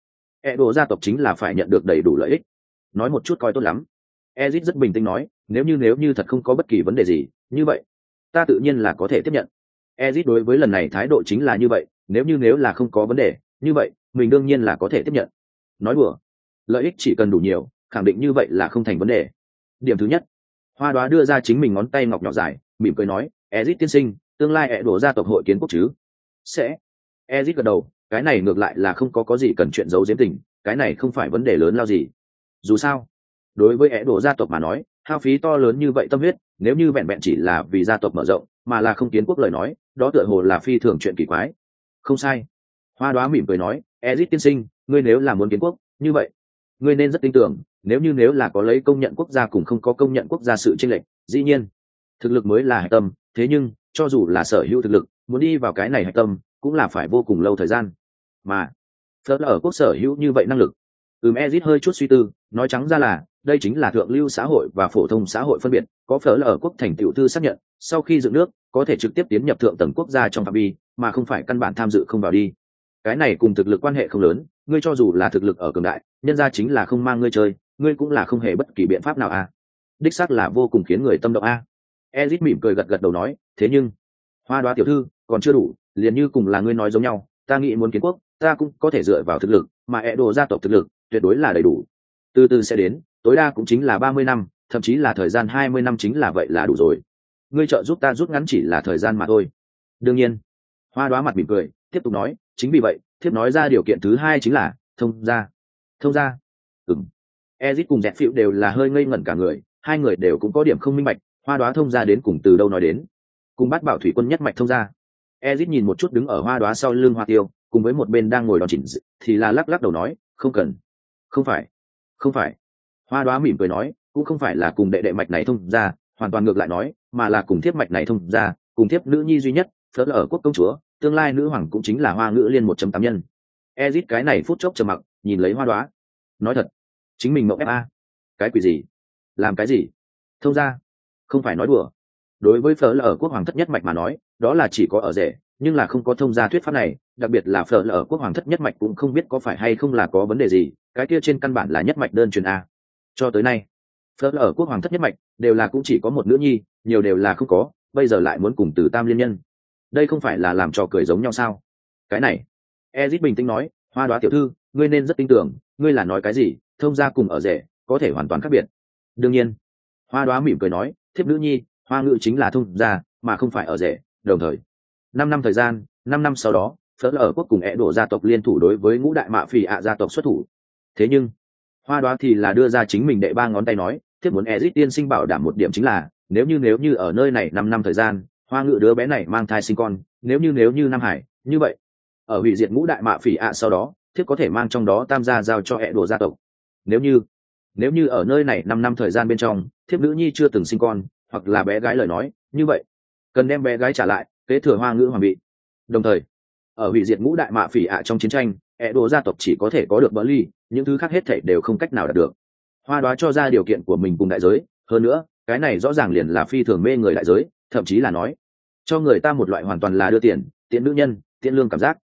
ẹ đồ gia tộc chính là phải nhận được đầy đủ lợi ích. Nói một chút coi tốt lắm. Ezit rất bình tĩnh nói, nếu như thật không có bất kỳ vấn đề gì, như vậy ta tự nhiên là có thể tiếp nhận. Ezit đối với lần này thái độ chính là như vậy, nếu là không có vấn đề, như vậy mình đương nhiên là có thể tiếp nhận. Nói đùa, lợi ích chỉ cần đủ nhiều, khẳng định như vậy là không thành vấn đề. Điểm thứ nhất, Hoa Đóa đưa ra chính mình ngón tay ngọc nhỏ dài, mỉm cười nói, Ezit tiên sinh, tương lai ẹ đổ gia tộc hội kiến quốc chứ? Sẽ. Ezit gật đầu, cái này ngược lại là không có gì cần chuyện giấu giếm tình, cái này không phải vấn đề lớn lao gì. Dù sao, đối với ẹ đổ gia tộc mà nói, hao phí to lớn như vậy tâm huyết, nếu như vẹn vẹn chỉ là vì gia tộc mở rộng, mà là không kiến quốc lời nói, đó tựa hồ là phi thường chuyện kỳ quái. Không sai. Hoa Đóa mỉm cười nói, Ezit tiên sinh, ngươi nếu là muốn kiến quốc, như vậy ngươi nên rất tin tưởng, nếu là có lấy công nhận quốc gia cùng không có công nhận quốc gia sự chênh lệch, dĩ nhiên thực lực mới là hạch tâm, thế nhưng cho dù là sở hữu thực lực, muốn đi vào cái này hạch tâm cũng là phải vô cùng lâu thời gian. Mà Phớt ở quốc sở hữu như vậy năng lực. Ezit hơi chút suy tư, nói trắng ra là đây chính là thượng lưu xã hội và phổ thông xã hội phân biệt, có Phớt ở quốc thành tiểu thư xác nhận, sau khi dựng nước có thể trực tiếp tiến nhập thượng tầng quốc gia trong phạm vi, mà không phải căn bản tham dự không vào đi. Cái này cùng thực lực quan hệ không lớn, ngươi cho dù là thực lực ở cường đại, nhân ra chính là không mang ngươi chơi, ngươi cũng là không hề bất kỳ biện pháp nào a. Đích xác là vô cùng khiến người tâm động a. Ezit mỉm cười gật đầu nói, thế nhưng Hoa Đóa tiểu thư còn chưa đủ, liền như cùng là ngươi nói giống nhau, ta nghĩ muốn kiến quốc, ta cũng có thể dựa vào thực lực, mà ẹ đồ gia tộc thực lực tuyệt đối là đầy đủ. Từ từ sẽ đến, tối đa cũng chính là 30 năm, thậm chí là thời gian 20 năm chính là vậy là đủ rồi. Ngươi trợ giúp ta rút ngắn chỉ là thời gian mà thôi. Đương nhiên. Hoa Đóa mặt mỉm cười, tiếp tục nói, chính vì vậy, thiếp nói ra điều kiện thứ hai chính là thông gia. Thông gia? Ezit cùng Dẹt Phiệu đều là hơi ngây ngẩn cả người, hai người đều cũng có điểm không minh bạch, Hoa Đóa thông gia đến cùng từ đâu nói đến. Cùng Bát Bảo thủy quân nhất mạch thông gia. Ezit nhìn một chút đứng ở Hoa Đóa sau lưng Hoa Tiêu, cùng với một bên đang ngồi đòn chỉnh thì là lắc đầu nói, không cần. Không phải. Hoa Đóa mỉm cười nói, cũng không phải là cùng đệ đệ mạch này thông gia, hoàn toàn ngược lại nói, mà là cùng thiếp mạch này thông gia, cùng thiếp nữ nhi duy nhất, Phớt ở quốc công chúa, tương lai nữ hoàng cũng chính là Hoa Ngữ Liên 1.8 nhân. Ezit cái này phút chốc trầm mặc, nhìn lấy Hoa Đóa. Nói thật, chính mình mộng FA. Cái quỷ gì? Làm cái gì? Thông gia? Không phải nói đùa. Đối với Phớt ở quốc hoàng thất nhất mạch mà nói, đó là chỉ có ở rể, nhưng là không có thông gia thuyết pháp này, đặc biệt là Phớt ở quốc hoàng thất nhất mạch cũng không biết có phải hay không là có vấn đề gì, cái kia trên căn bản là nhất mạch đơn truyền a. Cho tới nay, Phớt ở quốc hoàng thất nhất mạch đều là cũng chỉ có một nữ nhi, nhiều đều là không có, bây giờ lại muốn cùng từ tam liên nhân. Đây không phải là làm trò cười giống nhau sao? Cái này, Ezit bình tĩnh nói, Hoa Đóa tiểu thư, ngươi nên rất tin tưởng, ngươi là nói cái gì, thông gia cùng ở rể, có thể hoàn toàn khác biệt. Đương nhiên. Hoa Đóa mỉm cười nói, thiếp nữ nhi, Hoa Ngữ chính là thông gia, mà không phải ở rể, đồng thời. 5 năm thời gian, 5 năm sau đó, Phớt ở quốc cùng ẹ đổ gia tộc liên thủ đối với ngũ đại mạ phỉ ạ gia tộc xuất thủ. Thế nhưng, Hoa Đóa thì là đưa ra chính mình đệ 3 ngón tay nói, thiếp muốn Ezit tiên sinh bảo đảm một điểm chính là, nếu như ở nơi này 5 năm thời gian, Hoa Ngữ đứa bé này mang thai sinh con, nếu như Nam Hải, như vậy, ở hủy diệt ngũ đại mạ phỉ ạ sau đó, thiếp có thể mang trong đó tam gia giao cho ẹ đổ gia tộc. Nếu như ở nơi này 5 năm thời gian bên trong, thiếp nữ nhi chưa từng sinh con, hoặc là bé gái lời nói, như vậy, cần đem bé gái trả lại, kế thừa Hoa Ngữ hoàng vị. Đồng thời, ở hủy diệt ngũ đại mạ phỉ ạ trong chiến tranh, ẹ đổ gia tộc chỉ có thể có được Burnley, những thứ khác hết thảy đều không cách nào đạt được. Hoa Đóa cho ra điều kiện của mình cùng đại giới, hơn nữa, cái này rõ ràng liền là phi thường mê người đại giới, thậm chí là nói cho người ta một loại hoàn toàn là đưa tiền, tiện nữ nhân, tiện lương cảm giác.